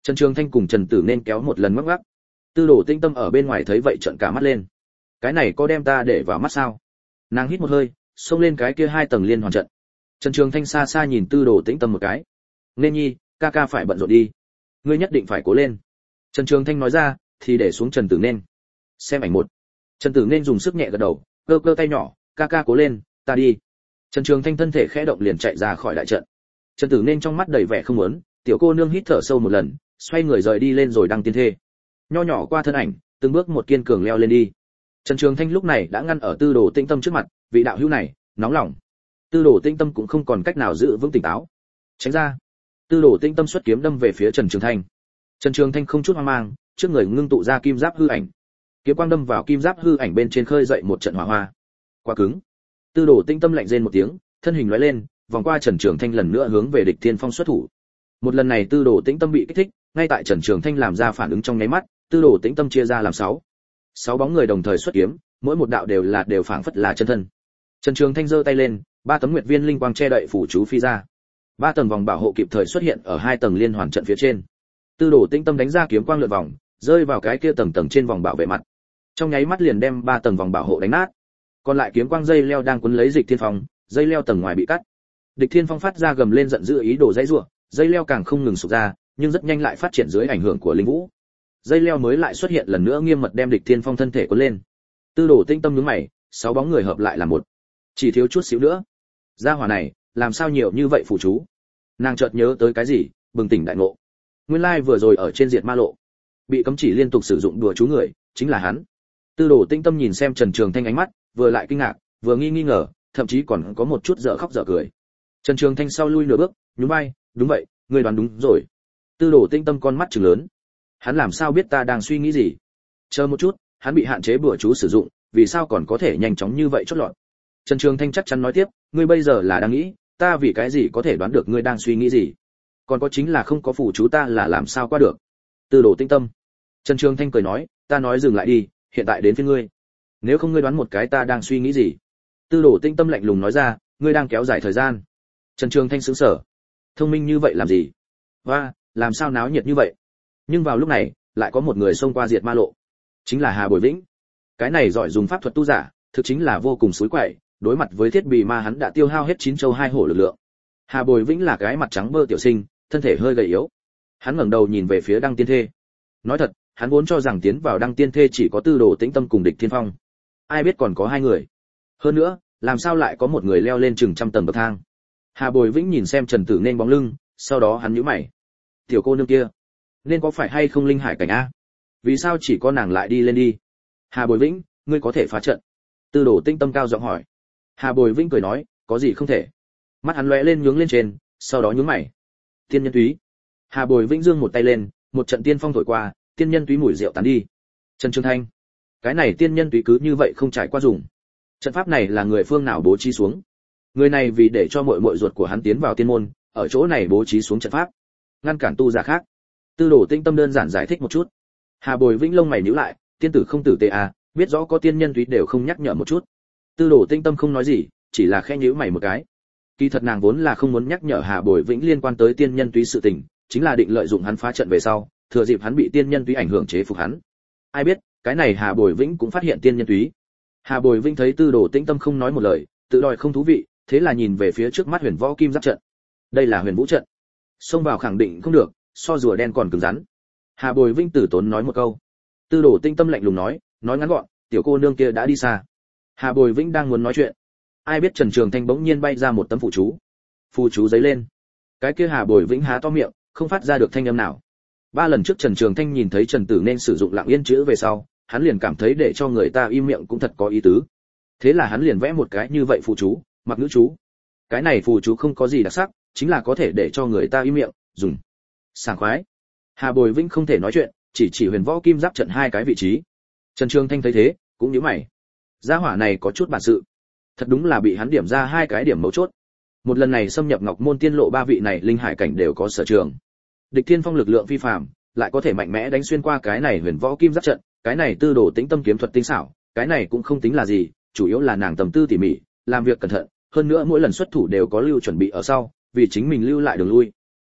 Trần Trường Thanh cùng Trần Tử nên kéo một lần ngắc ngắc. Tư Đồ Tĩnh Tâm ở bên ngoài thấy vậy trợn cả mắt lên. Cái này có đem ta để vào mắt sao? Nàng hít một hơi, xông lên cái kia 2 tầng liên hoàn trận. Trần Trường Thanh xa xa nhìn Tư Đồ Tĩnh Tâm một cái. Nên nhi, ca ca phải bận rộn đi, ngươi nhất định phải cố lên. Trần Trường Thanh nói ra, thì để xuống Trần Tử nên. Xem ảnh một. Trần Tử nên dùng sức nhẹ gật đầu, cơ cơ tay nhỏ, ca ca cố lên, ta đi. Trần Trường Thanh thân thể khẽ động liền chạy ra khỏi đại trận. Trần Tử nên trong mắt đầy vẻ không muốn, tiểu cô nương hít thở sâu một lần, xoay người rời đi lên rồi đăng tiên thê. Nho nhỏ qua thân ảnh, từng bước một kiên cường leo lên đi. Trần Trường Thanh lúc này đã ngăn ở Tư Đồ Tĩnh Tâm trước mặt, vị đạo hữu này, nóng lòng. Tư Đồ Tĩnh Tâm cũng không còn cách nào giữ vững tỉnh táo. Tránh ra. Tư Đồ Tĩnh Tâm xuất kiếm đâm về phía Trần Trường Thanh. Trần Trường Thanh không chút hoang mang, trước người ngưng tụ ra kim giáp hư ảnh. Kiếm quang đâm vào kim giáp hư ảnh bên trên khơi dậy một trận hỏa hoa. Quá cứng. Tư Đồ Tĩnh Tâm lạnh rên một tiếng, thân hình lóe lên, vòng qua Trần Trường Thanh lần nữa hướng về Địch Thiên Phong xuất thủ. Một lần này Tư Đồ Tĩnh Tâm bị kích thích, ngay tại Trần Trường Thanh làm ra phản ứng trong nháy mắt, Tư Đồ Tĩnh Tâm chia ra làm 6 bóng người đồng thời xuất kiếm, mỗi một đạo đều phảng phất là chân thân. Trần Trường Thanh giơ tay lên, 3 tấm nguyệt viên linh quang che đậy phủ chú phi ra. 3 tầng vòng bảo hộ kịp thời xuất hiện ở 2 tầng liên hoàn trận phía trên. Tư Đồ Tĩnh Tâm đánh ra kiếm quang lượn vòng, rơi vào cái kia tầng trên vòng bảo vệ mặt. Trong nháy mắt liền đem 3 tầng vòng bảo hộ đánh nát. Còn lại kiếm quang dây leo đang quấn lấy Địch Thiên Phong, dây leo tầng ngoài bị cắt. Địch Thiên Phong phát ra gầm lên giận dữ ý đồ dãy rủa, dây leo càng không ngừng sụp ra, nhưng rất nhanh lại phát triển dưới ảnh hưởng của linh vũ. Dây leo mới lại xuất hiện lần nữa nghiêm mật đem Địch Thiên Phong thân thể cuốn lên. Tư Đồ Tĩnh Tâm nhướng mày, 6 bóng người hợp lại là một. Chỉ thiếu chút xíu nữa. Gia hỏa này, làm sao nhiều như vậy phụ chú? Nàng chợt nhớ tới cái gì, bừng tỉnh đại ngộ. Nguyên lai vừa rồi ở trên Diệt Ma Lộ, bị cấm chỉ liên tục sử dụng đùa chú người, chính là hắn. Tư Đồ Tĩnh Tâm nhìn xem Trần Trường Thanh ánh mắt, vừa lại kinh ngạc, vừa nghi ngờ, thậm chí còn có một chút dở khóc dở cười. Trần Trường Thanh sau lui nửa bước, nhún vai, đúng vậy, ngươi đoán đúng rồi. Tư Đồ Tĩnh Tâm con mắt trừng lớn. Hắn làm sao biết ta đang suy nghĩ gì? Chờ một chút, hắn bị hạn chế bùa chú sử dụng, vì sao còn có thể nhanh chóng như vậy chốt lọt? Trần Trường Thanh chắc chắn nói tiếp, ngươi bây giờ là đang nghĩ, ta vì cái gì có thể đoán được ngươi đang suy nghĩ gì? Còn có chính là không có phù chú ta là làm sao qua được? Tư Đồ Tĩnh Tâm. Trần Trường Thanh cười nói, ta nói dừng lại đi, hiện tại đến phiên ngươi. Nếu không ngươi đoán một cái ta đang suy nghĩ gì? Tư Đồ Tĩnh Tâm lạnh lùng nói ra, ngươi đang kéo dài thời gian. Trần Trường Thanh sững sờ. Thông minh như vậy làm gì? Và, làm sao náo nhiệt như vậy? Nhưng vào lúc này, lại có một người xông qua Diệt Ma Lộ. Chính là Hà Bồi Vĩnh. Cái này giỏi dùng pháp thuật tu giả, thực chính là vô cùng xúi quậy, đối mặt với thiết bị ma hắn đã tiêu hao hết 9 châu 2 hổ lực lượng. Hà Bồi Vĩnh là cái mặt trắng bơ tiểu sinh, thân thể hơi gầy yếu. Hắn ngẩng đầu nhìn về phía Đăng Tiên Thê. Nói thật, hắn vốn cho rằng tiến vào Đăng Tiên Thê chỉ có Tư Đồ Tĩnh Tâm cùng Địch Thiên Phong. Ai biết còn có 2 người. Hơn nữa, làm sao lại có một người leo lên chừng trăm tầng bậc thang. Hà Bồi Vĩnh nhìn xem Trần Tử nên bóng lưng, sau đó hắn nhíu mày. Tiểu cô nương kia, nên có phải hay không linh hải cảnh a? Vì sao chỉ có nàng lại đi lên đi? Hà Bồi Vĩnh, ngươi có thể phá trận? Tư Đồ Tĩnh Tâm cao giọng hỏi. Hà Bồi Vĩnh cười nói, có gì không thể. Mắt hắn lóe lên nhướng lên trên, sau đó nhướng mày. Tiên nhân túy. Hà Bồi Vĩnh giương một tay lên, một trận tiên phong thổi qua, tiên nhân túy mùi rượu tán đi. Trần Trường Thanh, cái này tiên nhân túy cứ như vậy không trải qua dùng. Trận pháp này là người phương nào bố trí xuống? Người này vì để cho muội muội ruột của hắn tiến vào tiên môn, ở chỗ này bố trí xuống trận pháp, ngăn cản tu giả khác. Tư Đồ Tĩnh Tâm đơn giản giải thích một chút. Hà Bồi Vĩnh lông mày nhíu lại, tiên tử không tử tế à, biết rõ có tiên nhân túy đều không nhắc nhở một chút. Tư Đồ Tĩnh Tâm không nói gì, chỉ là khẽ nhíu mày một cái. Kỳ thật nàng vốn là không muốn nhắc nhở Hà Bồi Vĩnh liên quan tới tiên nhân túy sự tình, chính là định lợi dụng hắn phá trận về sau, thừa dịp hắn bị tiên nhân túy ảnh hưởng chế phục hắn. Ai biết, cái này Hà Bồi Vĩnh cũng phát hiện tiên nhân túy. Hà Bồi Vĩnh thấy Tư Đồ Tĩnh Tâm không nói một lời, tự đòi không thú vị, thế là nhìn về phía trước mắt Huyền Võ Kim Giáp trận. Đây là Huyền Vũ trận. Xông vào khẳng định không được, so rùa đen còn cứng rắn. Hà Bồi Vĩnh tử tốn nói một câu. Tư Đồ Tĩnh Tâm lạnh lùng nói ngắn gọn, tiểu cô nương kia đã đi xa. Hà Bồi Vĩnh đang muốn nói chuyện, ai biết Trần Trường Thanh bỗng nhiên bay ra một tấm phù chú. Phù chú giấy lên. Cái kia Hà Bồi Vĩnh há to miệng, không phát ra được thanh âm nào. 3 lần trước Trần Trường Thanh nhìn thấy Trần Tử nên sử dụng Lặng Yên chữ về sau, hắn liền cảm thấy để cho người ta im miệng cũng thật có ý tứ. Thế là hắn liền vẽ một cái như vậy phù chú, mặc ngữ chú. Cái này phù chú không có gì đặc sắc, chính là có thể để cho người ta im miệng, dùng. Sảng khoái. Hà Bồi Vĩnh không thể nói chuyện, chỉ Huyền Võ Kim Giáp trận 2 cái vị trí. Trần Trường Thanh thấy thế, cũng nhíu mày. Gia hỏa này có chút bản sự. Thật đúng là bị hắn điểm ra 2 cái điểm mấu chốt. Một lần này xâm nhập Ngọc Môn Tiên Lộ 3 vị này linh hải cảnh đều có sở trường. Địch Thiên Phong lực lượng phi phàm, lại có thể mạnh mẽ đánh xuyên qua cái này Huyền Võ Kim Giáp trận, cái này Tư Đồ Tĩnh Tâm kiếm thuật tinh xảo, cái này cũng không tính là gì, chủ yếu là nàng tầm tư tỉ mỉ, làm việc cẩn thận, hơn nữa mỗi lần xuất thủ đều có lưu chuẩn bị ở sau, vì chính mình lưu lại đường lui.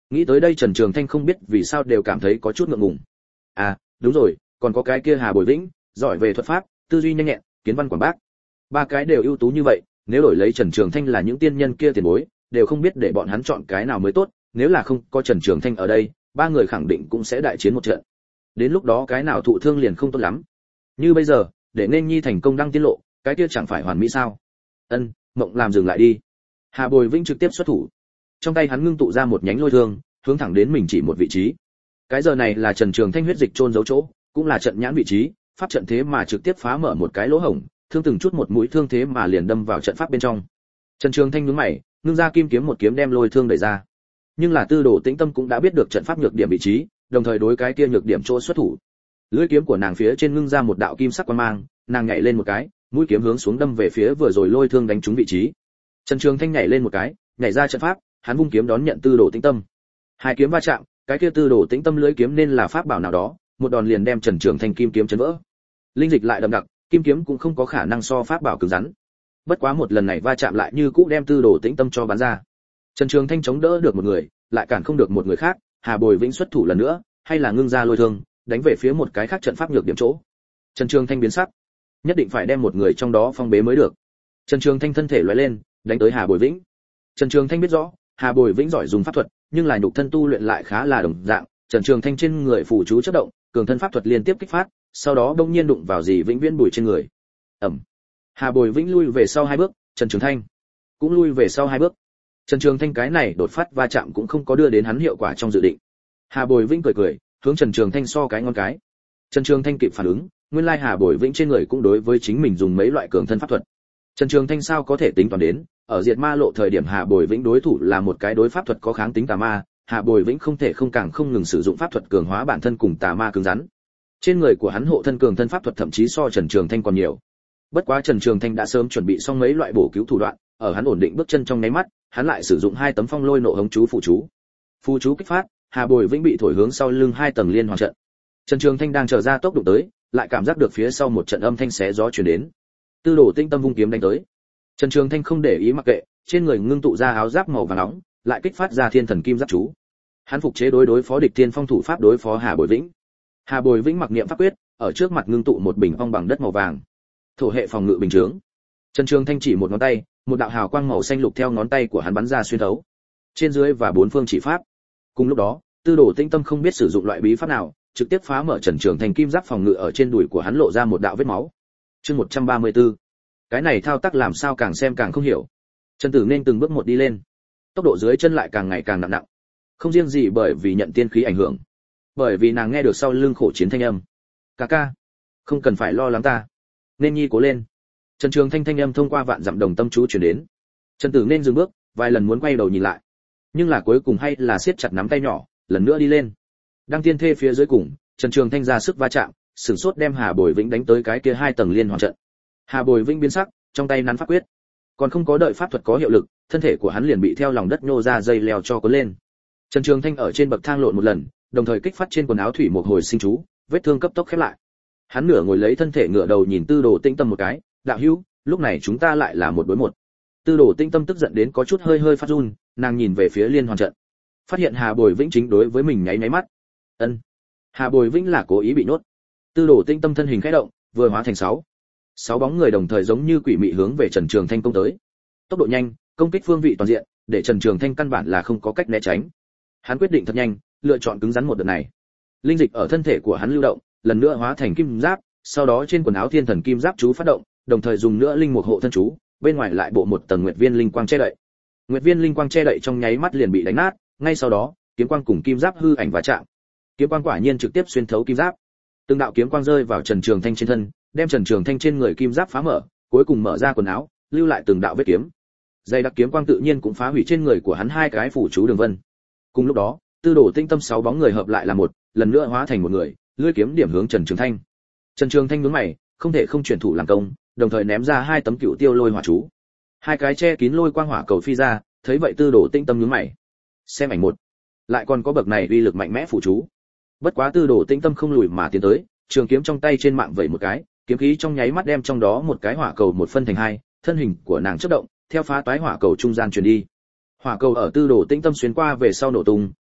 Nghĩ tới đây Trần Trường Thanh không biết vì sao đều cảm thấy có chút ngượng ngùng. À, đúng rồi, còn có cái kia Hà Bồi Vĩnh, giỏi về thuật pháp, tư duy nhanh nhẹn, kiến văn quảng bác. Ba cái đều ưu tú như vậy, nếu đổi lấy Trần Trường Thanh là những tiên nhân kia tiền bối, đều không biết để bọn hắn chọn cái nào mới tốt, nếu là không có Trần Trường Thanh ở đây, ba người khẳng định cũng sẽ đại chiến một trận. Đến lúc đó cái nào thụ thương liền không tốt lắm. Như bây giờ, để nên nhi thành công đăng tiên lộ, cái kia chẳng phải hoàn mỹ sao? Ân, mộng làm dừng lại đi. Hà Bồi Vĩnh trực tiếp xuất thủ. Trong tay hắn ngưng tụ ra một nhánh lôi thương, hướng thẳng đến mình chỉ một vị trí. Cái giờ này là Trần Trường Thanh huyết dịch chôn giấu chỗ, cũng là trận nhãn vị trí, pháp trận thế mà trực tiếp phá mở một cái lỗ hổng, thương từng chút một mũi thương thế mà liền đâm vào trận pháp bên trong. Trần Trường Thanh nhướng mày, ngưng ra kim kiếm một kiếm đem lôi thương đẩy ra. Nhưng là Tư Đồ Tĩnh Tâm cũng đã biết được trận pháp nhược điểm vị trí, đồng thời đối cái kia nhược điểm chỗ xuất thủ. Lưỡi kiếm của nàng phía trên ngưng ra một đạo kim sắc quang mang, nàng nhảy lên một cái, mũi kiếm hướng xuống đâm về phía vừa rồi lôi thương đánh trúng vị trí. Trần Trường Thanh nhảy lên một cái, nhảy ra trận pháp, hắn vung kiếm đón nhận Tư Đồ Tĩnh Tâm. Hai kiếm va chạm, cái kia Tư Đồ Tĩnh Tâm lưỡi kiếm nên là pháp bảo nào đó, một đòn liền đem Trần Trường Thanh kim kiếm chấn vỡ. Linh dịch lại đậm đặc, kim kiếm cũng không có khả năng so pháp bảo cứng rắn. Bất quá một lần này va chạm lại như cũ đem Tư Đồ Tĩnh Tâm cho bắn ra. Trần Trường Thanh chống đỡ được một người, lại cản không được một người khác, Hà Bồi Vĩnh xuất thủ lần nữa, hay là ngưng ra lôi thương, đánh về phía một cái khác trận pháp nhược điểm chỗ. Trần Trường Thanh biến sắc, nhất định phải đem một người trong đó phong bế mới được. Trần Trường Thanh thân thể lóe lên, đánh tới Hà Bồi Vĩnh. Trần Trường Thanh biết rõ, Hà Bồi Vĩnh giỏi dùng pháp thuật, nhưng là nhục thân tu luyện lại khá là đồng dạng. Trần Trường Thanh trên người phù chú chớp động, cường thân pháp thuật liên tiếp kích phát, sau đó bỗng nhiên đụng vào gì Vĩnh Viễn bùi trên người. Ầm. Hà Bồi Vĩnh lui về sau hai bước, Trần Trường Thanh cũng lui về sau hai bước. Trần Trường Thanh cái này đột phát va chạm cũng không có đưa đến hắn hiệu quả trong dự định. Hà Bồi Vĩnh cười cười, hướng Trần Trường Thanh so cái ngón cái. Trần Trường Thanh kịp phản ứng, nguyên lai Hà Bồi Vĩnh trên người cũng đối với chính mình dùng mấy loại cường thân pháp thuật. Trần Trường Thanh sao có thể tính toán đến, ở Diệt Ma Lộ thời điểm Hà Bồi Vĩnh đối thủ là một cái đối pháp thuật có kháng tính tà ma, Hà Bồi Vĩnh không thể không càng không ngừng sử dụng pháp thuật cường hóa bản thân cùng tà ma cứng rắn. Trên người của hắn hộ thân cường thân pháp thuật thậm chí so Trần Trường Thanh còn nhiều. Bất quá Trần Trường Thanh đã sớm chuẩn bị xong mấy loại bổ cứu thủ đoạn, ở hắn ổn định bước chân trong nháy mắt, hắn lại sử dụng hai tấm phong lôi nộ hống chú phụ chú. Phù chú kích phát, Hà Bồi Vĩnh bị thổi hướng sau lưng hai tầng liên hoàn trận. Trần Trường Thanh đang chờ ra tốc độ tới, lại cảm giác được phía sau một trận âm thanh xé gió truyền đến. Tư Đồ Tĩnh Tâm vung kiếm đánh tới. Trần Trường Thanh không để ý mặc kệ, trên người ngưng tụ ra áo giáp màu vàng nóng, lại kích phát ra Thiên Thần Kim Giáp chú. Hắn phục chế đối phó địch thiên phong thủ pháp đối phó Hà Bồi Vĩnh. Hà Bồi Vĩnh mặc niệm pháp quyết, ở trước mặt ngưng tụ một bình phong bằng đất màu vàng. Thổ hệ phòng ngự bình chướng. Trần Trường Thanh chỉ một ngón tay, một đạo hào quang màu xanh lục theo ngón tay của hắn bắn ra xuyên thấu. Trên dưới và bốn phương chỉ pháp. Cùng lúc đó, Tư Đồ Tĩnh Tâm không biết sử dụng loại bí pháp nào, trực tiếp phá mở Trần Trường Thanh kim giáp phòng ngự ở trên đùi của hắn lộ ra một đạo vết máu. Chương 134. Cái này thao tác làm sao càng xem càng không hiểu. Trần Tử nên từng bước một đi lên. Tốc độ dưới chân lại càng ngày càng nặng nặng. Không riêng gì bởi vì nhận tiên khí ảnh hưởng, bởi vì nàng nghe được sau lưng khổ chiến thanh âm. "Ca ca, không cần phải lo lắng ta. Nên nhi cố lên." Trần Trường Thanh thanh âm thông qua vạn dặm đồng tâm chú truyền đến. Trần Tử nên dừng bước, vài lần muốn quay đầu nhìn lại, nhưng là cuối cùng hay là siết chặt nắm tay nhỏ, lần nữa đi lên. Đang tiên thê phía dưới cùng, Trần Trường Thanh ra sức va chạm, sửng sốt đem Hà Bồi Vĩnh đánh tới cái kia hai tầng liên hoàn trận. Hà Bồi Vĩnh biến sắc, trong tay nắn pháp quyết, còn không có đợi pháp thuật có hiệu lực, thân thể của hắn liền bị theo lòng đất nhô ra dây leo cho cuốn lên. Trần Trường Thanh ở trên bậc thang lộn một lần, đồng thời kích phát trên quần áo thủy một hồi sinh chú, vết thương cấp tốc khép lại. Hắn nửa ngồi lấy thân thể ngửa đầu nhìn Tư Đồ Tĩnh Tâm một cái, "Đạo hữu, lúc này chúng ta lại là một đối một." Tư Đồ Tĩnh Tâm tức giận đến có chút hơi hơi phát run, nàng nhìn về phía liên hoàn trận, phát hiện Hà Bồi Vĩnh chính đối với mình nháy nháy mắt. Ân, Hà Bồi Vĩnh là cố ý bị nhốt. Tư Đồ Tĩnh Tâm thân hình khẽ động, vừa hóa thành sáu bóng người đồng thời giống như quỷ mị hướng về Trần Trường Thanh công tới. Tốc độ nhanh, công kích phương vị toàn diện, để Trần Trường Thanh căn bản là không có cách né tránh. Hắn quyết định thật nhanh, lựa chọn cứng rắn một đợt này. Linh dịch ở thân thể của hắn lưu động, lần nữa hóa thành kim giáp, sau đó trên quần áo Thiên Thần Kim Giáp chú phát động, đồng thời dùng nữa linh mục hộ thân chú, bên ngoài lại bộ một tầng nguyệt viên linh quang che đậy. Nguyệt viên linh quang che đậy trong nháy mắt liền bị đánh nát, ngay sau đó, kiếm quang cùng kim giáp hư ảnh va chạm. Kiếm quang quả nhiên trực tiếp xuyên thấu kim giáp. Từng đạo kiếm quang rơi vào Trần Trường Thanh trên thân, đem Trần Trường Thanh trên người kim giáp phá mở, cuối cùng mở ra quần áo, lưu lại từng đạo vết kiếm. Dây đặc kiếm quang tự nhiên cũng phá hủy trên người của hắn hai cái phủ chú đường vân. Cùng lúc đó, Tư Đồ Tĩnh Tâm sáu bóng người hợp lại là một, lần nữa hóa thành một người, lưỡi kiếm điểm hướng Trần Trường Thanh. Trần Trường Thanh nhướng mày, không thể không chuyển thủ làm công, đồng thời ném ra hai tấm cựu tiêu lôi hỏa chú. Hai cái che kín lôi quang hỏa cầu phi ra, thấy vậy Tư Đồ Tĩnh Tâm nhướng mày. Xem ảnh một, lại còn có bậc này uy lực mạnh mẽ phụ chú. Bất quá Tư Đồ Tĩnh Tâm không lùi mà tiến tới, trường kiếm trong tay trên mạng vẩy một cái, kiếm khí trong nháy mắt đem trong đó một cái hỏa cầu một phân thành hai, thân hình của nàng chớp động, theo phá toái hỏa cầu trung gian truyền đi. Hỏa cầu ở Tư Đồ Tĩnh Tâm xuyên qua về sau nổ tung,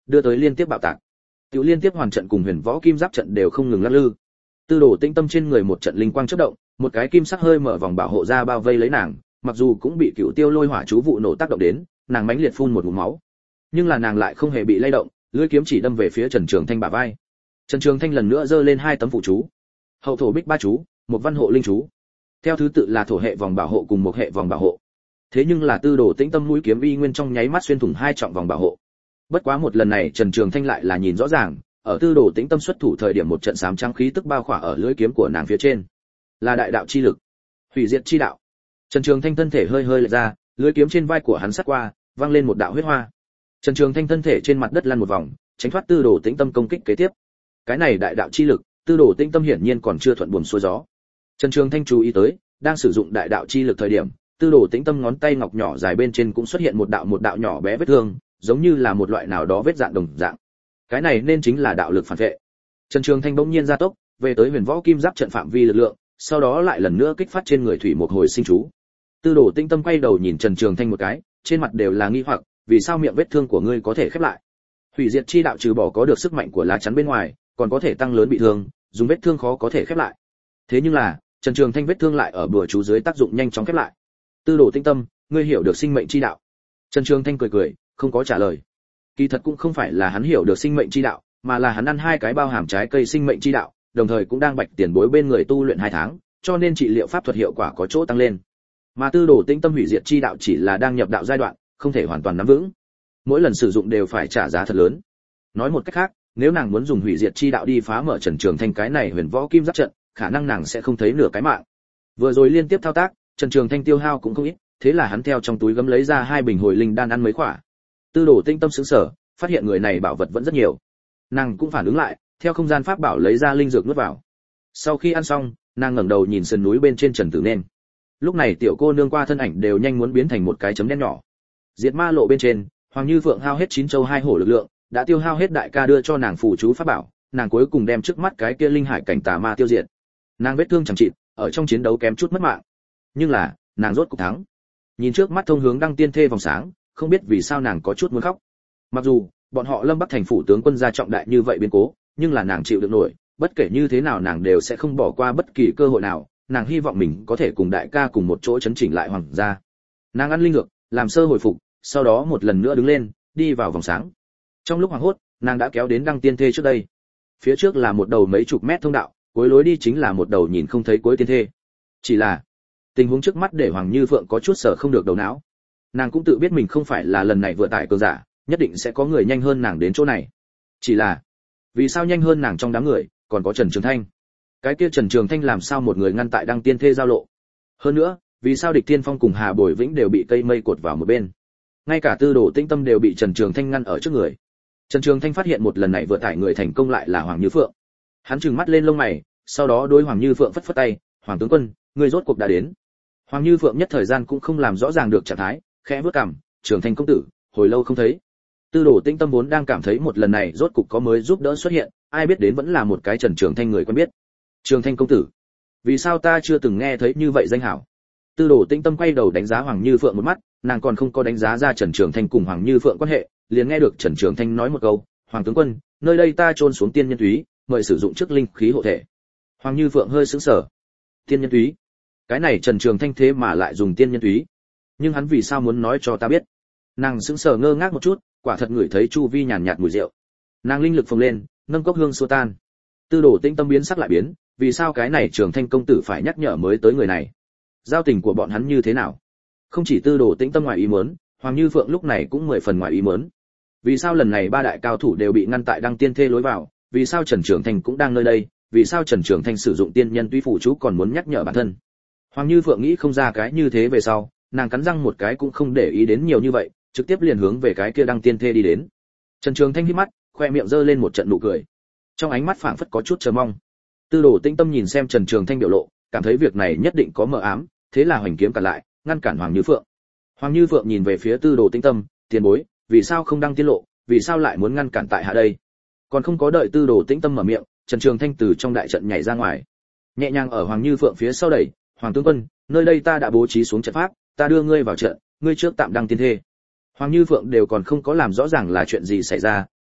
đưa tới liên tiếp bạo tạc. Tiểu liên tiếp hoàn trận cùng huyền võ kim giáp trận đều không ngừng lắc lư. Tư Đồ Tĩnh Tâm trên người một trận linh quang chớp động, một cái kim sắc hơi mở vòng bảo hộ ra bao vây lấy nàng, mặc dù cũng bị Cửu Tiêu Lôi Hỏa chú vụ nổ tác động đến, nàng mãnh liệt phun một ngụm máu. Nhưng là nàng lại không hề bị lay động, lưỡi kiếm chỉ đâm về phía Trần Trường Thanh bả vai. Trần Trường Thanh lần nữa giơ lên hai tấm phụ chú. Hậu thổ bích ba chú, một văn hộ linh chú. Theo thứ tự là thổ hệ vòng bảo hộ cùng một hệ vòng bảo hộ. Thế nhưng là Tư Đồ Tĩnh Tâm mũi kiếm y nguyên trong nháy mắt xuyên thủng hai trọng vòng bảo hộ. Bất quá một lần này Trần Trường Thanh lại là nhìn rõ ràng, ở Tư Đồ Tĩnh Tâm xuất thủ thời điểm một trận xám trắng khí tức bao khỏa ở lưỡi kiếm của nàng phía trên, là đại đạo chi lực, hủy diệt chi đạo. Trần Trường Thanh thân thể hơi hơi lệch ra, lưỡi kiếm trên vai của hắn sát qua, vang lên một đạo huyết hoa. Trần Trường Thanh thân thể trên mặt đất lăn một vòng, tránh thoát Tư Đồ Tĩnh Tâm công kích kế tiếp. Cái này đại đạo chi lực, Tư Đồ Tĩnh Tâm hiển nhiên còn chưa thuận buồm xuôi gió. Trần Trường Thanh chú ý tới, đang sử dụng đại đạo chi lực thời điểm, Tư Đồ Tĩnh Tâm ngón tay ngọc nhỏ dài bên trên cũng xuất hiện một đạo nhỏ bé vết thương, giống như là một loại nào đó vết dạn đồng dạng. Cái này nên chính là đạo lực phản vệ. Trần Trường Thanh bỗng nhiên gia tốc, về tới huyền võ kim giáp trận phạm vi lực lượng, sau đó lại lần nữa kích phát trên người thủy một hồi sinh chú. Tư Đồ Tĩnh Tâm quay đầu nhìn Trần Trường Thanh một cái, trên mặt đều là nghi hoặc, vì sao miệng vết thương của ngươi có thể khép lại? Hủy diệt chi đạo trừ bỏ có được sức mạnh của lá chắn bên ngoài, còn có thể tăng lớn bị thương, dùng vết thương khó có thể khép lại. Thế nhưng là, Trần Trường Thanh vết thương lại ở bùa chú dưới tác dụng nhanh chóng khép lại. Tư Đồ Tĩnh Tâm, ngươi hiểu được sinh mệnh chi đạo? Trần Trường Thanh cười cười, không có trả lời. Kỳ thật cũng không phải là hắn hiểu được sinh mệnh chi đạo, mà là hắn ăn hai cái bao hàm trái cây sinh mệnh chi đạo, đồng thời cũng đang bạch tiền bối bên người tu luyện 2 tháng, cho nên trị liệu pháp thuật hiệu quả có chỗ tăng lên. Mà Tư Đồ Tĩnh Tâm hủy diệt chi đạo chỉ là đang nhập đạo giai đoạn, không thể hoàn toàn nắm vững. Mỗi lần sử dụng đều phải trả giá thật lớn. Nói một cách khác, nếu nàng muốn dùng hủy diệt chi đạo đi phá mở Trần Trường Thanh cái này huyền võ kim giáp trận, khả năng nàng sẽ không thấy nửa cái mạng. Vừa rồi liên tiếp thao tác, Trần Trường Thanh tiêu hao cũng không ít, thế là hắn theo trong túi gấm lấy ra 2 bình hồi linh đan ăn mấy quả. Tư Đồ Tĩnh Tâm sững sờ, phát hiện người này bảo vật vẫn rất nhiều. Nàng cũng phản ứng lại, theo không gian pháp bảo lấy ra linh dược nuốt vào. Sau khi ăn xong, nàng ngẩng đầu nhìn sườn núi bên trên Trần Tử Nên. Lúc này tiểu cô nương qua thân ảnh đều nhanh muốn biến thành một cái chấm đen nhỏ. Diệt Ma lộ bên trên, Hoàng Như Phượng hao hết 9 châu 2 hổ lực lượng, đã tiêu hao hết đại ca đưa cho nàng phù chú pháp bảo, nàng cuối cùng đem trước mắt cái kia linh hải cảnh tà ma tiêu diệt. Nàng vết thương chẳng chịt, ở trong chiến đấu kém chút mất mạng. Nhưng là, nàng rốt cục thắng. Nhìn trước mắt thông hướng đăng tiên thê vòng sáng, không biết vì sao nàng có chút muốn khóc. Mặc dù bọn họ Lâm Bắc thành phủ tướng quân gia trọng đại như vậy biến cố, nhưng là nàng chịu được nổi, bất kể như thế nào nàng đều sẽ không bỏ qua bất kỳ cơ hội nào, nàng hy vọng mình có thể cùng đại ca cùng một chỗ chấn chỉnh lại hoàng gia. Nàng ăn linh dược, làm sơ hồi phục, sau đó một lần nữa đứng lên, đi vào vòng sáng. Trong lúc hoảng hốt, nàng đã kéo đến đăng tiên thê trước đây. Phía trước là một đầu mấy chục mét thông đạo, cuối lối đi chính là một đầu nhìn không thấy cuối tiên thê. Chỉ là tình huống trước mắt để Hoàng Như Phượng có chút sở không được đầu não. Nàng cũng tự biết mình không phải là lần này vừa tải cường giả, nhất định sẽ có người nhanh hơn nàng đến chỗ này. Chỉ là vì sao nhanh hơn nàng trong đám người còn có Trần Trường Thanh? Cái kia Trần Trường Thanh làm sao một người ngăn tại đăng tiên thê giao lộ? Hơn nữa, vì sao Địch Thiên Phong cùng Hà Bồi Vĩnh đều bị cây mây cột vào một bên? Ngay cả Tư Đồ Tĩnh Tâm đều bị Trần Trường Thanh ngăn ở trước người. Trần Trường Thanh phát hiện một lần này vừa tải người thành công lại là Hoàng Như Phượng. Hắn trừng mắt lên lông mày, sau đó đối Hoàng Như Phượng phất phất tay, "Hoàng tướng quân, người rốt cuộc đã đến." Hoàng Như Phượng nhất thời gian cũng không làm rõ ràng được trạng thái, khẽ bước cằm, "Trường Thanh công tử, hồi lâu không thấy." Tư Đồ Tĩnh Tâm vốn đang cảm thấy một lần này rốt cục có mới giúp đỡ xuất hiện, ai biết đến vẫn là một cái Trần Trường Thanh người quen biết. "Trường Thanh công tử, vì sao ta chưa từng nghe thấy như vậy danh hảo?" Tư Đồ Tĩnh Tâm quay đầu đánh giá Hoàng Như Phượng một mắt, nàng còn không có đánh giá ra Trần Trường Thanh cùng Hoàng Như Phượng quan hệ, liền nghe được Trần Trường Thanh nói một câu, "Hoàng tướng quân, nơi đây ta chôn xuống tiên nhân túy, mời sử dụng trước linh khí hộ thể." Hoàng Như Phượng hơi sững sờ. Tiên nhân túy? Cái này Trần Trường Thanh thế mà lại dùng tiên nhân túy? Nhưng hắn vì sao muốn nói cho ta biết? Nàng sững sờ ngơ ngác một chút, quả thật ngửi thấy chu vi nhàn nhạt mùi rượu. Nàng linh lực phồng lên, nâng cốc hương xua tan. Tư Đồ Tĩnh Tâm biến sắc lại biến, vì sao cái này Trường Thanh công tử phải nhắc nhở mới tới người này? Giao tình của bọn hắn như thế nào? Không chỉ Tư Đồ Tĩnh Tâm ngoài ý muốn, Hoàng Như Phượng lúc này cũng 10 phần ngoài ý muốn. Vì sao lần này 3 đại cao thủ đều bị ngăn tại đăng tiên thê lối vào? Vì sao Trần Trường Thanh cũng đang nơi đây? Vì sao Trần Trường Thanh sử dụng tiên nhân túy phủ chú còn muốn nhắc nhở bản thân? Hoàng Như Phượng nghĩ không ra cái như thế về sau, nàng cắn răng một cái cũng không để ý đến nhiều như vậy, trực tiếp liền hướng về cái kia đăng tiên thê đi đến. Trần Trường Thanh hít mắt, khoe miệng giơ lên một trận nụ cười. Trong ánh mắt phảng phất có chút chờ mong. Tư Đồ Tĩnh Tâm nhìn xem Trần Trường Thanh biểu lộ, cảm thấy việc này nhất định có mờ ám, thế là hoành kiếm cản lại, ngăn cản Hoàng Như Phượng. Hoàng Như Phượng nhìn về phía Tư Đồ Tĩnh Tâm, "Tiền bối, vì sao không đăng tiên lộ, vì sao lại muốn ngăn cản tại hạ đây?" Còn không có đợi Tư Đồ Tĩnh Tâm mở miệng, Trần Trường Thanh từ trong đại trận nhảy ra ngoài, nhẹ nhàng ở Hoàng Như Phượng phía sau đẩy, "Hoàng tướng quân, nơi đây ta đã bố trí xuống trận pháp, ta đưa ngươi vào trận, ngươi trước tạm đăng tiên thê." Hoàng Như Phượng đều còn không có làm rõ ràng là chuyện gì xảy ra,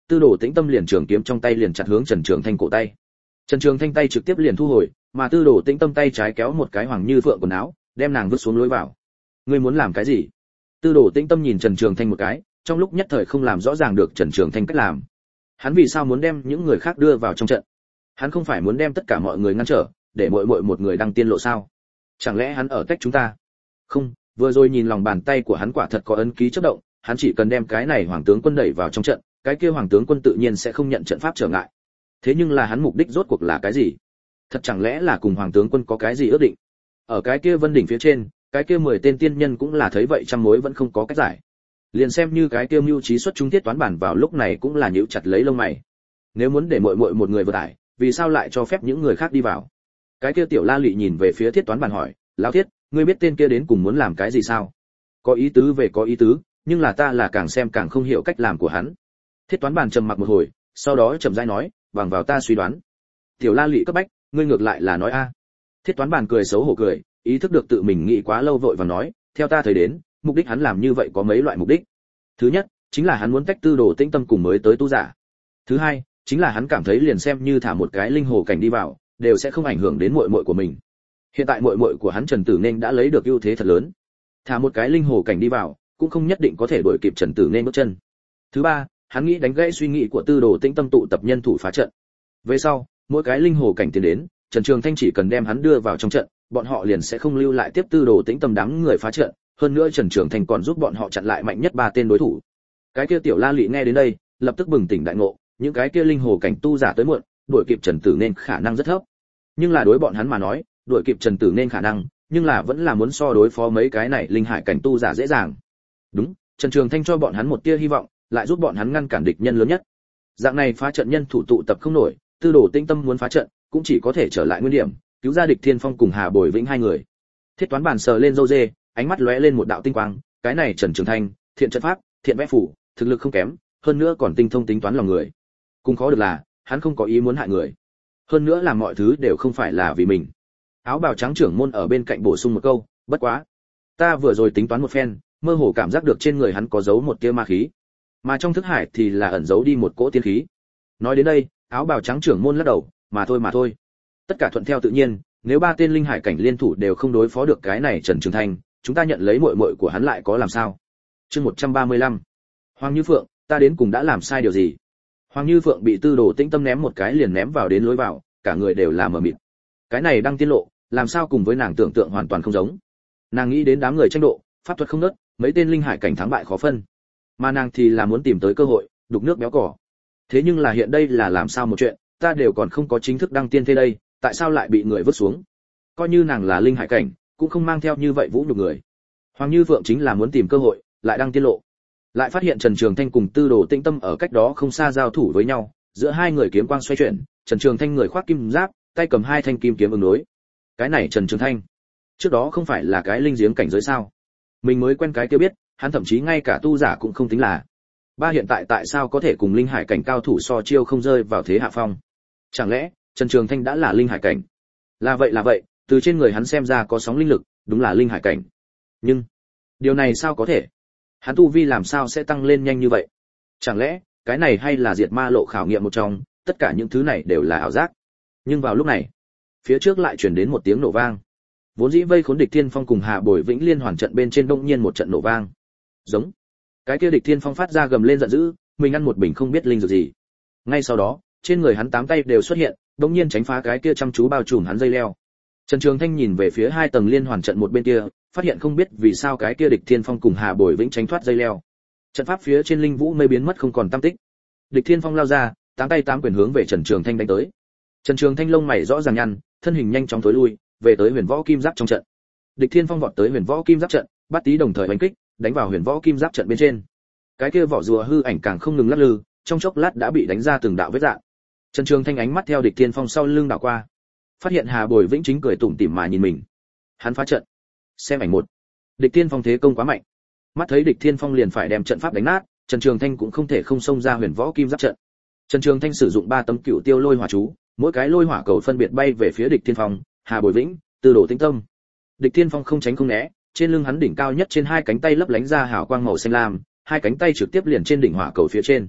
Tư Đồ Tĩnh Tâm liền trường kiếm trong tay liền chặt hướng Trần Trường Thanh cổ tay. Trần Trường Thanh tay trực tiếp liền thu hồi, mà Tư Đồ Tĩnh Tâm tay trái kéo một cái Hoàng Như Phượng quần áo, đem nàng vứt xuống lối vào. Ngươi muốn làm cái gì? Tư Đồ Tĩnh Tâm nhìn Trần Trường Thanh một cái, trong lúc nhất thời không làm rõ ràng được Trần Trường Thanh cách làm. Hắn vì sao muốn đem những người khác đưa vào trong trận? Hắn không phải muốn đem tất cả mọi người ngăn trở, để muội muội một người đăng tiên lộ sao? Chẳng lẽ hắn ở cách chúng ta? Không, vừa rồi nhìn lòng bàn tay của hắn quả thật có ấn ký chớp động, hắn chỉ cần đem cái này hoàng tướng quân đẩy vào trong trận, cái kia hoàng tướng quân tự nhiên sẽ không nhận trận pháp trở ngại. Thế nhưng là hắn mục đích rốt cuộc là cái gì? Thật chẳng lẽ là cùng hoàng tướng quân có cái gì ước định? Ở cái kia vân đỉnh phía trên, cái kia 10 tên tiên nhân cũng là thấy vậy trăm mối vẫn không có cách giải. Liền xem như cái kia mưu trí xuất chúng thiết toán bản vào lúc này cũng là nhíu chặt lấy lông mày. Nếu muốn để muội muội một người vượt ải, vì sao lại cho phép những người khác đi vào? Cái kia tiểu La Lụy nhìn về phía thiết toán bản hỏi, lão thiết, ngươi biết tên kia đến cùng muốn làm cái gì sao? Có ý tứ về có ý tứ, nhưng là ta là càng xem càng không hiểu cách làm của hắn. Thiết toán bản trầm mặc một hồi, sau đó chậm rãi nói, bằng vào ta suy đoán. Tiểu La Lụy cấp bách, ngươi ngược lại là nói a. Thiết toán bản cười xấu hổ cười, ý thức được tự mình nghĩ quá lâu vội vàng nói, theo ta thấy đến, mục đích hắn làm như vậy có mấy loại mục đích. Thứ nhất, chính là hắn muốn tách Tư Đồ Tĩnh Tâm cùng mới tới tu giả. Thứ hai, chính là hắn cảm thấy liền xem như thả một cái linh hồ cảnh đi vào, đều sẽ không ảnh hưởng đến muội muội của mình. Hiện tại muội muội của hắn Trần Tử Nên đã lấy được ưu thế thật lớn. Thả một cái linh hồ cảnh đi vào, cũng không nhất định có thể đuổi kịp Trần Tử Nên bước chân. Thứ ba, hắn nghĩ đánh gãy suy nghĩ của Tư Đồ Tĩnh Tâm tụ tập nhân thủ phá trận. Về sau, mỗi cái linh hồ cảnh tiến đến, Trần Trường Thanh chỉ cần đem hắn đưa vào trong trận, bọn họ liền sẽ không lưu lại tiếp Tư Đồ Tĩnh Tâm đám người phá trận, hơn nữa Trần Trường Thanh còn giúp bọn họ chặn lại mạnh nhất 3 tên đối thủ. Cái kia tiểu La Lụy nghe đến đây, lập tức bừng tỉnh đại ngộ, những cái kia linh hồ cảnh tu giả tới muộn, đuổi kịp Trần Tử Nên khả năng rất thấp. Nhưng là đối bọn hắn mà nói, đuổi kịp Trần Tử Nên khả năng, nhưng là vẫn là muốn so đối phó mấy cái này linh hải cảnh tu giả dễ dàng. Đúng, Trần Trường Thanh cho bọn hắn một tia hy vọng, lại giúp bọn hắn ngăn cản địch nhân lớn nhất. Dạng này phá trận nhân thủ tụ tập không nổi, Tư Đồ Tĩnh Tâm muốn phá trận, cũng chỉ có thể trở lại nguyên điểm, cứu ra Địch Thiên Phong cùng Hà Bồi Vĩnh hai người. Thiết toán bản sờ lên râu dê, ánh mắt lóe lên một đạo tinh quang, cái này Trần Trường Thanh, thiện trận pháp, thiện vẽ phủ, thực lực không kém, hơn nữa còn tinh thông tính toán lòng người. Cùng khó được là, hắn không có ý muốn hại người. Hơn nữa làm mọi thứ đều không phải là vì mình. Áo bào trắng trưởng môn ở bên cạnh bổ sung một câu, bất quá, ta vừa rồi tính toán một phen, mơ hồ cảm giác được trên người hắn có giấu một tia ma khí, mà trong thức hải thì là ẩn giấu đi một cỗ tiên khí. Nói đến đây, áo bào trắng trưởng môn lắc đầu, mà thôi. Tất cả thuận theo tự nhiên, nếu 3 tên linh hải cảnh liên thủ đều không đối phó được cái này Trần Trường Thanh, chúng ta nhận lấy muội muội của hắn lại có làm sao? Chương 135. Hoàng Như Phượng, ta đến cùng đã làm sai điều gì? Hoàng Như Phượng bị Tư Đồ Tĩnh Tâm ném một cái liền ném vào đến lối vào, cả người đều là mờ mịt. Cái này đang tiết lộ, làm sao cùng với nàng tưởng tượng hoàn toàn không giống. Nàng nghĩ đến đám người tranh độ, pháp thuật không nớt, mấy tên linh hải cảnh thắng bại khó phân. Mà nàng thì là muốn tìm tới cơ hội, đục nước béo cỏ. Thế nhưng là hiện đây là làm sao một chuyện, ta đều còn không có chính thức đăng tiên thế đây, tại sao lại bị người vứt xuống? Coi như nàng là linh hải cảnh, cũng không mang theo như vậy vũ nhục người. Hoàng Như Phượng chính là muốn tìm cơ hội, lại đăng tiên lộ. Lại phát hiện Trần Trường Thanh cùng Tư Đồ Tĩnh Tâm ở cách đó không xa giao thủ với nhau, giữa hai người kiếm quang xoay chuyển, Trần Trường Thanh người khoác kim giáp, tay cầm 2 thanh kim kiếm ứng đối. Cái này Trần Trường Thanh, trước đó không phải là cái linh giếng cảnh giới sao? Mình mới quen cái kia biết, hắn thậm chí ngay cả tu giả cũng không tính là. Ba hiện tại tại sao có thể cùng linh hải cảnh cao thủ so chiêu không rơi vào thế hạ phong? Chẳng lẽ Trần Trường Thanh đã là linh hải cảnh? Là vậy, từ trên người hắn xem ra có sóng linh lực, đúng là linh hải cảnh. Nhưng điều này sao có thể? Hắn tu vi làm sao sẽ tăng lên nhanh như vậy? Chẳng lẽ cái này hay là diệt ma lộ khảo nghiệm một trong, tất cả những thứ này đều là ảo giác? Nhưng vào lúc này, phía trước lại truyền đến một tiếng nổ vang. Vốn dĩ vây khốn Địch Thiên Phong cùng Hà Bồi Vĩnh liên hoàn trận bên trên đông nhiên một trận nổ vang. Giống. Cái kia Địch Thiên Phong phát ra gầm lên giận dữ, mình ăn một bình không biết linh dược gì. Ngay sau đó, trên người hắn 8 tay đều xuất hiện, đông nhiên tránh phá cái kia chăm chú bao trùm hắn dây leo. Trần Trường Thanh nhìn về phía 2 tầng liên hoàn trận một bên kia, phát hiện không biết vì sao cái kia Địch Thiên Phong cùng Hà Bồi Vĩnh tránh thoát dây leo. Trận pháp phía trên linh vũ mây biến mất không còn tăm tích. Địch Thiên Phong lao ra, 8 tay 8 quyền hướng về Trần Trường Thanh đánh tới. Trần Trường Thanh lông mày rõ ràng nhăn, thân hình nhanh chóng tối lui, về tới Huyền Võ Kim Giáp trong trận. Địch Thiên Phong vọt tới Huyền Võ Kim Giáp trận, bắt tí đồng thời đánh kích, đánh vào Huyền Võ Kim Giáp trận bên trên. Cái kia vỏ rùa hư ảnh càng không ngừng lắc lư, trong chốc lát đã bị đánh ra từng đạo vết rạn. Trần Trường Thanh ánh mắt theo Địch Thiên Phong sau lưng đảo qua, phát hiện Hà Bồi Vĩnh chính cười tủm tỉm mà nhìn mình. Hắn phá trận. Xem ảnh 1. Địch Thiên Phong thế công quá mạnh. Mắt thấy Địch Thiên Phong liền phải đem trận pháp đánh nát, Trần Trường Thanh cũng không thể không xông ra Huyền Võ Kim Giáp trận. Trần Trường Thanh sử dụng 3 tấm Cửu Tiêu Lôi Hỏa chú, mỗi cái lôi hỏa cầu phân biệt bay về phía Địch Thiên Phong, Hà Bồi Vĩnh, Tư Đồ Tĩnh Tâm. Địch Thiên Phong không tránh không né, trên lưng hắn đỉnh cao nhất trên 2 cánh tay lấp lánh ra hào quang màu xanh lam, 2 cánh tay trực tiếp liền trên đỉnh hỏa cầu phía trên.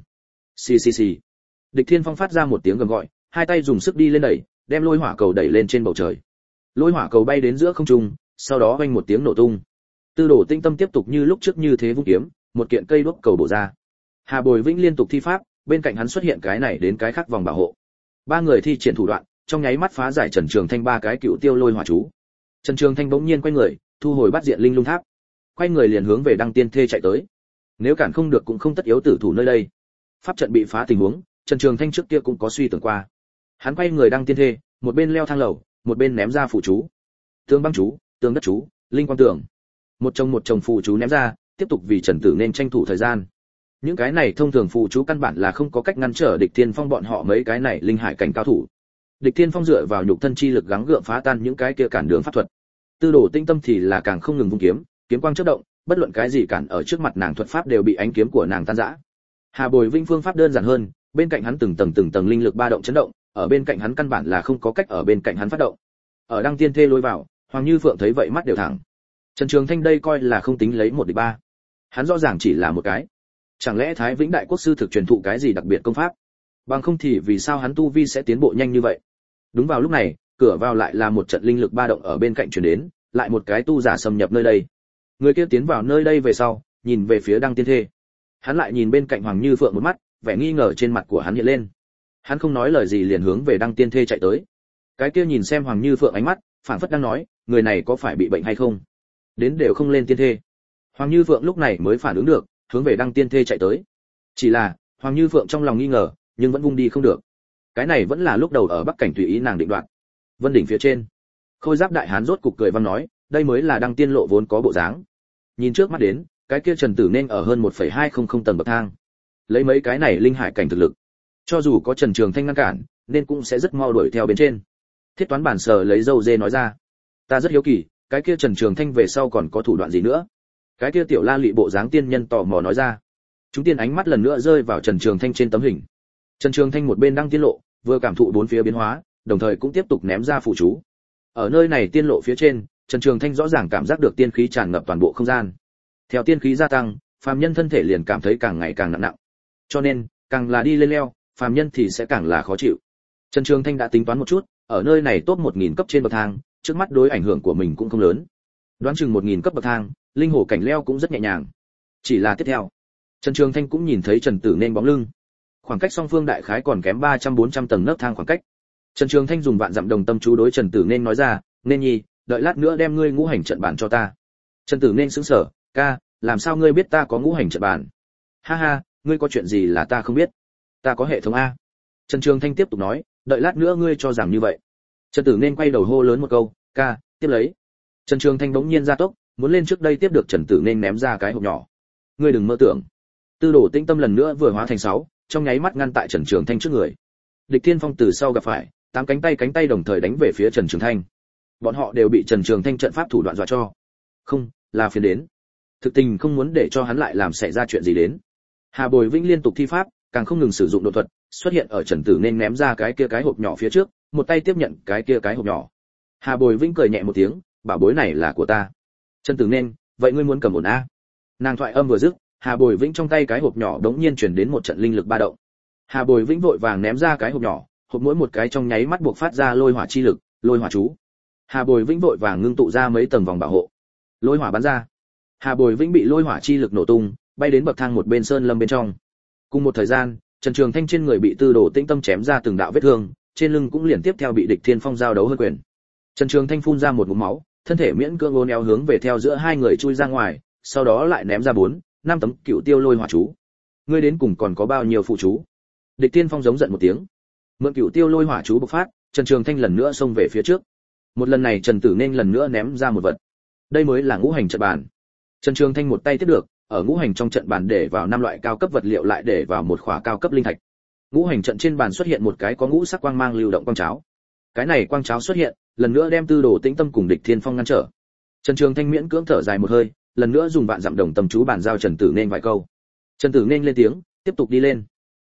Xì xì xì. Địch Thiên Phong phát ra một tiếng gầm gọi, hai tay dùng sức đi lên đẩy, đem lôi hỏa cầu đẩy lên trên bầu trời. Lôi hỏa cầu bay đến giữa không trung, sau đó vang một tiếng nổ tung. Tư Đồ Tĩnh Tâm tiếp tục như lúc trước như thế vung kiếm, một kiện cây đuốc cầu bổ ra. Hà Bồi Vĩnh liên tục thi pháp, bên cạnh hắn xuất hiện cái này đến cái khác vòng bảo hộ. Ba người thi triển thủ đoạn, trong nháy mắt phá giải Trần Trường Thanh ba cái cựu tiêu lôi hỏa chú. Trần Trường Thanh bỗng nhiên quay người, thu hồi bát diện linh lung tháp, quay người liền hướng về Đăng Tiên Thê chạy tới. Nếu cản không được cũng không tất yếu tử thủ nơi đây. Pháp trận bị phá tình huống, Trần Trường Thanh trước kia cũng có suy tưởng qua. Hắn quay người Đăng Tiên Thê, một bên leo thang lầu, một bên ném ra phù chú. Tương băng chú, tương đất chú, linh quang tường. Một chồng phù chú ném ra, tiếp tục vì Trần Tử nên tranh thủ thời gian. Những cái này thông thường phù chú căn bản là không có cách ngăn trở Địch Thiên Phong bọn họ mấy cái này linh hải cảnh cao thủ. Địch Thiên Phong dựa vào nhục thân chi lực gắng gượng phá tan những cái kia cản đường pháp thuật. Tư Đồ Tĩnh Tâm thì là càng không ngừng vung kiếm, kiếm quang chớp động, bất luận cái gì cản ở trước mặt nàng thuật pháp đều bị ánh kiếm của nàng tan rã. Hà Bồi Vinh phương pháp đơn giản hơn, bên cạnh hắn từng tầng linh lực ba động chấn động, ở bên cạnh hắn căn bản là không có cách ở bên cạnh hắn phát động. Ở Đăng Tiên Thê lôi vào, Hoàng Như Phượng thấy vậy mắt đều thẳng. Trần Trường Thanh đây coi là không tính lấy một địch ba. Hắn rõ ràng chỉ là một cái. Chẳng lẽ Thái Vĩnh Đại Quốc sư thực truyền thụ cái gì đặc biệt công pháp? Bằng không thì vì sao hắn tu vi sẽ tiến bộ nhanh như vậy? Đúng vào lúc này, cửa vào lại là một trận linh lực ba động ở bên cạnh truyền đến, lại một cái tu giả xâm nhập nơi đây. Người kia tiến vào nơi đây về sau, nhìn về phía Đăng Tiên Thê. Hắn lại nhìn bên cạnh Hoàng Như Phượng một mắt, vẻ nghi ngờ trên mặt của hắn hiện lên. Hắn không nói lời gì liền hướng về Đăng Tiên Thê chạy tới. Cái kia nhìn xem Hoàng Như Phượng ánh mắt, phảng phất đang nói, người này có phải bị bệnh hay không? Đến đều không lên Tiên Thê. Hoàng Như Phượng lúc này mới phản ứng được, hướng về Đăng Tiên Thê chạy tới. Chỉ là, Hoàng Như Phượng trong lòng nghi ngờ, nhưng vẫn vung đi không được. Cái này vẫn là lúc đầu ở Bắc Cảnh tùy ý nàng định đoạt. Vân đỉnh phía trên, Khôi Giáp đại hán rốt cục cười văn nói, đây mới là Đăng Tiên lộ vốn có bộ dáng. Nhìn trước mắt đến, cái kia Trần Tử nên ở hơn 1,200 tầng bậc thang. Lấy mấy cái này linh hải cảnh thực lực, cho dù có Trần Trường Thanh ngăn cản, nên cũng sẽ rất mau đuổi theo bên trên. Thiết Toán bản sở lấy dâu dê nói ra, ta rất hiếu kỳ, cái kia Trần Trường Thanh về sau còn có thủ đoạn gì nữa? Cái kia tiểu La Lị bộ dáng tiên nhân tò mò nói ra. Chúng tiên ánh mắt lần nữa rơi vào Trần Trường Thanh trên tấm hình. Trần Trường Thanh một bên đang tiên lộ, vừa cảm thụ bốn phía biến hóa, đồng thời cũng tiếp tục ném ra phù chú. Ở nơi này tiên lộ phía trên, Trần Trường Thanh rõ ràng cảm giác được tiên khí tràn ngập toàn bộ không gian. Theo tiên khí gia tăng, phàm nhân thân thể liền cảm thấy càng ngày càng nặng nặng. Cho nên, càng là đi lên leo, phàm nhân thì sẽ càng là khó chịu. Trần Trường Thanh đã tính toán một chút, ở nơi này top 1000 cấp trên bậc thang, trước mắt đối ảnh hưởng của mình cũng không lớn. Đoán chừng 1000 cấp bậc thang, linh hổ cảnh leo cũng rất nhẹ nhàng. Chỉ là tiếp theo, Trần Trường Thanh cũng nhìn thấy Trần Tử nên bóng lưng. Khoảng cách song phương đại khái còn kém 300-400 tầng nấc thang khoảng cách. Trần Trường Thanh dùng vạn dặm đồng tâm chú đối Trần Tử nên nói ra, "Nên nhi, đợi lát nữa đem ngươi ngũ hành trận bàn cho ta." Trần Tử nên sững sờ, "Ca, làm sao ngươi biết ta có ngũ hành trận bàn?" "Ha ha, ngươi có chuyện gì là ta không biết? Ta có hệ thống a." Trần Trường Thanh tiếp tục nói, "Đợi lát nữa ngươi cho rằng như vậy." Trần Tử nên quay đầu hô lớn một câu, "Ca, tiếp lấy." Trần Trường Thanh bỗng nhiên ra tốc, muốn lên trước đây tiếp được Trần Tử nên ném ra cái hộp nhỏ. "Ngươi đừng mơ tưởng." Tư Đồ Tĩnh Tâm lần nữa vừa hóa thành 6, trong nháy mắt ngăn tại Trần Trường Thanh trước người. Địch Thiên Phong từ sau gặp phải, 8 cánh tay đồng thời đánh về phía Trần Trường Thanh. Bọn họ đều bị Trần Trường Thanh trận pháp thủ đoạn dọa cho. Không, là phiền đến. Thực tình không muốn để cho hắn lại làm xảy ra chuyện gì đến. Hà Bồi Vĩnh liên tục thi pháp, càng không ngừng sử dụng độn thuật, xuất hiện ở Trần Tử nên ném ra cái kia cái hộp nhỏ phía trước, một tay tiếp nhận cái kia cái hộp nhỏ. Hà Bồi Vĩnh cười nhẹ một tiếng, bảo bối này là của ta. Trần Tử nên, vậy ngươi muốn cầm ổn a? Nàng thoại âm vừa dứt, Hà Bồi Vĩnh trong tay cái hộp nhỏ đống nhiên truyền đến một trận linh lực ba động. Hà Bồi Vĩnh vội vàng ném ra cái hộp nhỏ, hộp mỗi một cái trong nháy mắt buộc phát ra lôi hỏa chi lực, lôi hỏa chú. Hà Bồi Vĩnh vội vàng ngưng tụ ra mấy tầng vòng bảo hộ. Lôi hỏa bắn ra. Hà Bồi Vĩnh bị lôi hỏa chi lực nổ tung, bay đến bậc thang một bên sơn lâm bên trong. Cùng một thời gian, Trần Trường Thanh trên người bị Tư Đồ Tĩnh Tâm chém ra từng đạo vết thương, trên lưng cũng liền tiếp theo bị Địch Thiên Phong giao đấu hơn quyền. Trần Trường Thanh phun ra một ngụm máu, thân thể miễn cưỡng uốn éo hướng về theo giữa hai người chui ra ngoài, sau đó lại ném ra 4-5 tấm cựu tiêu lôi hỏa chú. Ngươi đến cùng còn có bao nhiêu phụ chú? Địch Thiên Phong giống giận một tiếng. Mượn cựu tiêu lôi hỏa chú bộc phát, Trần Trường Thanh lần nữa xông về phía trước. Một lần này Trần Tử nên lần nữa ném ra một vật. Đây mới là ngũ hành trận bàn. Trần Trường Thanh một tay tiếp được, ở ngũ hành trong trận bàn để vào 5 loại cao cấp vật liệu lại để vào một khỏa cao cấp linh thạch. Ngũ hành trận trên bàn xuất hiện một cái có ngũ sắc quang mang lưu động quang cháo. Cái này quang cháo xuất hiện, lần nữa đem Tư Đồ Tĩnh Tâm cùng Địch Thiên Phong ngăn trở. Trần Trường Thanh miễn cưỡng thở dài một hơi, lần nữa dùng vạn dặm đồng tâm chú bàn giao Trần Tử nên vài câu. Trần Tử nên lên tiếng, tiếp tục đi lên.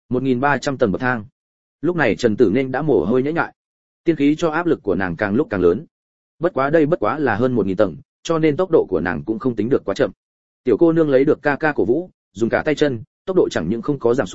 1300 tầng bậc thang. Lúc này Trần Tử nên đã mồ hôi nhễ nhại. Tiên khí cho áp lực của nàng càng lúc càng lớn. Bất quá là hơn 1000 tầng, cho nên tốc độ của nàng cũng không tính được quá chậm. Tiểu cô nương lấy được ca ca cổ vũ, dùng cả tay chân, tốc độ chẳng những không có giảm xuống,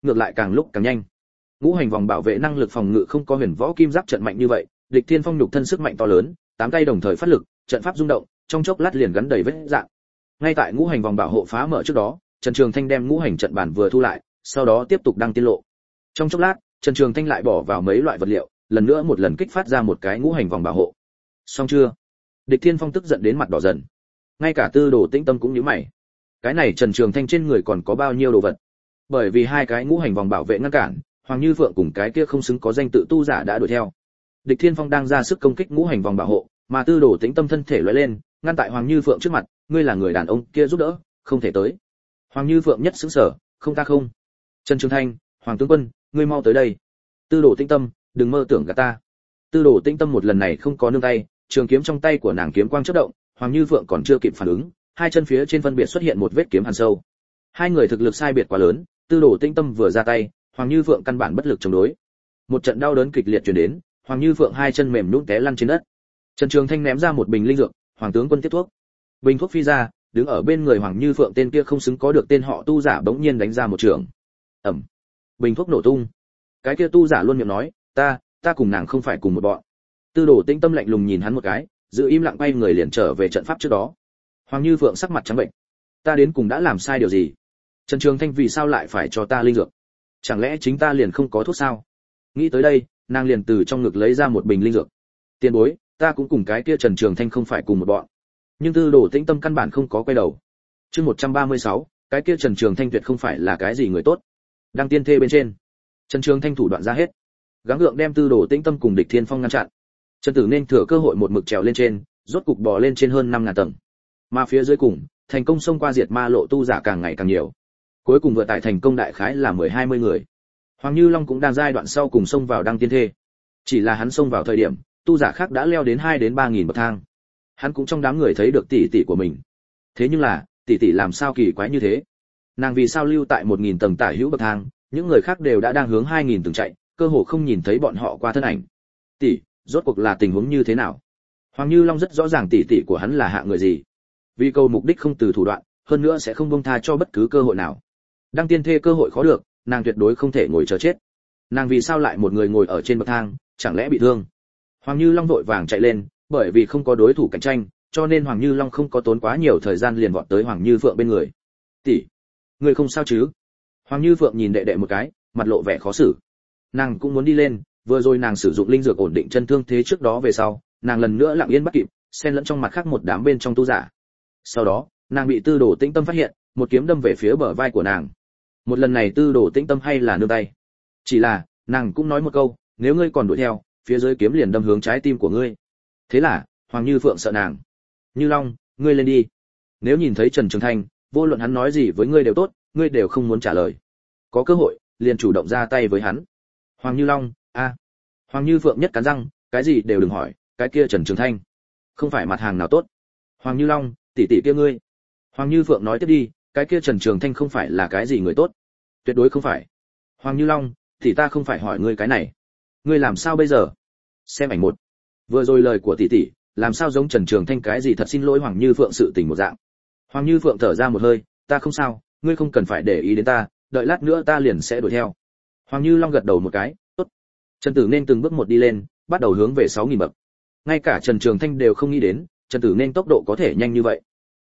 ngược lại càng lúc càng nhanh. Ngũ hành vòng bảo vệ năng lực phòng ngự không có huyền võ kim giáp trận mạnh như vậy, địch thiên phong nhục thân sức mạnh to lớn, 8 tay đồng thời phát lực, trận pháp rung động, trong chốc lát liền gắn đầy vết rạn. Ngay tại ngũ hành vòng bảo hộ phá mở trước đó, Trần Trường Thanh đem ngũ hành trận bản vừa thu lại, sau đó tiếp tục đăng tiên lộ. Trong chốc lát, Trần Trường Thanh lại bỏ vào mấy loại vật liệu, lần nữa một lần kích phát ra một cái ngũ hành vòng bảo hộ. Xong chưa? Địch Thiên Phong tức giận đến mặt đỏ dần. Ngay cả Tư Đồ Tĩnh Tâm cũng nhíu mày. Cái này Trần Trường Thanh trên người còn có bao nhiêu đồ vật? Bởi vì hai cái ngũ hành vòng bảo vệ ngăn cản, Hoàng Như Phượng cùng cái kia không xứng có danh tự tu giả đã đuổi theo. Địch Thiên Phong đang ra sức công kích ngũ hành vòng bảo hộ, mà Tư Đồ Tĩnh Tâm thân thể lóe lên, ngăn tại Hoàng Như Phượng trước mặt, ngươi là người đàn ông kia giúp đỡ, không thể tới. Hoàng Như Phượng nhất sững sờ, không ta không. Trần Trường Thanh, Hoàng tướng quân, ngươi mau tới đây. Tư Đồ Tĩnh Tâm, đừng mơ tưởng gạt ta. Tư Đồ Tĩnh Tâm một lần này không có nương tay, trường kiếm trong tay của nàng kiếm quang chớp động, Hoàng Như Phượng còn chưa kịp phản ứng, hai chân phía trên phân biệt xuất hiện một vết kiếm hằn sâu. Hai người thực lực sai biệt quá lớn, Tư Đồ Tĩnh Tâm vừa ra tay, Hoàng Như Phượng căn bản bất lực chống đối. Một trận đau đớn kịch liệt truyền đến, Hoàng Như Phượng hai chân mềm nhũn té lăn trên đất. Trần Trường Thanh ném ra một bình linh dược, Hoàng tướng quân tiếp thuốc. Bình thuốc phi ra, đứng ở bên người Hoàng Như Phượng tên kia không xứng có được tên họ tu giả bỗng nhiên đánh ra một trường. Ầm. Bình thuốc nổ tung. Cái kia tu giả luôn miệng nói, ta cùng nàng không phải cùng một bọn. Tư Đồ Tĩnh Tâm lạnh lùng nhìn hắn một cái, giữ im lặng quay người liền trở về trận pháp trước đó. Hoàng Như Phượng sắc mặt trắng bệnh. Ta đến cùng đã làm sai điều gì? Trần Trường Thanh vì sao lại phải cho ta linh dược? Chẳng lẽ chính ta liền không có thuốc sao? Nghĩ tới đây, nàng liền từ trong ngực lấy ra một bình linh dược. Tiền bối, ta cũng cùng cái kia Trần Trường Thanh không phải cùng một bọn. Nhưng Tư Đồ Tĩnh Tâm căn bản không có quay đầu. Chương 136, cái kia Trần Trường Thanh tuyệt không phải là cái gì người tốt. Đăng tiên thê bên trên, Trần Trường Thanh thủ đoạn ra hết, gắng gượng đem Tư Đồ Tĩnh Tâm cùng Địch Thiên Phong ngăn chặn. Trần Tử nên thừa cơ hội một mực trèo lên trên, rốt cục bò lên trên hơn 5000 tầng. Mà phía dưới cùng, thành công xông qua diệt ma lộ tu giả càng ngày càng nhiều. Cuối cùng vừa tại thành công đại khái là 10-20 người. Hoàng Như Long cũng đang giai đoạn sau cùng xông vào đăng tiên thê. Chỉ là hắn xông vào thời điểm, tu giả khác đã leo đến 2 đến 3000 bậc thang. Hắn cũng trong đám người thấy được tỷ tỷ của mình. Thế nhưng là, tỷ tỷ làm sao kỳ quái như thế? Nàng vì sao lưu tại 1000 tầng tả hữu bậc thang, những người khác đều đã đang hướng 2000 tầng chạy, cơ hồ không nhìn thấy bọn họ qua thân ảnh. Tỷ, rốt cuộc là tình huống như thế nào? Hoàng Như Long rất rõ ràng tỷ tỷ của hắn là hạ người gì. Vì cầu mục đích không từ thủ đoạn, hơn nữa sẽ không buông tha cho bất cứ cơ hội nào. Đăng tiên thê cơ hội khó được, nàng tuyệt đối không thể ngồi chờ chết. Nàng vì sao lại một người ngồi ở trên bậc thang, chẳng lẽ bị thương? Hoàng Như Long vội vàng chạy lên, bởi vì không có đối thủ cạnh tranh, cho nên Hoàng Như Long không có tốn quá nhiều thời gian liền vọt tới Hoàng Như Phượng bên người. "Tỷ, ngươi không sao chứ?" Hoàng Như Phượng nhìn đệ đệ một cái, mặt lộ vẻ khó xử. Nàng cũng muốn đi lên, vừa rồi nàng sử dụng linh dược ổn định chân thương thế trước đó về sau, nàng lần nữa lặng yên bắt kịp, xen lẫn trong mặt khác một đám bên trong tu giả. Sau đó, nàng bị Tư Đồ Tĩnh Tâm phát hiện, một kiếm đâm về phía bờ vai của nàng. Một lần này Tư Đồ Tĩnh Tâm hay là nương tay. Chỉ là, nàng cũng nói một câu, nếu ngươi còn đuổi theo, phía dưới kiếm liền đâm hướng trái tim của ngươi. Thế là, Hoàng Như Phượng sợ nàng. "Như Long, ngươi lên đi. Nếu nhìn thấy Trần Trường Thanh, vô luận hắn nói gì với ngươi đều tốt, ngươi đều không muốn trả lời. Có cơ hội, liền chủ động ra tay với hắn." Hoàng Như Long, a. Hoàng Như Phượng nhất cắn răng, cái gì đều đừng hỏi, cái kia Trần Trường Thanh, không phải mặt hàng nào tốt. Hoàng Như Long, tỷ tỷ kia ngươi. Hoàng Như Phượng nói tiếp đi, cái kia Trần Trường Thanh không phải là cái gì người tốt. Tuyệt đối không phải. Hoàng Như Long, tỷ ta không phải hỏi ngươi cái này. Ngươi làm sao bây giờ? Xem ảnh một. Vừa rồi lời của tỷ tỷ, làm sao giống Trần Trường Thanh cái gì thật xin lỗi Hoàng Như Phượng sự tình một dạng. Hoàng Như Phượng thở ra một hơi, ta không sao, ngươi không cần phải để ý đến ta, đợi lát nữa ta liền sẽ đuổi theo. Hoàng Như Long gật đầu một cái, tốt. Trần Tử nên từng bước một đi lên, bắt đầu hướng về 6000 bậc. Ngay cả Trần Trường Thanh đều không nghĩ đến, Trần Tử nên tốc độ có thể nhanh như vậy.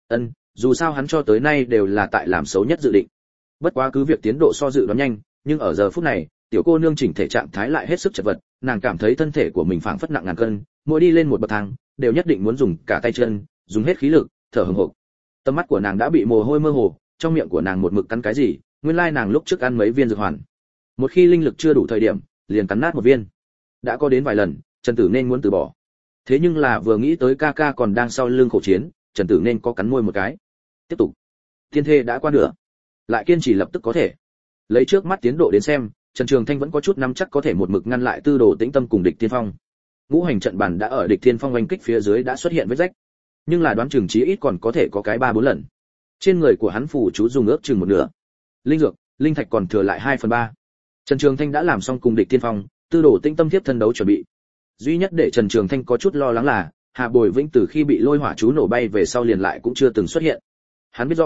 Dù sao hắn cho tới nay đều là tại làm xấu nhất dự định. Bất quá cứ việc tiến độ so dự đoán nhanh, nhưng ở giờ phút này, tiểu cô nương chỉnh thể trạng thái lại hết sức chật vật, nàng cảm thấy thân thể của mình phảng phất nặng ngàn cân, mỗi đi lên một bậc thang, đều nhất định muốn dùng cả tay chân, dùng hết khí lực, thở hổn hộc. Tầm mắt của nàng đã bị mồ hôi mơ hồ, trong miệng của nàng một mực cắn cái gì, nguyên lai nàng lúc trước ăn mấy viên dược hoàn. Một khi linh lực chưa đủ thời điểm, liền cắn nát một viên. Đã có đến vài lần, Trần Tử nên muốn từ bỏ. Thế nhưng là vừa nghĩ tới ca ca còn đang sau lưng khổ chiến, Trần Tử nên có cắn môi một cái. Tiếp tục. Tiên thê đã qua nửa, lại kiên trì lập tức có thể. Lấy trước mắt tiến độ đến xem, Trần Trường Thanh vẫn có chút nắm chắc có thể một mực ngăn lại Tư Đồ Tĩnh Tâm cùng Địch Thiên Phong. Ngũ hành trận bàn đã ở Địch Thiên Phong oanh kích phía dưới đã xuất hiện vết rách, nhưng là đoán chừng chí ít còn có thể có cái 3-4 lần. Trên người của hắn phù chú dùng ước chừng một nửa. Linh dược, linh thạch còn thừa lại 2/3. Trần Trường Thanh đã làm xong cùng Địch Thiên Phong, Tư Đồ Tĩnh Tâm tiếp thân đấu chuẩn bị. Duy nhất để Trần Trường Thanh có chút lo lắng là, Hà Bồi Vĩnh từ khi bị lôi hỏa chú nổ bay về sau liền lại cũng chưa từng xuất hiện. Hắn biết rõ,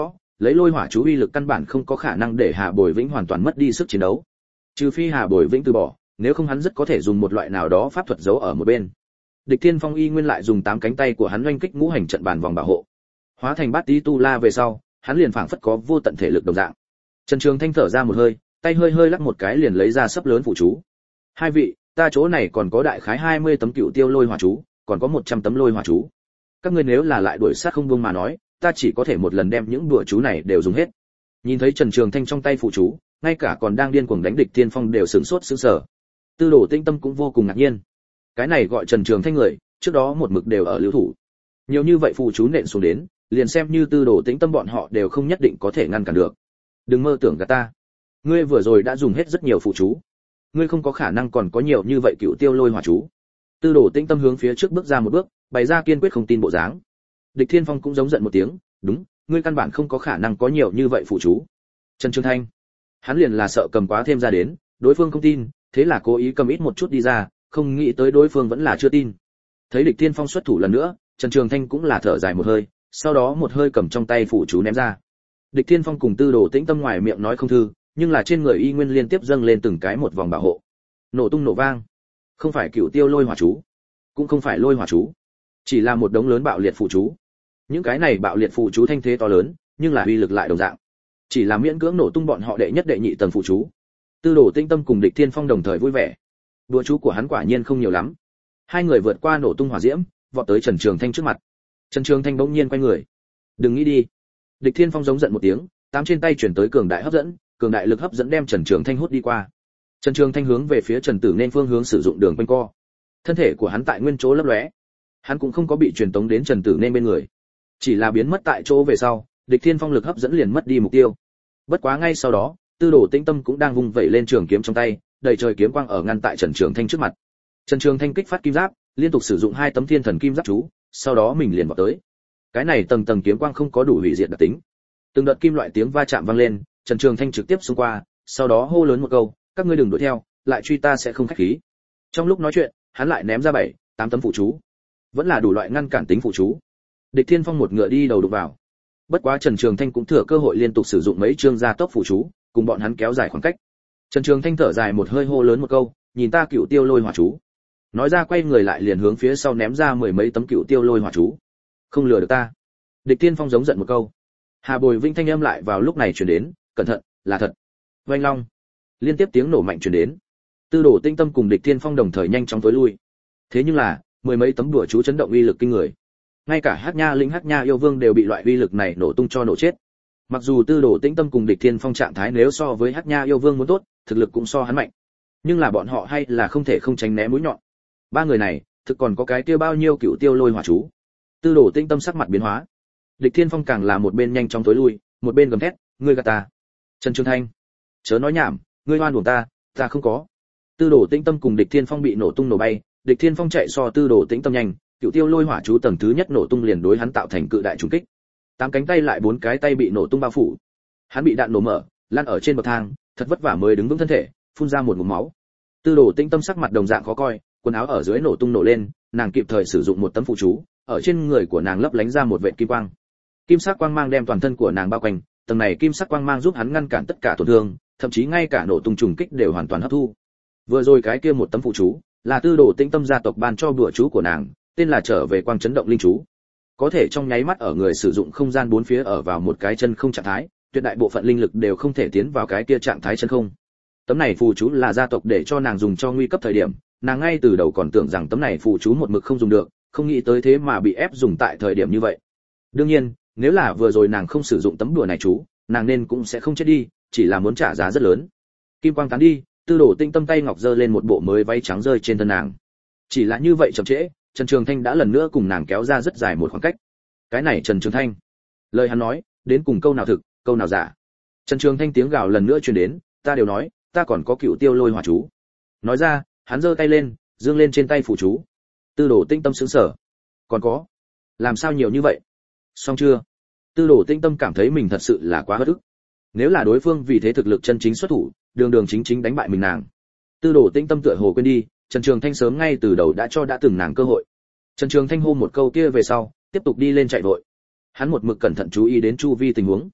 lấy lôi hỏa chú uy lực căn bản không có khả năng để Hà Bồi Vĩnh hoàn toàn mất đi sức chiến đấu. Trừ phi Hà Bồi Vĩnh từ bỏ, nếu không hắn rất có thể dùng một loại nào đó pháp thuật giấu ở một bên. Địch Thiên Phong y nguyên lại dùng 8 cánh tay của hắn oanh kích ngũ hành trận bàn vòng bảo hộ. Hóa thành bát tí tu la về sau, hắn liền phảng phất có vô tận thể lực đồng dạng. Trần Trường Thanh thở ra một hơi, tay hơi hơi lắc một cái liền lấy ra sấp lớn phụ chú. Hai vị, ta chỗ này còn có đại khái 20 tấm cựu tiêu lôi hỏa chú, còn có 100 tấm lôi hỏa chú. Các ngươi nếu là lại đuổi sát không buông mà nói, ta chỉ có thể một lần đem những đùa chú này đều dùng hết. Nhìn thấy Trần Trường Thanh trong tay phụ chú, ngay cả còn đang điên cuồng đánh Địch Thiên Phong đều sửng sốt sững sờ. Tư Đồ Tĩnh Tâm cũng vô cùng ngạc nhiên. Cái này gọi Trần Trường Thanh người, trước đó một mực đều ở lưu thủ. Nhiều như vậy phụ chú nện xuống đến, liền xem như Tư Đồ Tĩnh Tâm bọn họ đều không nhất định có thể ngăn cản được. Đừng mơ tưởng gạt ta. Ngươi vừa rồi đã dùng hết rất nhiều phụ chú. Ngươi không có khả năng còn có nhiều như vậy cựu tiêu lôi hỏa chú. Tư Đồ Tĩnh Tâm hướng phía trước bước ra một bước, bày ra kiên quyết không tin bộ dáng. Địch Thiên Phong cũng giống giận một tiếng, đúng, ngươi căn bản không có khả năng có nhiều như vậy phụ chú. Trần Trường Thanh, hắn liền là sợ cầm quá thêm ra đến, đối phương không tin, thế là cố ý cầm ít một chút đi ra, không nghĩ tới đối phương vẫn là chưa tin. Thấy Địch Thiên Phong xuất thủ lần nữa, Trần Trường Thanh cũng là thở dài một hơi, sau đó một hơi cầm trong tay phụ chú ném ra. Địch Thiên Phong cùng Tư Đồ Tĩnh Tâm ngoài miệng nói không thư, nhưng là trên người y nguyên liên tiếp dâng lên từng cái một vòng bảo hộ. Nổ tung nổ vang, không phải cựu tiêu lôi hỏa chú, cũng không phải lôi hỏa chú, chỉ là một đống lớn bạo liệt phụ chú. Những cái này bạo liệt phụ chú thanh thế to lớn, nhưng là uy lực lại đồng dạng, chỉ là miễn cưỡng nổ tung bọn họ đệ nhất đệ nhị tầng phụ chú. Tư Đồ Tĩnh Tâm cùng Địch Thiên Phong đồng thời vui vẻ. Đùa chú của hắn quả nhiên không nhiều lắm. Hai người vượt qua nổ tung hỏa diễm, vọt tới Trần Trường Thanh trước mặt. Trần Trường Thanh bỗng nhiên quay người. "Đừng nghĩ đi." Địch Thiên Phong giống giận một tiếng, tám trên tay chuyển tới cường đại hấp dẫn, cường đại lực hấp dẫn đem Trần Trường Thanh hút đi qua. Trần Trường Thanh hướng về phía Trần Tử Nên phương hướng sử dụng đường quanh co. Thân thể của hắn tại nguyên chỗ lấp lóe. Hắn cũng không có bị truyền tống đến Trần Tử Nên bên người, chỉ là biến mất tại chỗ về sau, Địch Thiên Phong lực hấp dẫn liền mất đi mục tiêu. Bất quá ngay sau đó, Tư Đồ Tĩnh Tâm cũng đang vung vẩy lên trường kiếm trong tay, đầy trời kiếm quang ở ngăn tại Trần Trường Thanh trước mặt. Trần Trường Thanh kích phát kim giáp, liên tục sử dụng 2 tấm thiên thần kim giáp chú, sau đó mình liền vọt tới. Cái này tầng tầng kiếm quang không có đủ hủy diệt đặc tính. Từng đợt kim loại tiếng va chạm vang lên, Trần Trường Thanh trực tiếp xông qua, sau đó hô lớn một câu, các ngươi đừng đuổi theo, lại truy ta sẽ không khách khí. Trong lúc nói chuyện, hắn lại ném ra 7, 8 tấm phụ chú, vẫn là đủ loại ngăn cản tính phụ chú. Địch Thiên Phong một ngựa đi đầu đụng vào. Bất quá Trần Trường Thanh cũng thừa cơ hội liên tục sử dụng mấy chương gia tốc phụ chú, cùng bọn hắn kéo dài khoảng cách. Trần Trường Thanh thở dài một hơi hô lớn một câu, nhìn ta cựu tiêu lôi hỏa chú. Nói ra quay người lại liền hướng phía sau ném ra 10 mấy tấm cựu tiêu lôi hỏa chú. Không lừa được ta. Địch Thiên Phong giống giận một câu. Hà Bồi Vinh thanh âm lại vào lúc này truyền đến, cẩn thận, là thật. Vành long. Liên tiếp tiếng nổ mạnh truyền đến. Tư Đồ Tĩnh Tâm cùng Địch Thiên Phong đồng thời nhanh chóng tối lui. Thế nhưng là, 10 mấy tấm đùa chú chấn động uy lực kinh người. Ngay cả Hắc Nha Linh Hắc Nha yêu vương đều bị loại uy lực này nổ tung cho nổ chết. Mặc dù Tư Đồ Tĩnh Tâm cùng Địch Thiên Phong trạng thái nếu so với Hắc Nha yêu vương muốn tốt, thực lực cũng so hắn mạnh, nhưng là bọn họ hay là không thể không tránh né mũi nhọn. Ba người này, thực còn có cái kia bao nhiêu cựu tiêu lôi hỏa chú. Tư Đồ Tĩnh Tâm sắc mặt biến hóa. Địch Thiên Phong càng là một bên nhanh chóng tối lui, một bên gầm thét, ngươi gạt ta. Trần Trường Thanh, chớ nói nhảm, ngươi oan uổng ta không có. Tư Đồ Tĩnh Tâm cùng Địch Thiên Phong bị nổ tung nổ bay, Địch Thiên Phong chạy so Tư Đồ Tĩnh Tâm nhanh, cựu tiêu lôi hỏa chú tầng thứ nhất nổ tung liền đối hắn tạo thành cự đại trùng kích. 8 cánh tay lại 4 cái tay bị nổ tung bao phủ. Hắn bị đạn nổ mở, lăn ở trên bậc thang, thật vất vả mới đứng vững thân thể, phun ra một ngụm máu. Tư Đồ Tĩnh Tâm sắc mặt đồng dạng khó coi, quần áo ở dưới nổ tung nổ lên, nàng kịp thời sử dụng một tấm phụ chú, ở trên người của nàng lấp lánh ra một vệt kim quang. Kim sắc quang mang đem toàn thân của nàng bao quanh, tầng này kim sắc quang mang giúp hắn ngăn cản tất cả tổn thương, thậm chí ngay cả nổ tung trùng kích đều hoàn toàn hấp thu. Vừa rồi cái kia một tấm phụ chú, là Tư Đồ Tĩnh Tâm gia tộc ban cho bùa chú của nàng, tên là trở về quang chấn động linh chú. Có thể trong nháy mắt ở người sử dụng không gian bốn phía ở vào một cái chân không trạng thái, tuyệt đại bộ phận linh lực đều không thể tiến vào cái kia trạng thái chân không. Tấm này phù chú là gia tộc để cho nàng dùng cho nguy cấp thời điểm, nàng ngay từ đầu còn tưởng rằng tấm này phù chú một mực không dùng được, không nghĩ tới thế mà bị ép dùng tại thời điểm như vậy. Đương nhiên, nếu là vừa rồi nàng không sử dụng tấm đùa này chú, nàng nên cũng sẽ không chết đi, chỉ là muốn trả giá rất lớn. Kim quang tán đi, Tư Đồ Tĩnh Tâm tay ngọc giơ lên một bộ mới váy trắng rơi trên thân nàng. Chỉ là như vậy chậm trễ, Trần Trường Thanh đã lần nữa cùng nàng kéo ra rất dài một khoảng cách. Cái này Trần Trường Thanh, lời hắn nói, đến cùng câu nào thực, câu nào giả. Trần Trường Thanh tiếng gào lần nữa truyền đến, ta đều nói, ta còn có cựu tiêu lôi hỏa chú. Nói ra, hắn giơ tay lên, dương lên trên tay phụ chú. Tư Đồ Tĩnh Tâm sững sờ. Còn có? Làm sao nhiều như vậy? Xong chưa? Tư Đồ Tĩnh Tâm cảm thấy mình thật sự là quá bất ức. Nếu là đối phương vì thế thực lực chân chính xuất thủ, đường đường chính chính đánh bại mình nàng. Tư Đồ Tĩnh Tâm tựa hồ quên đi, Trần Trường Thanh sớm ngay từ đầu đã cho đã từng nàng cơ hội. Trần Trường Thanh hô một câu kia về sau, tiếp tục đi lên chạy vội. Hắn một mực cẩn thận chú ý đến chu vi tình huống.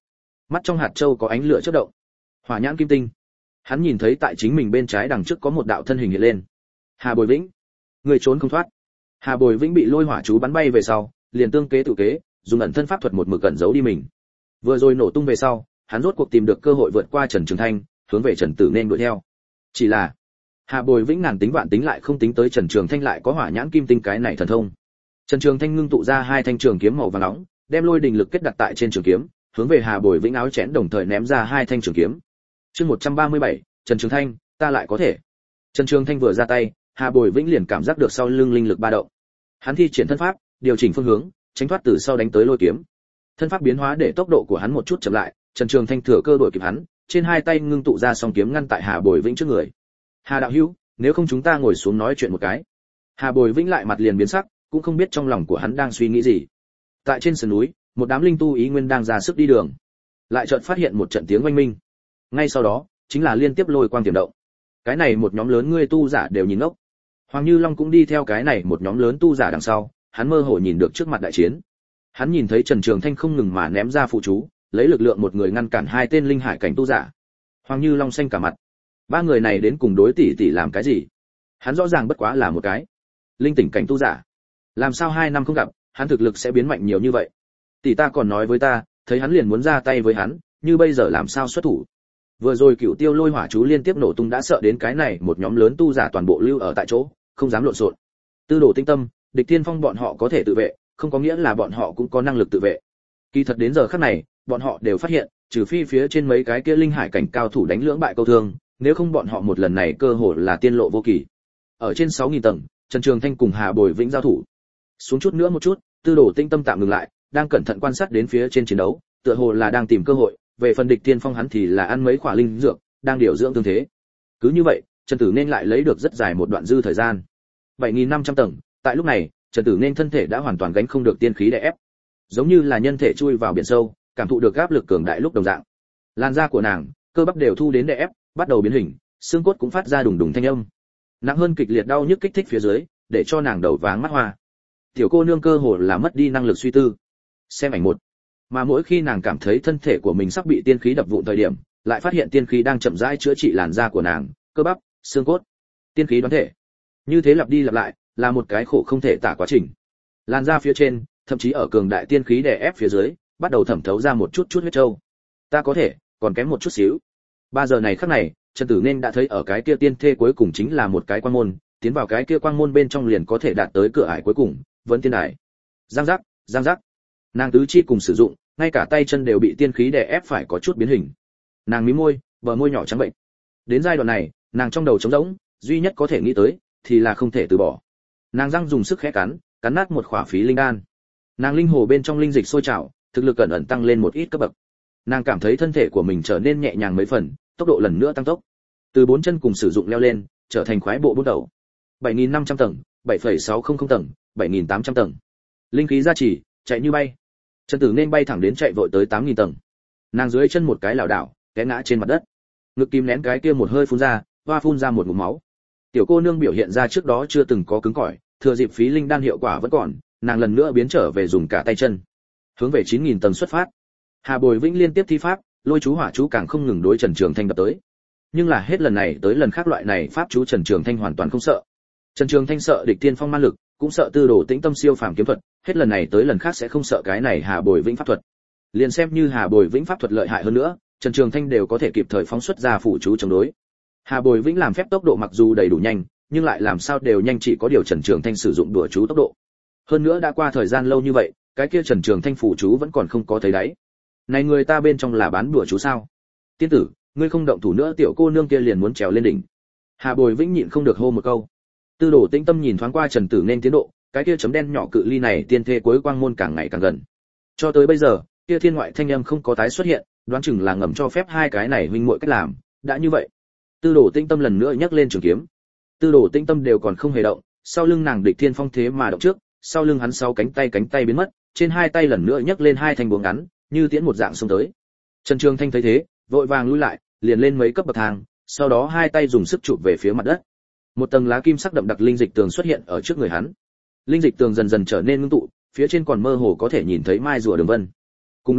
mắt trong hạt châu có ánh lửa chớp động. Hỏa nhãn kim tinh. Hắn nhìn thấy tại chính mình bên trái đằng trước có một đạo thân hình hiện lên. Hà Bồi Vĩnh, người trốn không thoát. Hà Bồi Vĩnh bị lôi hỏa chú bắn bay về sau, liền tương kế tự kế, dùng ẩn thân pháp thuật một mực cẩn giấu đi mình. Vừa rồi nổ tung về sau, hắn rốt cuộc tìm được cơ hội vượt qua Trần Trường Thanh, hướng về Trần Tử Nên đuổi theo. Chỉ là Hà Bồi Vĩnh ngàn tính vạn tính lại không tính tới Trần Trường Thanh lại có hỏa nhãn kim tinh cái này thần thông. Trần Trường Thanh ngưng tụ ra hai thanh trường kiếm màu vàng nóng, đem lôi đình lực kết đặt tại trên trường kiếm, hướng về Hà Bồi Vĩnh áo chén đồng thời ném ra hai thanh trường kiếm. Chương 137, Trần Trường Thanh, ta lại có thể. Trần Trường Thanh vừa ra tay, Hà Bồi Vĩnh liền cảm giác được sau lưng linh lực ba động. Hắn thi triển thân pháp, điều chỉnh phương hướng, tránh thoát từ sau đánh tới lôi kiếm. Thân pháp biến hóa để tốc độ của hắn một chút chậm lại, Trần Trường Thanh thừa cơ đuổi kịp hắn, trên hai tay ngưng tụ ra song kiếm ngăn tại Hà Bồi Vĩnh trước người. Hà đạo hữu, nếu không chúng ta ngồi xuống nói chuyện một cái. Hà Bồi Vĩnh lại mặt liền biến sắc, cũng không biết trong lòng của hắn đang suy nghĩ gì. Tại trên sườn núi, một đám linh tu ý nguyên đang ra sức đi đường, lại chợt phát hiện một trận tiếng oanh minh. Ngay sau đó, chính là liên tiếp lôi quang tiềm động. Cái này một nhóm lớn ngươi tu giả đều nhìn ngốc. Hoàng Như Long cũng đi theo cái này một nhóm lớn tu giả đằng sau, hắn mơ hồ nhìn được trước mặt đại chiến. Hắn nhìn thấy Trần Trường Thanh không ngừng mà ném ra phụ chú, lấy lực lượng một người ngăn cản hai tên linh hải cảnh tu giả. Hoàng Như Long xanh cả mặt. Ba người này đến cùng đối tỷ tỷ làm cái gì? Hắn rõ ràng bất quá là một cái linh tỉnh cảnh tu giả. Làm sao 2 năm không gặp, hắn thực lực sẽ biến mạnh nhiều như vậy? Tỷ ta còn nói với ta, thấy hắn liền muốn ra tay với hắn, như bây giờ làm sao xuất thủ? Vừa rồi Cửu Tiêu lôi hỏa chú liên tiếp nổ tung đã sợ đến cái này một nhóm lớn tu giả toàn bộ lưu ở tại chỗ, không dám lộn xộn. Tư Đồ Tinh Tâm, Địch Thiên Phong bọn họ có thể tự vệ, không có nghĩa là bọn họ cũng có năng lực tự vệ. Kỳ thật đến giờ khắc này, bọn họ đều phát hiện, trừ phi phía trên mấy cái kia linh hải cảnh cao thủ đánh lưỡng bại câu thương, nếu không bọn họ một lần này cơ hội là tiên lộ vô kỳ. Ở trên 6000 tầng, Trần Trường Thanh cùng Hà Bồi Vĩnh giao thủ. Xuống chút nữa một chút, Tư Đồ Tinh Tâm tạm ngừng lại, đang cẩn thận quan sát đến phía trên chiến đấu, tựa hồ là đang tìm cơ hội, về phần Địch Thiên Phong hắn thì là ăn mấy quả linh dược, đang điều dưỡng thương thế. Cứ như vậy, Trần Tử Nên lại lấy được rất dài một đoạn dư thời gian. 7500 tầng, tại lúc này, Trần Tử Nên thân thể đã hoàn toàn gánh không được tiên khí đè ép, giống như là nhân thể chui vào biển sâu, cảm thụ được áp lực cường đại lúc đồng dạng. Làn da của nàng, cơ bắp đều thu đến đè ép, bắt đầu biến hình, xương cốt cũng phát ra đùng đùng thanh âm. Nặng hơn kịch liệt đau nhức kích thích phía dưới, để cho nàng đầu váng mắt hoa. Tiểu cô nương cơ hồ là mất đi năng lực suy tư. Xem ảnh 1. Mà mỗi khi nàng cảm thấy thân thể của mình sắp bị tiên khí đập vụn thời điểm, lại phát hiện tiên khí đang chậm rãi chữa trị làn da của nàng, cơ bắp, xương cốt, tiên khí đoán thể. Như thế lặp đi lặp lại, là một cái khổ không thể tả quá trình. Làn da phía trên, thậm chí ở cường đại tiên khí đè ép phía dưới, bắt đầu thẩm thấu ra một chút huyết châu. Ta có thể, còn kém một chút xíu. 3 giờ này khắc này, Trần Tử Nên đã thấy ở cái kia tiên thê cuối cùng chính là một cái quang môn, tiến vào cái kia quang môn bên trong liền có thể đạt tới cửa ải cuối cùng, Vân Tiên Đài. Giang giác, giang giác. Nàng tứ chi cùng sử dụng, ngay cả tay chân đều bị tiên khí đè ép phải có chút biến hình. Nàng mím môi, bờ môi nhỏ trắng bệnh. Đến giai đoạn này, nàng trong đầu trống rỗng, duy nhất có thể nghĩ tới thì là không thể từ bỏ. Nàng răng dùng sức khẽ cắn, cắn nát một khỏa phí linh đan. Nàng linh hồ bên trong linh dịch sôi trào, thực lực cẩn ẩn tăng lên một ít cấp bậc. Nàng cảm thấy thân thể của mình trở nên nhẹ nhàng mấy phần, tốc độ lần nữa tăng tốc. Từ 4 chân cùng sử dụng leo lên, trở thành khoái bộ 4 đầu. 7500 tầng, 7,600 tầng, 7800 tầng. Linh khí gia trì, chạy như bay. Trần Tử Nên bay thẳng đến chạy vội tới 8000 tầng. Nàng dưới chân một cái lảo đảo, té ngã trên mặt đất. Ngực kìm nén cái kia một hơi phun ra, hoa phun ra một ngụm máu. Tiểu cô nương biểu hiện ra trước đó chưa từng có cứng cỏi, thừa dịp phí linh đan hiệu quả vẫn còn, nàng lần nữa biến trở về dùng cả tay chân, hướng về 9000 tầng xuất phát. Hà Bồi Vĩnh liên tiếp thi pháp, lôi chú hỏa chú càng không ngừng đối Trần Trường Thanh đập tới. Nhưng là hết lần này tới lần khác loại này pháp chú Trần Trường Thanh hoàn toàn không sợ. Trần Trường Thanh sợ Địch Tiên Phong ma lực, cũng sợ Tư Đồ Tĩnh Tâm siêu phàm kiếm thuật, hết lần này tới lần khác sẽ không sợ cái này Hà Bồi Vĩnh pháp thuật. Liền xem như Hà Bồi Vĩnh pháp thuật lợi hại hơn nữa, Trần Trường Thanh đều có thể kịp thời phóng xuất ra phụ chú chống đối. Hà Bồi Vĩnh làm phép tốc độ mặc dù đầy đủ nhanh, nhưng lại làm sao đều nhanh, chỉ có điều Trần Trường Thanh sử dụng đùa chú tốc độ. Hơn nữa đã qua thời gian lâu như vậy, cái kia Trần Trường Thanh phụ chú vẫn còn không có thấy đáy. Này người ta bên trong là bán đùa chú sao? Tiên tử, ngươi không động thủ nữa, tiểu cô nương kia liền muốn trèo lên đỉnh. Hà Bồi Vĩnh nhịn không được hô một câu. Tư Đồ Tĩnh Tâm nhìn thoáng qua Trần Tử Nên tiến độ, cái kia chấm đen nhỏ cự ly này tiên thê cuối quang môn càng ngày càng gần. Cho tới bây giờ, kia thiên ngoại thanh âm không có tái xuất hiện, đoán chừng là ngầm cho phép hai cái này huynh muội cách làm, đã như vậy. Tư Đồ Tĩnh Tâm lần nữa nhấc lên trường kiếm. Tư Đồ Tĩnh Tâm đều còn không hề động, sau lưng nàng Địch Thiên Phong thế mà động trước, sau lưng hắn sau cánh tay biến mất, trên hai tay lần nữa nhấc lên hai thanh búa ngắn, như tiễn một dạng xông tới. Trần Trường Thanh thấy thế, vội vàng lui lại, liền lên mấy cấp bậc thang, sau đó hai tay dùng sức chụp về phía mặt đất. Một tầng lá kim sắc đậm đặc linh dịch tường xuất hiện ở trước người hắn. Linh dịch tường dần dần trở nên ngưng tụ, phía trên còn mơ hồ có thể nhìn thấy mai rùa đường vân. Cùng lúc đó,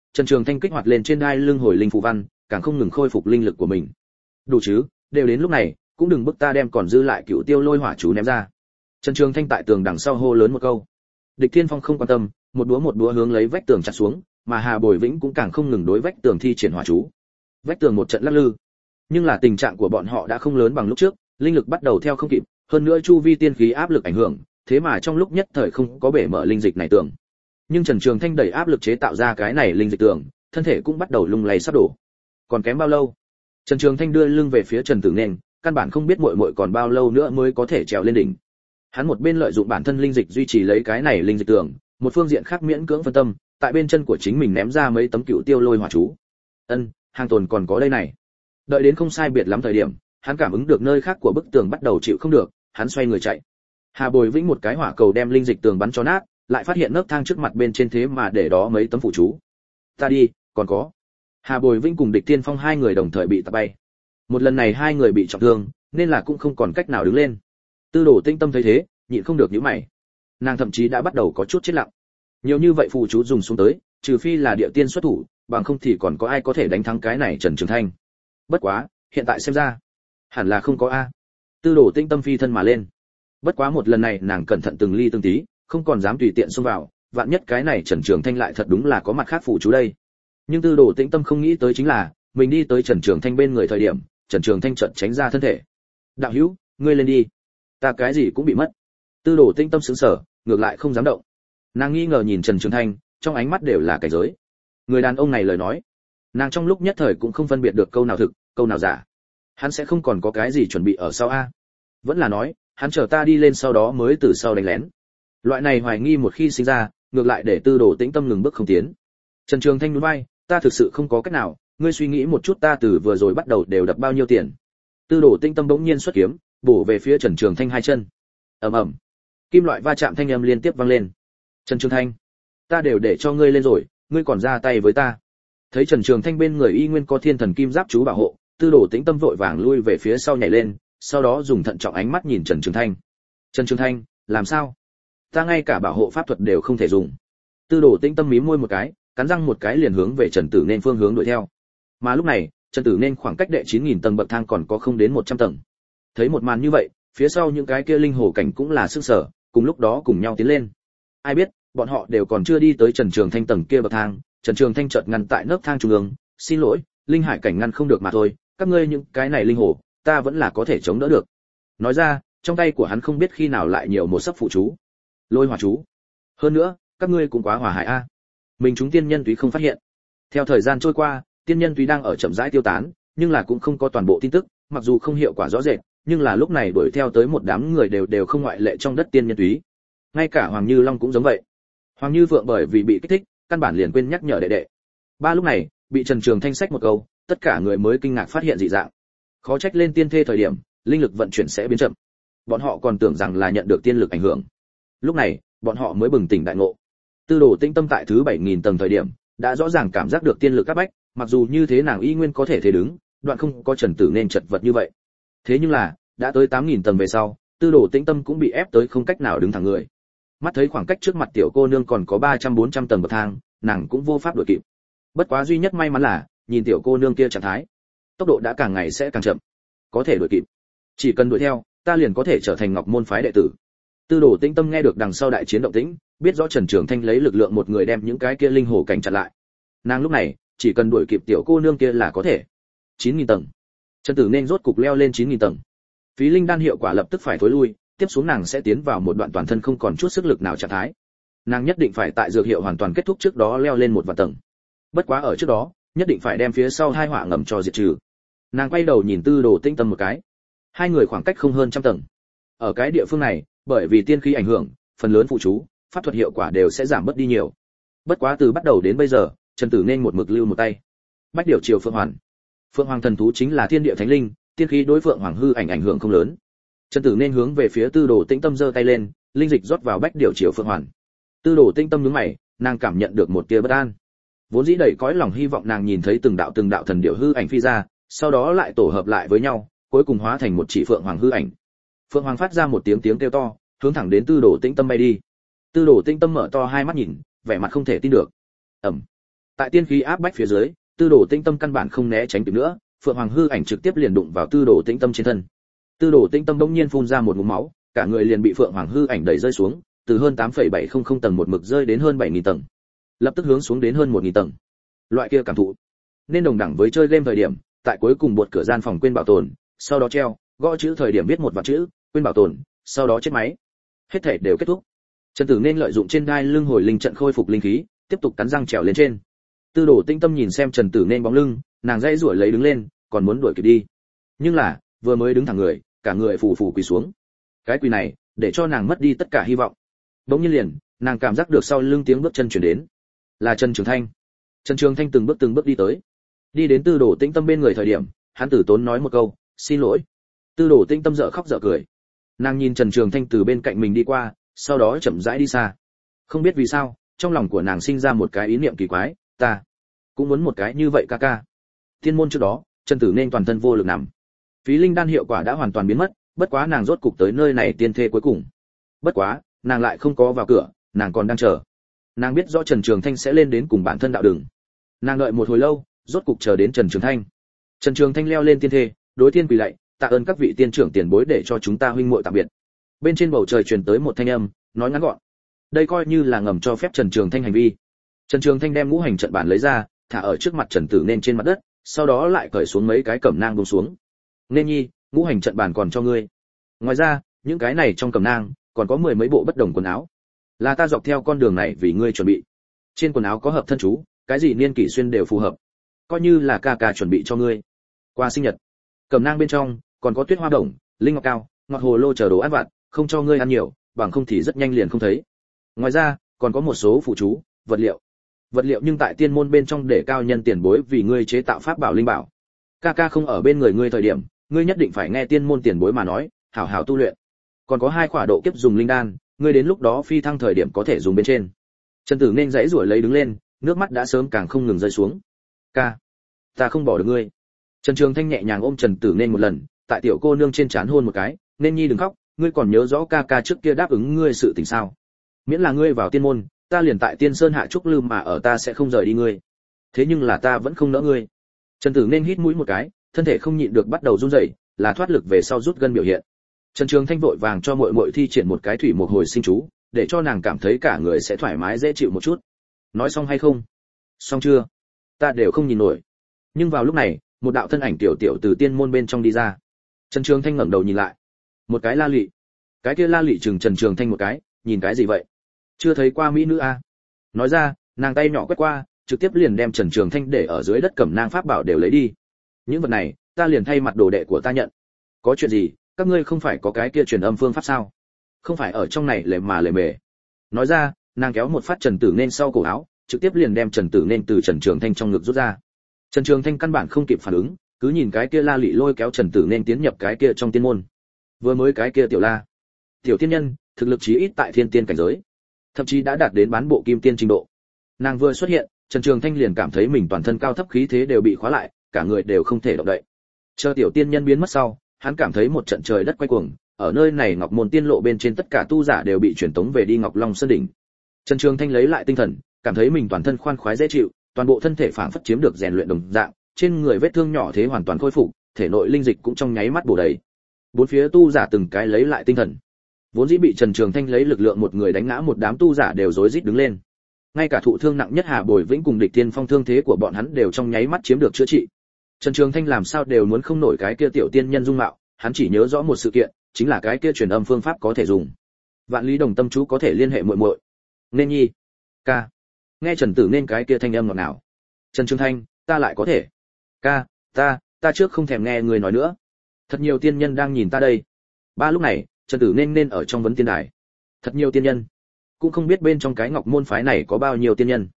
Trần Trường Thanh kích hoạt lên trên đai lưng hồi linh phù văn, càng không ngừng khôi phục linh lực của mình. Đủ chứ, đều đến lúc này, cũng đừng bức ta đem còn dư lại Cựu Tiêu Lôi Hỏa chú ném ra. Trần Trường Thanh tại tường đằng sau hô lớn một câu. Địch Thiên Phong không quan tâm, một đũa hướng lấy vách tường chặt xuống, mà Hà Bồi Vĩnh cũng càng không ngừng đối vách tường thi triển hỏa chú. Vách tường một trận lắc lư, nhưng là tình trạng của bọn họ đã không lớn bằng lúc trước, linh lực bắt đầu theo không kịp, hơn nữa chu vi tiên khí áp lực ảnh hưởng, thế mà trong lúc nhất thời không có bể mở linh dịch này tường. Nhưng Trần Trường Thanh đẩy áp lực chế tạo ra cái này linh dịch tường, thân thể cũng bắt đầu lung lay sắp đổ. Còn kém bao lâu? Trần Trường Thanh đưa lưng về phía Trần Tử Nên, căn bản không biết muội muội còn bao lâu nữa mới có thể trèo lên đỉnh. Hắn một bên lợi dụng bản thân linh dịch duy trì lấy cái này linh dịch tường, một phương diện khác miễn cưỡng phân tâm, tại bên chân của chính mình ném ra mấy tấm Cựu Tiêu Lôi Hỏa chú. Hàng tồn còn có đây này. Đợi đến không sai biệt lắm thời điểm, hắn cảm ứng được nơi khác của bức tường bắt đầu chịu không được, hắn xoay người chạy. Hà Bồi Vĩnh một cái hỏa cầu đem linh dịch tường bắn cho nát, lại phát hiện nấc thang trước mặt bên trên thế mà để đó mấy tấm phụ chú. Ta đi, còn có. Hà Bồi Vĩnh cùng Địch Thiên Phong hai người đồng thời bị tạt bay. Một lần này hai người bị trọng thương, nên là cũng không còn cách nào đứng lên. Tư Đồ Tĩnh Tâm thấy thế, nhịn không được nhíu mày. Nàng thậm chí đã bắt đầu có chút chết lặng. Nhiều như vậy phụ chú dùng xuống tới, trừ phi là địa tiên xuất thủ, bằng không thì còn có ai có thể đánh thắng cái này Trần Trường Thanh. Bất quá, hiện tại xem ra, hẳn là không có a. Tư Đồ Tĩnh Tâm phi thân mà lên. Bất quá một lần này nàng cẩn thận từng ly từng tí, không còn dám tùy tiện xông vào, vạn nhất cái này Trần Trường Thanh lại thật đúng là có mặt khác phụ chú đây. Nhưng Tư Đồ Tĩnh Tâm không nghĩ tới chính là, mình đi tới Trần Trường Thanh bên người thời điểm, Trần Trường Thanh chợt tránh ra thân thể. "Đạo hữu, ngươi lên đi, ta cái gì cũng bị mất." Tư Đồ Tĩnh Tâm sững sờ, ngược lại không dám động. Nàng nghi ngờ nhìn Trần Trường Thanh, trong ánh mắt đều là cảnh giới. Người đàn ông này lời nói, nàng trong lúc nhất thời cũng không phân biệt được câu nào thực, câu nào giả. Hắn sẽ không còn có cái gì chuẩn bị ở sau a? Vẫn là nói, hắn chờ ta đi lên sau đó mới từ sau đánh lén. Loại này hoài nghi một khi sinh ra, ngược lại để Tư Đồ Tĩnh Tâm ngừng bước không tiến. Trần Trường Thanh nhún vai, ta thực sự không có cách nào, ngươi suy nghĩ một chút ta từ vừa rồi bắt đầu đều đập bao nhiêu tiền. Tư Đồ Tĩnh Tâm bỗng nhiên xuất kiếm, bổ về phía Trần Trường Thanh hai chân. Ầm ầm, kim loại va chạm thanh âm liên tiếp vang lên. Trần Trường Thanh, ta đều để cho ngươi lên rồi, ngươi còn ra tay với ta. Thấy Trần Trường Thanh bên người y nguyên có thiên thần kim giáp chú bảo hộ, Tư Đồ Tĩnh Tâm vội vàng lui về phía sau nhảy lên, sau đó dùng thận trọng ánh mắt nhìn Trần Trường Thanh. Trần Trường Thanh, làm sao? Ta ngay cả bảo hộ pháp thuật đều không thể dùng. Tư Đồ Tĩnh Tâm mím môi một cái, cắn răng một cái liền hướng về Trần Tử Nên phương hướng đuổi theo. Mà lúc này, Trần Tử Nên khoảng cách đệ 9000 tầng bậc thang còn có không đến 100 tầng. Thấy một màn như vậy, phía sau những cái kia linh hồ cảnh cũng là sức sở, cùng lúc đó cùng nhau tiến lên. Ai biết, bọn họ đều còn chưa đi tới Trần Trường Thanh tầng kia bậc thang, Trần Trường Thanh chợt ngăn tại nấc thang trung ương, "Xin lỗi, linh hải cảnh ngăn không được mà thôi, các ngươi những cái này linh hồ, ta vẫn là có thể chống đỡ được." Nói ra, trong tay của hắn không biết khi nào lại nhiều một sấp phụ chú. Lôi hỏa chú. Hơn nữa, các ngươi cũng quá hòa hài a. Mình chúng tiên nhân túy không phát hiện. Theo thời gian trôi qua, tiên nhân túy đang ở chậm rãi tiêu tán, nhưng là cũng không có toàn bộ tin tức, mặc dù không hiệu quả rõ rệt, nhưng là lúc này đuổi theo tới một đám người đều không ngoại lệ trong đất tiên nhân túy. Ngay cả Hoàng Như Long cũng giống vậy. Hoàng Như Vượng bởi vì bị kích thích, căn bản liền quên nhắc nhở đệ đệ. Ba lúc này, bị Trần Trường Thanh sách một câu, tất cả người mới kinh ngạc phát hiện dị dạng. Khó trách lên tiên thê thời điểm, linh lực vận chuyển sẽ biến chậm. Bọn họ còn tưởng rằng là nhận được tiên lực ảnh hưởng. Lúc này, bọn họ mới bừng tỉnh đại ngộ. Tư Đồ Tĩnh Tâm tại thứ 7000 tầng thời điểm, đã rõ ràng cảm giác được tiên lực áp bách, mặc dù như thế nàng y nguyên có thể thế đứng, đoạn không có Trần Tử nên chật vật như vậy. Thế nhưng là, đã tới 8000 tầng về sau, Tư Đồ Tĩnh Tâm cũng bị ép tới không cách nào đứng thẳng người. Mắt thấy khoảng cách trước mặt tiểu cô nương còn có 300-400 tầng bậc thang, nàng cũng vô pháp đuổi kịp. Bất quá duy nhất may mắn là, nhìn tiểu cô nương kia trạng thái, tốc độ đã càng ngày sẽ càng chậm. Có thể đuổi kịp. Chỉ cần đuổi theo, ta liền có thể trở thành Ngọc Môn phái đệ tử. Tư Đồ Tĩnh Tâm nghe được đằng sau đại chiến động tĩnh, biết rõ Trần Trường Thanh lấy lực lượng một người đem những cái kia linh hồ cảnh chặn lại. Nàng lúc này, chỉ cần đuổi kịp tiểu cô nương kia là có thể. 9000 tầng. Trần Tử nên rốt cục leo lên 9000 tầng. Phí linh đan hiệu quả lập tức phải thối lui, tiếp xuống nàng sẽ tiến vào một đoạn toàn thân không còn chút sức lực nào trạng thái. Nàng nhất định phải tại dược hiệu hoàn toàn kết thúc trước đó leo lên một vạn tầng. Bất quá ở trước đó, nhất định phải đem phía sau hai họa ngầm cho diệt trừ. Nàng quay đầu nhìn Tư Đồ Tĩnh Tâm một cái. Hai người khoảng cách không hơn trăm tầng. Ở cái địa phương này, bởi vì tiên khí ảnh hưởng, phần lớn phụ chú, pháp thuật hiệu quả đều sẽ giảm bớt đi nhiều. Bất quá từ bắt đầu đến bây giờ, Trần Tử nên một mực lưu một tay. Bách Điểu Triều Phượng Hoàn. Phượng Hoàng thần thú chính là thiên địa thánh linh, tiên khí đối Phượng Hoàng hư ảnh hưởng không lớn. Trần Tử nên hướng về phía Tư Đồ Tĩnh Tâm giơ tay lên, linh dịch rót vào Bách Điểu Triều Phượng Hoàn. Tư Đồ Tĩnh Tâm nhướng mày, nàng cảm nhận được một tia bất an. Vốn dĩ đầy cõi lòng hy vọng nàng nhìn thấy từng đạo thần điểu hư ảnh phi ra, sau đó lại tổ hợp lại với nhau, cuối cùng hóa thành một chỉ Phượng Hoàng hư ảnh. Phượng Hoàng phát ra một tiếng kêu to, hướng thẳng đến Tư Đồ Tĩnh Tâm bay đi. Tư Đồ Tĩnh Tâm mở to hai mắt nhìn, vẻ mặt không thể tin được. Tại tiên khí áp bách phía dưới, Tư Đồ Tĩnh Tâm căn bản không né tránh kịp nữa, Phượng Hoàng hư ảnh trực tiếp liền đụng vào Tư Đồ Tĩnh Tâm trên thân. Tư Đồ Tĩnh Tâm bỗng nhiên phun ra một ngụm máu, cả người liền bị Phượng Hoàng hư ảnh đẩy rơi xuống, từ hơn 8,700 tầng một mực rơi đến hơn 7000 tầng. Lập tức hướng xuống đến hơn 1000 tầng. Loại kia cảm thụ, nên đồng đẳng với chơi game thời điểm, tại cuối cùng buột cửa gian phòng quên bảo tồn, sau đó treo, gõ chữ thời điểm viết một vạn chữ, quên bảo tồn, sau đó chết máy. Hết thể đều kết thúc. Trần Tử nên lợi dụng trên đai lưng hồi linh trận khôi phục linh khí, tiếp tục cắn răng trèo lên trên. Tư Đồ Tĩnh Tâm nhìn xem Trần Tử nên bóng lưng, nàng dãy rủa lấy đứng lên, còn muốn đuổi kịp đi. Nhưng là, vừa mới đứng thẳng người, cả người phù phù quỳ xuống. Cái quỳ này, để cho nàng mất đi tất cả hy vọng. Bỗng nhiên liền, nàng cảm giác được sau lưng tiếng bước chân truyền đến. Là Trần Trường Thanh. Trần Trường Thanh từng bước đi tới. Đi đến Tư Đồ Tĩnh Tâm bên người thời điểm, hắn tử tốn nói một câu, "Xin lỗi." Tư Đồ Tĩnh Tâm dở khóc dở cười. Nàng nhìn Trần Trường Thanh từ bên cạnh mình đi qua, sau đó chậm rãi đi xa. Không biết vì sao, trong lòng của nàng sinh ra một cái ý niệm kỳ quái, ta cũng muốn một cái như vậy ca ca. Tiên môn trước đó, Trần Tử nên toàn thân vô lực nằm. Phí linh đan hiệu quả đã hoàn toàn biến mất, bất quá nàng rốt cục tới nơi này tiên thê cuối cùng. Bất quá, nàng lại không có vào cửa, nàng còn đang chờ. Nàng biết rõ Trần Trường Thanh sẽ lên đến cùng bản thân đạo đường. Nàng đợi một hồi lâu, rốt cục chờ đến Trần Trường Thanh. Trần Trường Thanh leo lên tiên thê, đối tiên quỳ lạy, tạ ơn các vị tiên trưởng tiền bối để cho chúng ta huynh muội tạm biệt. Bên trên bầu trời truyền tới một thanh âm, nói ngắn gọn. Đây coi như là ngầm cho phép Trần Trường Thanh hành vi. Trần Trường Thanh đem ngũ hành trận bản lấy ra, thả ở trước mặt Trần Tử nên trên mặt đất, sau đó lại cởi xuống mấy cái cẩm nang buông xuống. Nên nhi, ngũ hành trận bản còn cho ngươi. Ngoài ra, những cái này trong cẩm nang còn có 10 mấy bộ bất đồng quần áo, là ta dọc theo con đường này vì ngươi chuẩn bị. Trên quần áo có hợp thân chú, cái gì niên kỷ xuyên đều phù hợp, coi như là ca ca chuẩn bị cho ngươi. Qua sinh nhật, cẩm nang bên trong còn có tuyết hoa đồng, linh ngọc cao, ngọt hồ lô chờ đồ ăn vặt, không cho ngươi ăn nhiều, bằng không thì rất nhanh liền không thấy. Ngoài ra, còn có một số phụ chú, vật liệu nhưng tại tiên môn bên trong để cao nhân tiền bối vì ngươi chế tạo pháp bảo linh bảo. Ca ca không ở bên người ngươi thời điểm, ngươi nhất định phải nghe tiên môn tiền bối mà nói, hảo hảo tu luyện. Còn có 2 khỏa độ kiếp dùng linh đan, ngươi đến lúc đó phi thăng thời điểm có thể dùng bên trên. Trần Tử nên dãy rủa lấy đứng lên, nước mắt đã sớm càng không ngừng rơi xuống. Ca, ta không bỏ được ngươi. Trần Trường Thanh nhẹ nhàng ôm Trần Tử nên một lần, tại tiểu cô nương trên trán hôn một cái, nên nhi đừng khóc, ngươi còn nhớ rõ ca ca trước kia đáp ứng ngươi sự tình sao? Miễn là ngươi vào tiên môn, ta liền tại Tiên Sơn hạ trúc lưu mà ở, ta sẽ không rời đi ngươi. Thế nhưng là ta vẫn không nỡ ngươi. Trần Tử nên hít mũi một cái, thân thể không nhịn được bắt đầu run rẩy, là thoát lực về sau rút gân biểu hiện. Trần Trường Thanh vội vàng cho muội muội thi triển một cái thủy một hồi sinh chú, để cho nàng cảm thấy cả người sẽ thoải mái dễ chịu một chút. Nói xong hay không? Xong chưa? Ta đều không nhìn nổi. Nhưng vào lúc này, một đạo thân ảnh tiểu tiểu từ tiên môn bên trong đi ra. Trần Trường Thanh ngẩng đầu nhìn lại. Một cái La Lị. Cái kia La Lị chừng Trần Trường Thanh một cái, nhìn cái gì vậy? Chưa thấy qua mỹ nữ a? Nói ra, nàng tay nhỏ quét qua, trực tiếp liền đem Trần Trường Thanh để ở dưới đất cẩm nang pháp bảo đều lấy đi. Những vật này, ta liền thay mặt đồ đệ của ta nhận. Có chuyện gì, các ngươi không phải có cái kia truyền âm phương pháp sao? Không phải ở trong này lề mề. Nói ra, nàng kéo một phát Trần Tử nên sau cổ áo, trực tiếp liền đem Trần Tử nên từ Trần Trường Thanh trong ngực rút ra. Trần Trường Thanh căn bản không kịp phản ứng, cứ nhìn cái kia La Lị lôi kéo Trần Tử nên tiến nhập cái kia trong tiên môn. Vừa mới cái kia tiểu tiên nhân, thực lực chí ít tại thiên tiên cảnh giới, thậm chí đã đạt đến bán bộ kim tiên trình độ. Nàng vừa xuất hiện, Trần Trường Thanh liền cảm thấy mình toàn thân cao thấp khí thế đều bị khóa lại, cả người đều không thể động đậy. Chờ tiểu tiên nhân biến mất sau, hắn cảm thấy một trận trời đất quay cuồng, ở nơi này Ngọc Môn Tiên Lộ bên trên tất cả tu giả đều bị truyền tống về đi Ngọc Long Sơn đỉnh. Trần Trường Thanh lấy lại tinh thần, cảm thấy mình toàn thân khoan khoái dễ chịu, toàn bộ thân thể phảng phất chiếm được rèn luyện đồng dạng, trên người vết thương nhỏ thế hoàn toàn khôi phục, thể nội linh dịch cũng trong nháy mắt bổ đầy. Bốn phía tu giả từng cái lấy lại tinh thần. Vốn dĩ bị Trần Trường Thanh lấy lực lượng một người đánh ngã một đám tu giả đều rối rít đứng lên. Ngay cả thụ thương nặng nhất Hà Bồi Vĩnh cùng Địch Tiên Phong thương thế của bọn hắn đều trong nháy mắt chiếm được chữa trị. Trần Trường Thanh làm sao đều muốn không nổi cái kia tiểu tiên nhân dung mạo, hắn chỉ nhớ rõ một sự kiện, chính là cái kia truyền âm phương pháp có thể dùng. Vạn Lý Đồng Tâm chú có thể liên hệ muội muội. Nên nhi, ca. Nghe Trần Tử nên cái kia thanh âm ngọt ngào. Trần Trường Thanh, ta lại có thể. Ca, ta trước không thèm nghe người nói nữa. Thật nhiều tiên nhân đang nhìn ta đây. Ba lúc này, Trần Tử nên ở trong vấn tiên đài. Thật nhiều tiên nhân, cũng không biết bên trong cái Ngọc Môn phái này có bao nhiêu tiên nhân.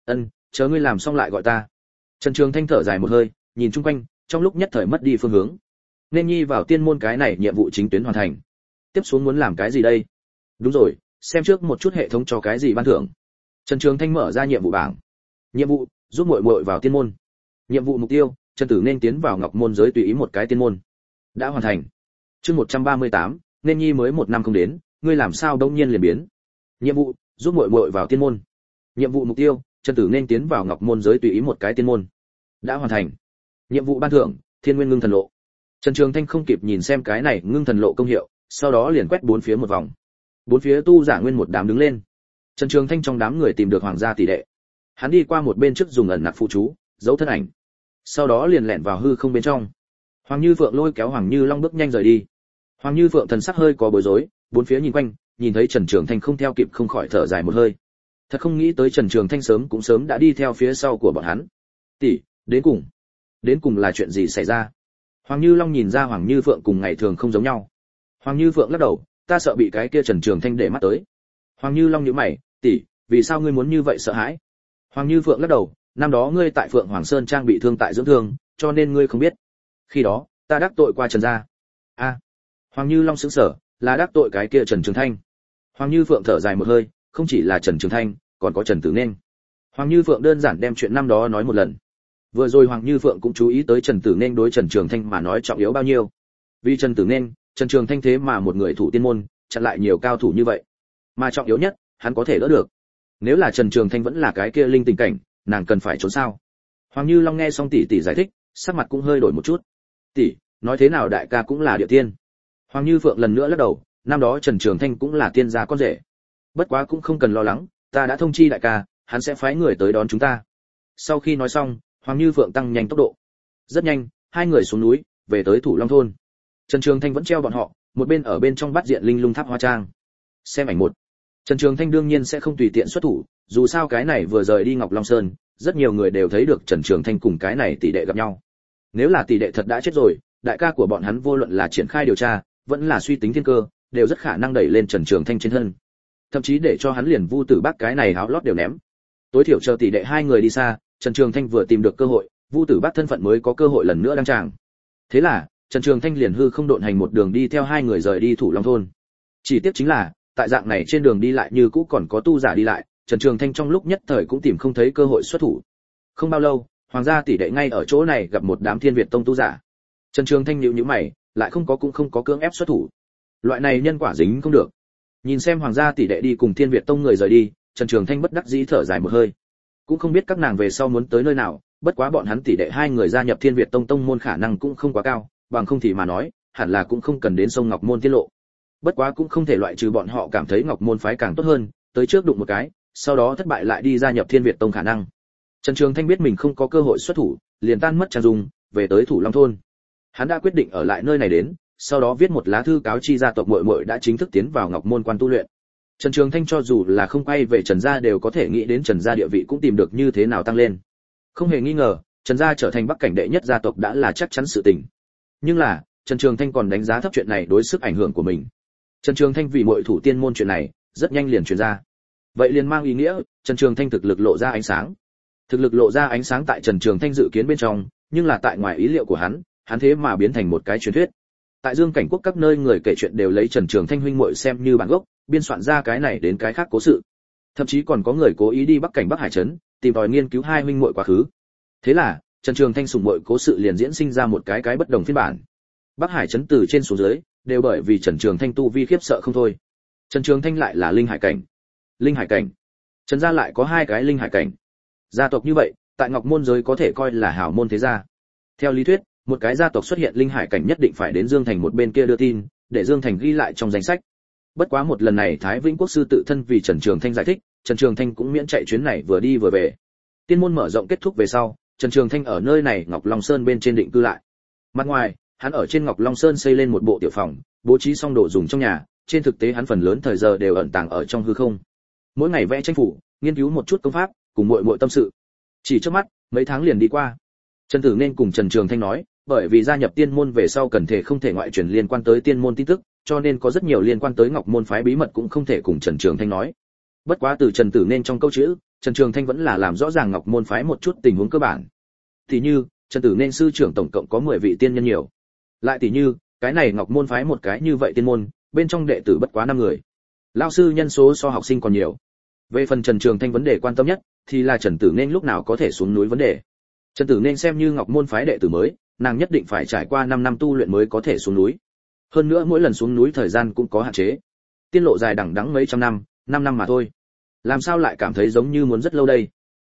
Chờ ngươi làm xong lại gọi ta. Trần Trường Thanh thở dài một hơi, nhìn chung quanh, trong lúc nhất thời mất đi phương hướng. Nên nhi vào tiên môn cái này nhiệm vụ chính tuyến hoàn thành. Tiếp xuống muốn làm cái gì đây? Đúng rồi, xem trước một chút hệ thống cho cái gì ban thưởng. Trần Trường Thanh mở ra nhiệm vụ bảng. Nhiệm vụ, giúp muội muội vào tiên môn. Nhiệm vụ mục tiêu, Trần Tử nên tiến vào Ngọc Môn giới tùy ý một cái tiên môn. Đã hoàn thành. Chương 138, nên nhi mới 1 năm không đến, ngươi làm sao đông nhiên liền biến. Nhiệm vụ, giúp muội muội vào tiên môn. Nhiệm vụ mục tiêu, Trần Tử nên tiến vào Ngọc Môn giới tùy ý một cái tiên môn. Đã hoàn thành. Nhiệm vụ ban thưởng, Thiên Nguyên Ngưng Thần Lộ. Trần Trường Thanh không kịp nhìn xem cái này Ngưng Thần Lộ công hiệu, sau đó liền quét bốn phía một vòng. Bốn phía tu giả nguyên một đám đứng lên. Trần Trường Thanh trong đám người tìm được Hoàng gia tỷ đệ. Hắn đi qua một bên trước dùng ẩn nặc phụ chú, giấu thân ảnh. Sau đó liền lẻn vào hư không bên trong. Hoàng Như Phượng lôi kéo Hoàng Như Long bước nhanh rời đi. Hoàng Như Phượng thần sắc hơi có bối rối, bốn phía nhìn quanh, nhìn thấy Trần Trường Thanh không theo kịp không khỏi thở dài một hơi. Thật không nghĩ tới Trần Trường Thanh sớm đã đi theo phía sau của bọn hắn. Tỷ, đến cùng là chuyện gì xảy ra? Hoàng Như Long nhìn ra Hoàng Như Phượng cùng ngày thường không giống nhau. Hoàng Như Phượng lắc đầu, ta sợ bị cái kia Trần Trường Thanh để mắt tới. Hoàng Như Long nhíu mày, tỷ, vì sao ngươi muốn như vậy sợ hãi? Hoàng Như Phượng lắc đầu, năm đó ngươi tại Phượng Hoàng Sơn trang bị thương tại dưỡng thương, cho nên ngươi không biết. Khi đó, ta đắc tội qua Trần gia. A. Hoàng Như Long sững sờ, là đắc tội cái kia Trần Trường Thanh. Hoàng Như Phượng thở dài một hơi, không chỉ là Trần Trường Thanh, còn có Trần Tử Nên. Hoàng Như Phượng đơn giản đem chuyện năm đó nói một lần. Vừa rồi Hoàng Như Phượng cũng chú ý tới Trần Tử Nên đối Trần Trường Thanh mà nói trọng yếu bao nhiêu. Vì Trần Tử Nên, Trần Trường Thanh thế mà một người thủ tiên môn, chặn lại nhiều cao thủ như vậy. Mà trọng yếu nhất, hắn có thể đỡ được. Nếu là Trần Trường Thanh vẫn là cái kia linh tình cảnh, nàng cần phải trốn sao? Hoàng Như Long nghe xong tỷ tỷ giải thích, sắc mặt cũng hơi đổi một chút. Tỷ, nói thế nào đại ca cũng là địa tiên. Hoàng Như Phượng lần nữa lắc đầu, năm đó Trần Trường Thanh cũng là tiên gia con rể. Bất quá cũng không cần lo lắng, ta đã thông chi đại ca, hắn sẽ phái người tới đón chúng ta. Sau khi nói xong, Hoàng Như Phượng tăng nhanh tốc độ. Rất nhanh, hai người xuống núi, về tới Thủ Long thôn. Trần Trường Thanh vẫn treo bọn họ, một bên ở bên trong bắt diện linh lung tháp hoa trang. Xem ảnh một. Trần Trường Thanh đương nhiên sẽ không tùy tiện xuất thủ, dù sao cái này vừa rời đi Ngọc Long Sơn, rất nhiều người đều thấy được Trần Trường Thanh cùng cái này tỷ đệ gặp nhau. Nếu là tỷ đệ thật đã chết rồi, đại ca của bọn hắn vô luận là triển khai điều tra, vẫn là suy tính thiên cơ, đều rất khả năng đẩy lên Trần Trường Thanh trên thân. Thậm chí để cho hắn liền Vu Tử Bác cái này háo lót đều ném. Tối thiểu chờ tỷ đệ hai người đi xa, Trần Trường Thanh vừa tìm được cơ hội, Vu Tử Bác thân phận mới có cơ hội lần nữa đăng tràng. Thế là, Trần Trường Thanh liền hư không độn hành một đường đi theo hai người rời đi Thủ Long thôn. Chỉ tiếc chính là, tại dạng này trên đường đi lại như cũ còn có tu giả đi lại, Trần Trường Thanh trong lúc nhất thời cũng tìm không thấy cơ hội xuất thủ. Không bao lâu, Hoàng gia tỷ đệ ngay ở chỗ này gặp một đám Thiên Việt tông tu giả. Trần Trường Thanh nhíu mày, lại không có cưỡng ép xuất thủ. Loại này nhân quả dính không được. Nhìn xem Hoàng gia tỷ đệ đi cùng Thiên Việt tông người rời đi, Trần Trường Thanh bất đắc dĩ thở dài một hơi. Cũng không biết các nàng về sau muốn tới nơi nào, bất quá bọn hắn tỷ đệ hai người gia nhập Thiên Việt tông tông môn khả năng cũng không quá cao, bằng không thì mà nói, hẳn là cũng không cần đến sông Ngọc Môn tiết lộ. Bất quá cũng không thể loại trừ bọn họ cảm thấy Ngọc Môn phái càng tốt hơn, tới trước đụng một cái, sau đó thất bại lại đi gia nhập Thiên Việt tông khả năng. Trần Trường Thanh biết mình không có cơ hội xuất thủ, liền tan mất trang dung, về tới Thủ Long thôn. Hắn đã quyết định ở lại nơi này đến, sau đó viết một lá thư cáo chi gia tộc muội muội đã chính thức tiến vào Ngọc Môn quan tu luyện. Trần Trường Thanh cho dù là không quay về Trần gia đều có thể nghĩ đến Trần gia địa vị cũng tìm được như thế nào tăng lên. Không hề nghi ngờ, Trần gia trở thành Bắc cảnh đệ nhất gia tộc đã là chắc chắn sự tình. Nhưng là, Trần Trường Thanh còn đánh giá thấp chuyện này đối sức ảnh hưởng của mình. Trần Trường Thanh vì muội thủ tiên môn chuyện này, rất nhanh liền truyền ra. Vậy liền mang ý nghĩa, Trần Trường Thanh thực lực lộ ra ánh sáng. Thực lực lộ ra ánh sáng tại Trần Trường Thanh dự kiến bên trong, nhưng là tại ngoài ý liệu của hắn thế mà biến thành một cái truyền thuyết. Tại Dương Cảnh Quốc các nơi người kể chuyện đều lấy Trần Trường Thanh huynh muội xem như bản gốc, biên soạn ra cái này đến cái khác cố sự. Thậm chí còn có người cố ý đi Bắc cảnh Bắc Hải trấn, tìm tòi nghiên cứu hai huynh muội quá khứ. Thế là, Trần Trường Thanh sủng muội cố sự liền diễn sinh ra một cái bất đồng phiên bản. Bắc Hải trấn từ trên xuống dưới, đều bởi vì Trần Trường Thanh tu vi khiếp sợ không thôi. Trần Trường Thanh lại là linh hải cảnh. Linh hải cảnh. Trần gia lại có hai cái linh hải cảnh. Gia tộc như vậy, tại Ngọc Môn giới có thể coi là hảo môn thế gia. Theo lý thuyết, một cái gia tộc xuất hiện linh hải cảnh nhất định phải đến Dương Thành một bên kia đưa tin, để Dương Thành ghi lại trong danh sách. Bất quá một lần này Thái Vĩnh Quốc sư tự thân vì Trần Trường Thanh giải thích, Trần Trường Thanh cũng miễn chạy chuyến này vừa đi vừa về. Tiên môn mở rộng kết thúc về sau, Trần Trường Thanh ở nơi này Ngọc Long Sơn bên trên định cư lại. Mặt ngoài, hắn ở trên Ngọc Long Sơn xây lên một bộ tiểu phòng, bố trí xong đồ dùng trong nhà, trên thực tế hắn phần lớn thời giờ đều ẩn tàng ở trong hư không. Mỗi ngày vẽ tranh phủ, nghiên cứu một chút công pháp, cùng muội tâm sự. Chỉ trước mắt, mấy tháng liền đi qua. Trần Tử nên cùng Trần Trường Thanh nói, bởi vì gia nhập tiên môn về sau cần thể không thể ngoại truyền liên quan tới tiên môn tin tức, cho nên có rất nhiều liên quan tới Ngọc Môn phái bí mật cũng không thể cùng Trần Trường Thanh nói. Bất quá từ Trần Tử nên trong câu chữ, Trần Trường Thanh vẫn là làm rõ ràng Ngọc Môn phái một chút tình huống cơ bản. Tỷ như, Trần Tử nên sư trưởng tổng cộng có 10 vị tiên nhân nhiều. Lại tỷ như, cái này Ngọc Môn phái một cái như vậy tiên môn, bên trong đệ tử bất quá 5 người. Lão sư nhân số so học sinh còn nhiều. Về phần Trần Trường Thanh vấn đề quan tâm nhất, thì là Trần Tử nên lúc nào có thể xuống núi vấn đề. Trần Tử nên xem như Ngọc Môn phái đệ tử mới, nàng nhất định phải trải qua 5 năm tu luyện mới có thể xuống núi. Hơn nữa mỗi lần xuống núi thời gian cũng có hạn chế. Tiên lộ dài đằng đẵng mấy trăm năm, 5 năm mà thôi. Làm sao lại cảm thấy giống như muốn rất lâu đây?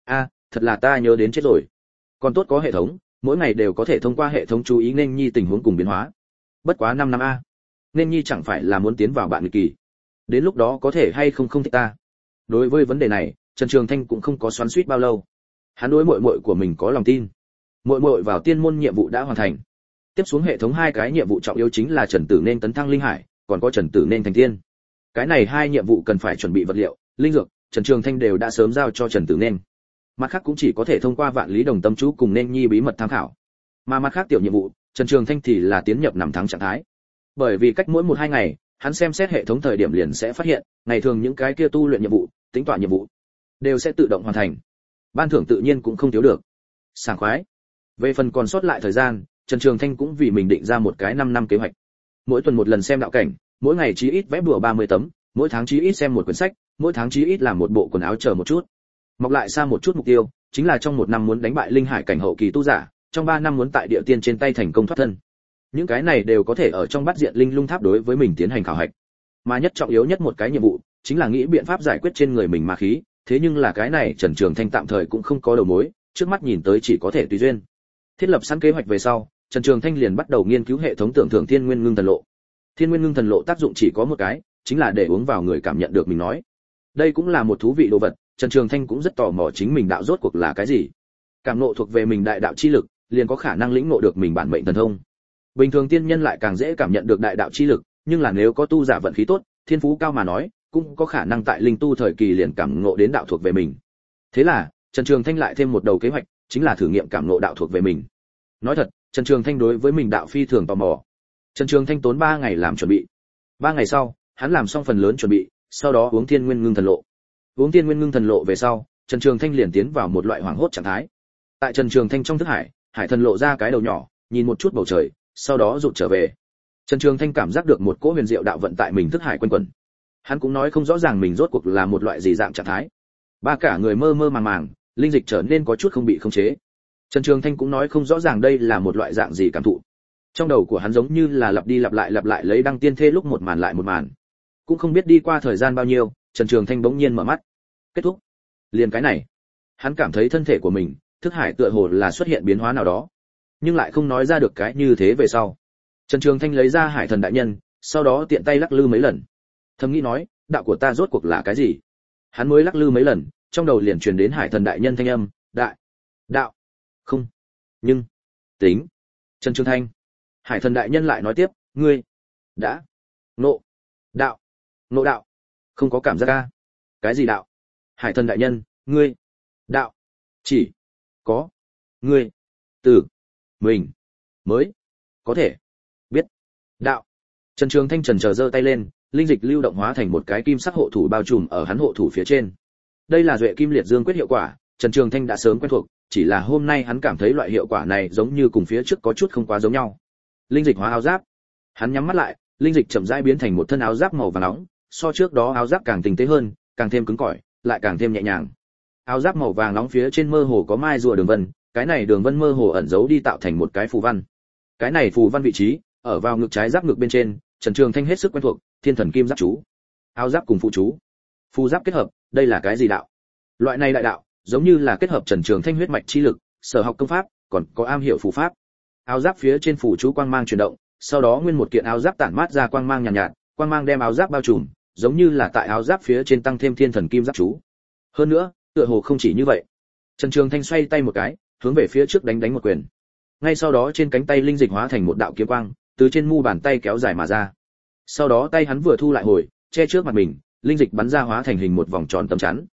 Thật là ta nhớ đến chết rồi. Còn tốt có hệ thống, mỗi ngày đều có thể thông qua hệ thống chú ý nên nhi tình huống cùng biến hóa. Bất quá 5 năm a. Nên nhi chẳng phải là muốn tiến vào bạn nghịch kỳ. Đến lúc đó có thể hay không thích ta. Đối với vấn đề này, Trần Trường Thanh cũng không có xoắn xuýt bao lâu. Hắn đối muội muội của mình có lòng tin. Muội muội vào tiên môn nhiệm vụ đã hoàn thành. Tiếp xuống hệ thống 2 cái nhiệm vụ trọng yếu chính là Trần Tử nên tấn thăng linh hải, còn có Trần Tử nên thành tiên. Cái này 2 nhiệm vụ cần phải chuẩn bị vật liệu, linh dược, Trần Trường Thanh đều đã sớm giao cho Trần Tử nên. Mặt khác cũng chỉ có thể thông qua Vạn Lý Đồng Tâm chú cùng nên nhi bí mật tham khảo. Mà mặt khác tiểu nhiệm vụ, Trần Trường Thanh thì là tiến nhập nằm thắng trạng thái. Bởi vì cách mỗi 1-2 ngày, hắn xem xét hệ thống thời điểm liền sẽ phát hiện, ngày thường những cái kia tu luyện nhiệm vụ, tính toán nhiệm vụ đều sẽ tự động hoàn thành. Ban thưởng tự nhiên cũng không thiếu được. Sảng khoái. Về phần còn sót lại thời gian, Trần Trường Thanh cũng vì mình định ra một cái 5 năm kế hoạch. Mỗi tuần một lần xem đạo cảnh, mỗi ngày chí ít vẽ bùa 30 tấm, mỗi tháng chí ít xem một quyển sách, mỗi tháng chí ít làm một bộ quần áo chờ một chút. Mọc lại xa một chút mục tiêu, chính là trong 1 năm muốn đánh bại linh hải cảnh hậu kỳ tu giả, trong 3 năm muốn tại địa tiên trên tay thành công thoát thân. Những cái này đều có thể ở trong bát diện linh lung tháp đối với mình tiến hành khảo hạch. Mà nhất trọng yếu nhất một cái nhiệm vụ, chính là nghĩ biện pháp giải quyết trên người mình ma khí, thế nhưng là cái này Trần Trường Thanh tạm thời cũng không có đầu mối, trước mắt nhìn tới chỉ có thể tùy duyên. Thiết lập sẵn kế hoạch về sau, Trần Trường Thanh liền bắt đầu nghiên cứu hệ thống tưởng thưởng Thiên Nguyên Ngưng Thần Lộ. Thiên Nguyên Ngưng Thần Lộ tác dụng chỉ có một cái, chính là để uống vào người cảm nhận được mình nói. Đây cũng là một thú vị đồ vật, Trần Trường Thanh cũng rất tò mò chính mình đạo rốt cuộc là cái gì. Cảm ngộ thuộc về mình đại đạo chi lực, liền có khả năng lĩnh ngộ được mình bản mệnh thần thông. Bình thường tiên nhân lại càng dễ cảm nhận được đại đạo chi lực, nhưng là nếu có tu giả vận khí tốt, thiên phú cao mà nói, cũng có khả năng tại linh tu thời kỳ liền cảm ngộ đến đạo thuộc về mình. Thế là, Trần Trường Thanh lại thêm một đầu kế hoạch, chính là thử nghiệm cảm ngộ đạo thuộc về mình. Nói thật, Trần Trường Thanh đối với mình đạo phi thường tò mò. Trần Trường Thanh tốn 3 ngày làm chuẩn bị. 3 ngày sau, hắn làm xong phần lớn chuẩn bị, sau đó uống Thiên Nguyên Ngưng Thần Lộ. Uống Thiên Nguyên Ngưng Thần Lộ về sau, Trần Trường Thanh liền tiến vào một loại hoảng hốt trạng thái. Tại Trần Trường Thanh trong thức hải, hải thần lộ ra cái đầu nhỏ, nhìn một chút bầu trời, sau đó rụt trở về. Trần Trường Thanh cảm giác được một cỗ huyền diệu đạo vận tại mình thức hải quanh quẩn. Hắn cũng nói không rõ ràng mình rốt cuộc là một loại gì dạng trạng thái. Ba cả người mơ mơ màng màng, linh dịch trở nên có chút không bị khống chế. Trần Trường Thanh cũng nói không rõ ràng đây là một loại dạng gì cảm thụ. Trong đầu của hắn giống như là lặp đi lặp lại lấy đăng tiên thê lúc một màn lại một màn. Cũng không biết đi qua thời gian bao nhiêu, Trần Trường Thanh bỗng nhiên mở mắt. Kết thúc. Liền cái này, hắn cảm thấy thân thể của mình, thức hải tựa hồ là xuất hiện biến hóa nào đó, nhưng lại không nói ra được cái như thế về sau. Trần Trường Thanh lấy ra Hải Thần đại nhân, sau đó tiện tay lắc lư mấy lần. Thầm nghĩ nói, đạo của ta rốt cuộc là cái gì? Hắn mới lắc lư mấy lần, trong đầu liền truyền đến Hải Thần đại nhân thanh âm, đại, đạo, không, nhưng, tính. Trần Trường Thanh. Hải Thần đại nhân lại nói tiếp, ngươi đã nộ đạo, nộ đạo, không có cảm giác a. Cái gì đạo? Hải Thần đại nhân, ngươi đạo chỉ có ngươi từ mình mới có thể biết đạo. Trần Trường Thanh chần chờ giơ tay lên, linh dịch lưu động hóa thành một cái kim sắc hộ thủ bao trùm ở hắn hộ thủ phía trên. Đây là Duệ Kim Liệt Dương quyết hiệu quả, Trần Trường Thanh đã sớm quen thuộc, chỉ là hôm nay hắn cảm thấy loại hiệu quả này giống như cùng phía trước có chút không quá giống nhau. Linh dịch hóa áo giáp. Hắn nhắm mắt lại, linh dịch chậm rãi biến thành một thân áo giáp màu vàng nóng, so trước đó áo giáp càng tinh tế hơn, càng thêm cứng cỏi, lại càng thêm nhẹ nhàng. Áo giáp màu vàng nóng phía trên mơ hồ có mai rùa đường vân, cái này đường vân mơ hồ ẩn giấu đi tạo thành một cái phù văn. Cái này phù văn vị trí ở vào ngực trái giáp ngực bên trên, Trần Trường Thanh hết sức quen thuộc, Thiên Thần Kim Giáp chú. Áo giáp cùng phụ chú, phù giáp kết hợp, đây là cái gì đạo? Loại này đại đạo, giống như là kết hợp Trần Trường Thanh huyết mạch chi lực, sở học công pháp, còn có am hiểu phù pháp. Áo giáp phía trên phù chú quang mang chuyển động, sau đó nguyên một kiện áo giáp tản mát ra quang mang nhàn nhạt, quang mang đem áo giáp bao trùm, giống như là tại áo giáp phía trên tăng thêm Thiên Thần Kim Giáp chú. Hơn nữa, tựa hồ không chỉ như vậy. Trần Trường Thanh xoay tay một cái, hướng về phía trước đánh một quyền. Ngay sau đó trên cánh tay linh dịch hóa thành một đạo kiếm quang, từ trên mu bàn tay kéo dài mà ra. Sau đó tay hắn vừa thu lại hồi, che trước mặt mình, linh dịch bắn ra hóa thành hình một vòng tròn tấm chắn.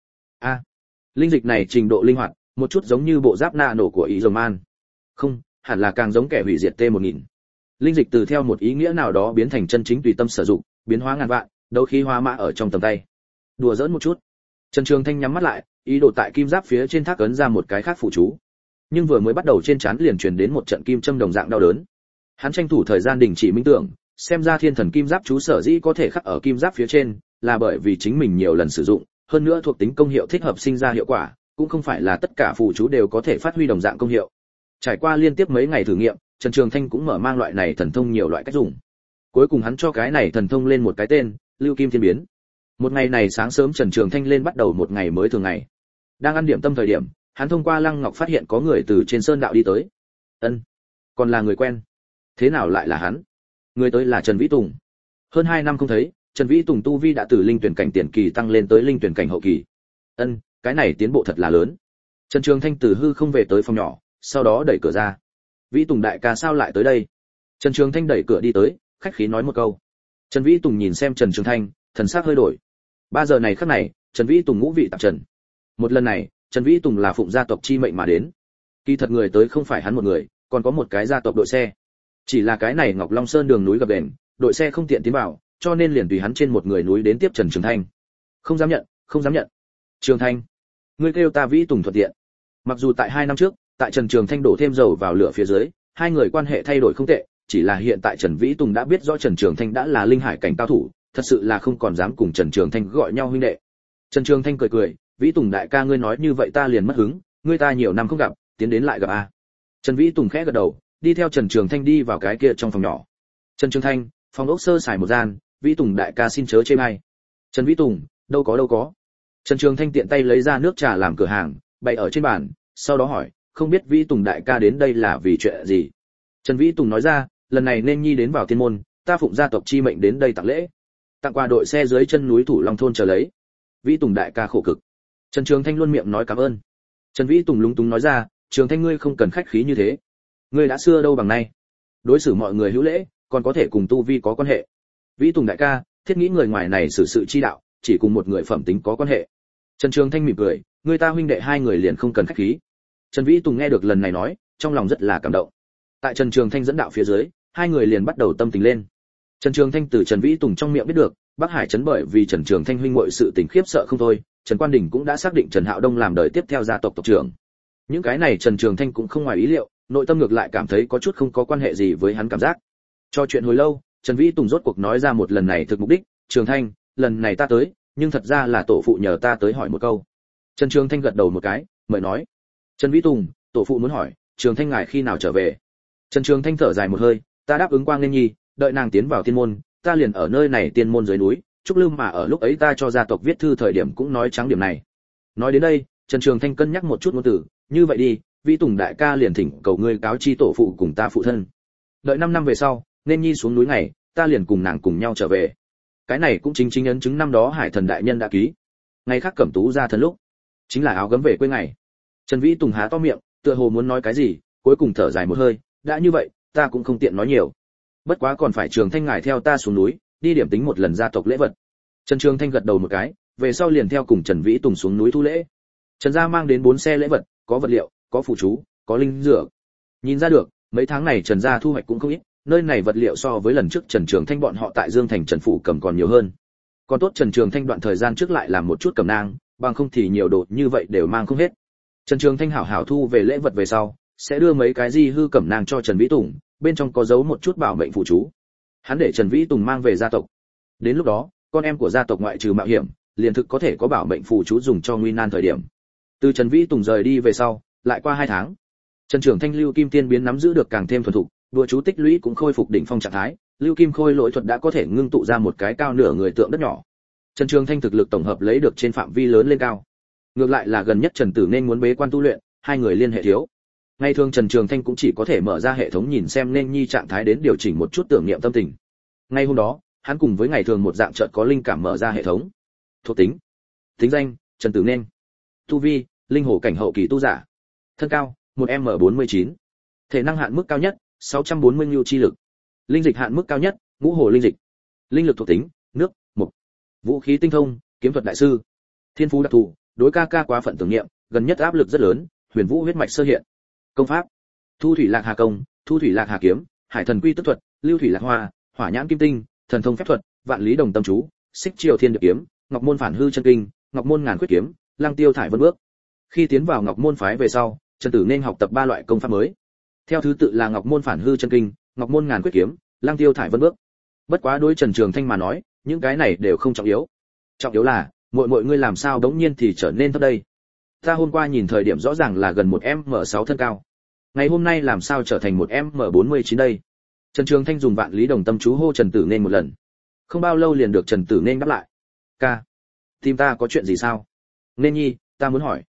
Linh dịch này trình độ linh hoạt, một chút giống như bộ giáp nano của Ý Rồng Man. Không, hẳn là càng giống kẻ hủy diệt T1000. Linh dịch từ theo một ý nghĩa nào đó biến thành chân chính tùy tâm sử dụng, biến hóa ngàn vạn, đấu khí hóa mã ở trong tầm tay. Đùa giỡn một chút. Trần Trường Thanh nhắm mắt lại, ý đồ tại kim giáp phía trên thác ấn ra một cái khác phụ chú. Nhưng vừa mới bắt đầu trên trán liền truyền đến một trận kim châm đồng dạng đau đớn. Hắn tranh thủ thời gian đình chỉ minh tưởng, xem ra Thiên Thần Kim Giáp chú sở dĩ có thể khắc ở kim giáp phía trên, là bởi vì chính mình nhiều lần sử dụng, hơn nữa thuộc tính công hiệu thích hợp sinh ra hiệu quả, cũng không phải là tất cả phụ chú đều có thể phát huy đồng dạng công hiệu. Trải qua liên tiếp mấy ngày thử nghiệm, Trần Trường Thanh cũng mở mang loại này thần thông nhiều loại cách dùng. Cuối cùng hắn cho cái này thần thông lên một cái tên, Lưu Kim Thiên Biến. Một ngày này sáng sớm Trần Trường Thanh lên bắt đầu một ngày mới thường ngày. Đang ăn điểm tâm thời điểm, hắn thông qua lăng ngọc phát hiện có người từ trên sơn đạo đi tới. Ân, còn là người quen. Thế nào lại là hắn? Người tới là Trần Vĩ Tùng. Hơn 2 năm không thấy, Trần Vĩ Tùng tu vi đã từ linh tuyển cảnh tiền kỳ tăng lên tới linh tuyển cảnh hậu kỳ. Ân, cái này tiến bộ thật là lớn. Trần Trường Thanh từ hư không về tới phòng nhỏ, sau đó đẩy cửa ra. Vĩ Tùng đại ca sao lại tới đây? Trần Trường Thanh đẩy cửa đi tới, khách khí nói một câu. Trần Vĩ Tùng nhìn xem Trần Trường Thanh, thần sắc hơi đổi. 3 giờ này khắc này, Trần Vĩ Tùng ngũ vị tạp trần. Một lần này, Trần Vĩ Tùng là phụng gia tộc chi mệnh mà đến. Kỳ thật người tới không phải hắn một người, còn có một cái gia tộc đội xe. Chỉ là cái này Ngọc Long Sơn đường núi gập ghềnh, đội xe không tiện tiến vào, cho nên liền tùy hắn trên một người núi đến tiếp Trần Trường Thanh. Không dám nhận, không dám nhận. Trường Thanh, ngươi kêu ta Vĩ Tùng thuận tiện. Mặc dù tại 2 năm trước, tại Trần Trường Thanh đổ thêm dầu vào lửa phía dưới, hai người quan hệ thay đổi không tệ, chỉ là hiện tại Trần Vĩ Tùng đã biết rõ Trần Trường Thanh đã là linh hải cảnh cao thủ, thật sự là không còn dám cùng Trần Trường Thanh gọi nhau huynh đệ. Trần Trường Thanh cười cười, Vĩ Tùng đại ca ngươi nói như vậy ta liền mất hứng, ngươi ta nhiều năm không gặp, tiến đến lại gặp a. Trần Vĩ Tùng khẽ gật đầu, đi theo Trần Trường Thanh đi vào cái kia trong phòng nhỏ. Trần Trường Thanh, phòng ốc sơ sài một gian, Vĩ Tùng đại ca xin chớ chê bai. Trần Vĩ Tùng, đâu có. Trần Trường Thanh tiện tay lấy ra nước trà làm cửa hàng, bày ở trên bàn, sau đó hỏi, không biết Vĩ Tùng đại ca đến đây là vì chuyện gì? Trần Vĩ Tùng nói ra, lần này nên nhi đến vào tiên môn, ta phụng gia tộc chi mệnh đến đây tặng lễ. Tặng quà đội xe dưới chân núi Thủ Long thôn chờ lấy. Vĩ Tùng đại ca khổ cực. Trần Trường Thanh luôn miệng nói cảm ơn. Trần Vĩ Tùng lúng túng nói ra, Trường Thanh ngươi không cần khách khí như thế. Ngươi đã xưa đâu bằng nay. Đối xử mọi người hữu lễ, còn có thể cùng tu vi có quan hệ. Vĩ Tùng đại ca, thiết nghĩ người ngoài này xử sự chi đạo, chỉ cùng một người phẩm tính có quan hệ. Trần Trường Thanh mỉm cười, người ta huynh đệ hai người liền không cần khách khí. Trần Vĩ Tùng nghe được lần này nói, trong lòng rất là cảm động. Tại Trần Trường Thanh dẫn đạo phía dưới, hai người liền bắt đầu tâm tình lên. Trần Trường Thanh từ Trần Vĩ Tùng trong miệng biết được, Bắc Hải trấn bởi vì Trần Trường Thanh huynh muội sự tình khiếp sợ không thôi, Trần Quan Đình cũng đã xác định Trần Hạo Đông làm đời tiếp theo gia tộc tộc trưởng. Những cái này Trần Trường Thanh cũng không ngoài ý liệu, nội tâm ngược lại cảm thấy có chút không có quan hệ gì với hắn cảm giác. Cho chuyện hồi lâu, Trần Vĩ Tùng rốt cuộc nói ra một lần này thực mục đích, Trường Thanh, lần này ta tới, nhưng thật ra là tổ phụ nhờ ta tới hỏi một câu. Trần Trường Thanh gật đầu một cái, mời nói. Trần Vĩ Tùng, tổ phụ muốn hỏi, Trường Thanh ngài khi nào trở về? Trần Trường Thanh thở dài một hơi, ta đáp ứng Quang Nên Nhi, đợi nàng tiến vào tiên môn, ta liền ở nơi này tiên môn dưới núi, Trúc Lư mà ở lúc ấy ta cho gia tộc viết thư thời điểm cũng nói trắng điểm này. Nói đến đây, Trần Trường Thanh cân nhắc một chút ngôn từ, như vậy đi, Vĩ Tùng đại ca liền thỉnh cầu ngươi cáo chi tổ phụ cùng ta phụ thân. Đợi 5 năm về sau, Nên Nhi xuống núi ngày, ta liền cùng nàng cùng nhau trở về. Cái này cũng chính ấn chứng năm đó Hải Thần đại nhân đã ký. Ngày khác Cẩm Tú ra thần lúc, chính là áo gấm về quê ngày. Trần Vĩ Tùng há to miệng, tựa hồ muốn nói cái gì, cuối cùng thở dài một hơi, đã như vậy, ta cũng không tiện nói nhiều. Bất quá còn phải Trường Thanh ngài theo ta xuống núi, đi điểm tính một lần gia tộc lễ vật. Trần Trường Thanh gật đầu một cái, về sau liền theo cùng Trần Vĩ Tùng xuống núi thu lễ. Trần gia mang đến 4 xe lễ vật, có vật liệu, có phụ chú, có linh dược. Nhìn ra được, mấy tháng này Trần gia thu hoạch cũng không ít, nơi này vật liệu so với lần trước Trần Trường Thanh bọn họ tại Dương Thành Trần phủ cầm còn nhiều hơn. Còn tốt Trần Trường Thanh đoạn thời gian trước lại làm một chút cẩm nang, bằng không thì nhiều đồ như vậy đều mang không hết. Trần Trường Thanh hảo hảo thu về lễ vật về sau, sẽ đưa mấy cái di hư cẩm nang cho Trần Vĩ Tùng, bên trong có giấu một chút bảo mệnh phụ chú. Hắn để Trần Vĩ Tùng mang về gia tộc. Đến lúc đó, con em của gia tộc ngoại trừ mạo hiểm, liền thực có thể có bảo mệnh phụ chú dùng cho nguy nan thời điểm. Từ Trần Vĩ Tùng rời đi về sau, lại qua 2 tháng. Trần Trường Thanh Lưu Kim Tiên biến nắm giữ được càng thêm thuần thục, đùa chú tích lũy cũng khôi phục đỉnh phong trạng thái, Lưu Kim Khôi lỗi thuật đã có thể ngưng tụ ra một cái cao nửa người tượng đất nhỏ. Trần Trường Thanh thực lực tổng hợp lấy được trên phạm vi lớn lên cao. Ngược lại là gần nhất Trần Tử nên muốn bế quan tu luyện, hai người liên hệ thiếu. Ngày thường Trần Trường Thanh cũng chỉ có thể mở ra hệ thống nhìn xem nên nhi trạng thái đến điều chỉnh một chút tưởng niệm tâm tình. Ngay hôm đó, hắn cùng với ngày thường một dạng chợt có linh cảm mở ra hệ thống. Thuộc tính: tính danh Trần Tử nên, tu vi linh hồ cảnh hậu kỳ tu giả, thân cao 1m49, thể năng hạn mức cao nhất 640 nhu chi lực, linh dịch hạn mức cao nhất ngũ hồ linh dịch, linh lực thuộc tính nước, mộc, vũ khí tinh thông kiếm thuật đại sư, thiên phú đặc thù đối ca ca quá phận tưởng niệm, gần nhất áp lực rất lớn, huyền vũ huyết mạch sơ hiện. Công pháp: thu thủy lạc hà công, thu thủy lạc hà kiếm, hải thần quy tức thuật, lưu thủy lạc hoa, hỏa nhãn kim tinh, thần thông phép thuật, vạn lý đồng tâm chú, xích triều thiên điệp kiếm, ngọc môn phản hư chân kinh, ngọc môn ngàn quyết kiếm, lăng tiêu thải vân bước. Khi tiến vào ngọc môn phái về sau, Trần Tử nên học tập 3 loại công pháp mới, theo thứ tự là ngọc môn phản hư chân kinh, ngọc môn ngàn quyết kiếm, lăng tiêu thải vân bước. Bất quá đối Trần Trường Thanh mà nói, những cái này đều không trọng yếu. Trọng yếu là, mọi ngươi làm sao đống nhiên thì trở nên thấp đây? Ta hôm qua nhìn thời điểm rõ ràng là gần 1m6 thân cao, ngày hôm nay làm sao trở thành 1m49 đây? Trần Trường Thanh dùng vạn lý đồng tâm chú hô Trần Tử nên một lần, không bao lâu liền được Trần Tử nên đáp lại. Ca, tìm ta có chuyện gì sao? Nên nhi, ta muốn hỏi.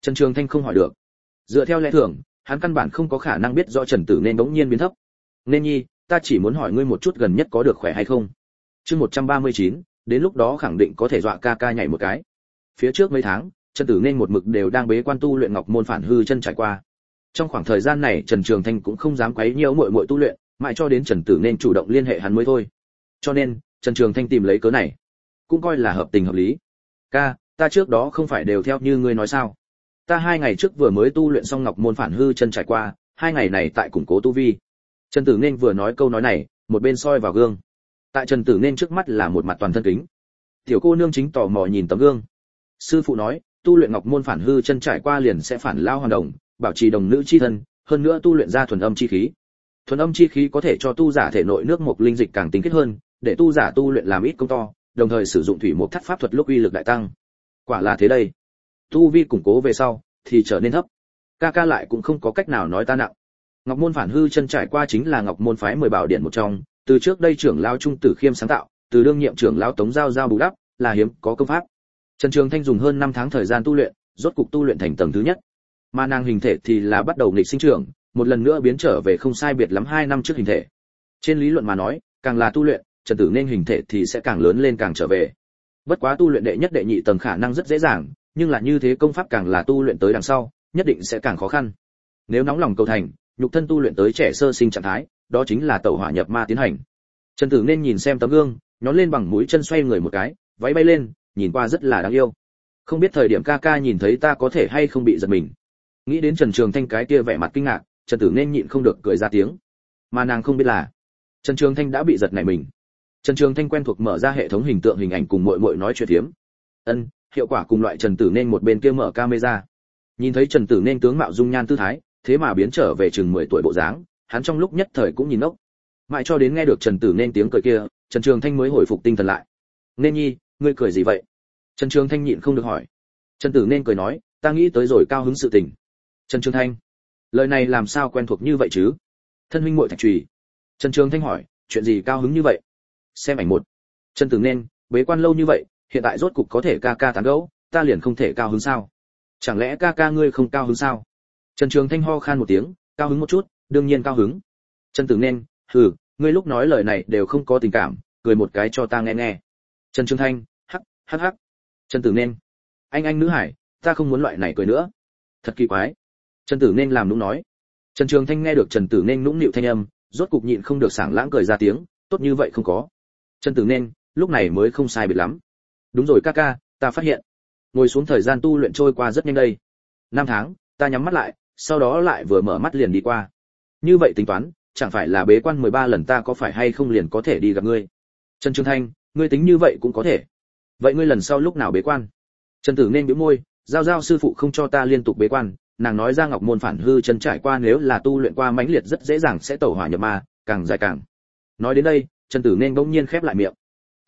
Trần Trường Thanh không hỏi được. Dựa theo lẽ thường, hắn căn bản không có khả năng biết rõ Trần Tử Nên bỗng nhiên biến thấp. Nên nhi, ta chỉ muốn hỏi ngươi một chút gần nhất có được khỏe hay không? Chương 139, đến lúc đó khẳng định có thể dọa ca ca nhảy một cái. Phía trước mấy tháng, Trần Tử Nên một mực đều đang bế quan tu luyện Ngọc Môn Phản Hư chân trải qua. Trong khoảng thời gian này Trần Trường Thanh cũng không dám quấy nhiễu muội muội tu luyện, mãi cho đến Trần Tử Nên chủ động liên hệ hắn mới thôi. Cho nên, Trần Trường Thanh tìm lấy cớ này, cũng coi là hợp tình hợp lý. Ca, ta trước đó không phải đều theo như ngươi nói sao? Ta 2 ngày trước vừa mới tu luyện xong Ngọc Môn Phản Hư chân trải qua, 2 ngày này tại củng cố tu vi. Trần Tử Nên vừa nói câu nói này, một bên soi vào gương. Tại Trần Tử Nên trước mắt là một mặt toàn thân kính. Tiểu cô nương chính tò mò nhìn tấm gương. Sư phụ nói, tu luyện Ngọc Môn Phản Hư chân trải qua liền sẽ phản lao hoàn đồng, bảo trì đồng nữ chi thân, hơn nữa tu luyện ra thuần âm chi khí. Thuần âm chi khí có thể cho tu giả thể nội nước mộc linh dịch càng tinh khiết hơn, để tu giả tu luyện làm ít công to, đồng thời sử dụng thủy mộc thất pháp thuật lúc uy lực đại tăng. Quả là thế đây. Tu vi củng cố về sau thì trở nên thấp. Ca ca lại cũng không có cách nào nói ta nặng. Ngọc Môn Phản Hư chân trải qua chính là Ngọc Môn phái 10 bảo điển một trong, từ trước đây trưởng lão Trung Tử Khiêm sáng tạo, từ đương nhiệm trưởng lão Tống Giao Giao bù đắp, là hiếm có công pháp. Trần Trường Thanh dùng hơn 5 tháng thời gian tu luyện, rốt cục tu luyện thành tầng thứ nhất. Mà nàng hình thể thì là bắt đầu nghịch sinh trưởng, một lần nữa biến trở về không sai biệt lắm 2 năm trước hình thể. Trên lý luận mà nói, càng là tu luyện, Trần Tử Nên hình thể thì sẽ càng lớn lên càng trở về. Bất quá tu luyện đệ nhất đệ nhị tầng khả năng rất dễ dàng, nhưng là như thế công pháp càng là tu luyện tới đằng sau, nhất định sẽ càng khó khăn. Nếu nóng lòng cầu thành, nhục thân tu luyện tới trẻ sơ sinh trạng thái, đó chính là tẩu hỏa nhập ma tiến hành. Trần Tử Nên nhìn xem tấm gương, nhón lên bằng mũi chân xoay người một cái, váy bay lên, nhìn qua rất là đáng yêu. Không biết thời điểm ca ca nhìn thấy ta có thể hay không bị giật mình. Nghĩ đến Trần Trường Thanh cái kia vẻ mặt kinh ngạc, Trần Tử Nên nhịn không được cười ra tiếng. Mà nàng không biết là, Trần Trường Thanh đã bị giật nảy mình. Trần Trường Thanh quen thuộc mở ra hệ thống hình tượng hình ảnh cùng muội muội nói chuyện thiếm. Hiệu quả cùng loại Trần Tử Nên một bên kia mở camera. Nhìn thấy Trần Tử Nên tướng mạo dung nhan tư thái, thế mà biến trở về chừng 10 tuổi bộ dáng, hắn trong lúc nhất thời cũng nhìn ngốc. Mãi cho đến nghe được Trần Tử Nên tiếng cười kia, Trần Trường Thanh mới hồi phục tinh thần lại. Nên nhi, ngươi cười gì vậy? Trần Trường Thanh nhịn không được hỏi. Trần Tử Nên cười nói, ta nghĩ tới rồi cao hứng sự tình. Trần Trường Thanh, lời này làm sao quen thuộc như vậy chứ? Thân huynh muội Thạch Trùy. Trần Trường Thanh hỏi, chuyện gì cao hứng như vậy? Xem ảnh một. Trần Tử Nên, bế quan lâu như vậy, hiện tại rốt cục có thể ca ca tán gẫu, ta liền không thể cao hứng sao? Chẳng lẽ ca ca ngươi không cao hứng sao? Trần Trường Thanh ho khan một tiếng, cao hứng một chút, đương nhiên cao hứng. Trần Tử Nên, ngươi lúc nói lời này đều không có tình cảm, cười một cái cho ta nghe nghe. Trần Trường Thanh, hắc, hắc hắc. Trần Tử Nên, anh nữ hải, ta không muốn loại này cười nữa. Thật kỳ quái. Trần Tử Nên làm nũng nói. Trần Trường Thanh nghe được Trần Tử Nên nũng nịu thanh âm, rốt cục nhịn không được sảng lãng cười ra tiếng, tốt như vậy không có. Trần Tử Nên, lúc này mới không sai biệt lắm. Đúng rồi ca ca, ta phát hiện, ngồi xuống thời gian tu luyện trôi qua rất nhanh đây. 5 tháng, ta nhắm mắt lại, sau đó lại vừa mở mắt liền đi qua. Như vậy tính toán, chẳng phải là bế quan 13 lần ta có phải hay không liền có thể đi gặp ngươi. Trần Trường Thanh, ngươi tính như vậy cũng có thể. Vậy ngươi lần sau lúc nào bế quan? Trần Tử Nên bĩu môi, giao sư phụ không cho ta liên tục bế quan, nàng nói ra Ngọc Môn Phản Hư chân trải qua nếu là tu luyện qua mãnh liệt rất dễ dàng sẽ tẩu hỏa nhập ma, càng dài càng. Nói đến đây, Trần Tử Nên bỗng nhiên khép lại miệng.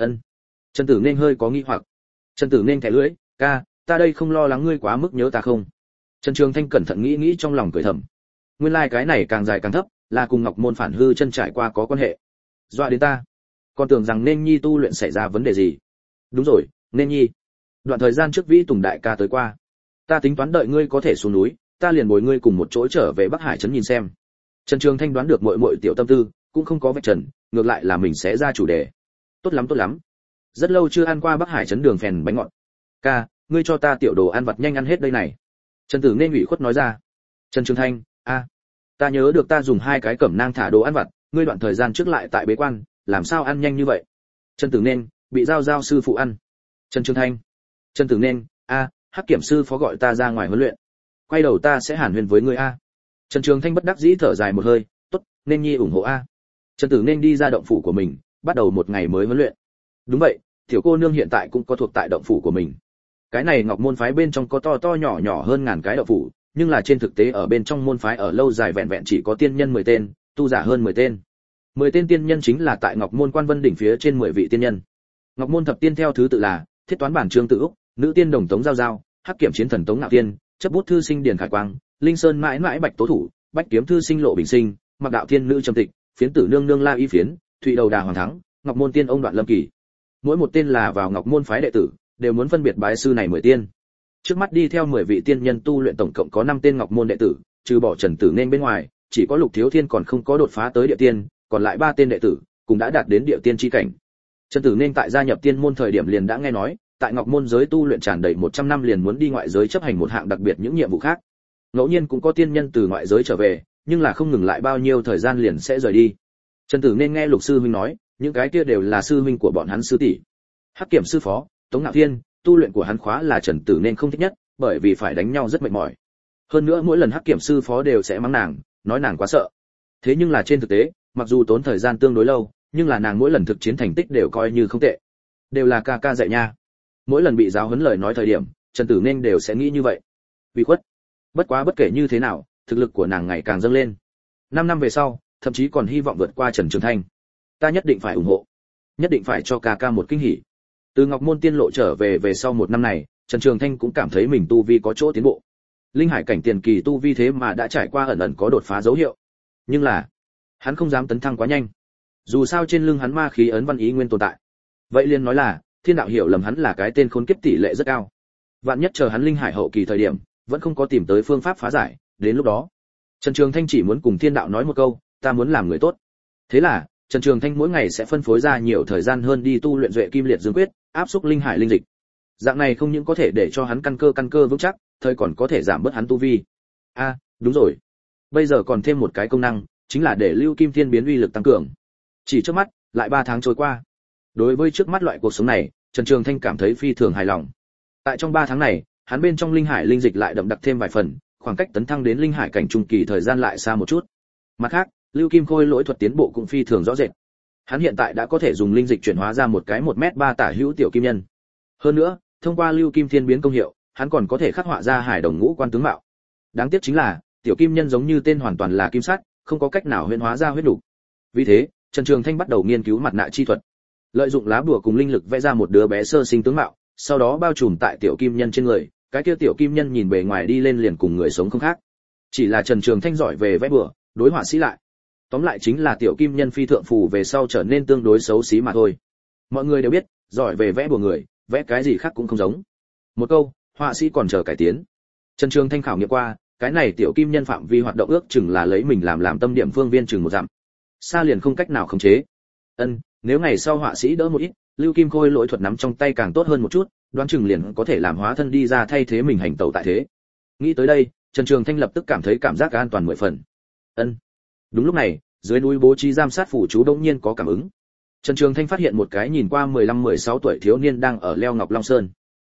Trần Tử Nên hơi có nghi hoặc. Trần Tử Nên thẻ lưỡi, ca, ta đây không lo lắng ngươi quá mức nhớ ta không? Trần Trường Thanh cẩn thận nghĩ trong lòng cười thầm. Nguyên lai cái này càng dài càng thấp, là cùng Ngọc Môn Phản Hư chân trải qua có quan hệ. Dọa đến ta. Còn tưởng rằng Nên nhi tu luyện xảy ra vấn đề gì. Đúng rồi, Nên nhi. Đoạn thời gian trước Vĩ Tùng đại ca tới qua. Ta tính toán đợi ngươi có thể xuống núi, ta liền bồi ngươi cùng một chỗ trở về Bắc Hải trấn nhìn xem. Trần Trường Thanh đoán được muội tiểu tâm tư, cũng không có vạch trần, ngược lại là mình sẽ ra chủ đề. Tốt lắm. Rất lâu chưa ăn qua Bắc Hải trấn đường phèn bánh ngọt. Ca, ngươi cho ta tiểu đồ ăn vặt nhanh ăn hết đây này. Trần Tử Nên ủy khuất nói ra. Trần Trường Thanh, ta nhớ được ta dùng 2 cái cẩm nang thả đồ ăn vặt, ngươi đoạn thời gian trước lại tại bế quan, làm sao ăn nhanh như vậy? Trần Tử Nên, bị giao sư phụ ăn. Trần Trường Thanh, Trần Tử Nên, Hắc Kiểm sư phó gọi ta ra ngoài huấn luyện. Quay đầu ta sẽ hàn huyên với ngươi a. Trần Trường Thanh bất đắc dĩ thở dài một hơi, tốt, Nên nhi ủng hộ a. Trần Tử Nên đi ra động phủ của mình, bắt đầu một ngày mới huấn luyện. Đúng vậy, tiểu cô nương hiện tại cũng có thuộc tại động phủ của mình. Cái này Ngọc Môn phái bên trong có to nhỏ hơn ngàn cái động phủ, nhưng là trên thực tế ở bên trong môn phái ở lâu dài vẹn vẹn chỉ có tiên nhân 10 tên, tu giả hơn 10 tên. 10 tên tiên nhân chính là tại Ngọc Môn Quan Vân đỉnh phía trên 10 vị tiên nhân. Ngọc Môn thập tiên theo thứ tự là Thiết Toán Bản Trương Tự Úc, Nữ Tiên Đồng Tống Giao Giao, Hắc Kiểm Chiến Thần Tống Ngạo Tiên, Chấp Bút Thư Sinh Điền Khải Quang, Linh Sơn mãi mãi Bạch Tố Thủ, Bách Kiếm Thư Sinh Lộ Bình Sinh, Mặc Đạo Thiên Nữ Trầm Tịch, Phiến Tử Nương Nương La Y Phiến, Thụy Đầu Đà Hoàng Thắng, Ngọc Môn Tiên ông Đoạn Lâm Kỳ. Mỗi một tên là vào Ngọc Môn phái đệ tử, đều muốn phân biệt bái sư này 10 tiên. Trước mắt đi theo 10 vị tiên nhân tu luyện tổng cộng có 5 tên Ngọc môn đệ tử, trừ bỏ Trần Tử Nên bên ngoài, chỉ có Lục Thiếu Thiên còn không có đột phá tới địa tiên, còn lại 3 tên đệ tử cũng đã đạt đến địa tiên chi cảnh. Trần Tử Nên tại gia nhập tiên môn thời điểm liền đã nghe nói, tại Ngọc môn giới tu luyện tràn đầy 100 năm liền muốn đi ngoại giới chấp hành một hạng đặc biệt những nhiệm vụ khác. Ngẫu nhiên cũng có tiên nhân từ ngoại giới trở về, nhưng là không ngừng lại bao nhiêu thời gian liền sẽ rời đi. Trần Tử Nên nghe Lục sư huynh nói, những cái kia đều là sư huynh của bọn hắn sư tỷ. Hắc Kiểm sư phó, Tống Ngạo Thiên, tu luyện của hắn khóa là Trần Tử Nên không thích nhất, bởi vì phải đánh nhau rất mệt mỏi. Hơn nữa mỗi lần Hắc Kiểm sư phó đều sẽ mắng nàng, nói nàng quá sợ. Thế nhưng là trên thực tế, mặc dù tốn thời gian tương đối lâu, nhưng là nàng mỗi lần thực chiến thành tích đều coi như không tệ. Đều là ca ca dạy nha. Mỗi lần bị giáo huấn lời nói thời điểm, Trần Tử Nên đều sẽ nghĩ như vậy. Vì khuất. Bất quá bất kể như thế nào, thực lực của nàng ngày càng dâng lên. 5 năm về sau, thậm chí còn hy vọng vượt qua Trần Trường Thanh. Ta nhất định phải ủng hộ, nhất định phải cho ca ca một kinh hỉ. Từ Ngọc môn tiên lộ trở về sau 1 năm này, Trần Trường Thanh cũng cảm thấy mình tu vi có chỗ tiến bộ. Linh hải cảnh tiền kỳ tu vi thế mà đã trải qua ẩn ẩn có đột phá dấu hiệu. Nhưng là, hắn không dám tấn thăng quá nhanh. Dù sao trên lưng hắn ma khí ấn văn ý nguyên tồn tại. Vậy liền nói là, thiên đạo hiểu lầm hắn là cái tên khốn kiếp tỷ lệ rất cao. Vạn nhất chờ hắn linh hải hậu kỳ thời điểm, vẫn không có tìm tới phương pháp phá giải, đến lúc đó, Trần Trường Thanh chỉ muốn cùng thiên đạo nói một câu, ta muốn làm người tốt. Thế là, Trần Trường Thanh mỗi ngày sẽ phân phối ra nhiều thời gian hơn đi tu luyện Duệ Kim Liệt Dương Quyết, áp xúc linh hải linh dịch. Dạng này không những có thể để cho hắn căn cơ vững chắc, thời còn có thể giảm bớt hắn tu vi. Đúng rồi. Bây giờ còn thêm một cái công năng, chính là để Lưu Kim Thiên biến uy lực tăng cường. Chỉ trước mắt, lại 3 tháng trôi qua. Đối với trước mắt loại cuộc sống này, Trần Trường Thanh cảm thấy phi thường hài lòng. Tại trong 3 tháng này, hắn bên trong linh hải linh dịch lại đậm đặc thêm vài phần, khoảng cách tấn thăng đến linh hải cảnh trung kỳ thời gian lại xa một chút. Mặt khác, Lưu Kim Khôi lỗi thuật tiến bộ cũng phi thường rõ rệt. Hắn hiện tại đã có thể dùng linh dịch chuyển hóa ra một cái 1m3 tả hữu tiểu kim nhân. Hơn nữa, thông qua Lưu Kim Thiên biến công hiệu, hắn còn có thể khắc họa ra hải đồng ngũ quan tướng mạo. Đáng tiếc chính là, tiểu kim nhân giống như tên hoàn toàn là kim sắt, không có cách nào huyễn hóa ra huyết đủ. Vì thế, Trần Trường Thanh bắt đầu nghiên cứu mặt nạ chi thuật. Lợi dụng lá bùa cùng linh lực vẽ ra một đứa bé sơ sinh tướng mạo, sau đó bao trùm tại tiểu kim nhân trên người, cái kia tiểu kim nhân nhìn bề ngoài đi lên liền cùng người sống không khác. Chỉ là Trần Trường Thanh giỏi về vẽ bùa, đối họa sĩ lại. Tóm lại chính là tiểu kim nhân phi thượng phù về sau trở nên tương đối xấu xí mà thôi. Mọi người đều biết, giỏi về vẽ bùa người, vẽ cái gì khác cũng không giống. Một câu, họa sĩ còn chờ cải tiến. Trần Trường Thanh khảo nghiệm qua, cái này tiểu kim nhân phạm vi hoạt động ước chừng là lấy mình làm tâm điểm phương viên chừng 1 dặm. Xa liền không cách nào khống chế. Nếu ngày sau họa sĩ đỡ một ít, Lưu Kim Khôi lỗi thuật nắm trong tay càng tốt hơn một chút, đoán chừng liền có thể làm hóa thân đi ra thay thế mình hành tẩu tại thế. Nghĩ tới đây, Trần Trường Thanh lập tức cảm thấy cảm giác an toàn 10 phần. Đúng lúc này, dưới núi bố trí giám sát phủ chú đột nhiên có cảm ứng. Trần Trường Thanh phát hiện một cái nhìn qua 15-16 tuổi thiếu niên đang ở leo Ngọc Long Sơn.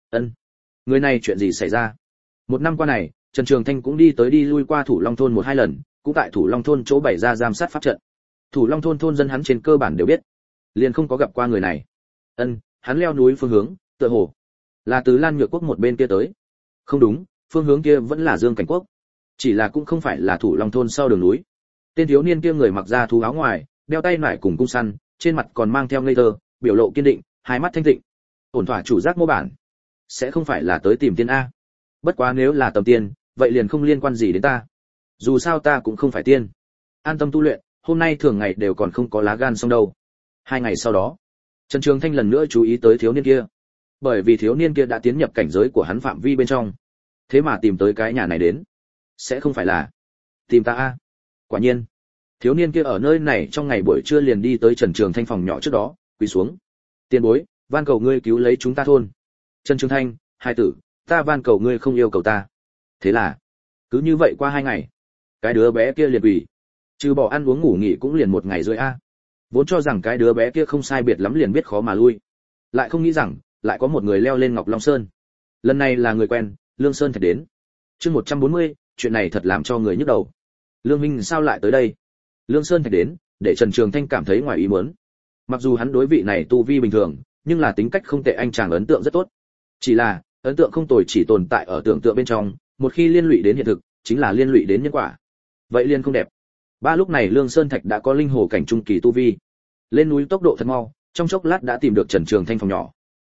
Người này chuyện gì xảy ra? 1 năm qua này, Trần Trường Thanh cũng đi tới đi lui qua Thủ Long thôn 1-2 lần, cũng tại Thủ Long thôn chỗ bày ra giám sát pháp trận. Thủ Long thôn thôn dân hắn trên cơ bản đều biết, liền không có gặp qua người này. Hắn leo núi phương hướng, tựa hồ là từ Lan Nhược Quốc một bên kia tới. Không đúng, phương hướng kia vẫn là Dương Cảnh Quốc. Chỉ là cũng không phải là Thủ Long thôn sau đường núi. Tên thiếu niên kia người mặc da thú áo ngoài, đeo tay nải cùng cung săn, trên mặt còn mang theo ngây thơ, biểu lộ kiên định, hai mắt thanh tịnh. Ổn thỏa chủ giác mô bản. Sẽ không phải là tới tìm tiên a. Bất quá nếu là tầm tiên, vậy liền không liên quan gì đến ta. Dù sao ta cũng không phải tiên. An tâm tu luyện, hôm nay thường ngày đều còn không có lá gan xong đâu. 2 ngày sau đó, Trần Trường Thanh lần nữa chú ý tới thiếu niên kia. Bởi vì thiếu niên kia đã tiến nhập cảnh giới của hắn phạm vi bên trong. Thế mà tìm tới cái nhà này đến, sẽ không phải là tìm ta a. Quả nhiên, thiếu niên kia ở nơi này trong ngày buổi trưa liền đi tới Trần Trường Thanh phòng nhỏ trước đó, quỳ xuống. Tiền bối, van cầu ngươi cứu lấy chúng ta thôn. Trần Trường Thanh, hai tử, ta van cầu ngươi không yêu cầu ta. Thế là, cứ như vậy qua 2 ngày, cái đứa bé kia liền quỳ. Trừ bỏ ăn uống ngủ nghỉ cũng liền 1 ngày rồi a. Vốn cho rằng cái đứa bé kia không sai biệt lắm liền biết khó mà lui. Lại không nghĩ rằng, lại có một người leo lên Ngọc Long Sơn. Lần này là người quen, Lương Sơn Thạch đến. Chương 140, chuyện này thật làm cho người nhức đầu. Lương Minh sao lại tới đây? Lương Sơn Thạch đến, để Trần Trường Thanh cảm thấy ngoài ý muốn. Mặc dù hắn đối vị này tu vi bình thường, nhưng là tính cách không tệ, anh chàng ấn tượng rất tốt. Chỉ là, ấn tượng không tồi chỉ tồn tại ở tưởng tượng bên trong, một khi liên lụy đến hiện thực, chính là liên lụy đến nhân quả. Vậy liên không đẹp. Lúc này Lương Sơn Thạch đã có linh hồ cảnh trung kỳ tu vi. Lên núi tốc độ thật mau, trong chốc lát đã tìm được Trần Trường Thanh phòng nhỏ.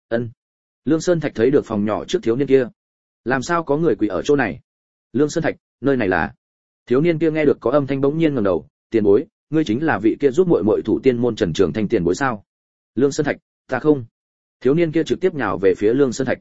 Lương Sơn Thạch thấy được phòng nhỏ trước thiếu niên kia. Làm sao có người quỳ ở chỗ này? Lương Sơn Thạch, nơi này là? Thiếu niên kia nghe được có âm thanh bỗng nhiên ngẩng đầu, tiền bối, ngươi chính là vị kia giúp muội muội thủ tiên môn Trần Trường Thanh tiền bối sao? Lương Sơn Thạch, ta không. Thiếu niên kia trực tiếp nhào về phía Lương Sơn Thạch.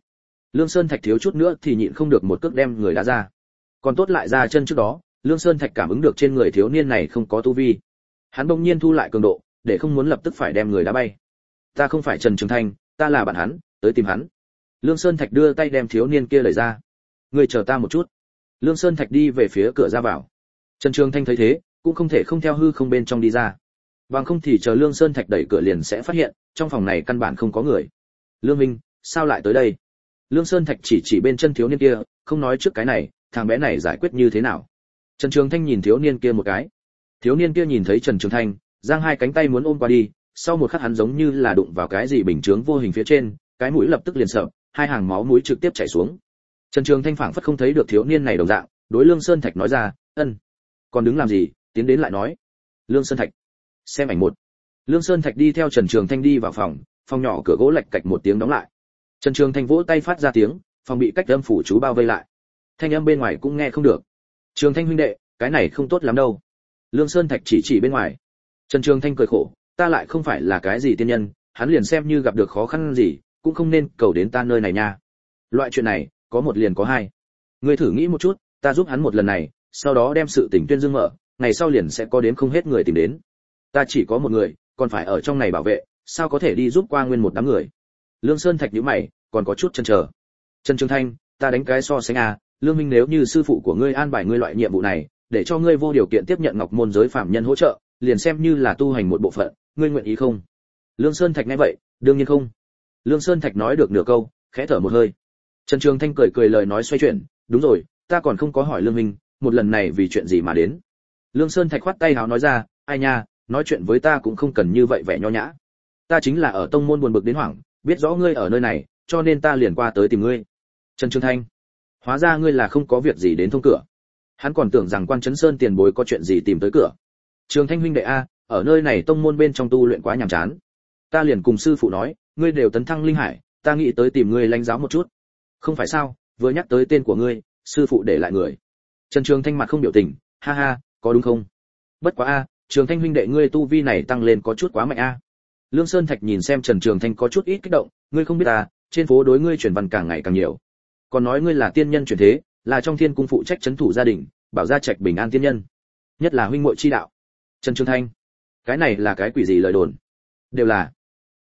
Lương Sơn Thạch thiếu chút nữa thì nhịn không được một cước đem người đá ra. Còn tốt lại ra chân trước đó, Lương Sơn Thạch cảm ứng được trên người thiếu niên này không có tu vi. Hắn bỗng nhiên thu lại cường độ, để không muốn lập tức phải đem người đá bay. Ta không phải Trần Trường Thanh, ta là bạn hắn, tới tìm hắn. Lương Sơn Thạch đưa tay đem thiếu niên kia đẩy ra. Ngươi chờ ta một chút. Lương Sơn Thạch đi về phía cửa ra vào. Trần Trường Thanh thấy thế, cũng không thể không theo hư không bên trong đi ra. Bằng không thì chờ Lương Sơn Thạch đẩy cửa liền sẽ phát hiện, trong phòng này căn bản không có người. Lương Minh, sao lại tới đây? Lương Sơn Thạch chỉ bên chân thiếu niên kia, không nói trước cái này, thằng bé này giải quyết như thế nào? Trần Trường Thanh nhìn thiếu niên kia một cái. Thiếu niên kia nhìn thấy Trần Trường Thanh, giang hai cánh tay muốn ôm qua đi, sau một khắc hắn giống như là đụng vào cái gì bình chướng vô hình phía trên, cái mũi lập tức liền sợp, hai hàng máu mũi trực tiếp chảy xuống. Trần Trường Thanh phảng phất không thấy được thiếu niên này đồng dạng, đối Lương Sơn Thạch nói ra, "Ân, còn đứng làm gì, tiến đến lại nói." Lương Sơn Thạch. Xem ảnh một. Lương Sơn Thạch đi theo Trần Trường Thanh đi vào phòng, phòng nhỏ cửa gỗ lạch cạch một tiếng đóng lại. Trần Trường Thanh vỗ tay phát ra tiếng, phòng bị cách âm phủ chú bao vây lại. Thanh âm bên ngoài cũng nghe không được. Trường Thanh huynh đệ, cái này không tốt lắm đâu. Lương Sơn Thạch chỉ bên ngoài. Trần Trường Thanh cười khổ, ta lại không phải là cái gì tiên nhân, hắn liền xem như gặp được khó khăn gì, cũng không nên cầu đến ta nơi này nha. Loại chuyện này, có một liền có hai. Ngươi thử nghĩ một chút, ta giúp hắn một lần này, sau đó đem sự tình tuyên dương mở, ngày sau liền sẽ có đến không hết người tìm đến. Ta chỉ có một người, còn phải ở trong này bảo vệ, sao có thể đi giúp qua nguyên một đám người. Lương Sơn Thạch nhíu mày, còn có chút chần chờ. Trần Trường Thanh, ta đánh cái so sánh à, Lương Minh nếu như sư phụ của ngươi an bài ngươi loại nhiệm vụ này, để cho ngươi vô điều kiện tiếp nhận Ngọc Môn giới phàm nhân hỗ trợ, liền xem như là tu hành một bộ phận, ngươi nguyện ý không? Lương Sơn Thạch nghe vậy, đương nhiên không. Lương Sơn Thạch nói được nửa câu, khẽ thở một hơi. Trần Trường Thanh cười lời nói xoay chuyển, đúng rồi, ta còn không có hỏi Lương Minh, một lần này vì chuyện gì mà đến. Lương Sơn Thạch khoát tay háo nói ra, ai nha, nói chuyện với ta cũng không cần như vậy vẻ nho nhã. Ta chính là ở tông môn buồn bực đến hoảng, biết rõ ngươi ở nơi này, cho nên ta liền qua tới tìm ngươi. Trần Trường Thanh, hóa ra ngươi là không có việc gì đến thông cửa. Hắn còn tưởng rằng Quan Chấn Sơn tiền bối có chuyện gì tìm tới cửa. Trường Thanh huynh đệ a, ở nơi này tông môn bên trong tu luyện quá nhàm chán. Ta liền cùng sư phụ nói, ngươi đều tấn thăng linh hải, ta nghĩ tới tìm ngươi lãnh giáo một chút. Không phải sao, vừa nhắc tới tên của ngươi, sư phụ để lại người. Trần Trường Thanh mặt không biểu tình, ha ha, có đúng không? Bất quá a, Trường Thanh huynh đệ ngươi tu vi này tăng lên có chút quá mạnh a. Lương Sơn Thạch nhìn xem Trần Trường Thanh có chút ít kích động, ngươi không biết à, trên phố đối ngươi truyền văn càng ngày càng nhiều. Còn nói ngươi là tiên nhân chuyển thế, là trong thiên cung phụ trách trấn thủ gia đình, bảo gia trạch bình an tiên nhân. Nhất là huynh muội chi đạo. Trần Trường Thanh, cái này là cái quỷ gì lời đồn? Đều là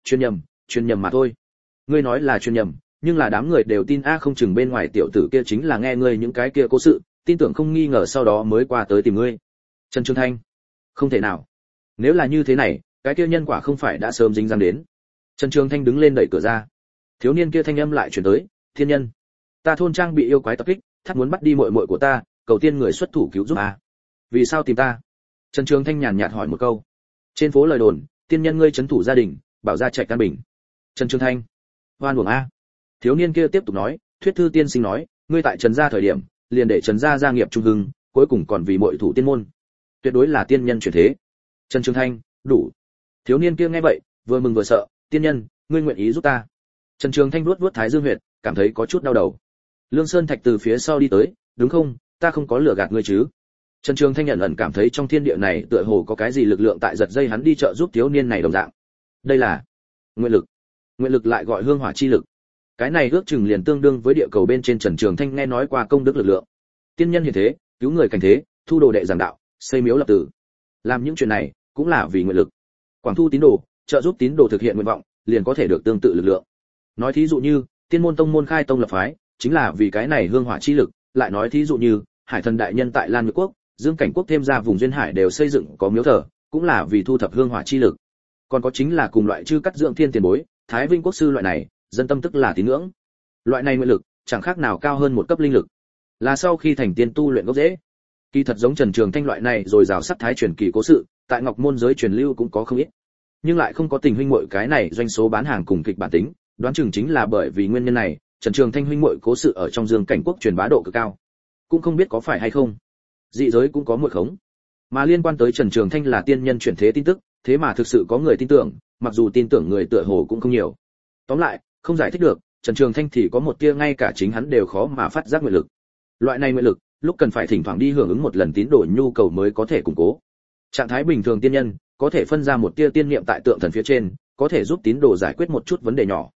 truyền nhầm mà thôi. Ngươi nói là truyền nhầm, nhưng là đám người đều tin a, không chừng bên ngoài tiểu tử kia chính là nghe ngươi những cái kia cố sự, tin tưởng không nghi ngờ sau đó mới qua tới tìm ngươi. Trần Trường Thanh, không thể nào. Nếu là như thế này, cái kia nhân quả không phải đã sớm dính dáng đến. Trần Trường Thanh đứng lên đẩy cửa ra. Thiếu niên kia thanh âm lại truyền tới, thiên nhân, ta thôn trang bị yêu quái tập kích, thắt muốn bắt đi muội muội của ta, cầu tiên người xuất thủ cứu giúp a. Vì sao tìm ta? Trần Trường Thanh nhàn nhạt hỏi một câu. Trên phố lời đồn, tiên nhân ngươi trấn thủ gia đình, bảo gia trạch căn bình. Trần Trường Thanh, hoan uổng a. Thiếu niên kia tiếp tục nói, thuyết thư tiên sinh nói, ngươi tại Trần gia thời điểm, liền để Trần gia gia nghiệp trung hưng, cuối cùng còn vì muội thủ tiên môn. Tuyệt đối là tiên nhân chuyển thế. Trần Trường Thanh, đủ. Thiếu niên kia nghe vậy, vừa mừng vừa sợ, tiên nhân, ngươi nguyện ý giúp ta. Trần Trường Thanh vuốt thái dương huyệt, cảm thấy có chút đau đầu. Lương Sơn Thạch từ phía sau đi tới, đúng không, ta không có lừa gạt ngươi chứ? Trần Trường Thanh ẩn cảm thấy trong thiên địa này tựa hồ có cái gì lực lượng tại giật dây hắn đi trợ giúp thiếu niên này đồng dạng. Đây là nguyện lực. Nguyện lực lại gọi hương hỏa chi lực. Cái này ước chừng liền tương đương với địa cầu bên trên Trần Trường Thanh nghe nói qua công đức lực lượng. Tiên nhân hiện thế, cứu người cảnh thế, thu đồ đệ giảng đạo, xây miếu lập tử. Làm những chuyện này cũng là vì nguyện lực. Quảng thu tín đồ, trợ giúp tín đồ thực hiện nguyện vọng, liền có thể được tương tự lực lượng. Nói thí dụ như, tiên môn tông môn khai tông lập phái, chính là vì cái này hương hỏa chi lực, lại nói thí dụ như, Hải Thần đại nhân tại Lan Nhược quốc, Dương Cảnh quốc thêm ra vùng duyên hải đều xây dựng có miếu thờ, cũng là vì thu thập hương hỏa chi lực. Còn có chính là cùng loại chư cắt dưỡng thiên tiền bối, Thái Vinh quốc sư loại này, dân tâm tức là tín ngưỡng. Loại này nguyện lực, chẳng khác nào cao hơn một cấp linh lực. Là sau khi thành tiên tu luyện gốc rễ. Kỳ thật giống Trần Trường Thanh loại này rồi rào sắc thái truyền kỳ cố sự, tại Ngọc Môn giới truyền lưu cũng có không ít. Nhưng lại không có tình huynh muội cái này doanh số bán hàng cùng kịch bản tính, đoán chừng chính là bởi vì nguyên nhân này, Trần Trường Thanh huynh muội cố sự ở trong Dương Cảnh quốc truyền bá độ cực cao. Cũng không biết có phải hay không. Dị giới cũng có muội khống. Mà liên quan tới Trần Trường Thanh là tiên nhân chuyển thế tin tức, thế mà thực sự có người tin tưởng, mặc dù tin tưởng người tựa hồ cũng không nhiều. Tóm lại, không giải thích được, Trần Trường Thanh thì có một tia ngay cả chính hắn đều khó mà phát giác nguyện lực. Loại này nguyện lực, lúc cần phải thỉnh thoảng đi hưởng ứng một lần tín đồ nhu cầu mới có thể củng cố. Trạng thái bình thường tiên nhân, có thể phân ra một tia tiên niệm tại tượng thần phía trên, có thể giúp tín đồ giải quyết một chút vấn đề nhỏ.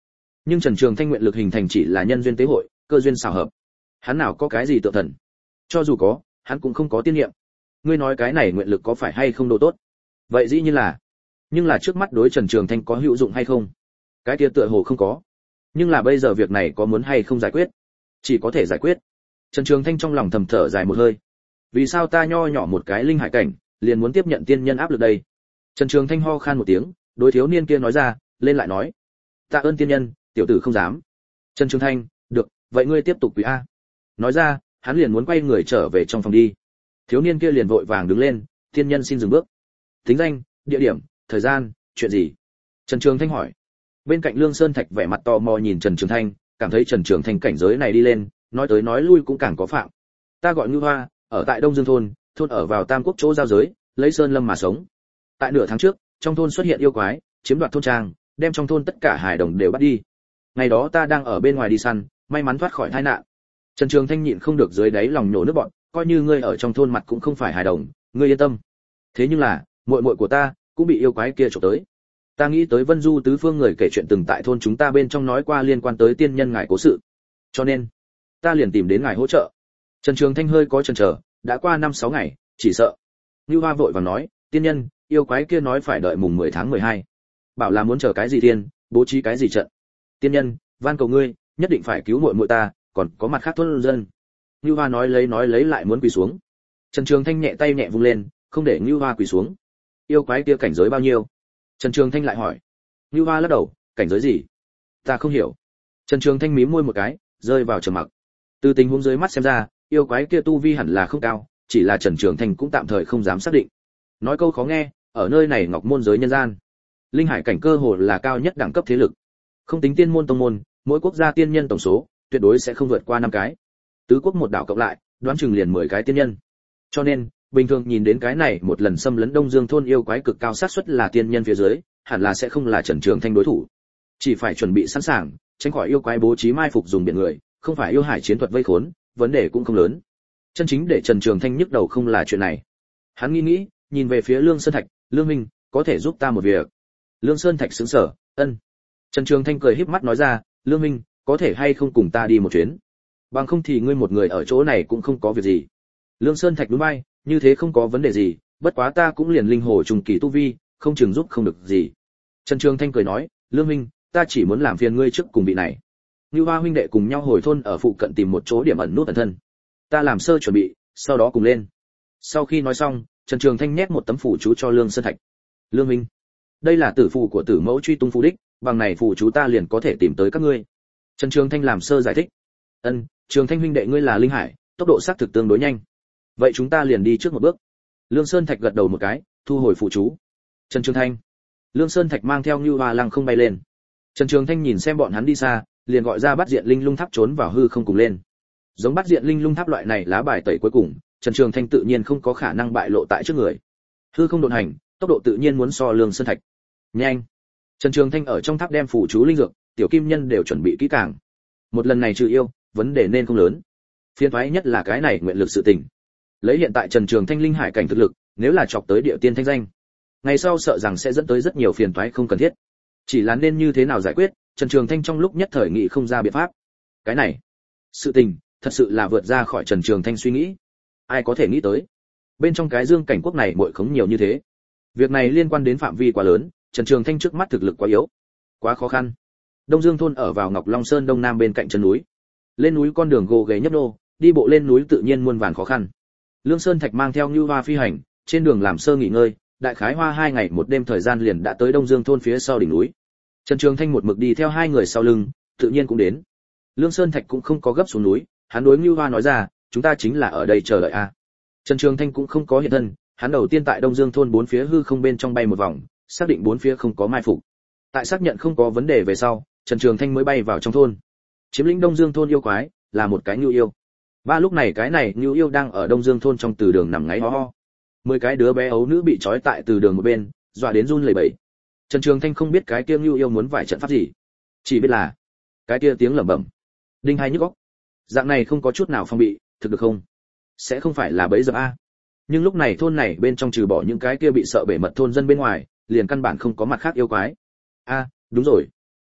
Nhưng Trần Trường Thanh nguyện lực hình thành chỉ là nhân duyên tế hội, cơ duyên xảo hợp. Hắn nào có cái gì tự thần? Cho dù có, hắn cũng không có tiên niệm. Ngươi nói cái này nguyện lực có phải hay không đồ tốt? Vậy dĩ nhiên là. Nhưng là trước mắt đối Trần Trường Thanh có hữu dụng hay không? Cái kia tựa hồ không có. Nhưng là bây giờ việc này có muốn hay không giải quyết? Chỉ có thể giải quyết. Trần Trường Thanh trong lòng thầm thở dài một hơi. Vì sao ta nho nhỏ một cái linh hải cảnh, liền muốn tiếp nhận tiên nhân áp lực đây? Trần Trường Thanh ho khan một tiếng, đối thiếu niên kia nói ra, lên lại nói: "Tạ ơn tiên nhân, tiểu tử không dám." Trần Trường Thanh: "Được, vậy ngươi tiếp tục quỳ a." Nói ra, hắn liền muốn quay người trở về trong phòng đi. Thiếu niên kia liền vội vàng đứng lên, "Tiên nhân xin dừng bước." "Tính danh, địa điểm, thời gian, chuyện gì?" Trần Trường Thanh hỏi. Bên cạnh Lương Sơn Thạch vẻ mặt tò mò nhìn Trần Trường Thanh, cảm thấy Trần Trường Thanh cảnh giới này đi lên, nói tới nói lui cũng càng có phạm. "Ta gọi Ngư Hoa, ở tại Đông Dương thôn, thôn ở vào Tam Quốc chỗ giao giới, lấy sơn lâm mà sống. Tại nửa tháng trước, trong thôn xuất hiện yêu quái, chiếm đoạt thôn trang, đem trong thôn tất cả hài đồng đều bắt đi. Ngày đó ta đang ở bên ngoài đi săn, may mắn thoát khỏi tai nạn." Trần Trường Thanh nhịn không được dưới đáy lòng nhổ nước bọt, coi như ngươi ở trong thôn mặt cũng không phải hài đồng, ngươi yên tâm. Thế nhưng là, muội muội của ta cũng bị yêu quái kia chụp tới. Ta nghĩ tới Vân Du tứ phương người kể chuyện từng tại thôn chúng ta bên trong nói qua liên quan tới tiên nhân ngài cố sự. Cho nên, ta liền tìm đến ngài hỗ trợ. Trần Trường Thanh hơi có chần chờ, đã qua 5-6 ngày, chỉ sợ. Như Hoa vội vàng nói, tiên nhân, yêu quái kia nói phải đợi mùng 10 tháng 12. Bảo là muốn chờ cái gì tiên, bố trí cái gì trận. Tiên nhân, van cầu ngươi, nhất định phải cứu muội muội ta, còn có mặt khác thôn dân. Như Hoa nói lấy lại muốn quỳ xuống. Trần Trường Thanh nhẹ tay nhẹ vung lên, không để Như Hoa quỳ xuống. Yêu quái kia cảnh giới bao nhiêu? Trần Trường Thanh lại hỏi. Như Hoa lắc đầu, cảnh giới gì? Ta không hiểu. Trần Trường Thanh mím môi một cái, rơi vào trầm mặc. Từ tình huống dưới mắt xem ra, yêu quái kia tu vi hẳn là không cao, chỉ là Trần Trường Thanh cũng tạm thời không dám xác định. Nói câu khó nghe, ở nơi này Ngọc Môn giới nhân gian, linh hải cảnh cơ hồ là cao nhất đẳng cấp thế lực. Không tính tiên môn tông môn, mỗi quốc gia tiên nhân tổng số tuyệt đối sẽ không vượt qua 5 cái. Tứ quốc một đảo cộng lại, đoán chừng liền 10 cái tiên nhân. Cho nên, bình thường nhìn đến cái này một lần xâm lấn Đông Dương thôn yêu quái cực cao xác suất là tiên nhân phía dưới, hẳn là sẽ không là Trần Trường Thanh đối thủ. Chỉ phải chuẩn bị sẵn sàng, tránh khỏi yêu quái bố trí mai phục dùng biển người, không phải yêu hải chiến thuật vây khốn, vấn đề cũng không lớn. Chân chính để Trần Trường Thanh nhức đầu không là chuyện này. Hắn nghĩ, nhìn về phía Lương Sơn Thạch, "Lương minh, có thể giúp ta một việc?" Lương Sơn Thạch sững sờ, "Ân." Trần Trường Thanh cười híp mắt nói ra, "Lương minh, có thể hay không cùng ta đi một chuyến? Bằng không thì ngươi một người ở chỗ này cũng không có việc gì." Lương Sơn Thạch nhún vai, "Như thế không có vấn đề gì, bất quá ta cũng liền linh hồ trùng kỳ tu vi, không chừng giúp không được gì." Trần Trường Thanh cười nói, "Lương minh, ta chỉ muốn làm phiền ngươi trước cùng vị này. Như Hoa huynh đệ cùng nhau hồi thôn ở phụ cận tìm một chỗ điểm ẩn nút ẩn thân. Ta làm sơ chuẩn bị, sau đó cùng lên." Sau khi nói xong, Trần Trường Thanh nhét một tấm phù chú cho Lương Sơn Thạch. "Lương minh, đây là tử phù của Tử Mẫu truy tung phù đích, bằng này phù chú ta liền có thể tìm tới các ngươi." Trần Trường Thanh làm sơ giải thích. "Ân, Trường Thanh huynh đệ ngươi là linh hải, tốc độ xác thực tương đối nhanh. Vậy chúng ta liền đi trước một bước." Lương Sơn Thạch gật đầu một cái, thu hồi phù chú. Trần Trường Thanh, Lương Sơn Thạch mang theo Như Hoa lăng không bay lên. Trần Trường Thanh nhìn xem bọn hắn đi xa, liền gọi ra Bát Diện Linh Lung Tháp trốn vào hư không cùng lên. Giống Bát Diện Linh Lung Tháp loại này lá bài tẩy cuối cùng, Trần Trường Thanh tự nhiên không có khả năng bại lộ tại trước người. Hư không độn hành, tốc độ tự nhiên muốn so Lương Sơn Thạch nhanh. Trần Trường Thanh ở trong tháp đem phù chú linh dược, tiểu kim nhân đều chuẩn bị kỹ càng. Một lần này trừ yêu, vấn đề nên không lớn. Phiền toái nhất là cái này nguyện lực sự tình. Lấy hiện tại Trần Trường Thanh linh hải cảnh thực lực, nếu là chọc tới địa tiên thanh danh, ngày sau sợ rằng sẽ dẫn tới rất nhiều phiền toái không cần thiết. Chỉ là nên như thế nào giải quyết, Trần Trường Thanh trong lúc nhất thời nghĩ không ra biện pháp. Cái này, sự tình thật sự là vượt ra khỏi Trần Trường Thanh suy nghĩ. Ai có thể nghĩ tới, bên trong cái Dương Cảnh Quốc này muội khống nhiều như thế. Việc này liên quan đến phạm vi quá lớn, Trần Trường Thanh trước mắt thực lực quá yếu, quá khó khăn. Đông Dương thôn ở vào Ngọc Long Sơn đông nam bên cạnh chân núi. Lên núi con đường gồ ghề nhấp nhô, đi bộ lên núi tự nhiên muôn vàn khó khăn. Lương Sơn Thạch mang theo Như Hoa phi hành, trên đường làm sơ nghỉ ngơi, đại khái hoa 2 ngày 1 đêm thời gian liền đã tới Đông Dương thôn phía sau đỉnh núi. Trần Trường Thanh một mực đi theo 2 người sau lưng, tự nhiên cũng đến. Lương Sơn Thạch cũng không có gấp xuống núi, hắn đối Như Hoa nói ra, "Chúng ta chính là ở đây chờ đợi a." Trần Trường Thanh cũng không có hiện thân, hắn đầu tiên tại Đông Dương thôn 4 phía hư không bên trong bay một vòng, xác định 4 phía không có mai phục. Tại xác nhận không có vấn đề về sau, Trần Trường Thanh mới bay vào trong thôn. Chiếm lĩnh Đông Dương thôn yêu quái là một cái nhu yêu. Lúc này cái này nhu yêu đang ở Đông Dương thôn trong từ đường nằm ngáy ho ho. 10 cái đứa bé ấu nữ bị trói tại từ đường một bên, dọa đến run lẩy bẩy. Trần Trường Thanh không biết cái kia nhu yêu muốn vải trận pháp gì, chỉ biết là cái kia tiếng lẩm bẩm, đinh hai nhức óc. Dạng này không có chút nào phòng bị, thực được không? Sẽ không phải là bẫy dập a? Nhưng lúc này thôn này bên trong trừ bỏ những cái kia bị sợ bể mật thôn dân bên ngoài, liền căn bản không có mặt khác yêu quái. Đúng rồi,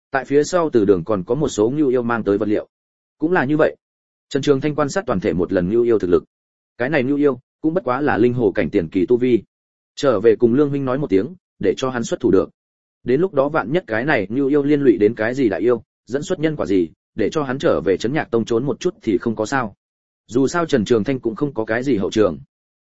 Tại phía sau từ đường còn có một số Ngưu Yêu mang tới vật liệu. Cũng là như vậy. Trần Trường Thanh quan sát toàn thể một lần Ngưu Yêu thực lực. Cái này Ngưu Yêu cũng bất quá là linh hồ cảnh tiền kỳ tu vi. Trở về cùng Lương huynh nói một tiếng, để cho hắn xuất thủ được. Đến lúc đó vạn nhất cái này Ngưu Yêu liên lụy đến cái gì đại yêu, dẫn xuất nhân quả gì, để cho hắn trở về trấn Nhạc Tông trốn một chút thì không có sao. Dù sao Trần Trường Thanh cũng không có cái gì hậu trường.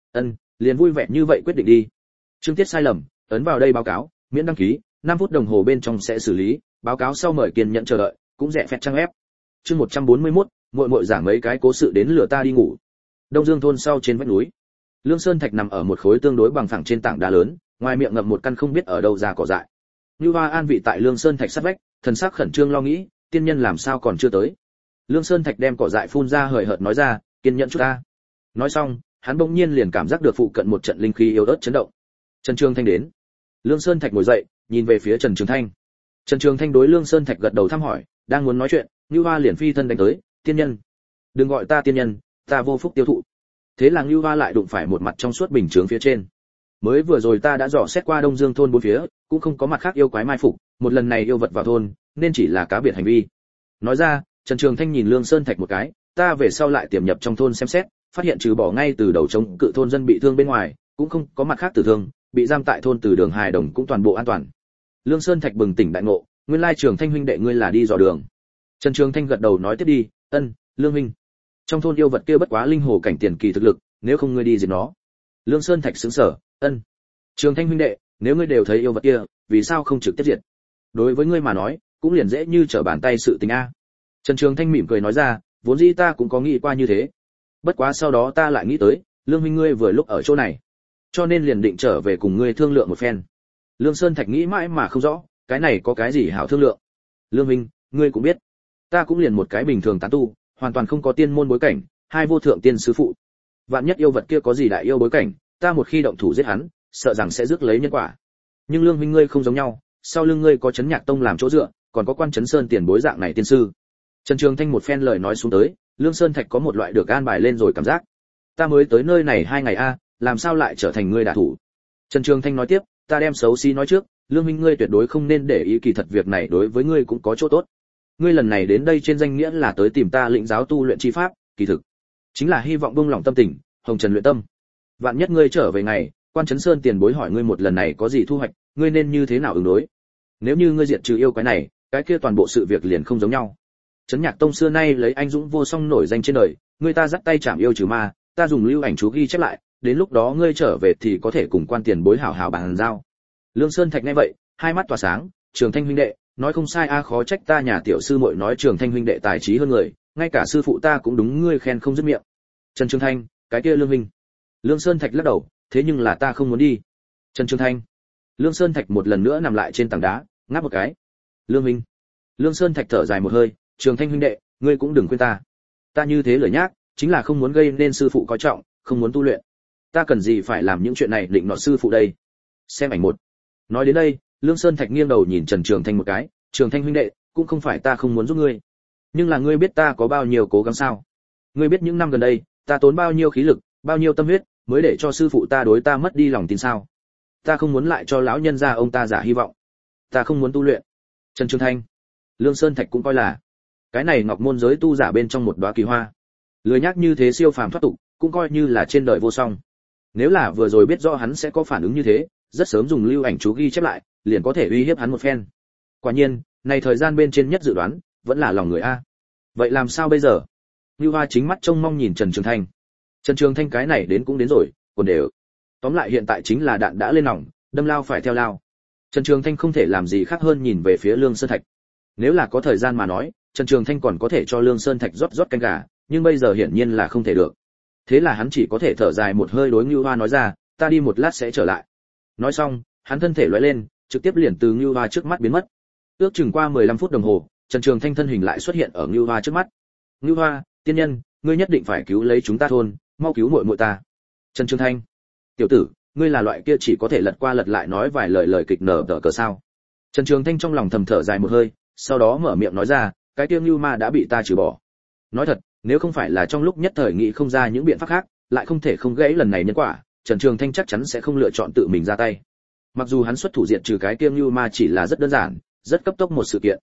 Liền vui vẻ như vậy quyết định đi. Chương tiết sai lầm, ấn vào đây báo cáo, miễn đăng ký, 5 phút đồng hồ bên trong sẽ xử lý, báo cáo sau mời kiên nhẫn chờ đợi, cũng rẻ phẹt trang ép. Chương 141, muội muội giảng mấy cái cố sự đến lừa ta đi ngủ. Đông Dương thôn sau trên vách núi. Lương Sơn Thạch nằm ở một khối tương đối bằng phẳng trên tảng đá lớn, ngoài miệng ngậm một căn không biết ở đâu ra cỏ dại. Như Hoa an vị tại Lương Sơn Thạch sát vách, thần sắc khẩn trương lo nghĩ, tiên nhân làm sao còn chưa tới. Lương Sơn Thạch đem cỏ dại phun ra hời hợt nói ra, kiên nhẫn chút ta. Nói xong, hắn bỗng nhiên liền cảm giác được phụ cận một trận linh khí yếu ớt chấn động. Trần Trường Thanh đến. Lương Sơn Thạch ngồi dậy, nhìn về phía Trần Trường Thanh. Trần Trường Thanh đối Lương Sơn Thạch gật đầu thăm hỏi, đang muốn nói chuyện, Như Hoa liền phi thân đánh tới, tiên nhân, đừng gọi ta tiên nhân, ta vô phúc tiêu thụ. Thế là Như Hoa lại đụng phải một mặt trong suốt bình chướng phía trên. Mới vừa rồi ta đã dò xét qua Đông Dương thôn bốn phía, cũng không có mặt khác yêu quái mai phục, một lần này yêu vật vào thôn, nên chỉ là cá biệt hành vi. Nói ra, Trần Trường Thanh nhìn Lương Sơn Thạch một cái, ta về sau lại tiềm nhập trong thôn xem xét, phát hiện trừ bỏ ngay từ đầu chống cự thôn dân bị thương bên ngoài, cũng không có mặt khác tử thương, bị giam tại thôn từ đường hài đồng cũng toàn bộ an toàn. Lương Sơn Thạch bừng tỉnh đại ngộ, nguyên lai Trường Thanh huynh đệ ngươi là đi dò đường. Trần Trường Thanh gật đầu nói tiếp đi, Lương huynh, trong thôn yêu vật kia bất quá linh hồ cảnh tiền kỳ thực lực, nếu không ngươi đi diệt nó. Lương Sơn Thạch sững sờ, Trường Thanh huynh đệ, nếu ngươi đều thấy yêu vật kia, vì sao không trực tiếp diệt? Đối với ngươi mà nói, cũng liền dễ như trở bàn tay sự tình a. Trần Trường Thanh mỉm cười nói ra, vốn dĩ ta cũng có nghĩ qua như thế. Bất quá sau đó ta lại nghĩ tới, Lương huynh ngươi vừa lúc ở chỗ này, cho nên liền định trở về cùng ngươi thương lượng một phen. Lương Sơn Thạch nghĩ mãi mà không rõ, cái này có cái gì hảo thương lượng. Lương huynh, ngươi cũng biết, ta cũng liền một cái bình thường tán tu, hoàn toàn không có tiên môn bối cảnh, hai vô thượng tiên sư phụ. Vạn nhất yêu vật kia có gì đại yêu bối cảnh, ta một khi động thủ giết hắn, sợ rằng sẽ rước lấy nhân quả. Nhưng Lương huynh ngươi không giống nhau, sau lưng ngươi có Trấn Nhạc Tông làm chỗ dựa, còn có Quan Trấn Sơn tiền bối dạng này tiên sư. Trần Trường Thanh một phen lời nói xuống tới, Lương Sơn Thạch có một loại được an bài lên rồi cảm giác. Ta mới tới nơi này 2 ngày a, làm sao lại trở thành ngươi đả thủ? Trần Trường Thanh nói tiếp, ta đem xấu xí nói trước, Lương huynh ngươi tuyệt đối không nên để ý, kỳ thật việc này đối với ngươi cũng có chỗ tốt. Ngươi lần này đến đây trên danh nghĩa là tới tìm ta lĩnh giáo tu luyện chi pháp, kỳ thực chính là hy vọng buông lòng tâm tình, hồng trần luyện tâm. Vạn nhất ngươi trở về ngày, Quan Trấn Sơn tiền bối hỏi ngươi một lần này có gì thu hoạch, ngươi nên như thế nào ứng đối? Nếu như ngươi diệt trừ yêu quái này, cái kia toàn bộ sự việc liền không giống nhau. Trấn Nhạc Tông xưa nay lấy anh dũng vô song nổi danh trên đời, ngươi ta dắt tay chạm yêu trừ ma, ta dùng lưu ảnh chú ghi chép lại, đến lúc đó ngươi trở về thì có thể cùng Quan tiền bối hảo hảo bàn giao. Lương Sơn Thạch nghe vậy, hai mắt tỏa sáng, Trường Thanh huynh đệ, nói không sai a, khó trách ta nhà tiểu sư muội nói Trường Thanh huynh đệ tài trí hơn người, ngay cả sư phụ ta cũng đúng ngươi khen không dứt miệng. Trần Trường Thanh, cái kia Lương huynh. Lương Sơn Thạch lắc đầu, thế nhưng là ta không muốn đi. Trần Trường Thanh. Lương Sơn Thạch một lần nữa nằm lại trên tảng đá, ngáp một cái. Lương huynh. Lương Sơn Thạch thở dài một hơi, Trường Thanh huynh đệ, ngươi cũng đừng quên ta. Ta như thế lười nhác, chính là không muốn gây nên sư phụ coi trọng, không muốn tu luyện. Ta cần gì phải làm những chuyện này định nọ sư phụ đây. Xem ảnh một. Nói đến đây, Lương Sơn Thạch nghiêng đầu nhìn Trần Trường Thanh một cái, Trường Thanh huynh đệ, cũng không phải ta không muốn giúp ngươi, nhưng là ngươi biết ta có bao nhiêu cố gắng sao? Ngươi biết những năm gần đây, ta tốn bao nhiêu khí lực, bao nhiêu tâm huyết, mới để cho sư phụ ta đối ta mất đi lòng tin sao? Ta không muốn lại cho lão nhân gia ông ta giả hy vọng. Ta không muốn tu luyện. Trần Trường Thanh, Lương Sơn Thạch cũng coi là cái này ngọc môn giới tu giả bên trong một đóa kỳ hoa. Lười nhác như thế siêu phàm thoát tục, cũng coi như là trên đời vô song. Nếu là vừa rồi biết rõ hắn sẽ có phản ứng như thế, rất sớm dùng lưu ảnh chú ghi chép lại, liền có thể uy hiếp hắn một phen. Quả nhiên, này thời gian bên trên nhất dự đoán, vẫn là lòng người a. Vậy làm sao bây giờ? Như Hoa chính mắt trông mong nhìn Trần Trường Thanh. Trần Trường Thanh cái này đến cũng đến rồi, còn đều. Tóm lại hiện tại chính là đạn đã lên nòng, đâm lao phải theo lao. Trần Trường Thanh không thể làm gì khác hơn nhìn về phía Lương Sơn Thạch. Nếu là có thời gian mà nói, Trần Trường Thanh còn có thể cho Lương Sơn Thạch rót canh gà, nhưng bây giờ hiển nhiên là không thể được. Thế là hắn chỉ có thể thở dài một hơi đối Như Hoa nói ra, ta đi một lát sẽ trở lại. Nói xong, hắn thân thể lóe lên, trực tiếp liền từ Như Hoa trước mắt biến mất. Ước chừng qua 15 phút đồng hồ, Trần Trường Thanh thân hình lại xuất hiện ở Như Hoa trước mắt. Như Hoa, tiên nhân, ngươi nhất định phải cứu lấy chúng ta thôn, mau cứu muội muội ta. Trần Trường Thanh, tiểu tử, ngươi là loại kia chỉ có thể lật qua lật lại nói vài lời kịch nở tở cờ sao? Trần Trường Thanh trong lòng thầm thở dài một hơi, sau đó mở miệng nói ra, cái tiêu Như Ma đã bị ta trừ bỏ. Nói thật, nếu không phải là trong lúc nhất thời nghĩ không ra những biện pháp khác, lại không thể không gãy lần này nhân quả, Trần Trường Thanh chắc chắn sẽ không lựa chọn tự mình ra tay. Mặc dù hắn xuất thủ diệt trừ cái tiêu Như Ma chỉ là rất đơn giản, rất cấp tốc một sự kiện,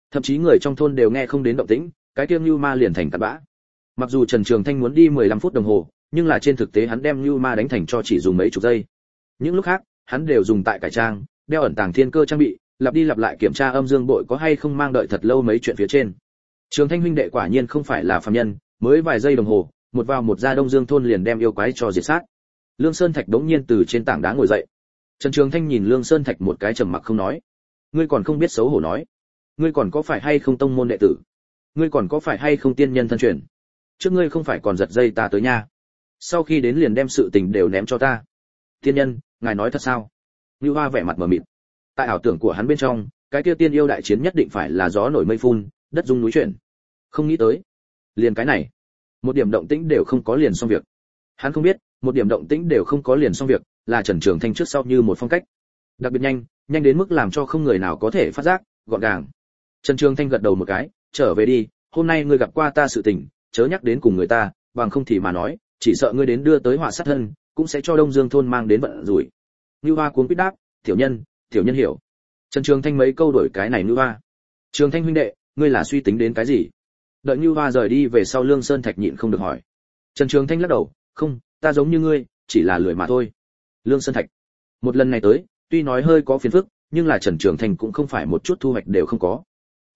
thậm chí người trong thôn đều nghe không đến động tĩnh, cái kia Nưu Ma liền thành cặn bã. Mặc dù Trần Trường Thanh muốn đi 15 phút đồng hồ, nhưng là trên thực tế hắn đem Nưu Ma đánh thành cho chỉ dùng mấy chục giây. Những lúc khác, hắn đều dùng tại cải trang, đeo ẩn tàng thiên cơ trang bị, lặp đi lặp lại kiểm tra âm dương bội có hay không mang đợi thật lâu mấy chuyện phía trên. Trường Thanh huynh đệ quả nhiên không phải là phàm nhân, mới vài giây đồng hồ, một vào một ra Đông Dương thôn liền đem yêu quái cho diệt sát. Lương Sơn Thạch đống nhiên từ trên tảng đá ngồi dậy. Trần Trường Thanh nhìn Lương Sơn Thạch một cái trầm mặc không nói. Ngươi còn không biết xấu hổ nói, ngươi còn có phải hay không tông môn đệ tử? Ngươi còn có phải hay không tiên nhân thân truyền? Trước ngươi không phải còn giật dây ta tới nha. Sau khi đến liền đem sự tình đều ném cho ta. Tiên nhân, ngài nói thật sao? Nưu Hoa vẻ mặt mờ mịt. Tại ảo tưởng của hắn bên trong, cái kia tiên yêu đại chiến nhất định phải là gió nổi mây phun, đất rung núi chuyển. Không nghĩ tới, liền cái này, một điểm động tĩnh đều không có liền xong việc. Hắn không biết, một điểm động tĩnh đều không có liền xong việc, là Trần Trường Thanh trước sau như một phong cách. Đặc biệt nhanh, nhanh đến mức làm cho không người nào có thể phát giác, gọn gàng. Trần Trường Thanh gật đầu một cái, trở về đi, hôm nay ngươi gặp qua ta sự tình, chớ nhắc đến cùng người ta, bằng không thì mà nói, chỉ sợ ngươi đến đưa tới họa sát thân, cũng sẽ cho Đông Dương thôn mang đến vận rủi. Nưu Hoa cuống quýt đáp, tiểu nhân hiểu. Trần Trường Thanh mấy câu đổi cái này Nưu Hoa. Trường Thanh huynh đệ, ngươi là suy tính đến cái gì? Đợi Nưu Hoa rời đi về sau Lương Sơn Thạch nhịn không được hỏi. Trần Trường Thanh lắc đầu, không, ta giống như ngươi, chỉ là lười mà thôi. Lương Sơn Thạch, một lần này tới, tuy nói hơi có phiền phức, nhưng là Trần Trường Thanh cũng không phải một chút thu hoạch đều không có.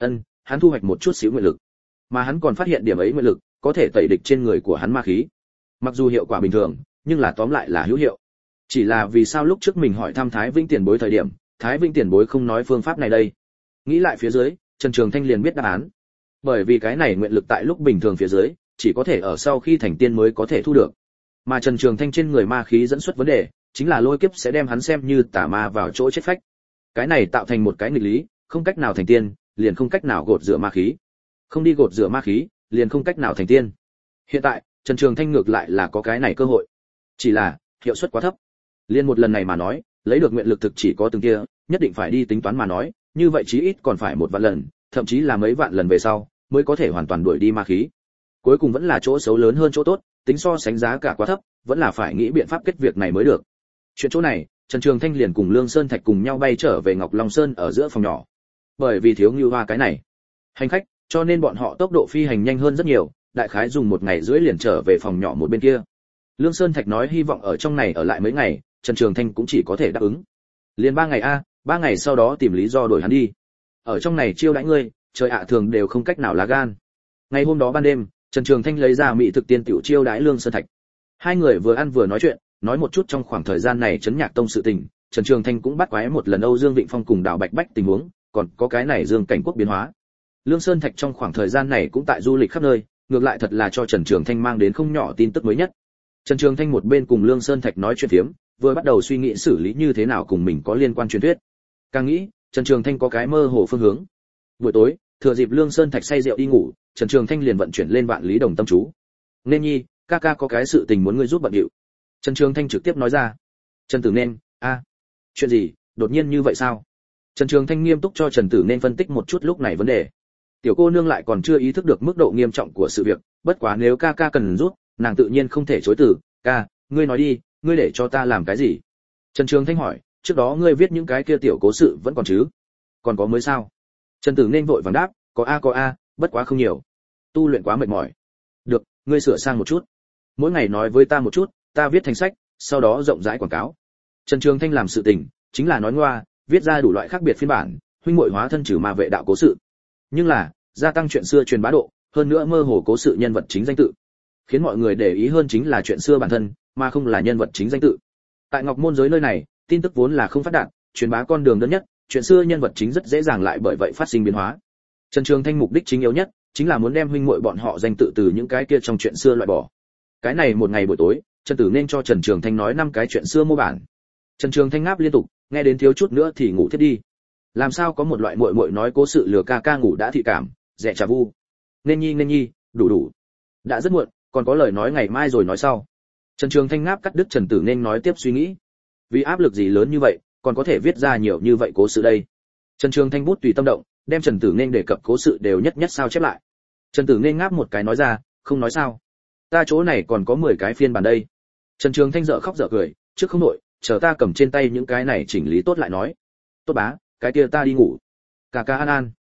Hắn thu hoạch một chút xíu nguyện lực, mà hắn còn phát hiện điểm ấy nguyện lực có thể tẩy địch trên người của hắn ma khí. Mặc dù hiệu quả bình thường, nhưng là tóm lại là hữu hiệu. Chỉ là vì sao lúc trước mình hỏi thăm Thái Vĩnh Tiền Bối thời điểm, Thái Vĩnh Tiền Bối không nói phương pháp này đây? Nghĩ lại phía dưới, Trần Trường Thanh liền biết đáp án. Bởi vì cái này nguyện lực tại lúc bình thường phía dưới, chỉ có thể ở sau khi thành tiên mới có thể thu được. Mà Trần Trường Thanh trên người ma khí dẫn xuất vấn đề, chính là lôi kiếp sẽ đem hắn xem như tà ma vào chỗ chết phách. Cái này tạo thành một cái nghịch lý, không cách nào thành tiên, liền không cách nào gột rửa ma khí. Không đi gột rửa ma khí, liền không cách nào thành tiên. Hiện tại, Trần Trường Thanh ngược lại là có cái này cơ hội. Chỉ là, hiệu suất quá thấp. Liên một lần này mà nói, lấy được nguyện lực thực chỉ có từng kia, nhất định phải đi tính toán mà nói, như vậy chí ít còn phải một vạn lần, thậm chí là mấy vạn lần về sau, mới có thể hoàn toàn đuổi đi ma khí. Cuối cùng vẫn là chỗ xấu lớn hơn chỗ tốt, tính so sánh giá cả quá thấp, vẫn là phải nghĩ biện pháp kết việc này mới được. Chuyện chỗ này, Trần Trường Thanh liền cùng Lương Sơn Thạch cùng nhau bay trở về Ngọc Long Sơn ở giữa phòng nhỏ. Bởi vì thiếu Nưu Hoa cái này hành khách, cho nên bọn họ tốc độ phi hành nhanh hơn rất nhiều, đại khái dùng 1 ngày rưỡi liền trở về phòng nhỏ một bên kia. Lương Sơn Thạch nói hy vọng ở trong này ở lại mấy ngày, Trần Trường Thanh cũng chỉ có thể đáp ứng. Liền 3 ngày 3 ngày sau đó tìm lý do đổi hắn đi. Ở trong này chiêu đãi ngươi, trời ạ thường đều không cách nào lá gan. Ngày hôm đó ban đêm, Trần Trường Thanh lấy ra mỹ thực tiên tiểu chiêu đãi Lương Sơn Thạch. Hai người vừa ăn vừa nói chuyện, nói một chút trong khoảng thời gian này trấn Nhạc Tông sự tình, Trần Trường Thanh cũng bắt quái một lần Âu Dương Vịnh Phong cùng Đào Bạch Bách tình huống, còn có cái này Dương Cảnh Quốc biến hóa. Lương Sơn Thạch trong khoảng thời gian này cũng tại du lịch khắp nơi, ngược lại thật là cho Trần Trường Thanh mang đến không nhỏ tin tức mới nhất. Trần Trường Thanh một bên cùng Lương Sơn Thạch nói chuyện phiếm, vừa bắt đầu suy nghĩ xử lý như thế nào cùng mình có liên quan truyền thuyết. Càng nghĩ, Trần Trường Thanh có cái mơ hồ phương hướng. Buổi tối, thừa dịp Lương Sơn Thạch say rượu đi ngủ, Trần Trường Thanh liền vận chuyển lên Vạn Lý Đồng tâm chú. Nên nhi, ca ca có cái sự tình muốn ngươi giúp bận điệu. Trần Trường Thanh trực tiếp nói ra. Trần Tử Nên, chuyện gì, đột nhiên như vậy sao? Trần Trường Thanh nghiêm túc cho Trần Tử Nên phân tích một chút lúc này vấn đề. Tiểu cô nương lại còn chưa ý thức được mức độ nghiêm trọng của sự việc, bất quá nếu ca ca cần giúp, nàng tự nhiên không thể chối từ. Ca, ngươi nói đi, ngươi để cho ta làm cái gì? Trần Trường Thanh hỏi, trước đó ngươi viết những cái kia tiểu cố sự vẫn còn chứ? Còn có mới sao? Trần Tử Nên vội vàng đáp, có a, bất quá không nhiều. Tu luyện quá mệt mỏi. Được, ngươi sửa sang một chút. Mỗi ngày nói với ta một chút, ta viết thành sách, sau đó rộng rãi quảng cáo. Trần Trường Thanh làm sự tình, chính là nói ngoa, viết ra đủ loại khác biệt phiên bản, huynh muội hóa thân trừ ma vệ đạo cố sự. Nhưng là, gia tăng chuyện xưa truyền bá độ, hơn nữa mơ hồ cố sự nhân vật chính danh tự. Khiến mọi người để ý hơn chính là chuyện xưa bản thân, mà không là nhân vật chính danh tự. Tại Ngọc Môn giới nơi này, tin tức vốn là không phát đạt, truyền bá con đường đơn nhất, chuyện xưa nhân vật chính rất dễ dàng lại bởi vậy phát sinh biến hóa. Trần Trường Thanh mục đích chính yếu nhất, chính là muốn đem huynh muội bọn họ danh tự từ những cái kia trong chuyện xưa loại bỏ. Cái này một ngày buổi tối, Trần Tử nên cho Trần Trường Thanh nói 5 cái chuyện xưa mô bản. Trần Trường Thanh ngáp liên tục, nghe đến thiếu chút nữa thì ngủ thiếp đi. Làm sao có một loại muội muội nói cố sự lừa ca ca ngủ đã thị cảm, rẻ trà vu. Nên nhi, đủ. Đã rất muộn, còn có lời nói ngày mai rồi nói sau. Trần Trường Thanh ngáp cắt đứt Trần Tử nên nói tiếp suy nghĩ. Vì áp lực gì lớn như vậy, còn có thể viết ra nhiều như vậy cố sự đây. Trần Trường Thanh bút tùy tâm động, đem Trần Tử nên đề cập cố sự đều nhất sao chép lại. Trần Tử nên ngáp một cái nói ra, không nói sao. Ta chỗ này còn có 10 cái phiên bản đây. Trần Trường Thanh dở khóc dở cười, trước không nội, chờ ta cầm trên tay những cái này chỉnh lý tốt lại nói. Tốt bá, cái kia ta đi ngủ. Ca ca an an.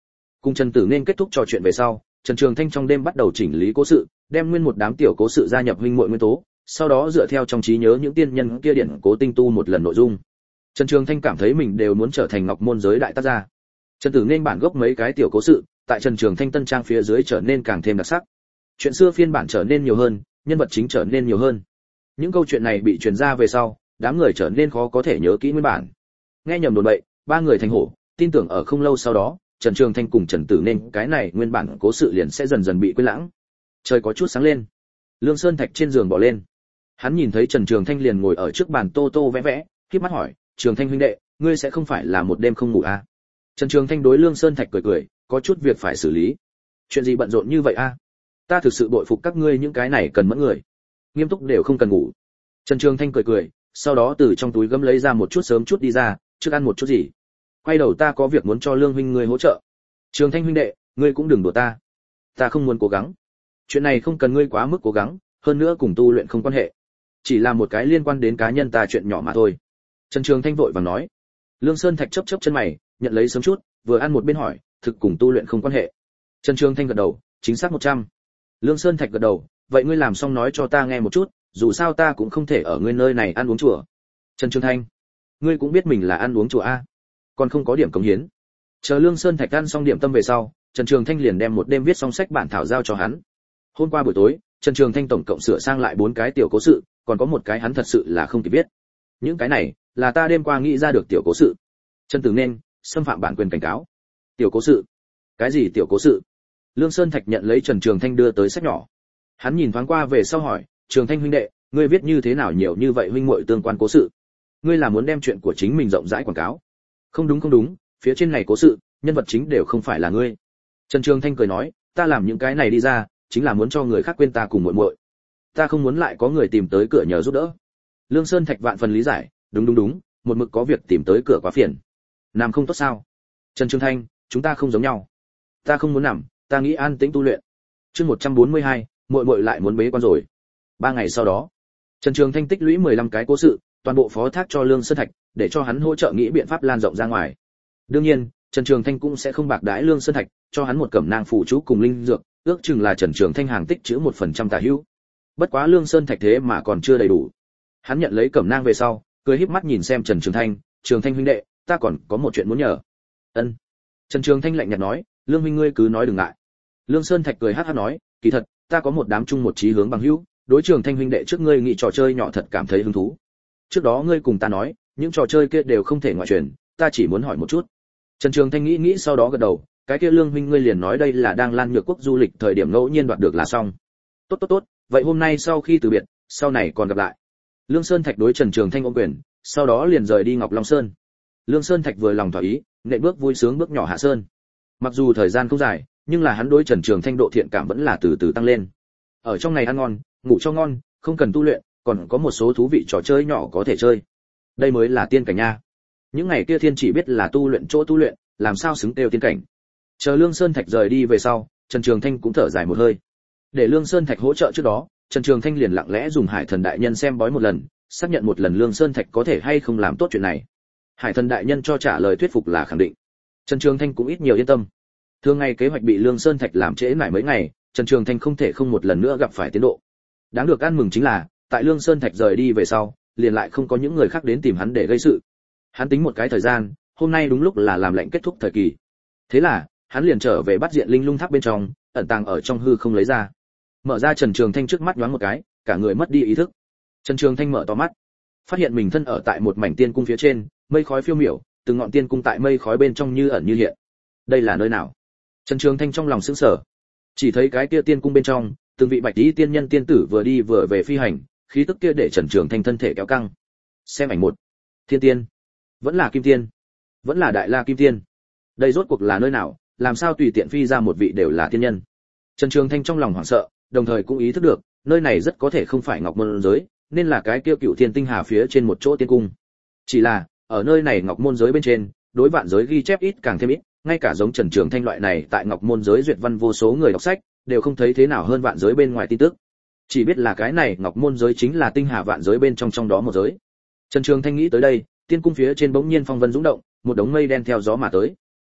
Cùng Trần Tử nên kết thúc trò chuyện về sau, Trần Trường Thanh trong đêm bắt đầu chỉnh lý cố sự, đem nguyên một đám tiểu cố sự gia nhập huynh muội nguyên tố, sau đó dựa theo trong trí nhớ những tiên nhân kia điển cố tinh tu một lần nội dung. Trần Trường Thanh cảm thấy mình đều muốn trở thành ngọc môn giới đại tác gia. Trần Tử nên bản gốc mấy cái tiểu cố sự, tại Trần Trường Thanh tân trang phía dưới trở nên càng thêm đặc sắc. Chuyện xưa phiên bản trở nên nhiều hơn, nhân vật chính trở nên nhiều hơn. Những câu chuyện này bị truyền ra về sau, đám người trở nên khó có thể nhớ kỹ nguyên bản. Nghe nhầm đồn bậy, ba người thành hổ, tin tưởng ở không lâu sau đó, Trần Trường Thanh cùng Trần Tử nên cái này nguyên bản cố sự liền sẽ dần dần bị quên lãng. Trời có chút sáng lên, Lương Sơn Thạch trên giường bỏ lên. Hắn nhìn thấy Trần Trường Thanh liền ngồi ở trước bàn tô tô vẽ vẽ, khép mắt hỏi, "Trường Thanh huynh đệ, ngươi sẽ không phải là một đêm không ngủ à?" Trần Trường Thanh đối Lương Sơn Thạch cười cười, "Có chút việc phải xử lý." "Chuyện gì bận rộn như vậy a?" "Ta thực sự bội phục các ngươi những cái này cần mẫn người, nghiêm túc đều không cần ngủ." Trần Trường Thanh cười cười, sau đó từ trong túi gấm lấy ra một chút sớm chút đi ra, "Trước ăn một chút gì?" "Quay đầu ta có việc muốn cho Lương huynh ngươi hỗ trợ." "Trường Thanh huynh đệ, ngươi cũng đừng đùa ta. Ta không muốn cố gắng. Chuyện này không cần ngươi quá mức cố gắng, hơn nữa cùng tu luyện không quan hệ. Chỉ là một cái liên quan đến cá nhân ta chuyện nhỏ mà thôi." Trần Trường Thanh vội vàng nói. Lương Sơn Thạch chớp chớp chân mày, nhận lấy sớm chút, vừa ăn một bên hỏi, "Thực cùng tu luyện không quan hệ?" Trần Trường Thanh gật đầu, "Chính xác 100." Lương Sơn Thạch gật đầu, "Vậy ngươi làm xong nói cho ta nghe một chút, dù sao ta cũng không thể ở ngươi nơi này ăn uống chùa." Trần Trường Thanh, "Ngươi cũng biết mình là ăn uống chùa a, còn không có điểm cống hiến." Chờ Lương Sơn Thạch ăn xong điểm tâm về sau, Trần Trường Thanh liền đem một đêm viết xong sách bản thảo giao cho hắn. Hôm qua buổi tối, Trần Trường Thanh tổng cộng sửa sang lại 4 cái tiểu cố sự, còn có một cái hắn thật sự là không kịp viết. Những cái này là ta đêm qua nghĩ ra được tiểu cố sự. Trần Tử nên xâm phạm bản quyền cảnh cáo. Tiểu cố sự? Cái gì tiểu cố sự? Lương Sơn Thạch nhận lấy Trần Trường Thanh đưa tới sách nhỏ. Hắn nhìn thoáng qua về sau hỏi, "Trường Thanh huynh đệ, ngươi viết như thế nào nhiều như vậy huynh muội tương quan cố sự? Ngươi là muốn đem chuyện của chính mình rộng rãi quảng cáo?" Không đúng, phía trên này cố sự, nhân vật chính đều không phải là ngươi." Trần Trường Thanh cười nói, "Ta làm những cái này đi ra, chính là muốn cho người khác quên ta cùng muội muội. Ta không muốn lại có người tìm tới cửa nhờ giúp đỡ." Lương Sơn Thạch vạn phần lý giải, đúng, một mực có việc tìm tới cửa quá phiền. "Nằm không tốt sao?" Trần Trường Thanh, "Chúng ta không giống nhau. Ta không muốn nằm, ta nghĩ an tĩnh tu luyện." Chương 142, muội muội lại muốn bế quan rồi. 3 ngày sau đó, Trần Trường Thanh tích lũy 15 cái cố sự, toàn bộ phó thác cho Lương Sơn Thạch, để cho hắn hỗ trợ nghĩ biện pháp lan rộng ra ngoài. Đương nhiên, Trần Trường Thanh cũng sẽ không bạc đãi Lương Sơn Thạch, cho hắn một cẩm nang phụ chú cùng linh dược, ước chừng là Trần Trường Thanh hàng tích trữ 1% tả hữu. Bất quá Lương Sơn Thạch thế mà còn chưa đầy đủ. Hắn nhận lấy cẩm nang về sau, cười híp mắt nhìn xem Trần Trường Thanh, "Trường Thanh huynh đệ, ta còn có một chuyện muốn nhờ." "Ân." Trần Trường Thanh lạnh nhạt nói, "Lương huynh ngươi cứ nói đừng ngại." Lương Sơn Thạch cười hắc hắc nói, "Kỳ thật, ta có một đám chung một chí hướng bằng hữu, đối Trường Thanh huynh đệ trước ngươi nghĩ trò chơi nhỏ thật cảm thấy hứng thú. Trước đó ngươi cùng ta nói, những trò chơi kia đều không thể ngoại truyền, ta chỉ muốn hỏi một chút." Trần Trường Thanh nghĩ sau đó gật đầu, "Cái kia Lương huynh ngươi liền nói đây là đang Lan Nhược Quốc du lịch thời điểm ngẫu nhiên đoạt được là xong." Tốt, vậy hôm nay sau khi từ biệt, sau này còn gặp lại." Lương Sơn Thạch đối Trần Trường Thanh ôm quyền, sau đó liền rời đi Ngọc Long Sơn. Lương Sơn Thạch vừa lòng thỏa ý, nện bước vui sướng bước nhỏ hạ sơn. Mặc dù thời gian không dài, nhưng là hắn đối Trần Trường Thanh độ thiện cảm vẫn là từ từ tăng lên. Ở trong này ăn ngon, ngủ cho ngon, không cần tu luyện, còn có một số thú vị trò chơi nhỏ có thể chơi. Đây mới là tiên cảnh nha. Những ngày kia thiên chỉ biết là tu luyện chỗ tu luyện, làm sao xứng đều tiên cảnh. Chờ Lương Sơn Thạch rời đi về sau, Trần Trường Thanh cũng thở dài một hơi. Để Lương Sơn Thạch hỗ trợ trước đó, Trần Trường Thanh liền lặng lẽ dùng Hải Thần đại nhân xem bói một lần, xác nhận một lần Lương Sơn Thạch có thể hay không làm tốt chuyện này. Hải Thần đại nhân cho trả lời thuyết phục là khẳng định. Trần Trường Thanh cũng ít nhiều yên tâm. Thường ngày kế hoạch bị Lương Sơn Thạch làm trễ nải mấy ngày, Trần Trường Thanh không thể không một lần nữa gặp phải tiến độ. Đáng được ăn mừng chính là, tại Lương Sơn Thạch rời đi về sau, liền lại không có những người khác đến tìm hắn để gây sự. Hắn tính một cái thời gian, hôm nay đúng lúc là làm lệnh kết thúc thời kỳ. Thế là, hắn liền trở về bắt diện linh lung tháp bên trong, ẩn tàng ở trong hư không lấy ra. Mở ra Trần Trường Thanh trước mắt nhoáng một cái, cả người mất đi ý thức. Trần Trường Thanh mở to mắt, phát hiện mình thân ở tại một mảnh tiên cung phía trên, mây khói phiêu miểu, từng ngọn tiên cung tại mây khói bên trong như ẩn như hiện. Đây là nơi nào? Trần Trường Thanh trong lòng sững sờ. Chỉ thấy cái kia tiên cung bên trong, từng vị bạch y tiên nhân tiên tử vừa đi vừa về phi hành, khí tức kia để Trần Trường Thanh thân thể kéo căng. Xem ảnh một. Thiên tiên, vẫn là kim tiên, vẫn là đại la kim tiên. Đây rốt cuộc là nơi nào, làm sao tùy tiện phi ra một vị đều là tiên nhân? Trần Trường Thanh trong lòng hoảng sợ, đồng thời cũng ý thức được, nơi này rất có thể không phải Ngọc Môn giới, nên là cái kia Cựu Thiên Tinh Hà phía trên một chỗ tiên cung. Chỉ là, ở nơi này Ngọc Môn giới bên trên, đối vạn giới ghi chép ít càng thêm ít, ngay cả giống Trần Trường Thanh loại này tại Ngọc Môn giới duyệt văn vô số người đọc sách, đều không thấy thế nào hơn vạn giới bên ngoài tin tức. Chỉ biết là cái này Ngọc Môn giới chính là tinh hà vạn giới bên trong trong đó một giới. Trần Trường Thanh nghĩ tới đây, tiên cung phía trên bỗng nhiên phong vân dũng động, một đống mây đen theo gió mà tới.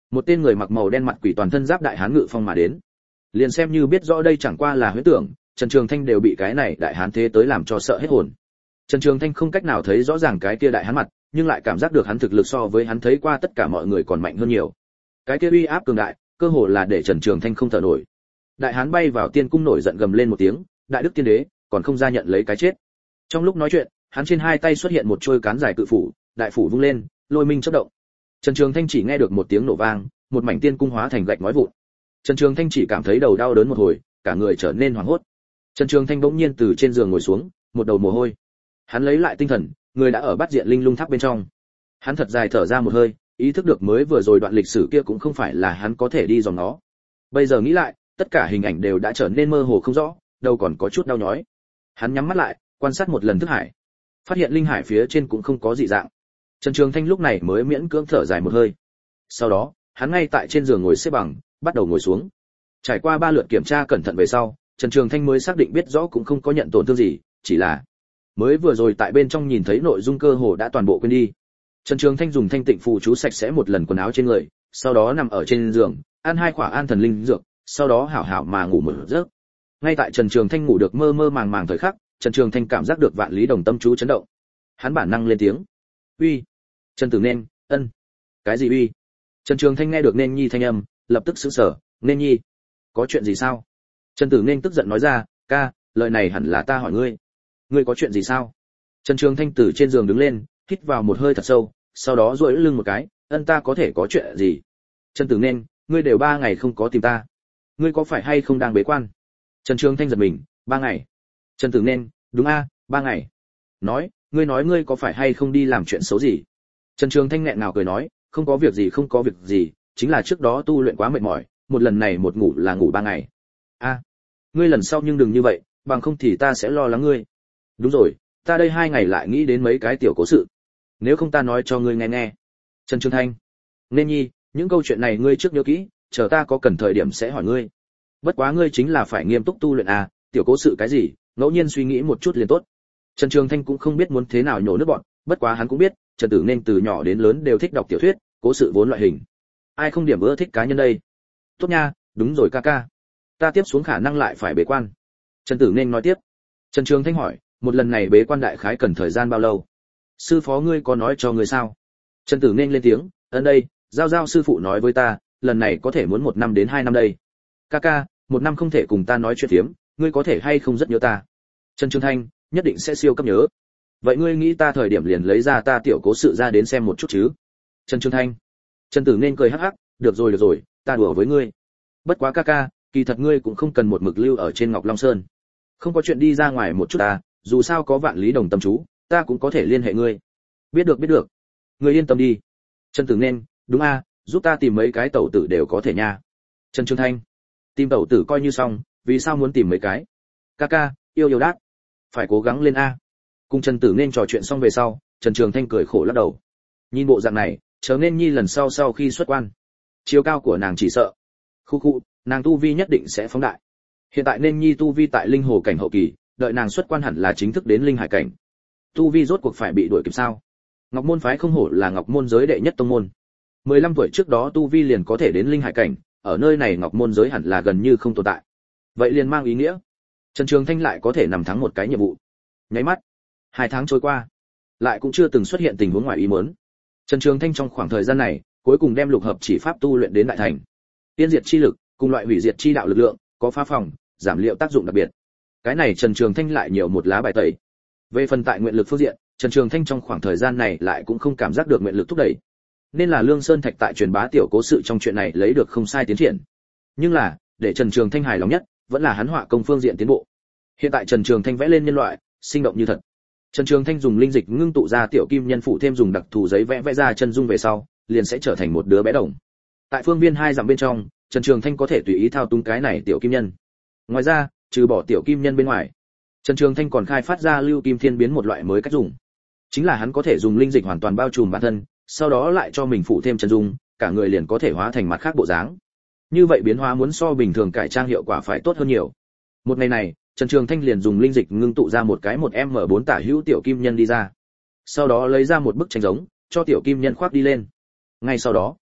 Một tên người mặc màu đen mặt quỷ toàn thân giáp đại hán ngự phong mà đến. Liền xem như biết rõ đây chẳng qua là huyễn tưởng, Trần Trường Thanh đều bị cái này đại hán thế tới làm cho sợ hết hồn. Trần Trường Thanh không cách nào thấy rõ ràng cái kia đại hán mặt, nhưng lại cảm giác được hắn thực lực so với hắn thấy qua tất cả mọi người còn mạnh hơn nhiều. Cái kia uy áp cường đại, cơ hồ là để Trần Trường Thanh không thở nổi. Đại hán bay vào tiên cung nổi giận gầm lên một tiếng, đại đức tiên đế, còn không ra nhận lấy cái chết. Trong lúc nói chuyện, hắn trên hai tay xuất hiện một trôi cán dài cự phủ, đại phủ vung lên, lôi minh chớp động. Trần Trường Thanh chỉ nghe được một tiếng nổ vang, một mảnh tiên cung hóa thành gạch nói vụn. Trần Trường Thanh chỉ cảm thấy đầu đau đớn một hồi, cả người trở nên hoảng hốt. Trần Trường Thanh bỗng nhiên từ trên giường ngồi xuống, một đầu mồ hôi. Hắn lấy lại tinh thần, người đã ở Bát Diện Linh Lung Tháp bên trong. Hắn thật dài thở ra một hơi, ý thức được mới vừa rồi đoạn lịch sử kia cũng không phải là hắn có thể đi dòng nó. Bây giờ nghĩ lại, tất cả hình ảnh đều đã trở nên mơ hồ không rõ, đâu còn có chút đau nhói. Hắn nhắm mắt lại, quan sát một lần thức hải. Phát hiện linh hải phía trên cũng không có dị dạng. Trần Trường Thanh lúc này mới miễn cưỡng thở dài một hơi. Sau đó, hắn ngay tại trên giường ngồi xếp bằng, bắt đầu ngồi xuống. Trải qua 3 lượt kiểm tra cẩn thận về sau, Trần Trường Thanh mới xác định biết rõ cũng không có nhận tổn thương gì, chỉ là mới vừa rồi tại bên trong nhìn thấy nội dung cơ hồ đã toàn bộ quên đi. Trần Trường Thanh dùng thanh tịnh phù chú sạch sẽ một lần quần áo trên người, sau đó nằm ở trên giường, ăn 2 quả an thần linh dược, sau đó hảo hảo mà ngủ một giấc. Ngay tại Trần Trường Thanh ngủ được mơ mơ màng màng thời khắc, Trần Trường Thanh cảm giác được vạn lý đồng tâm chú chấn động. Hắn bản năng lên tiếng: "Uy, Trần Tử Nên, ân." "Cái gì uy?" Trần Trường Thanh nghe được Nên Nhi thanh âm, lập tức sửng sở, "Nên Nhi, có chuyện gì sao?" Trần Tử Nên tức giận nói ra, "Ca, lời này hẳn là ta hỏi ngươi. Ngươi có chuyện gì sao?" Trần Trường Thanh từ trên giường đứng lên, hít vào một hơi thật sâu, sau đó duỗi lưng một cái, "Ân, ta có thể có chuyện gì?" "Trần Tử Nên, ngươi đều 3 ngày không có tìm ta. Ngươi có phải hay không đang bế quan?" Trần Trường Thanh giật mình, 3 ngày. Trần Tử Nên, "Đúng a, 3 ngày." Ngươi nói ngươi có phải hay không đi làm chuyện xấu gì?" Trần Trường Thanh nghẹn ngào cười nói, "Không có việc gì, không có việc gì, chính là trước đó tu luyện quá mệt mỏi, một lần này một ngủ là ngủ 3 ngày." "A, ngươi lần sau nhưng đừng như vậy, bằng không thì ta sẽ lo lắng ngươi." "Đúng rồi, ta đây 2 ngày lại nghĩ đến mấy cái tiểu cố sự, nếu không ta nói cho ngươi nghe nghe." Trần Trường Thanh, "Nên Nhi, những câu chuyện này ngươi trước nhớ kỹ, chờ ta có cần thời điểm sẽ hỏi ngươi. Bất quá ngươi chính là phải nghiêm túc tu luyện à, tiểu cố sự cái gì, ngẫu nhiên suy nghĩ một chút liền tốt." Trần Trường Thanh cũng không biết muốn thế nào nhổ nước bọn, bất quá hắn cũng biết, Trần Tử Nên từ nhỏ đến lớn đều thích đọc tiểu thuyết, cố sự vốn loại hình. Ai không điểm ưa thích cá nhân đây? "Tốt nha, đúng rồi ca ca. Ta tiếp xuống khả năng lại phải bế quan." Trần Tử Nên nói tiếp. Trần Trường Thanh hỏi, "Một lần này bế quan đại khái cần thời gian bao lâu? Sư phó ngươi có nói cho ngươi sao?" Trần Tử Nên lên tiếng, "Ấn đây, giao sư phụ nói với ta, lần này có thể muốn 1 năm đến 2 năm đây." "Ca ca, 1 năm không thể cùng ta nói chuyện phiếm, ngươi có thể hay không rất nhớ ta?" Trần Trường Thanh, "Nhất định sẽ siêu cấp nhớ. Vậy ngươi nghĩ ta thời điểm liền lấy ra ta tiểu cố sự ra đến xem một chút chứ?" Trần Trường Thanh. Trần Tử Nên cười hắc hắc, được rồi, ta đùa với ngươi. Bất quá ca ca, kỳ thật ngươi cũng không cần một mực lưu ở trên Ngọc Long Sơn. Không có chuyện đi ra ngoài một chút ta, dù sao có vạn lý đồng tâm chú, ta cũng có thể liên hệ ngươi." Biết được. Ngươi yên tâm đi." Trần Tử Nên, "Đúng a, giúp ta tìm mấy cái tẩu tử đều có thể nha." Trần Trường Thanh, "Tìm tẩu tử coi như xong, vì sao muốn tìm mấy cái?" "Ca ca, yêu đát. Phải cố gắng lên a." Cùng Trần Tử Nên trò chuyện xong về sau, Trần Trường Thanh cười khổ lắc đầu. Nhìn bộ dạng này, chờ Nên Nhi lần sau khi xuất quan, chiều cao của nàng chỉ sợ, khu, nàng tu vi nhất định sẽ phóng đại. Hiện tại Nên Nhi tu vi tại linh hồ cảnh hậu kỳ, đợi nàng xuất quan hẳn là chính thức đến linh hải cảnh. Tu vi rốt cuộc phải bị đuổi kịp sao? Ngọc môn phái không hổ là Ngọc môn giới đệ nhất tông môn. 15 tuổi trước đó tu vi liền có thể đến linh hải cảnh, ở nơi này Ngọc môn giới hẳn là gần như không tồn tại. Vậy liền mang ý nghĩa, Trần Trường Thanh lại có thể nằm thắng một cái nhiệm vụ. Nháy mắt, 2 tháng trôi qua, lại cũng chưa từng xuất hiện tình huống ngoài ý muốn. Trần Trường Thanh trong khoảng thời gian này, cuối cùng đem lục hợp chỉ pháp tu luyện đến đại thành. Tiên diệt chi lực, cùng loại hủy diệt chi đạo lực lượng, có phá phòng, giảm liệu tác dụng đặc biệt. Cái này Trần Trường Thanh lại nhiều một lá bài tẩy. Về phần tại nguyện lực phương diện, Trần Trường Thanh trong khoảng thời gian này lại cũng không cảm giác được nguyện lực thúc đẩy. Nên là Lương Sơn Thạch tại truyền bá tiểu cố sự trong chuyện này lấy được không sai tiến triển. Nhưng là, để Trần Trường Thanh hài lòng nhất, vẫn là hắn họa công phương diện tiến bộ. Hiện tại Trần Trường Thanh vẽ lên nhân loại, sinh động như thật. Trần Trường Thanh dùng linh dịch ngưng tụ ra tiểu kim nhân phụ thêm dùng đặc thù giấy vẽ ra chân dung về sau, liền sẽ trở thành một đứa bé đồng. Tại phương viên 2 dặm bên trong, Trần Trường Thanh có thể tùy ý thao túng cái này tiểu kim nhân. Ngoài ra, trừ bỏ tiểu kim nhân bên ngoài, Trần Trường Thanh còn khai phát ra lưu kim thiên biến một loại mới cách dùng. Chính là hắn có thể dùng linh dịch hoàn toàn bao trùm bản thân, sau đó lại cho mình phụ thêm chân dung, cả người liền có thể hóa thành mặt khác bộ dáng. Như vậy biến hóa muốn so bình thường cải trang hiệu quả phải tốt hơn nhiều. Một ngày này, Trần Trường Thanh liền dùng linh dịch ngưng tụ ra một cái 1m4 tả hữu tiểu kim nhân đi ra. Sau đó lấy ra một bức tranh giống, cho tiểu kim nhân khoác đi lên. Ngay sau đó,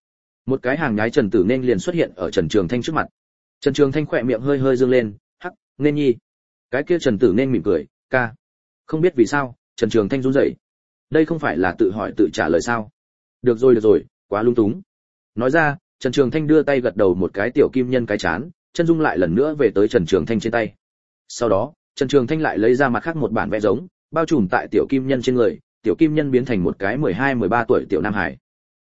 Một cái hàng nhái Trần Tử Nên liền xuất hiện ở Trần Trường Thanh trước mặt. Trần Trường Thanh khỏe miệng hơi hơi dương lên, hắc, Nên nhi. Cái kia Trần Tử Nên mỉm cười, ca. Không biết vì sao, Trần Trường Thanh run rẩy. Đây không phải là tự hỏi tự trả lời sao? Được rồi, quá lung túng. Nói ra, Trần Trường Thanh đưa tay gật đầu một cái tiểu kim nhân cái chán, chân dung lại lần nữa về tới Trần Trường Thanh trên tay. Sau đó, Trần Trường Thanh lại lấy ra mặt khác một bản vẽ giống, bao trùm tại tiểu kim nhân trên người, tiểu kim nhân biến thành một cái 12-13 tuổi tiểu nam hải.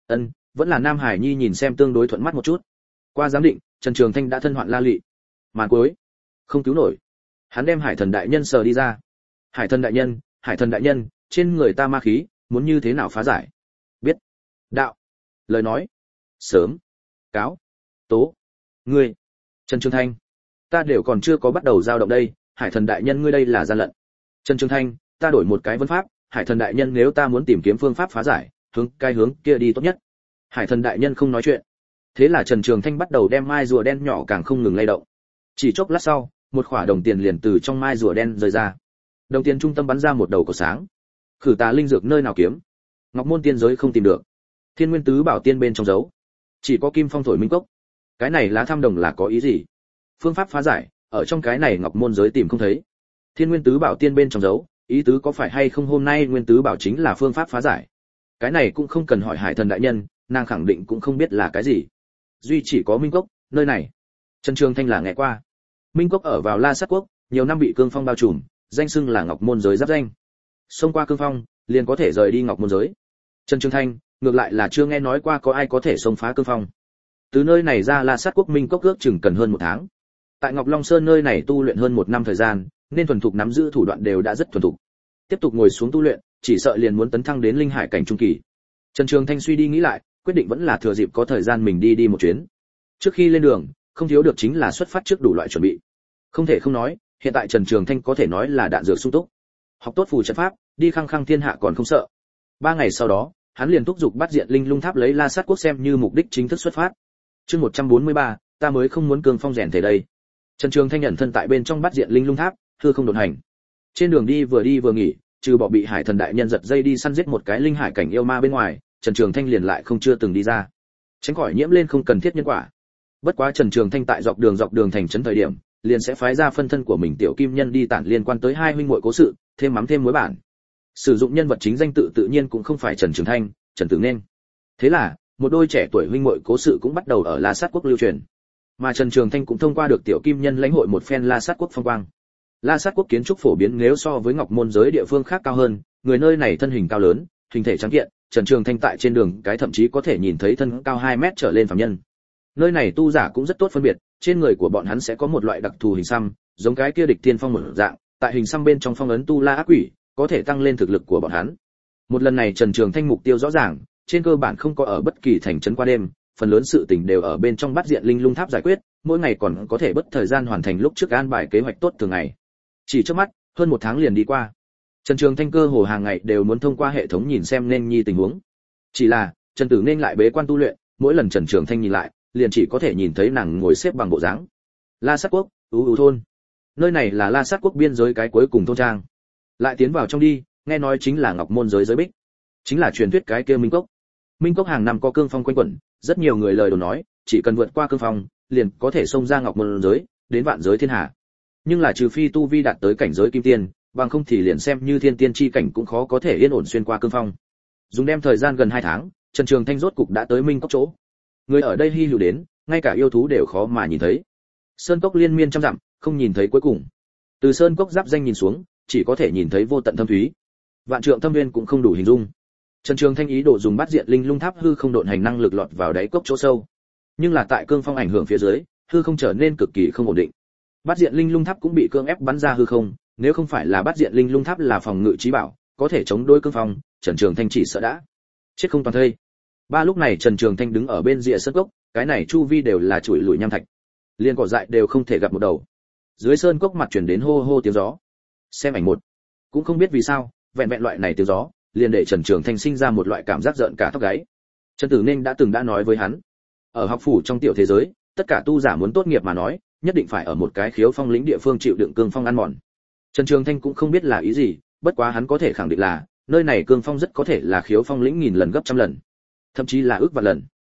Vẫn là nam hải nhi, nhìn xem tương đối thuận mắt một chút. Qua giám định, Trần Trường Thanh đã thân hoạn la lị. Màn cuối, không cứu nổi. Hắn đem Hải Thần đại nhân sờ đi ra. Hải Thần đại nhân, trên người ta ma khí, muốn như thế nào phá giải? Biết. Đạo. Lời nói. Sớm. Cáo. Tố. Ngươi. Trần Trường Thanh. Ta đều còn chưa có bắt đầu dao động đây, Hải Thần đại nhân ngươi đây là gian lận. Trần Trường Thanh, ta đổi một cái vấn pháp, Hải Thần đại nhân nếu ta muốn tìm kiếm phương pháp phá giải, hướng kia đi tốt nhất. Hải Thần đại nhân không nói chuyện. Thế là Trần Trường Thanh bắt đầu đem mai rùa đen nhỏ càng không ngừng lay động. Chỉ chốc lát sau, một khỏa đồng tiền liền từ trong mai rùa đen rơi ra. Đồng tiền trung tâm bắn ra một đầu cột sáng. Khử tà linh dược nơi nào kiếm? Ngọc môn tiên giới không tìm được. Thiên nguyên tứ bảo tiên bên trong giấu. Chỉ có kim phong thổi minh cốc. Cái này lá tham đồng là có ý gì? Phương pháp phá giải, ở trong cái này ngọc môn giới tìm không thấy. Thiên nguyên tứ bảo tiên bên trong giấu, ý tứ có phải hay không hôm nay nguyên tứ bảo chính là phương pháp phá giải? Cái này cũng không cần hỏi Hải Thần đại nhân, nàng khẳng định cũng không biết là cái gì. Duy chỉ có minh cốc, nơi này. Trần Trường Thanh là nghe qua. Minh cốc ở vào La Sát quốc, nhiều năm bị cương phong bao trùm, danh xưng là ngọc môn giới giáp danh. Xông qua cương phong, liền có thể rời đi ngọc môn giới. Trần Trường Thanh, ngược lại là chưa nghe nói qua có ai có thể xông phá cương phong. Từ nơi này ra La Sát quốc Minh cốc ước chừng cần hơn 1 tháng. Tại Ngọc Long Sơn nơi này tu luyện hơn 1 năm thời gian, nên thuần thục nắm giữ thủ đoạn đều đã rất thuần thục. Tiếp tục ngồi xuống tu luyện, chỉ sợ liền muốn tấn thăng đến linh hải cảnh trung kỳ. Trần Trường Thanh suy đi nghĩ lại, quyết định vẫn là thừa dịp có thời gian mình đi một chuyến. Trước khi lên đường, không thiếu được chính là xuất phát trước đủ loại chuẩn bị. Không thể không nói, hiện tại Trần Trường Thanh có thể nói là đạn dược sung túc. Học tốt phù trận pháp, đi khăng khăng thiên hạ còn không sợ. 3 ngày sau đó, hắn liền thúc giục bắt diện linh lung tháp lấy La Sát quốc xem như mục đích chính thức xuất phát. Chương 143, ta mới không muốn cương phong rèn thể đây. Trần Trường Thanh nhận thân tại bên trong bắt diện linh lung tháp, hư không đột hành. Trên đường đi vừa nghỉ, trừ bỏ bị Hải Thần đại nhân giật dây đi săn giết một cái linh hải cảnh yêu ma bên ngoài, Trần Trường Thanh liền lại không chưa từng đi ra. Tránh khỏi nhiễm lên không cần thiết nhân quả. Bất quá Trần Trường Thanh tại dọc đường thành trấn thời điểm, liền sẽ phái ra phân thân của mình tiểu kim nhân đi tản liên quan tới hai huynh muội cố sự, thêm mắm thêm muối bản. Sử dụng nhân vật chính danh tự tự nhiên cũng không phải Trần Trường Thanh, Trần Tử Nên. Thế là, một đôi trẻ tuổi huynh muội cố sự cũng bắt đầu ở La Sát quốc lưu truyền. Mà Trần Trường Thanh cũng thông qua được tiểu kim nhân lãnh hội một phen La Sát quốc phong quang. La Sát quốc kiến trúc phổ biến nếu so với Ngọc môn giới địa phương khác cao hơn, người nơi này thân hình cao lớn, hình thể trắng kiện, Trần Trường Thanh tại trên đường cái thậm chí có thể nhìn thấy thân cao 2 mét trở lên phàm nhân. Nơi này tu giả cũng rất tốt phân biệt, trên người của bọn hắn sẽ có một loại đặc thù hình xăm, giống cái kia địch thiên phong một dạng, tại hình xăm bên trong phong ấn tu la ác quỷ, có thể tăng lên thực lực của bọn hắn. Một lần này Trần Trường Thanh mục tiêu rõ ràng, trên cơ bản không có ở bất kỳ thành trấn qua đêm, phần lớn sự tình đều ở bên trong bắt diện linh lung tháp giải quyết, mỗi ngày còn có thể bất thời gian hoàn thành lúc trước an bài kế hoạch tốt thường ngày. Chỉ trước mắt, hơn 1 tháng liền đi qua. Trần Trường Thanh cơ hồ hàng ngày đều muốn thông qua hệ thống nhìn xem Nên Nhi tình huống. Chỉ là, Trần Tử Nên lại bế quan tu luyện, mỗi lần Trần Trường Thanh nhìn lại, liền chỉ có thể nhìn thấy nàng ngồi xếp bằng bộ dáng. La Sát quốc, U thôn. Nơi này là La Sát quốc biên giới cái cuối cùng thôn trang. Lại tiến vào trong đi, nghe nói chính là Ngọc môn giới giới bích, chính là truyền thuyết cái kia Minh cốc. Minh cốc hàng năm có cương phong quanh quẩn, rất nhiều người lời đồn nói, chỉ cần vượt qua cương phong, liền có thể xông ra Ngọc môn giới, đến vạn giới thiên hạ. Nhưng là trừ phi tu vi đạt tới cảnh giới kim tiên, bằng không thì liền xem như thiên tiên chi cảnh cũng khó có thể yên ổn xuyên qua cương phong. Dùng đem thời gian gần 2 tháng, Trần Trường Thanh rốt cục đã tới Minh cốc chỗ. Người ở đây hy hữu đến, ngay cả yêu thú đều khó mà nhìn thấy. Sơn cốc liên miên trăm dặm, không nhìn thấy cuối cùng. Từ sơn cốc giáp danh nhìn xuống, chỉ có thể nhìn thấy vô tận thâm thúy. Vạn trượng thâm nguyên cũng không đủ hình dung. Trần Trường Thanh ý đồ dùng bắt diện linh lung tháp hư không độn hành năng lực lọt vào đáy cốc chỗ sâu. Nhưng là tại cương phong ảnh hưởng phía dưới, hư không trở nên cực kỳ không ổn định. Bắt diện linh lung tháp cũng bị cương ép bắn ra hư không, nếu không phải là bắt diện linh lung tháp là phòng ngự trí bảo, có thể chống đối cương phong, Trần Trường Thanh chỉ sợ đã chết không toàn thây. Lúc này Trần Trường Thanh đứng ở bên rìa sơn cốc, cái này chu vi đều là chuỗi lùi nham thạch, liên cỏ dại đều không thể gặp một đầu. Dưới sơn cốc mặt truyền đến hô hô tiếng gió. Xem ảnh một, cũng không biết vì sao, vẹn vẹn loại này tiếng gió, liền để Trần Trường Thanh sinh ra một loại cảm giác giận cả tóc gáy. Trần Tử Nên đã nói với hắn, ở học phủ trong tiểu thế giới, tất cả tu giả muốn tốt nghiệp mà nói, nhất định phải ở một cái khiếu phong lĩnh địa phương chịu đựng cương phong ăn mòn. Trần Trường Thanh cũng không biết là ý gì, bất quá hắn có thể khẳng định là, nơi này cương phong rất có thể là khiếu phong lĩnh nghìn lần gấp trăm lần, thậm chí là ước vạn lần.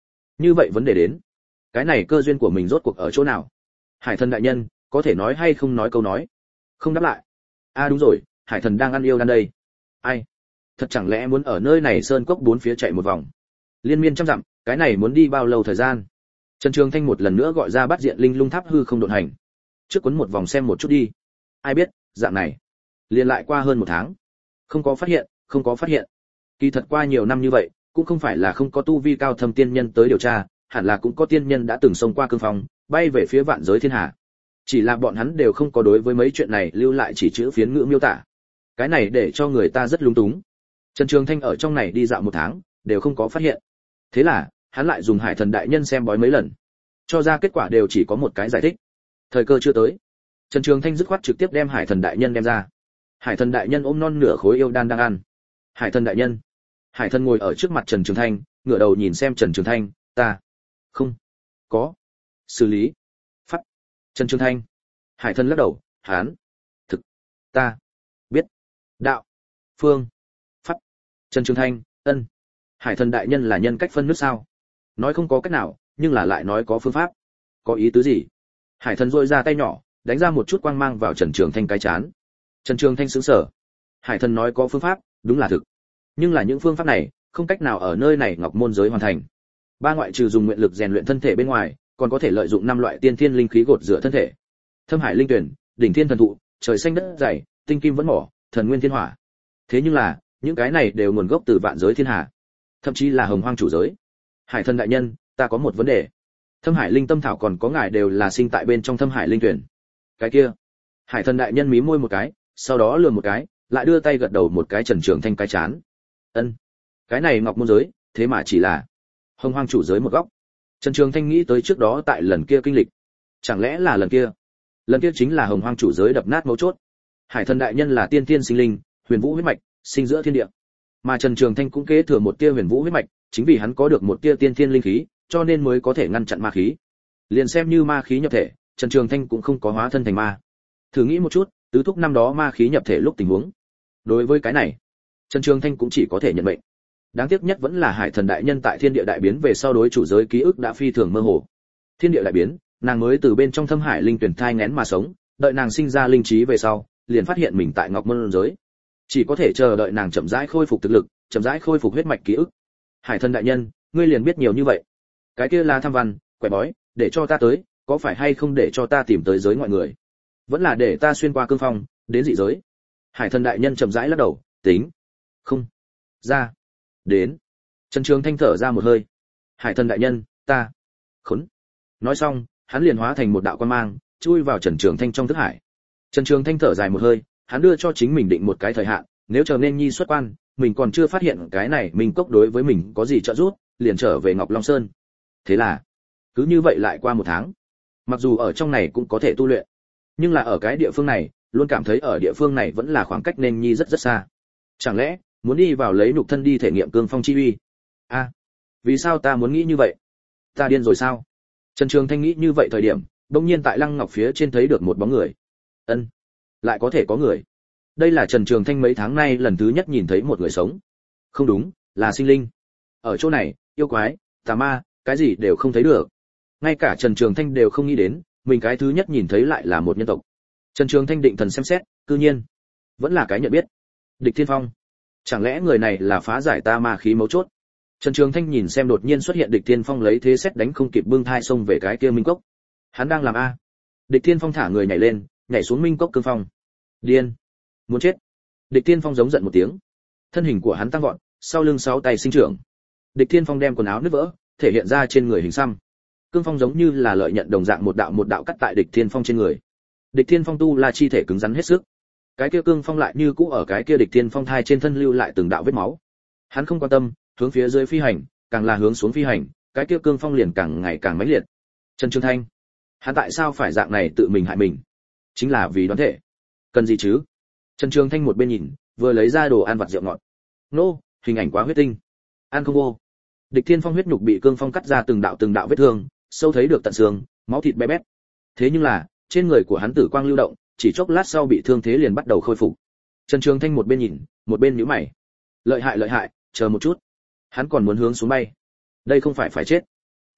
Như vậy vấn đề đến, cái này cơ duyên của mình rốt cuộc ở chỗ nào? Hải thần đại nhân, có thể nói hay không nói câu nói? Không đáp lại. Đúng rồi, hải thần đang ăn yêu đan đây. Ai? Thật chẳng lẽ muốn ở nơi này sơn cốc bốn phía chạy một vòng, liên miên trăm dặm, cái này muốn đi bao lâu thời gian? Trần Trường Thanh một lần nữa gọi ra Bát Diện Linh Lung Tháp hư không độn hành. Trước quấn một vòng xem một chút đi. Ai biết, dạng này, liền lại qua hơn một tháng. Không có phát hiện. Kỳ thật qua nhiều năm như vậy, cũng không phải là không có tu vi cao thâm tiên nhân tới điều tra, hẳn là cũng có tiên nhân đã từng xông qua cương phong, bay về phía vạn giới thiên hà. Chỉ là bọn hắn đều không có đối với mấy chuyện này lưu lại chỉ chữ phiến ngữ miêu tả. Cái này để cho người ta rất lung túng. Trần Trường Thanh ở trong này đi dạo một tháng, đều không có phát hiện. Thế là, hắn lại dùng Hải Thần đại nhân xem bói mấy lần, cho ra kết quả đều chỉ có một cái giải thích. Thời cơ chưa tới. Trần Trường Thanh dứt khoát trực tiếp đem Hải Thần đại nhân đem ra. Hải Thần đại nhân ôm non nửa khối yêu đan đang ăn. Hải Thần đại nhân. Hải Thần ngồi ở trước mặt Trần Trường Thanh, ngửa đầu nhìn xem Trần Trường Thanh, ta không có xử lý pháp. Trần Trường Thanh. Hải Thần lắc đầu, hán thực ta biết đạo phương pháp. Trần Trường Thanh, ân. Hải Thần đại nhân là nhân cách phân nước sao? Nói không có cách nào, nhưng là lại nói có phương pháp. Có ý tứ gì? Hải Thần duỗi ra tay nhỏ, đánh ra một chút quang mang vào Trần Trường Thanh cái chán. Trần Trường Thanh sững sờ. Hải Thần nói có phương pháp, đúng là thực. Nhưng là những phương pháp này, không cách nào ở nơi này Ngọc Môn giới hoàn thành. Ba ngoại trừ dùng nguyện lực rèn luyện thân thể bên ngoài, còn có thể lợi dụng 5 loại tiên thiên linh khí gột rửa thân thể. Thâm Hải linh tuyển, đỉnh thiên thần thụ, trời xanh đất dày, tinh kim vẫn mỏ, thần nguyên thiên hỏa. Thế nhưng là, những cái này đều nguồn gốc từ vạn giới thiên hà, thậm chí là hồng hoang chủ giới. Hải Thần đại nhân, ta có một vấn đề. Thâm Hải linh tâm thảo còn có ngài đều là sinh tại bên trong Thâm Hải linh tuyển. Cái kia. Hải Thần đại nhân mí môi một cái, sau đó lườm một cái, lại đưa tay gật đầu một cái Trần Trường Thanh cái chán. Ân. Cái này Ngọc Môn giới, thế mà chỉ là hồng hoang chủ giới một góc. Trần Trường Thanh nghĩ tới trước đó tại lần kia kinh lịch. Chẳng lẽ là lần kia? Lần kia chính là hồng hoang chủ giới đập nát mấu chốt. Hải Thần đại nhân là tiên tiên sinh linh, huyền vũ huyết mạch, sinh giữa thiên địa. Mà Trần Trường Thanh cũng kế thừa một tia huyền vũ huyết mạch, chính vì hắn có được một tia tiên tiên linh khí, cho nên mới có thể ngăn chặn ma khí. Liền xem như ma khí nhập thể, Trần Trường Thanh cũng không có hóa thân thành ma. Thử nghĩ một chút, tứ thúc năm đó ma khí nhập thể lúc tình huống. Đối với cái này, Trần Trường Thanh cũng chỉ có thể nhận mệnh. Đáng tiếc nhất vẫn là Hải Thần đại nhân tại thiên địa đại biến về sau đối chủ giới ký ức đã phi thường mơ hồ. Thiên địa đại biến, nàng mới từ bên trong Thâm Hải linh tuyển thai nghén mà sống, đợi nàng sinh ra linh trí về sau, liền phát hiện mình tại Ngọc Môn giới. Chỉ có thể chờ đợi nàng chậm rãi khôi phục thực lực, chậm rãi khôi phục huyết mạch ký ức. Hải Thần đại nhân, ngươi liền biết nhiều như vậy. Cái kia là tham văn, quẻ bói, để cho ta tới, có phải hay không để cho ta tìm tới giới ngoại người? Vẫn là để ta xuyên qua cương phong, đến dị giới? Hải Thần đại nhân chậm rãi lắc đầu, tính. Không. Ra. Đến. Trần Trường Thanh thở ra một hơi. Hải Thần đại nhân, ta. Khốn. Nói xong, hắn liền hóa thành một đạo quang mang, chui vào Trần Trường Thanh trong thức hải. Trần Trường Thanh thở dài một hơi, hắn đưa cho chính mình định một cái thời hạn, nếu chờ nên nhi xuất quan, mình còn chưa phát hiện cái này Minh Cốc đối với mình có gì trợ giúp, liền trở về Ngọc Long Sơn. Thế là, cứ như vậy lại qua một tháng. Mặc dù ở trong này cũng có thể tu luyện, nhưng là ở cái địa phương này, luôn cảm thấy ở địa phương này vẫn là khoảng cách nên nhi rất rất xa. Chẳng lẽ muốn đi vào lấy nhục thân đi thể nghiệm cương phong chi uy? Vì sao ta muốn nghĩ như vậy? Ta điên rồi sao? Trần Trường Thanh nghĩ như vậy thời điểm, bỗng nhiên tại Lăng Ngọc phía trên thấy được một bóng người. Ân, lại có thể có người. Đây là Trần Trường Thanh mấy tháng nay lần thứ nhất nhìn thấy một người sống. Không đúng, là sinh linh. Ở chỗ này, yêu quái, tà ma, cái gì đều không thấy được. Ngay cả Trần Trường Thanh đều không nghĩ đến, mình cái thứ nhất nhìn thấy lại là một nhân tộc. Trần Trường Thanh định thần xem xét, cư nhiên vẫn là cái nhận biết. Địch Thiên Phong. Chẳng lẽ người này là phá giải ta ma khí mấu chốt? Trần Trường Thanh nhìn xem đột nhiên xuất hiện Địch Thiên Phong lấy thế xét đánh không kịp bưng thai xông về cái kia Minh Cốc. Hắn đang làm a? Địch Thiên Phong thả người nhảy lên, nhảy xuống Minh Cốc cương phong. Điên, muốn chết. Địch Thiên Phong giống giận một tiếng. Thân hình của hắn tăng vọt, sau lưng 6 tay sinh trưởng. Địch Thiên Phong đem quần áo nứt vỡ, thể hiện ra trên người hình xăm. Cương phong giống như là lợi nhận đồng dạng một đạo cắt tại Địch Thiên Phong trên người. Địch Thiên Phong tu là chi thể cứng rắn hết sức. Cái kia cương phong lại như cũ ở cái kia Địch Thiên Phong thai trên thân lưu lại từng đạo vết máu. Hắn không quan tâm, hướng phía dưới phi hành, càng là hướng xuống phi hành, cái kia cương phong liền càng ngày càng mãnh liệt. Trần Trường Thanh, hắn tại sao phải dạng này tự mình hại mình? Chính là vì đoán thể. Cần gì chứ? Trần Trường Thanh một bên nhìn, vừa lấy ra đồ ăn vặt rượu ngọt. Nô, hình ảnh quá huyết tinh. Ăn không vô. Địch Thiên Phong huyết nhục bị cương phong cắt ra từng đạo vết thương, sâu thấy được tận xương, máu thịt bé bét. Thế nhưng là, trên người của hắn tử quang lưu động, chỉ chốc lát sau bị thương thế liền bắt đầu khôi phục. Trần Trường Thanh một bên nhìn, một bên nhíu mày. Lợi hại, chờ một chút. Hắn còn muốn hướng xuống bay. Đây không phải chết.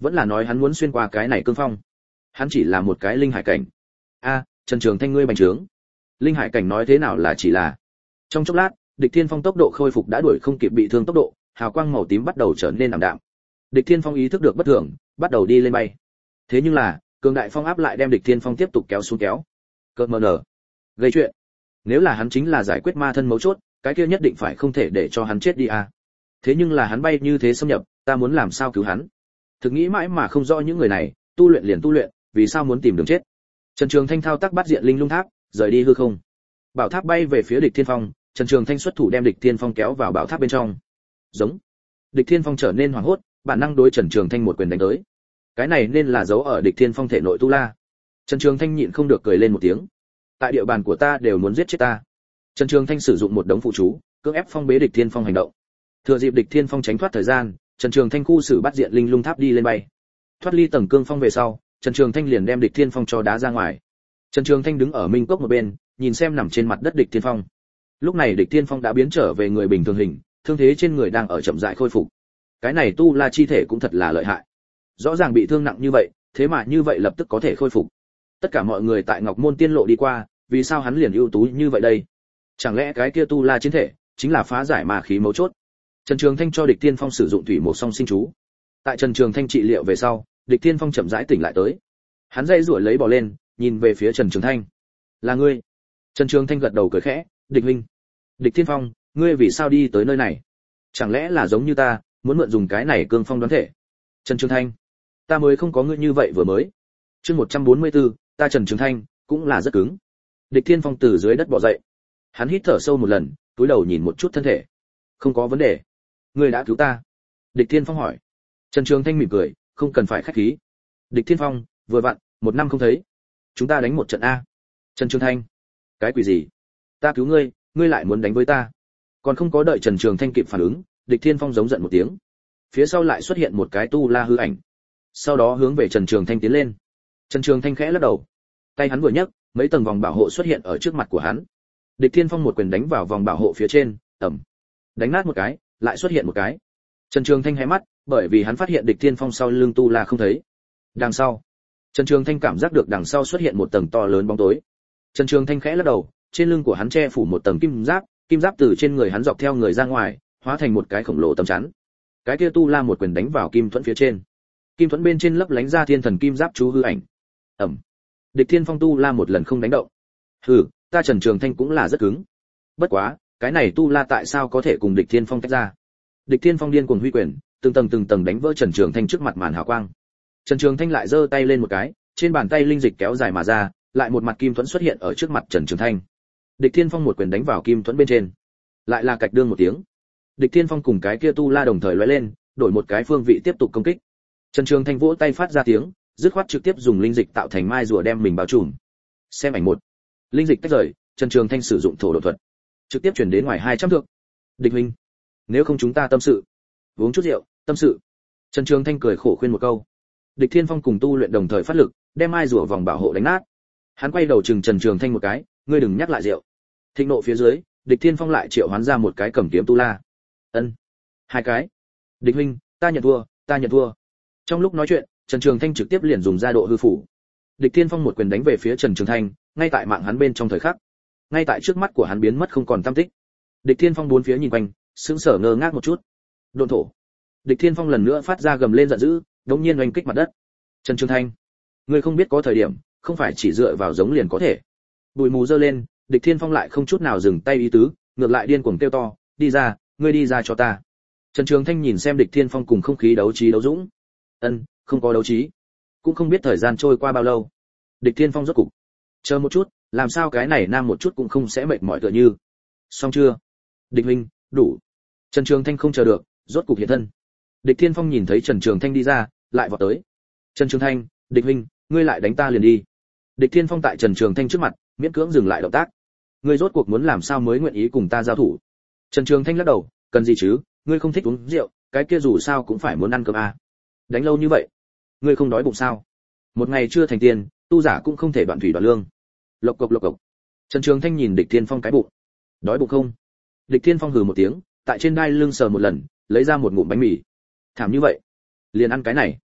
Vẫn là nói hắn muốn xuyên qua cái này cương phong? Hắn chỉ là một cái linh hải cảnh. A, Trần Trường Thanh ngươi bành trướng. Linh hải cảnh nói thế nào là chỉ là? Trong chốc lát, Địch Thiên Phong tốc độ khôi phục đã đuổi không kịp bị thương tốc độ, hào quang màu tím bắt đầu trở nên ảm đạm. Địch Thiên Phong ý thức được bất thường, bắt đầu đi lên bay. Thế nhưng là, cường đại phong áp lại đem Địch Thiên Phong tiếp tục kéo xuống kéo. Cơn mờ nở. Gây chuyện. Nếu là hắn chính là giải quyết ma thân mấu chốt, cái kia nhất định phải không thể để cho hắn chết đi a. Thế nhưng là hắn bay như thế xâm nhập, ta muốn làm sao cứu hắn? Thực nghĩ mãi mà không rõ những người này, tu luyện liền tu luyện, vì sao muốn tìm đường chết? Trần Trường Thanh thao tác bắt diện linh lung tháp, rời đi hư không. Bảo tháp bay về phía Địch Thiên Phong, Trần Trường Thanh xuất thủ đem Địch Thiên Phong kéo vào bảo tháp bên trong. Giống. Địch Thiên Phong trở nên hoảng hốt, bản năng đối Trần Trường Thanh một quyền đánh tới. Cái này nên là dấu ở Địch Thiên Phong thể nội tu la. Trần Trường Thanh nhịn không được cười lên một tiếng. Tại địa bàn của ta đều muốn giết chết ta. Trần Trường Thanh sử dụng một đống phụ chú, cưỡng ép phong bế Địch Thiên Phong hành động. Thừa dịp Địch Thiên Phong tránh thoát thời gian, Trần Trường Thanh khu xử bắt diện linh lung tháp đi lên bay. Thoát ly tầng cương phong về sau, Trần Trường Thanh liền đem Địch Thiên Phong cho đá ra ngoài. Trần Trường Thanh đứng ở minh cốc một bên, nhìn xem nằm trên mặt đất Địch Thiên Phong. Lúc này Địch Thiên Phong đã biến trở về người bình thường hình, thương thế trên người đang ở chậm rãi khôi phục. Cái này tu la chi thể cũng thật là lợi hại. Rõ ràng bị thương nặng như vậy, thế mà như vậy lập tức có thể khôi phục. Tất cả mọi người tại Ngọc Môn Tiên Lộ đi qua, vì sao hắn liền ưu tú như vậy đây? Chẳng lẽ cái kia tu la chiến thể chính là phá giải ma khí mấu chốt? Trần Trường Thanh cho Địch Thiên Phong sử dụng thủy một song sinh chú. Tại Trần Trường Thanh trị liệu về sau, Địch Thiên Phong chậm rãi tỉnh lại tới. Hắn dây rủi lấy bò lên, nhìn về phía Trần Trường Thanh. Là ngươi? Trần Trường Thanh gật đầu cười khẽ, Địch huynh. Địch Thiên Phong, ngươi vì sao đi tới nơi này? Chẳng lẽ là giống như ta, muốn mượn dùng cái này cương phong đoán thể? Trần Trường Thanh, ta mới không có ngươi như vậy vừa mới. Chương 144, ta Trần Trường Thanh cũng là rất cứng. Địch Thiên Phong từ dưới đất bò dậy. Hắn hít thở sâu một lần, cúi đầu nhìn một chút thân thể. Không có vấn đề. Ngươi đã cứu ta. Địch Thiên Phong hỏi. Trần Trường Thanh mỉm cười, không cần phải khách khí. Địch Thiên Phong, vừa vặn, 1 năm không thấy. Chúng ta đánh một trận a. Trần Trường Thanh, cái quỷ gì? Ta cứu ngươi, ngươi lại muốn đánh với ta? Còn không có đợi Trần Trường Thanh kịp phản ứng, Địch Thiên Phong giống giận một tiếng. Phía sau lại xuất hiện một cái tu la hư ảnh. Sau đó hướng về Trần Trường Thanh tiến lên. Trần Trường Thanh khẽ lắc đầu. Tay hắn vừa nhấc, mấy tầng vòng bảo hộ xuất hiện ở trước mặt của hắn. Địch Thiên Phong một quyền đánh vào vòng bảo hộ phía trên, ầm. Đánh nát một cái, lại xuất hiện một cái. Trần Trường Thanh hé mắt, bởi vì hắn phát hiện Địch Thiên Phong sau lưng tu la không thấy. Đằng sau, Trần Trường Thanh cảm giác được đằng sau xuất hiện một tầng to lớn bóng tối. Trần Trường Thanh khẽ lắc đầu, trên lưng của hắn che phủ một tầng kim giáp từ trên người hắn dọc theo người ra ngoài, hóa thành một cái khổng lồ tấm chắn. Cái kia tu la một quyền đánh vào kim thuẫn phía trên. Kim thuẫn bên trên lấp lánh ra thiên thần kim giáp chú hư ảnh. Ầm. Địch Thiên Phong tu la một lần không đánh động. Hừ, ta Trần Trường Thanh cũng là rất cứng. Bất quá, cái này tu la tại sao có thể cùng Địch Thiên Phong tách ra? Địch Thiên Phong điên cuồng huy quyền, từng tầng đánh vỡ Trần Trường Thanh trước mặt màn hào quang. Trần Trường Thanh lại giơ tay lên một cái, trên bàn tay linh dịch kéo dài mà ra, lại một mặt kim thuẫn xuất hiện ở trước mặt Trần Trường Thanh. Địch Thiên Phong một quyền đánh vào kim thuẫn bên trên, lại là cạch đương một tiếng. Địch Thiên Phong cùng cái kia tu la đồng thời lóe lên, đổi một cái phương vị tiếp tục công kích. Trần Trường Thanh vỗ tay phát ra tiếng, dứt khoát trực tiếp dùng linh dịch tạo thành mai rùa đem mình bao trùm. Xem ảnh 1. Linh dịch tách rời, Trần Trường Thanh sử dụng thổ độ thuật, trực tiếp chuyển đến ngoài 200 thước. Địch huynh, nếu không chúng ta tâm sự, uống chút rượu, tâm sự. Trần Trường Thanh cười khổ khuyên một câu. Địch Thiên Phong cùng tu luyện đồng thời phát lực, đem mai rùa vòng bảo hộ đánh nát. Hắn quay đầu chừng Trần Trường Thanh một cái, ngươi đừng nhắc lại rượu. Thịnh nộ phía dưới, Địch Thiên Phong lại triệu hoán ra một cái cầm kiếm tu la. Ân, 2 cái. Địch huynh, ta nhận thua. Trong lúc nói chuyện, Trần Trường Thanh trực tiếp liền dùng ra độ hư phủ. Địch Thiên Phong một quyền đánh về phía Trần Trường Thanh, ngay tại mạng hắn bên trong thời khắc, ngay tại trước mắt của hắn biến mất không còn tăm tích. Địch Thiên Phong bốn phía nhìn quanh, sững sờ ngơ ngác một chút. Độn thổ. Địch Thiên Phong lần nữa phát ra gầm lên giận dữ, đống nhiên oanh kích mặt đất. Trần Trường Thanh, ngươi không biết có thời điểm, không phải chỉ dựa vào giống liền có thể. Bụi mù dơ lên, Địch Thiên Phong lại không chút nào dừng tay ý tứ, ngược lại điên cuồng kêu to, đi ra, ngươi đi ra cho ta. Trần Trường Thanh nhìn xem Địch Thiên Phong cùng không khí đấu trí đấu dũng. Ân, không có đấu trí. Cũng không biết thời gian trôi qua bao lâu. Địch Thiên Phong rốt cục. Chờ một chút, làm sao cái này nam một chút cũng không sẽ mệt mỏi tựa như. Xong chưa? Địch huynh, đủ. Trần Trường Thanh không chờ được, rốt cục hiện thân. Địch Thiên Phong nhìn thấy Trần Trường Thanh đi ra, lại vọt tới. Trần Trường Thanh, Địch huynh, ngươi lại đánh ta liền đi. Địch Thiên Phong tại Trần Trường Thanh trước mặt, miễn cưỡng dừng lại động tác. Ngươi rốt cuộc muốn làm sao mới nguyện ý cùng ta giao thủ? Trần Trường Thanh lắc đầu, cần gì chứ, ngươi không thích uống rượu, cái kia dù sao cũng phải muốn ăn cơm à. Đánh lâu như vậy, ngươi không đói bụng sao? Một ngày chưa thành tiền, tu giả cũng không thể đoạn thủy đoạn lương. Lộc cộc lộc cộc. Trần Trường Thanh nhìn Địch Thiên Phong cái bụng. Đói bụng không? Địch Thiên Phong hừ một tiếng, tại trên đai lưng sờ một lần, lấy ra một ngụm bánh mì. Thảm như vậy, liền ăn cái này.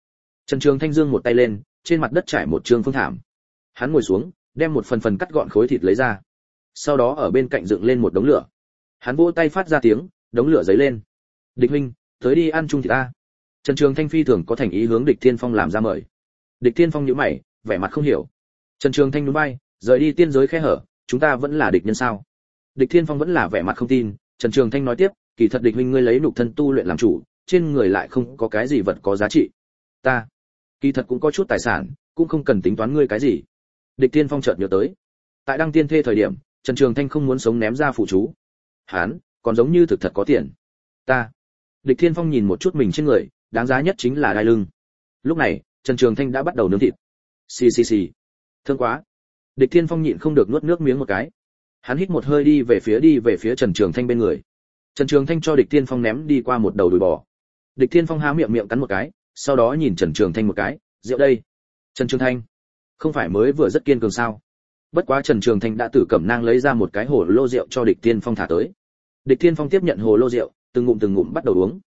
Trần Trường Thanh giương một tay lên, trên mặt đất trải một trường phương thảm. Hắn ngồi xuống, đem một phần phần cắt gọn khối thịt lấy ra. Sau đó ở bên cạnh dựng lên một đống lửa. Hắn vỗ tay phát ra tiếng, đống lửa giấy lên. Địch huynh, tới đi ăn chung thịt ta. Trần Trường Thanh phi thường có thành ý hướng Địch Thiên Phong làm ra mời. Địch Thiên Phong nhíu mày, vẻ mặt không hiểu. Trần Trường Thanh nhún vai, rời đi tiên giới khe hở, chúng ta vẫn là địch nhân sao? Địch Thiên Phong vẫn là vẻ mặt không tin. Trần Trường Thanh nói tiếp, kỳ thật địch huynh ngươi lấy nhục thân tu luyện làm chủ, trên người lại không có cái gì vật có giá trị. Ta, kỳ thật cũng có chút tài sản, cũng không cần tính toán ngươi cái gì. Địch Thiên Phong chợt nhớ tới, tại đăng tiên thê thời điểm, Trần Trường Thanh không muốn sống ném ra phụ chú. Hắn, còn giống như thực thật có tiền. Ta. Địch Thiên Phong nhìn một chút mình trên người, đáng giá nhất chính là đai lưng. Lúc này, Trần Trường Thanh đã bắt đầu nướng thịt. Xì xì xì. Thương quá. Địch Thiên Phong nhịn không được nuốt nước miếng một cái. Hắn hít một hơi đi về phía Trần Trường Thanh bên người. Trần Trường Thanh cho Địch Thiên Phong ném đi qua một đầu đùi bò. Địch Thiên Phong há miệng miệng cắn một cái, sau đó nhìn Trần Trường Thanh một cái, rượu đây. Trần Trường Thanh, không phải mới vừa rất kiên cường sao? Bất quá Trần Trường Thanh đã từ cẩm nang lấy ra một cái hồ lô rượu cho Địch Thiên Phong thả tới. Địch Thiên Phong tiếp nhận hồ lô rượu, từng ngụm bắt đầu uống.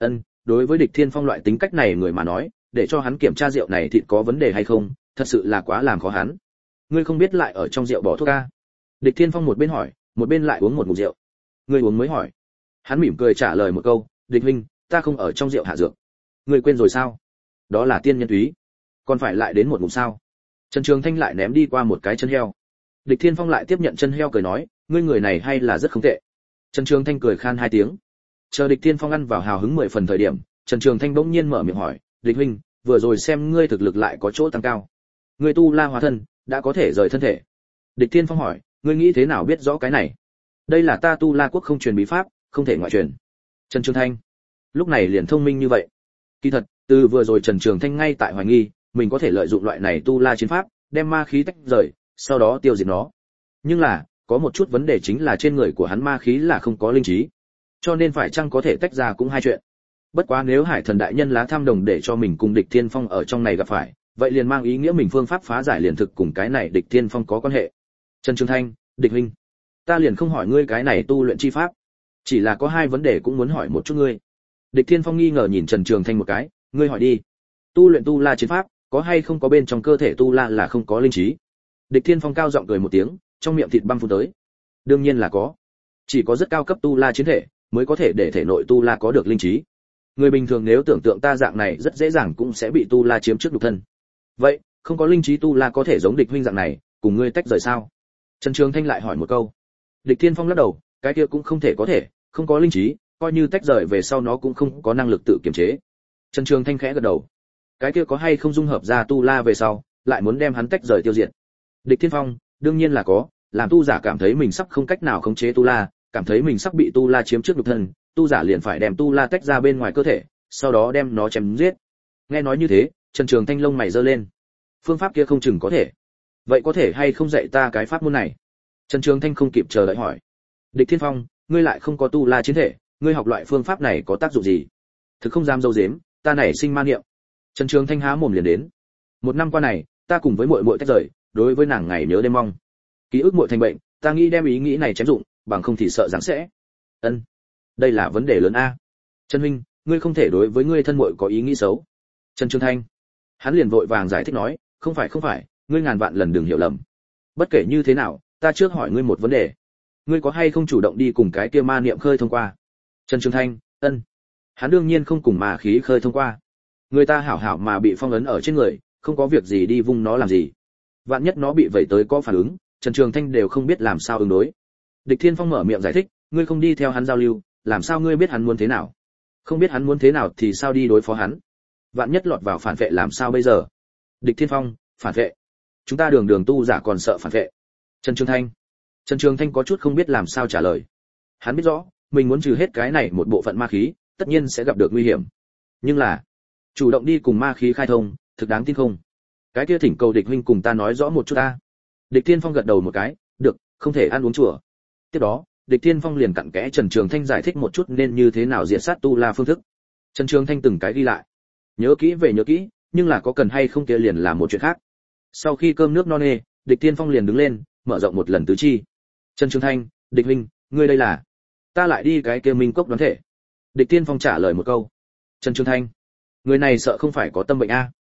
Đối với Địch Thiên Phong loại tính cách này người mà nói, để cho hắn kiểm tra rượu này thịt có vấn đề hay không, thật sự là quá làm khó hắn. Ngươi không biết lại ở trong rượu bỏ thuốc a? Địch Thiên Phong một bên hỏi, một bên lại uống một ngụm rượu. Ngươi uống mới hỏi. Hắn mỉm cười trả lời một câu, Địch huynh, ta không ở trong rượu hạ dược. Ngươi quên rồi sao? Đó là tiên nhân túy. Còn phải lại đến một ngụm sao? Trần Trường Thanh lại ném đi qua một cái chân heo. Địch Thiên Phong lại tiếp nhận chân heo cười nói, ngươi người này hay là rất không tệ. Trần Trường Thanh cười khan hai tiếng. Chờ Địch Thiên Phong ăn vào hào hứng 10 phần thời điểm, Trần Trường Thanh bỗng nhiên mở miệng hỏi, Địch huynh, vừa rồi xem ngươi thực lực lại có chỗ tăng cao. Ngươi tu la hóa thân, đã có thể rời thân thể. Địch Thiên Phong hỏi, ngươi nghĩ thế nào biết rõ cái này? Đây là ta tu la quốc không truyền bí pháp, không thể ngoại truyền. Trần Trường Thanh, lúc này liền thông minh như vậy. Kỳ thật, từ vừa rồi Trần Trường Thanh ngay tại hoài nghi, mình có thể lợi dụng loại này tu la chiến pháp, đem ma khí tách rời, sau đó tiêu diệt nó. Nhưng là, có một chút vấn đề chính là trên người của hắn ma khí là không có linh trí. Cho nên phải chăng có thể tách ra cũng hai chuyện. Bất quá nếu Hải Thần đại nhân lá tham đồng để cho mình cùng Địch Thiên Phong ở trong này gặp phải, vậy liền mang ý nghĩa mình phương pháp phá giải liền thực cùng cái này Địch Thiên Phong có quan hệ. Trần Trường Thanh, Địch huynh, ta liền không hỏi ngươi cái này tu luyện chi pháp, chỉ là có hai vấn đề cũng muốn hỏi một chút ngươi. Địch Thiên Phong nghi ngờ nhìn Trần Trường Thanh một cái, ngươi hỏi đi. Tu luyện tu la chiến pháp, có hay không có bên trong cơ thể tu la là không có linh trí? Địch Thiên Phong cao giọng cười một tiếng, trong miệng thịt băm phun tới. Đương nhiên là có. Chỉ có rất cao cấp tu la chiến thể mới có thể để thể nội tu la có được linh trí. Người bình thường nếu tưởng tượng ta dạng này rất dễ dàng cũng sẽ bị tu la chiếm trước nhục thân. Vậy, không có linh trí tu la có thể giống Địch huynh dạng này, cùng ngươi tách rời sao? Trần Trường Thanh lại hỏi một câu. Địch Thiên Phong lắc đầu, cái kia cũng không thể có thể, không có linh trí, coi như tách rời về sau nó cũng không có năng lực tự kiềm chế. Trần Trường Thanh khẽ gật đầu. Cái kia có hay không dung hợp ra tu la về sau, lại muốn đem hắn tách rời tiêu diệt? Địch Thiên Phong, đương nhiên là có, làm tu giả cảm thấy mình sắp không cách nào khống chế tu la, cảm thấy mình sắp bị tu la chiếm trước nhục thân, tu giả liền phải đem tu la tách ra bên ngoài cơ thể, sau đó đem nó chém giết. Nghe nói như thế, Trần Trường Thanh lông mày giơ lên. Phương pháp kia không chừng có thể. Vậy có thể hay không dạy ta cái pháp môn này? Trần Trường Thanh không kịp chờ đợi hỏi. Địch Thiên Phong, ngươi lại không có tu la chiến thể, ngươi học loại phương pháp này có tác dụng gì? Thực không dám dâu dếm, ta nảy sinh ma niệm. Trần Trường Thanh há mồm liền đến. Một năm qua này, ta cùng với muội muội tách rời, đối với nàng ngày nhớ đêm mong. Ký ức muội thành bệnh, ta nghĩ đem ý nghĩ này chém dụng, bằng không thì sợ rằng sẽ. Đây là vấn đề lớn a. Trần huynh, ngươi không thể đối với ngươi thân muội có ý nghĩ xấu. Trần Trường Thanh, hắn liền vội vàng giải thích nói, không phải, ngươi ngàn vạn lần đừng hiểu lầm. Bất kể như thế nào, ta trước hỏi ngươi một vấn đề. Ngươi có hay không chủ động đi cùng cái kia ma niệm khơi thông qua? Trần Trường Thanh, hắn đương nhiên không cùng ma khí khơi thông qua. Người ta hảo hảo mà bị phong ấn ở trên người, không có việc gì đi vung nó làm gì. Vạn nhất nó bị vẩy tới có phản ứng, Trần Trường Thanh đều không biết làm sao ứng đối. Địch Thiên Phong mở miệng giải thích, ngươi không đi theo hắn giao lưu, làm sao ngươi biết hắn muốn thế nào? Không biết hắn muốn thế nào thì sao đi đối phó hắn? Vạn nhất lọt vào phản vệ làm sao bây giờ? Địch Thiên Phong, phản vệ? Chúng ta đường tu giả còn sợ phản vệ. Trần Trường Thanh có chút không biết làm sao trả lời. Hắn biết rõ, mình muốn trừ hết cái này một bộ phận ma khí, tất nhiên sẽ gặp được nguy hiểm. Nhưng là, chủ động đi cùng ma khí khai thông, thực đáng tin không? Cái kia thỉnh cầu Địch huynh cùng ta nói rõ một chút ta. Địch Thiên Phong gật đầu một cái, được, không thể ăn uống chùa. Tiếp đó, Địch Thiên Phong liền cặn kẽ Trần Trường Thanh giải thích một chút nên như thế nào diệt sát tu la phương thức. Trần Trường Thanh từng cái ghi lại. Nhớ kỹ, nhưng là có cần hay không kia liền là một chuyện khác. Sau khi cơm nước no nê, Địch Thiên Phong liền đứng lên, mở rộng một lần tứ chi. Trần Trường Thanh, Địch huynh, ngươi đây là? Ta lại đi cái kia minh cốc đoán thể. Địch Thiên Phong trả lời một câu. Trần Trường Thanh, người này sợ không phải có tâm bệnh a?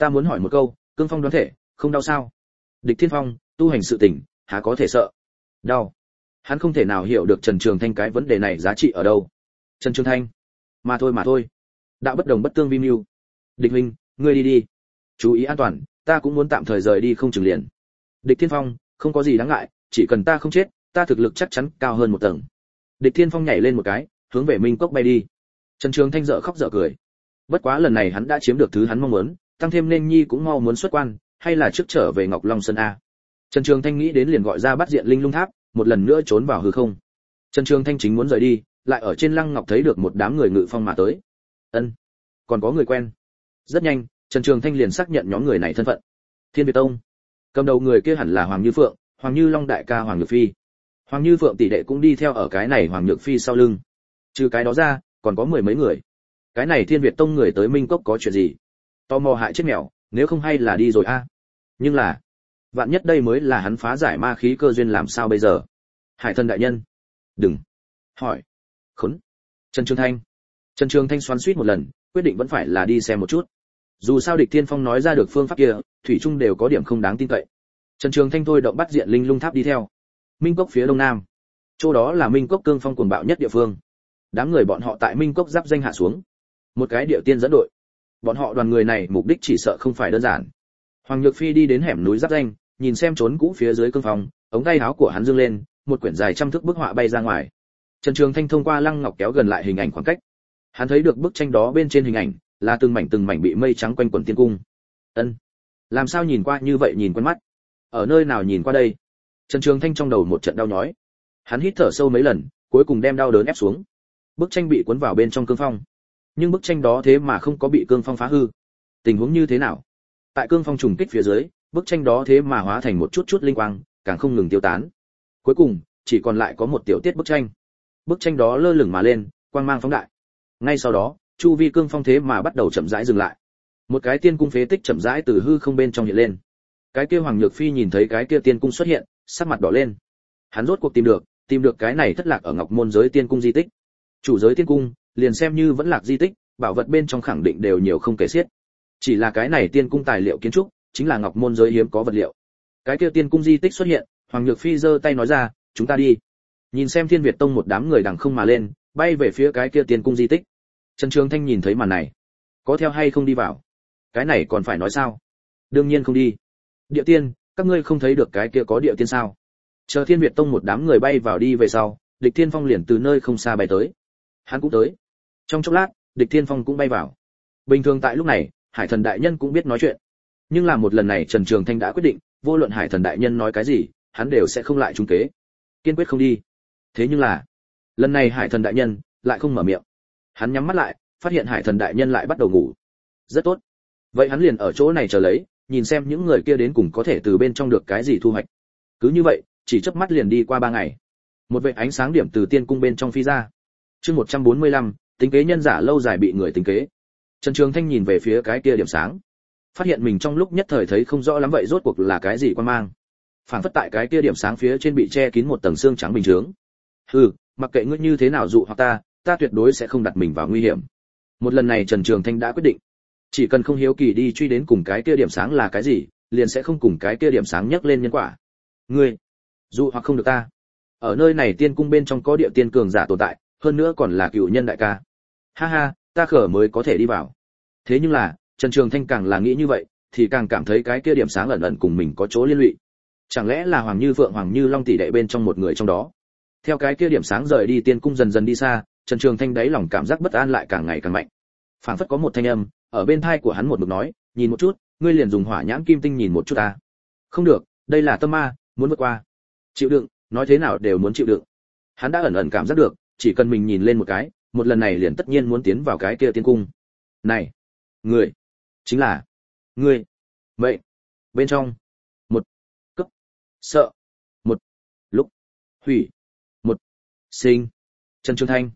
Ta muốn hỏi một câu, cương phong đoán thể không đau sao? Địch Thiên Phong, tu hành sự tình há có thể sợ? Đau. Hắn không thể nào hiểu được Trần Trường Thanh cái vấn đề này giá trị ở đâu. Trần Trường Thanh, mà thôi, đạo bất đồng bất tương vi mưu. Địch huynh, ngươi đi đi, chú ý an toàn, ta cũng muốn tạm thời rời đi không chừng liền. Địch Thiên Phong, không có gì đáng ngại, chỉ cần ta không chết, ta thực lực chắc chắn cao hơn một tầng. Địch Thiên Phong nhảy lên một cái, hướng về Minh Cốc bay đi. Trần Trường Thanh dở khóc dở cười. Bất quá lần này hắn đã chiếm được thứ hắn mong muốn, tăng thêm nên nhi cũng mau muốn xuất quan, hay là trước trở về Ngọc Long Sơn a. Trần Trường Thanh nghĩ đến liền gọi ra bắt diện linh lung tháp, một lần nữa trốn vào hư không. Trần Trường Thanh chính muốn rời đi, lại ở trên lăng ngọc thấy được một đám người ngự phong mà tới. Ân, còn có người quen. Rất nhanh, Trần Trường Thanh liền xác nhận nhóm người này thân phận. Thiên Việt Tông. Cầm đầu người kia hẳn là Hoàng Như Phượng, Hoàng Như Long đại ca Hoàng Nhược Phi. Hoàng Như Phượng tỷ đệ cũng đi theo ở cái này Hoàng Nhược Phi sau lưng. Trừ cái đó ra, còn có mười mấy người. Cái này Thiên Việt Tông người tới Minh Cốc có chuyện gì? Tò mò hại chết mèo, nếu không hay là đi rồi a. Nhưng là, vạn nhất đây mới là hắn phá giải ma khí cơ duyên làm sao bây giờ? Hải Thần đại nhân, đừng hỏi. Khốn. Trần Trường Thanh xoắn xuýt một lần, quyết định vẫn phải là đi xem một chút. Dù sao Địch Thiên Phong nói ra được phương pháp kia, thủy chung đều có điểm không đáng tin cậy. Trần Trường Thanh thôi động bắt diện linh lung tháp đi theo. Minh Cốc phía đông nam, chỗ đó là Minh Cốc cương phong cuồng bạo nhất địa phương. Đám người bọn họ tại Minh Cốc giáp danh hạ xuống. Một cái địa tiên dẫn đội. Bọn họ đoàn người này mục đích chỉ sợ không phải đơn giản. Hoàng Nhược Phi đi đến hẻm núi giáp danh, nhìn xem trốn cũ phía dưới cương phong, ống tay áo của hắn dương lên, một quyển dài trăm thước bức họa bay ra ngoài. Trần Trường Thanh thông qua lăng ngọc kéo gần lại hình ảnh khoảng cách. Hắn thấy được bức tranh đó bên trên hình ảnh là từng mảnh bị mây trắng quanh quẩn tiên cung. Ân, làm sao nhìn qua như vậy nhìn quen mắt? Ở nơi nào nhìn qua đây? Trần Trường Thanh trong đầu một trận đau nhói. Hắn hít thở sâu mấy lần, cuối cùng đem đau đớn ép xuống. Bức tranh bị cuốn vào bên trong cương phong, nhưng bức tranh đó thế mà không có bị cương phong phá hư. Tình huống như thế nào? Tại cương phong trùng kích phía dưới, bức tranh đó thế mà hóa thành một chút linh quang, càng không ngừng tiêu tán. Cuối cùng, chỉ còn lại có một tiểu tiết bức tranh. Bức tranh đó lơ lửng mà lên, quang mang phóng đại. Ngay sau đó, chu vi cương phong thế mà bắt đầu chậm rãi dừng lại. Một cái tiên cung phế tích chậm rãi từ hư không bên trong hiện lên. Cái kia Hoàng Nhược Phi nhìn thấy cái kia tiên cung xuất hiện, sắc mặt đỏ lên. Hắn rốt cuộc tìm được cái này thất lạc ở Ngọc Môn giới tiên cung di tích. Chủ giới tiên cung, liền xem như vẫn lạc di tích, bảo vật bên trong khẳng định đều nhiều không kể xiết. Chỉ là cái này tiên cung tài liệu kiến trúc, chính là Ngọc Môn giới hiếm có vật liệu. Cái kia tiên cung di tích xuất hiện, Hoàng Nhược Phi giơ tay nói ra, chúng ta đi. Nhìn xem Thiên Việt Tông một đám người đằng không mà lên, bay về phía cái kia tiên cung di tích. Trần Trường Thanh nhìn thấy màn này, có theo hay không đi vào? Cái này còn phải nói sao? Đương nhiên không đi. Địa tiên, các ngươi không thấy được cái kia có địa tiên sao? Chờ Thiên Việt Tông một đám người bay vào đi về sau, Địch Thiên Phong liền từ nơi không xa bay tới. Hắn cũng tới. Trong chốc lát, Địch Thiên Phong cũng bay vào. Bình thường tại lúc này, Hải Thần đại nhân cũng biết nói chuyện. Nhưng là một lần này Trần Trường Thanh đã quyết định, vô luận Hải Thần đại nhân nói cái gì, hắn đều sẽ không lại trúng kế. Kiên quyết không đi. Thế nhưng là, lần này Hải Thần đại nhân lại không mở miệng. Hắn nhắm mắt lại, phát hiện Hải Thần đại nhân lại bắt đầu ngủ. Rất tốt. Vậy hắn liền ở chỗ này chờ lấy, nhìn xem những người kia đến cùng có thể từ bên trong được cái gì thu hoạch. Cứ như vậy, chỉ chớp mắt liền đi qua 3 ngày. Một vệt ánh sáng điểm từ tiên cung bên trong phi ra. Chương 145, tính kế nhân giả lâu dài bị người tính kế. Trần Trường Thanh nhìn về phía cái kia điểm sáng, phát hiện mình trong lúc nhất thời thấy không rõ lắm vậy rốt cuộc là cái gì quan mang. Phản phất tại cái kia điểm sáng phía trên bị che kín một tầng xương trắng bình thường. Hừ, mặc kệ ngươi như thế nào dụ hoặc ta tuyệt đối sẽ không đặt mình vào nguy hiểm. Một lần này Trần Trường Thanh đã quyết định, chỉ cần không hiếu kỳ đi truy đến cùng cái kia điểm sáng là cái gì, liền sẽ không cùng cái kia điểm sáng nhắc lên nhân quả. Ngươi dụ hoặc không được ta. Ở nơi này tiên cung bên trong có địa tiên cường giả tồn tại, hơn nữa còn là cựu nhân đại ca. Ha ha, ta khở mới có thể đi vào. Thế nhưng là, Trần Trường Thanh càng là nghĩ như vậy, thì càng cảm thấy cái kia điểm sáng ẩn ẩn cùng mình có chỗ liên lụy. Chẳng lẽ là Hoàng Như Phượng, Hoàng Như Long tỷ đệ bên trong một người trong đó? Theo cái kia điểm sáng rời đi tiên cung dần dần đi xa, Trần Trường Thanh đáy lòng cảm giác bất an lại càng ngày càng mạnh. Phảng phất có một thanh âm ở bên tai của hắn một mực nói, nhìn một chút, ngươi liền dùng hỏa nhãn kim tinh nhìn một chút ta. Không được, đây là tâm ma, muốn vượt qua. Chịu đựng, nói thế nào đều muốn chịu đựng. Hắn đã ẩn ẩn cảm giác được, chỉ cần mình nhìn lên một cái, một lần này liền tất nhiên muốn tiến vào cái kia tiên cung. Này, người, chính là ngươi. Vậy, bên trong, một cấp, sợ, một lúc, hủy, một sinh. Trần Trường Thanh,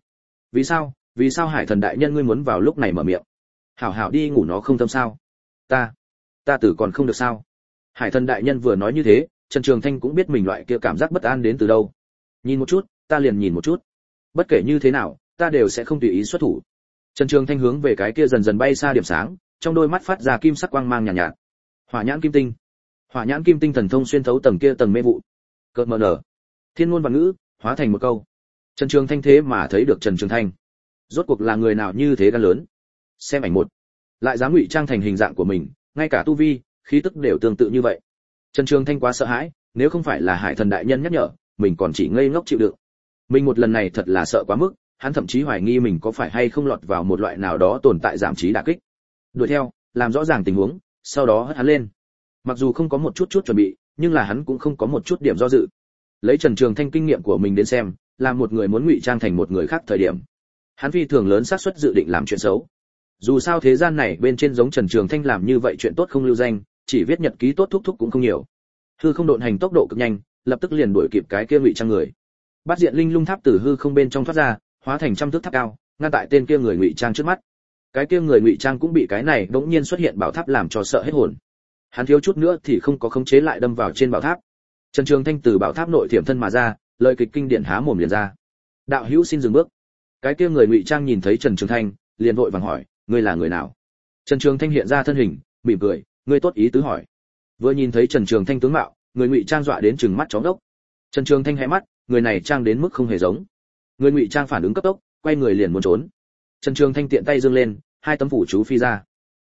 vì sao Hải Thần đại nhân ngươi muốn vào lúc này mở miệng? Hảo hảo đi ngủ nó không tâm sao? Ta tử còn không được sao? Hải Thần đại nhân vừa nói như thế, Trần Trường Thanh cũng biết mình loại kia cảm giác bất an đến từ đâu. Nhìn một chút, ta liền nhìn một chút. Bất kể như thế nào, ta đều sẽ không tùy ý xuất thủ. Trần Trường Thanh hướng về cái kia dần dần bay xa điểm sáng, trong đôi mắt phát ra kim sắc quang mang nhàn nhạt. Hỏa nhãn kim tinh. Hỏa nhãn kim tinh thần thông xuyên thấu tầng kia tầng mê vụ. Cợt mờ nở. Thiên ngôn và ngữ hóa thành một câu. Trần Trường Thanh thế mà thấy được Trần Trường Thanh. Rốt cuộc là người nào như thế gan lớn. Xem ảnh một. Lại dám ngụy trang thành hình dạng của mình, ngay cả tu vi, khí tức đều tương tự như vậy. Trần Trường Thanh quá sợ hãi, nếu không phải là Hải Thần đại nhân nhắc nhở, mình còn chỉ ngây ngốc chịu đựng. Mình một lần này thật là sợ quá mức, hắn thậm chí hoài nghi mình có phải hay không lọt vào một loại nào đó tồn tại giảm trí đả kích. Đuổi theo, làm rõ ràng tình huống, sau đó hất hắn lên. Mặc dù không có một chút chuẩn bị, nhưng là hắn cũng không có một chút điểm do dự. Lấy Trần Trường Thanh kinh nghiệm của mình đến xem, là một người muốn ngụy trang thành một người khác thời điểm, hắn phi thường lớn xác suất dự định làm chuyện xấu. Dù sao thế gian này bên trên giống Trần Trường Thanh làm như vậy chuyện tốt không lưu danh, chỉ viết nhật ký tốt thúc thúc cũng không nhiều. Hư không độn hành tốc độ cực nhanh, lập tức liền đuổi kịp cái kia ngụy trang người. Bát diện linh lung tháp từ hư không bên trong thoát ra, hóa thành trăm thước tháp cao, ngăn tại tên kia người ngụy trang trước mắt. Cái kia người ngụy trang cũng bị cái này đống nhiên xuất hiện bảo tháp làm cho sợ hết hồn. Hắn thiếu chút nữa thì không có khống chế lại đâm vào trên bảo tháp. Trần Trường Thanh từ bảo tháp nội thiểm thân mà ra, lời kịch kinh điển há mồm liền ra. Đạo hữu xin dừng bước. Cái kia người ngụy trang nhìn thấy Trần Trường Thanh, liền vội vàng hỏi, ngươi là người nào? Trần Trường Thanh hiện ra thân hình, mỉm cười, ngươi tốt ý tứ hỏi. Vừa nhìn thấy Trần Trường Thanh tướng mạo, người ngụy trang dọa đến trừng mắt chó đốc. Trần Trường Thanh hé mắt, người này trang đến mức không hề giống. Người ngụy trang phản ứng cấp tốc, quay người liền muốn trốn. Trần Trường Thanh tiện tay giương lên, hai tấm phủ chú phi ra.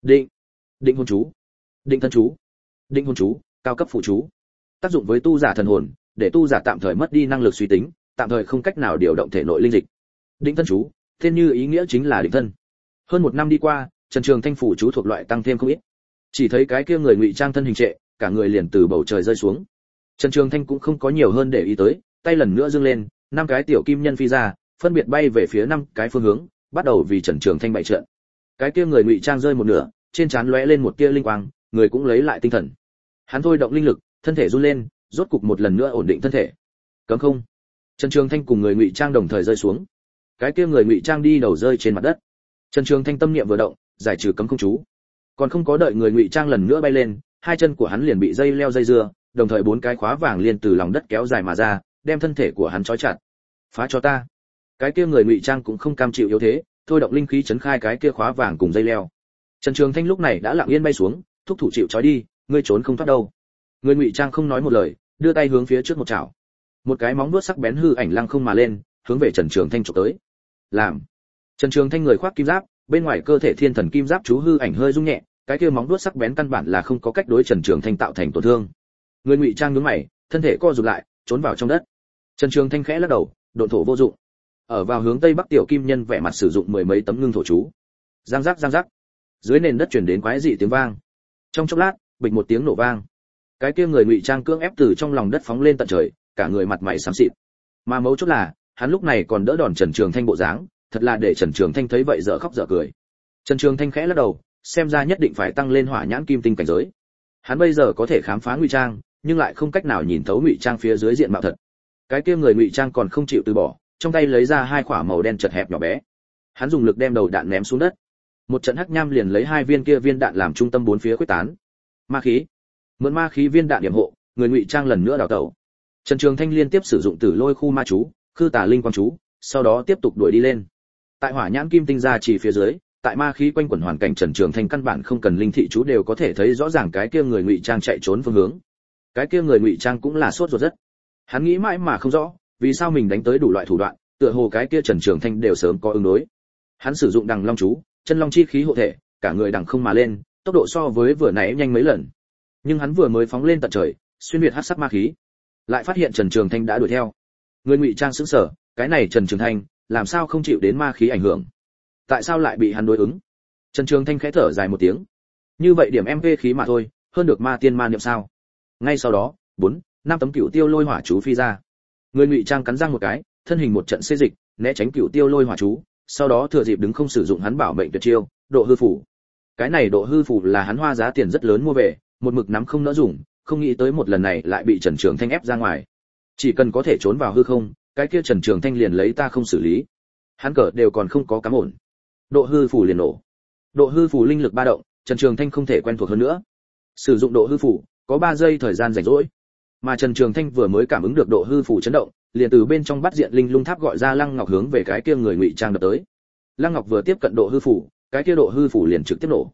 Định hồn chú, định thân chú, định hồn chú, cao cấp phụ chú. Tác dụng với tu giả thần hồn, để tu giả tạm thời mất đi năng lực suy tính, tạm thời không cách nào điều động thể nội linh dịch. Định thân chú, tên như ý nghĩa chính là định thân. Hơn một năm đi qua, Trần Trường Thanh phủ chú thuộc loại tăng thêm không ít. Chỉ thấy cái kia người ngụy trang thân hình trệ, cả người liền từ bầu trời rơi xuống. Trần Trường Thanh cũng không có nhiều hơn để ý tới, tay lần nữa giương lên, năm cái tiểu kim nhân phi ra, phân biệt bay về phía năm cái phương hướng, bắt đầu vì Trần Trường Thanh bày trận. Cái kia người ngụy trang rơi một nửa, trên trán lóe lên một tia linh quang, người cũng lấy lại tinh thần. Hắn thôi động linh lực, thân thể run lên, rốt cục một lần nữa ổn định thân thể. Cấm không. Trần Trường Thanh cùng người ngụy trang đồng thời rơi xuống. Cái kia người ngụy trang đi đầu rơi trên mặt đất. Trần Trường Thanh tâm niệm vừa động, giải trừ cấm không chú. Còn không có đợi người ngụy trang lần nữa bay lên, hai chân của hắn liền bị dây leo dây dưa, đồng thời bốn cái khóa vàng liền từ lòng đất kéo dài mà ra, đem thân thể của hắn trói chặt. Phá cho ta. Cái kia người ngụy trang cũng không cam chịu yếu thế, thôi động linh khí chấn khai cái kia khóa vàng cùng dây leo. Trần Trường Thanh lúc này đã lặng yên bay xuống, thúc thủ chịu trói đi, ngươi trốn không thoát đâu. Người ngụy trang không nói một lời, đưa tay hướng phía trước một chảo. Một cái móng vuốt sắc bén hư ảnh lăng không mà lên, hướng về Trần Trường Thanh chụp tới. Làm. Trần Trường Thanh người khoác kim giáp, bên ngoài cơ thể thiên thần kim giáp chú hư ảnh hơi rung nhẹ, cái kia móng vuốt sắc bén căn bản là không có cách đối Trần Trường Thanh tạo thành tổn thương. Người ngụy trang nhướng mày, thân thể co rụt lại, trốn vào trong đất. Trần Trường Thanh khẽ lắc đầu, độn thổ vô dụng. Ở vào hướng tây bắc tiểu kim nhân vẻ mặt sử dụng mười mấy tấm ngưng thổ chú. Giang giác giang giác. Dưới nền đất truyền đến quái dị tiếng vang. Trong chốc lát, bịch một tiếng nổ vang. Cái kia người ngụy trang cưỡng ép từ trong lòng đất phóng lên tận trời, cả người mặt mày xám xịt. Mà mấu chốt là, hắn lúc này còn đỡ đòn Trần Trường Thanh bộ dáng, thật là để Trần Trường Thanh thấy vậy dở khóc dở cười. Trần Trường Thanh khẽ lắc đầu, xem ra nhất định phải tăng lên hỏa nhãn kim tinh cảnh giới. Hắn bây giờ có thể khám phá ngụy trang, nhưng lại không cách nào nhìn thấu ngụy trang phía dưới diện mạo thật. Cái kia người ngụy trang còn không chịu từ bỏ, trong tay lấy ra hai quả màu đen chật hẹp nhỏ bé. Hắn dùng lực đem đầu đạn ném xuống đất. Một trận hắc nham liền lấy hai viên kia viên đạn làm trung tâm bốn phía khuếch tán. Ma khí. Mượn ma khí viên đạn điểm hộ, người ngụy trang lần nữa đào tẩu. Trần Trường Thanh liên tiếp sử dụng Tử Lôi khu ma chú, Khư Tà Linh quang chú, sau đó tiếp tục đuổi đi lên. Tại hỏa nhãn kim tinh ra chỉ phía dưới, tại ma khí quanh quẩn hoàn cảnh Trần Trường Thanh căn bản không cần linh thị chú đều có thể thấy rõ ràng cái kia người ngụy trang chạy trốn phương hướng. Cái kia người ngụy trang cũng là sốt ruột rất. Hắn nghĩ mãi mà không rõ, vì sao mình đánh tới đủ loại thủ đoạn, tựa hồ cái kia Trần Trường Thanh đều sớm có ứng đối. Hắn sử dụng Đằng Long chú, chân long chi khí hộ thể, cả người đằng không mà lên, tốc độ so với vừa nãy nhanh mấy lần. Nhưng hắn vừa mới phóng lên tận trời, xuyên việt hắc sắc ma khí, lại phát hiện Trần Trường Thanh đã đuổi theo. Người ngụy trang sững sờ, cái này Trần Trường Thanh, làm sao không chịu đến ma khí ảnh hưởng? Tại sao lại bị hắn đối ứng? Trần Trường Thanh khẽ thở dài một tiếng. Như vậy điểm MP khí mà thôi, hơn được ma tiên ma niệm sao? Ngay sau đó, 4-5 tấm cửu tiêu lôi hỏa chú phi ra. Người ngụy trang cắn răng một cái, thân hình một trận xê dịch, né tránh cửu tiêu lôi hỏa chú, sau đó thừa dịp đứng không sử dụng hắn bảo mệnh tuyệt chiêu, độ hư phủ. Cái này độ hư phủ là hắn hoa giá tiền rất lớn mua về, một mực nắm không nỡ dùng, không nghĩ tới một lần này lại bị Trần Trường Thanh ép ra ngoài. Chỉ cần có thể trốn vào hư không, cái kia Trần Trường Thanh liền lấy ta không xử lý. Hắn cờ đều còn không có cắm ổn. Độ hư phủ liền nổ. Độ hư phủ linh lực ba động, Trần Trường Thanh không thể quen thuộc hơn nữa. Sử dụng độ hư phủ, có 3 giây thời gian rảnh rỗi. Mà Trần Trường Thanh vừa mới cảm ứng được độ hư phủ chấn động, liền từ bên trong bắt diện linh lung tháp gọi ra Lăng Ngọc hướng về cái kia người ngụy trang đập tới. Lăng Ngọc vừa tiếp cận độ hư phủ, cái kia độ hư phủ liền trực tiếp nổ.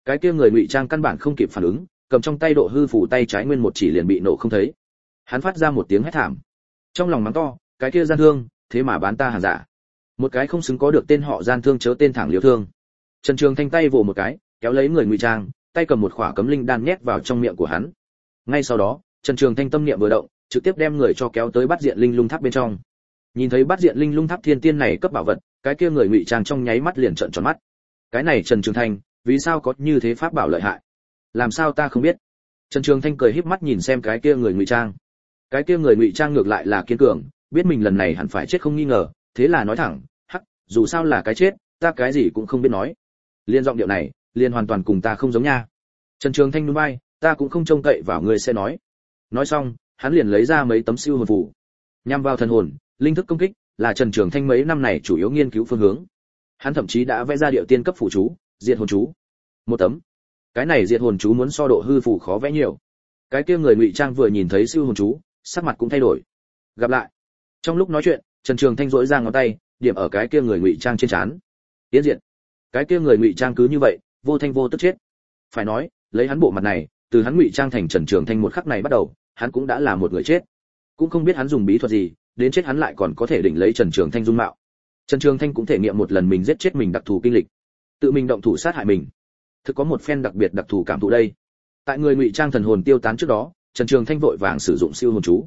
Cái kia người ngụy trang căn bản không kịp phản ứng, cầm trong tay độ hư phủ tay trái nguyên một chỉ liền bị nổ không thấy. Hắn phát ra một tiếng hét thảm, trong lòng mắng to, cái kia gian thương, thế mà bán ta hàng giả. Một cái không xứng có được tên họ gian thương chớ tên thẳng liều thương. Trần Trường Thanh tay vồ một cái, kéo lấy người ngụy trang, tay cầm một khỏa cấm linh đan nhét vào trong miệng của hắn. Ngay sau đó, Trần Trường Thanh tâm niệm vừa động, trực tiếp đem người cho kéo tới Bát Diện Linh Lung Tháp bên trong. Nhìn thấy Bát Diện Linh Lung Tháp thiên tiên này cấp bảo vật, cái kia người ngụy trang trong nháy mắt liền trợn tròn mắt. Cái này Trần Trường Thanh, vì sao có như thế pháp bảo lợi hại? Làm sao ta không biết? Trần Trường Thanh cười híp mắt nhìn xem cái kia người ngụy trang. Cái kia người ngụy trang ngược lại là kiên cường, biết mình lần này hẳn phải chết không nghi ngờ, thế là nói thẳng, hắc, dù sao là cái chết, ta cái gì cũng không biết nói. Liên giọng điệu này, liên hoàn toàn cùng ta không giống nha. Trần Trường Thanh nhún vai, ta cũng không trông cậy vào ngươi sẽ nói. Nói xong, hắn liền lấy ra mấy tấm siêu hồn phù, nhằm vào thần hồn, linh thức công kích, là Trần Trường Thanh mấy năm này chủ yếu nghiên cứu phương hướng. Hắn thậm chí đã vẽ ra điệu tiên cấp phù chú, diệt hồn chú. Một tấm. Cái này diệt hồn chú muốn so độ hư phù khó vẽ nhiều. Cái kia người ngụy trang vừa nhìn thấy siêu hồn chú, sắc mặt cũng thay đổi. Gặp lại. Trong lúc nói chuyện, Trần Trường Thanh rỗi ra ngón tay, điểm ở cái kia người ngụy trang trên trán. Tiến diện. Cái kia người ngụy trang cứ như vậy, vô thanh vô tức chết. Phải nói, lấy hắn bộ mặt này, từ hắn ngụy trang thành Trần Trường Thanh một khắc này bắt đầu, hắn cũng đã là một người chết. Cũng không biết hắn dùng bí thuật gì, đến chết hắn lại còn có thể đỉnh lấy Trần Trường Thanh dung mạo. Trần Trường Thanh cũng thể nghiệm một lần mình giết chết mình đặc thù kinh lịch, tự mình động thủ sát hại mình. Thực có một phen đặc biệt đặc thù cảm thụ đây. Tại người ngụy trang thần hồn tiêu tán trước đó, Trần Trường Thanh vội vàng sử dụng siêu hồn chú.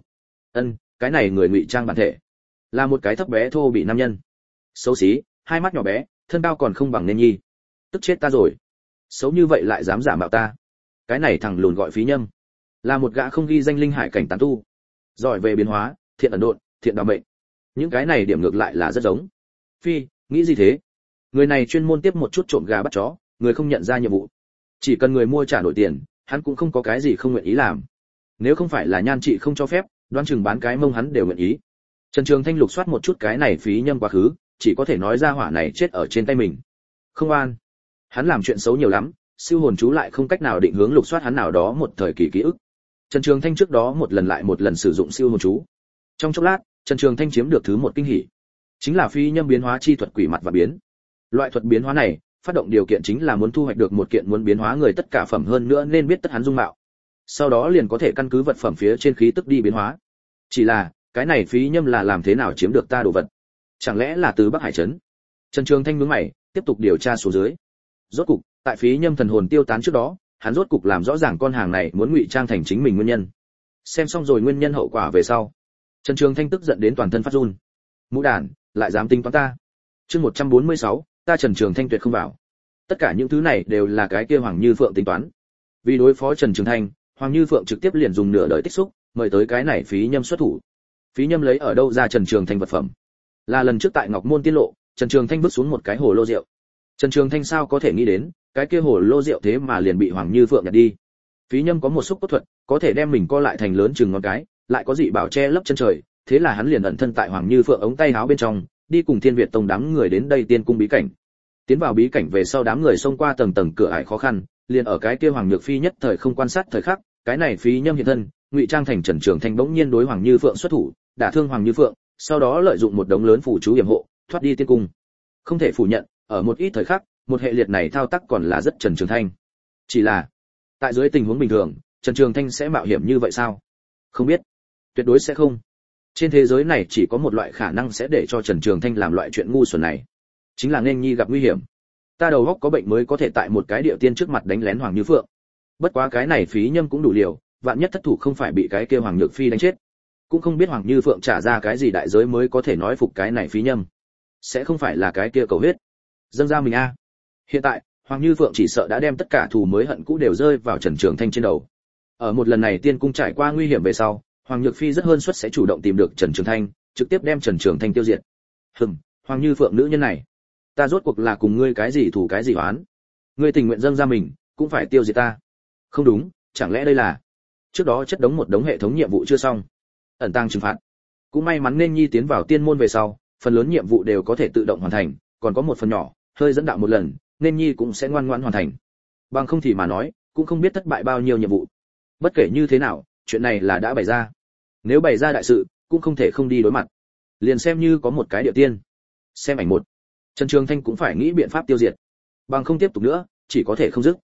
Cái này người ngụy trang bản thể là một cái thấp bé thô bị nam nhân, xấu xí, hai mắt nhỏ bé, thân cao còn không bằng Nên Nhi. Tức chết ta rồi, xấu như vậy lại dám giả mạo ta. Cái này thằng lùn gọi Phí Nhâm, là một gã không ghi danh linh hải cảnh tán tu, giỏi về biến hóa, thiện ẩn độn, thiện đạo mệnh. Những cái này điểm ngược lại là rất giống. Phi, nghĩ gì thế? Người này chuyên môn tiếp một chút trộm gà bắt chó, người không nhận ra nhiệm vụ, chỉ cần người mua trả nổi tiền, hắn cũng không có cái gì không nguyện ý làm. Nếu không phải là nhan trị không cho phép, đoán chừng bán cái mông hắn đều nguyện ý. Trần Trường Thanh lục soát một chút cái này Phí Nhâm quá khứ, chỉ có thể nói ra hỏa này chết ở trên tay mình. Không an. Hắn làm chuyện xấu nhiều lắm, siêu hồn chú lại không cách nào định hướng lục soát hắn nào đó một thời kỳ ký ức. Trần Trường Thanh trước đó một lần lại một lần sử dụng siêu hồn chú. Trong chốc lát, Trần Trường Thanh chiếm được thứ một kinh hỉ, chính là Phí Nhâm biến hóa chi thuật quỷ mặt và biến. Loại thuật biến hóa này, phát động điều kiện chính là muốn thu hoạch được một kiện muốn biến hóa người tất cả phẩm hơn nữa nên biết tất hắn dung mạo. Sau đó liền có thể căn cứ vật phẩm phía trên khí tức đi biến hóa. Chỉ là, cái này Phí Nhâm là làm thế nào chiếm được ta đồ vật? Chẳng lẽ là từ Bắc Hải trấn? Trần Trường Thanh nhướng mày, tiếp tục điều tra xuống dưới. Rốt cục, tại Phí Nhâm thần hồn tiêu tán trước đó, hắn rốt cục làm rõ ràng con hàng này muốn ngụy trang thành chính mình nguyên nhân. Xem xong rồi nguyên nhân hậu quả về sau, Trần Trường Thanh tức giận đến toàn thân phát run. Mũ đàn, lại dám tính toán ta. Chương 146, ta Trần Trường Thanh tuyệt không vào. Tất cả những thứ này đều là cái kia Hoàng Như Phượng tính toán. Vì đối phó Trần Trường Thanh, Hoàng Như Phượng trực tiếp liền dùng nửa đời tích xúc, mời tới cái này Phí Nhâm xuất thủ. Phí Nhâm lấy ở đâu ra Trần Trường Thanh vật phẩm? Là lần trước tại Ngọc Môn tiết lộ, Trần Trường Thanh vứt xuống một cái hồ lô rượu. Trần Trường Thanh sao có thể nghĩ đến, cái kia hồ lô rượu thế mà liền bị Hoàng Như Phượng nhặt đi. Phí Nhâm có một xúc cốt thuật, có thể đem mình co lại thành lớn chừng ngón cái, lại có dị bảo che lấp chân trời, thế là hắn liền ẩn thân tại Hoàng Như Phượng ống tay áo bên trong, đi cùng Thiên Việt Tông đám người đến đây Tiên cung bí cảnh. Tiến vào bí cảnh về sau đám người xông qua tầng tầng cửa ải khó khăn, liền ở cái kia Hoàng Nhược Phi nhất thời không quan sát thời khắc, cái này Phí Nhâm hiện thân, ngụy trang thành Trần Trường Thanh bỗng nhiên đối Hoàng Như Phượng xuất thủ, đả thương Hoàng Như Phượng, sau đó lợi dụng một đống lớn phù chú yểm hộ, thoát đi tiên cung. Không thể phủ nhận, ở một ít thời khắc, một hệ liệt này thao tác còn là rất Trần Trường Thanh. Chỉ là, tại dưới tình huống bình thường, Trần Trường Thanh sẽ mạo hiểm như vậy sao? Không biết, tuyệt đối sẽ không. Trên thế giới này chỉ có một loại khả năng sẽ để cho Trần Trường Thanh làm loại chuyện ngu xuẩn này, chính là Nên Nhi gặp nguy hiểm. Ta đầu óc có bệnh mới có thể tại một cái địa tiên trước mặt đánh lén Hoàng Như Phượng. Bất quá cái này Phí Nhâm cũng đủ liều, vạn nhất thất thủ không phải bị cái kia Hoàng Nhược Phi đánh chết, cũng không biết Hoàng Như Phượng trả ra cái gì đại giới mới có thể nói phục cái này Phí Nhâm. Sẽ không phải là cái kia cầu huyết dâng ra mình a. Hiện tại Hoàng Như Phượng chỉ sợ đã đem tất cả thù mới hận cũ đều rơi vào Trần Trường Thanh trên đầu. Ở một lần này tiên cung trải qua nguy hiểm về sau, Hoàng Nhược Phi rất hơn suất sẽ chủ động tìm được Trần Trường Thanh, trực tiếp đem Trần Trường Thanh tiêu diệt. Hoàng Như Phượng nữ nhân này, ta rốt cuộc là cùng ngươi cái gì thù cái gì oán? Ngươi tình nguyện dâng ra mình, cũng phải tiêu diệt ta. Không đúng, chẳng lẽ đây là trước đó chất đống một đống hệ thống nhiệm vụ chưa xong, ẩn tàng trừng phạt. Cũng may mắn Nên Nhi tiến vào tiên môn về sau, phần lớn nhiệm vụ đều có thể tự động hoàn thành, còn có một phần nhỏ, hơi dẫn đạo một lần, Nên Nhi cũng sẽ ngoan ngoãn hoàn thành. Bằng không thì mà nói, cũng không biết thất bại bao nhiêu nhiệm vụ. Bất kể như thế nào, chuyện này là đã bày ra. Nếu bày ra đại sự, cũng không thể không đi đối mặt. Liền xem như có một cái địa tiên. Xem ảnh một. Trần Trường Thanh cũng phải nghĩ biện pháp tiêu diệt. Bằng không tiếp tục nữa, chỉ có thể không dứt.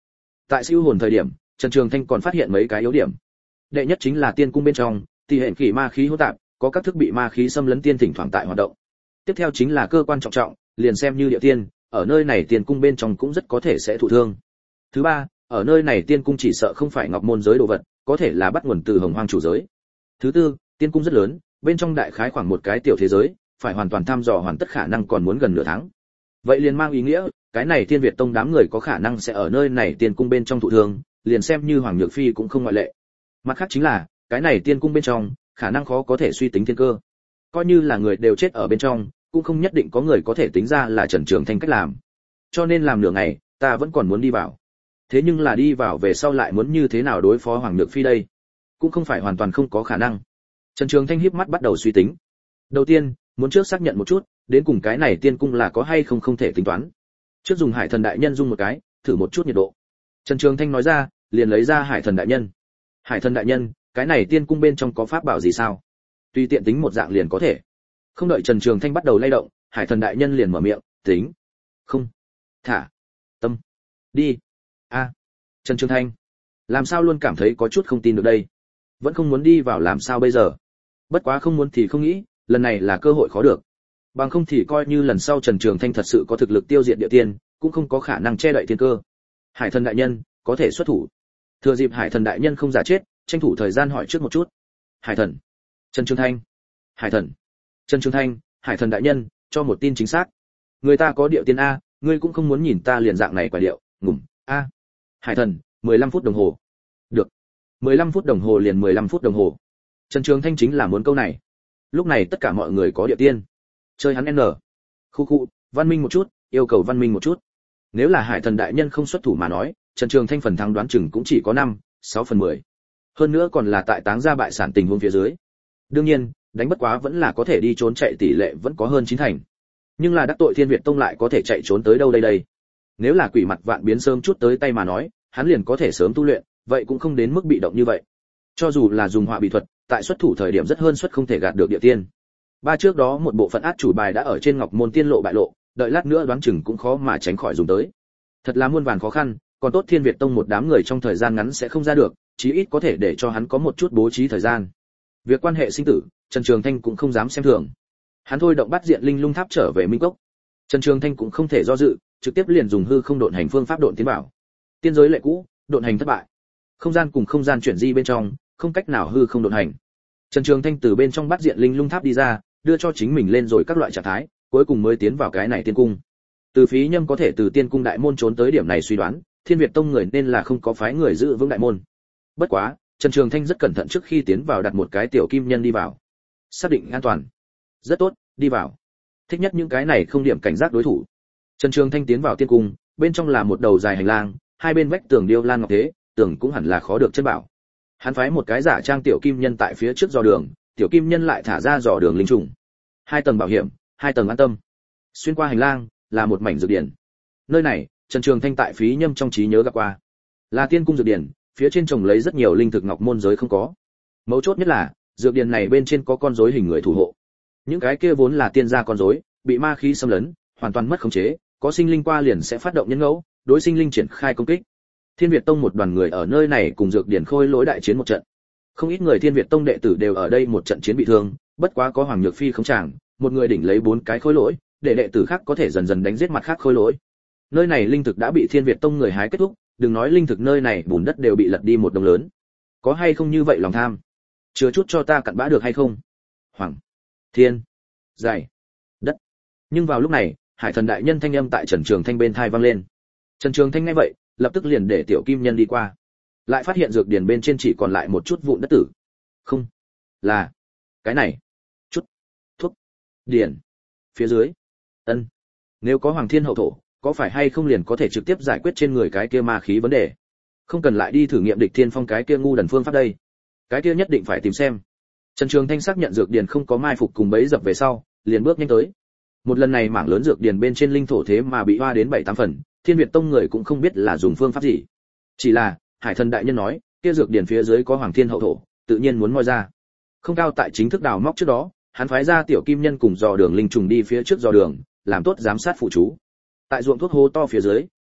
Tại siêu hồn thời điểm, Trần Trường Thanh còn phát hiện mấy cái yếu điểm. Đệ nhất chính là tiên cung bên trong, tỷ hệ kỳ ma khí hỗn tạp, có các thức bị ma khí xâm lấn tiên thỉnh thoảng tại hoạt động. Tiếp theo chính là cơ quan trọng trọng, liền xem như địa tiên, ở nơi này tiên cung bên trong cũng rất có thể sẽ thụ thương. Thứ ba, ở nơi này tiên cung chỉ sợ không phải ngọc môn giới đồ vật, có thể là bắt nguồn từ hồng hoang chủ giới. Thứ tư, tiên cung rất lớn, bên trong đại khái khoảng một cái tiểu thế giới, phải hoàn toàn thăm dò hoàn tất khả năng còn muốn gần nửa tháng. Vậy liền mang ý nghĩa, cái này Thiên Việt Tông đám người có khả năng sẽ ở nơi này tiên cung bên trong thụ thương, liền xem như Hoàng Nhược Phi cũng không ngoại lệ. Mặt khác chính là, cái này tiên cung bên trong, khả năng khó có thể suy tính thiên cơ. Coi như là người đều chết ở bên trong, cũng không nhất định có người có thể tính ra là Trần Trường Thanh cách làm. Cho nên làm nửa ngày, ta vẫn còn muốn đi vào. Thế nhưng là đi vào về sau lại muốn như thế nào đối phó Hoàng Nhược Phi đây? Cũng không phải hoàn toàn không có khả năng. Trần Trường Thanh híp mắt bắt đầu suy tính. Đầu tiên, muốn trước xác nhận một chút, đến cùng cái này tiên cung là có hay không thể tính toán. Trước dùng Hải Thần đại nhân dung một cái, thử một chút nhiệt độ. Trần Trường Thanh nói ra, liền lấy ra Hải Thần đại nhân. Hải Thần đại nhân, cái này tiên cung bên trong có pháp bảo gì sao? Tùy tiện tính một dạng liền có thể. Không đợi Trần Trường Thanh bắt đầu lay động, Hải Thần đại nhân liền mở miệng, tính. Không. Thả. Tâm. Đi. A. Trần Trường Thanh, làm sao luôn cảm thấy có chút không tin được đây. Vẫn không muốn đi vào làm sao bây giờ? Bất quá không muốn thì không nghĩ, lần này là cơ hội khó được. Bằng không thì coi như lần sau Trần Trường Thanh thật sự có thực lực tiêu diệt địa tiên, cũng không có khả năng che đậy thiên cơ. Hải Thần đại nhân, có thể xuất thủ. Thừa dịp Hải Thần đại nhân không giả chết, tranh thủ thời gian hỏi trước một chút. Hải Thần. Trần Trường Thanh. Hải Thần. Trần Trường Thanh, Hải Thần đại nhân, cho một tin chính xác. Người ta có điệu tiên a, ngươi cũng không muốn nhìn ta liền dạng này quả điệu, ngủm, a. Hải Thần, 15 phút đồng hồ. Được. 15 phút đồng hồ liền 15 phút đồng hồ. Trần Trường Thanh chính là muốn câu này. Lúc này tất cả mọi người có địa tiên. Chơi hắn N. Khu, văn minh một chút, yêu cầu văn minh một chút. Nếu là Hải Thần đại nhân không xuất thủ mà nói, Trần Trường Thanh phần thắng đoán chừng cũng chỉ có 5-6/10. Hơn nữa còn là tại táng ra bại sản tình huống phía dưới. Đương nhiên, đánh bất quá vẫn là có thể đi trốn chạy tỷ lệ vẫn có hơn 9 thành. Nhưng là đắc tội Thiên Việt Tông lại có thể chạy trốn tới đâu đây? Nếu là quỷ mặt vạn biến sớm chút tới tay mà nói, hắn liền có thể sớm tu luyện, vậy cũng không đến mức bị động như vậy. Cho dù là dùng họa bị thuật, tại xuất thủ thời điểm rất hơn suất không thể gạt được địa tiên. Ba trước đó một bộ phận át chủ bài đã ở trên Ngọc Môn Tiên lộ bại lộ, đợi lát nữa đoán chừng cũng khó mà tránh khỏi dùng tới. Thật là muôn vàn khó khăn, còn tốt Thiên Việt Tông một đám người trong thời gian ngắn sẽ không ra được, chí ít có thể để cho hắn có một chút bố trí thời gian. Việc quan hệ sinh tử, Trần Trường Thanh cũng không dám xem thường. Hắn thôi động bắt diện linh lung tháp trở về Minh Cốc. Trần Trường Thanh cũng không thể do dự, trực tiếp liền dùng hư không độn hành phương pháp độn tiến vào. Tiên giới lệ cũ, độn hành thất bại. Không gian cùng không gian chuyển di bên trong, không cách nào hư không độn hành. Trần Trường Thanh từ bên trong bắt diện linh lung tháp đi ra, đưa cho chính mình lên rồi các loại trạng thái, cuối cùng mới tiến vào cái này tiên cung. Từ Phí Nhâm có thể từ tiên cung đại môn trốn tới điểm này suy đoán, Thiên Việt Tông người nên là không có phái người giữ vững đại môn. Bất quá, Trần Trường Thanh rất cẩn thận trước khi tiến vào đặt một cái tiểu kim nhân đi vào. Xác định an toàn. Rất tốt, đi vào. Thích nhất những cái này không điểm cảnh giác đối thủ. Trần Trường Thanh tiến vào tiên cung, bên trong là một đầu dài hành lang, hai bên vách tường điêu lan ngọc thế, tường cũng hẳn là khó được chân bảo. Hắn phái một cái giả trang tiểu kim nhân tại phía trước dò đường, tiểu kim nhân lại thả ra dò đường linh trùng. 2 tầng bảo hiểm, 2 tầng an tâm. Xuyên qua hành lang là một mảnh dược điển. Nơi này, Trần Trường Thanh tại Phí Nhâm trong trí nhớ gặp qua. Là tiên cung dược điển, phía trên trồng lấy rất nhiều linh thực ngọc môn giới không có. Mấu chốt nhất là, dược điển này bên trên có con rối hình người thủ hộ. Những cái kia vốn là tiên gia con rối, bị ma khí xâm lấn, hoàn toàn mất khống chế, có sinh linh qua liền sẽ phát động nhân ngẫu, đối sinh linh triển khai công kích. Thiên Việt Tông một đoàn người ở nơi này cùng dược điển khôi lỗi đại chiến một trận. Không ít người Thiên Việt Tông đệ tử đều ở đây một trận chiến bị thương, bất quá có Hoàng Nhược Phi không chàng, một người đỉnh lấy 4 cái khôi lỗi, để đệ tử khác có thể dần dần đánh giết mặt khác khôi lỗi. Nơi này linh thực đã bị Thiên Việt Tông người hái kết thúc, đừng nói linh thực nơi này bùn đất đều bị lật đi một đồng lớn. Có hay không như vậy lòng tham? Chứa chút cho ta cặn bã được hay không? Hoàng, Thiên, Giải, Đất. Nhưng vào lúc này, Hải Thần đại nhân thanh âm tại Trần Trường Thanh bên tai vang lên. Trần Trường Thanh nghe vậy, lập tức liền để tiểu kim nhân đi qua. Lại phát hiện dược điển bên trên chỉ còn lại một chút vụn đất tử. Không, là cái này. Chút thuốc điển phía dưới. Ân, nếu có Hoàng Thiên hậu thổ, có phải hay không liền có thể trực tiếp giải quyết trên người cái kia ma khí vấn đề, không cần lại đi thử nghiệm địch thiên phong cái kia ngu đần phương pháp đây. Cái kia nhất định phải tìm xem. Trần Trường Thanh xác nhận dược điển không có mai phục cùng bấy dập về sau, liền bước nhanh tới. Một lần này mảng lớn dược điển bên trên linh thổ thế mà bị hoa đến 7-8 phần, Thiên Việt Tông người cũng không biết là dùng phương pháp gì. Chỉ là, Hải Thần đại nhân nói, kia dược điển phía dưới có Hoàng Thiên hậu thổ, tự nhiên muốn moi ra. Không cao tại chính thức đào móc trước đó, hắn phái ra tiểu kim nhân cùng dò đường linh trùng đi phía trước dò đường, làm tốt giám sát phụ chú. Tại ruộng thuốc hố to phía dưới,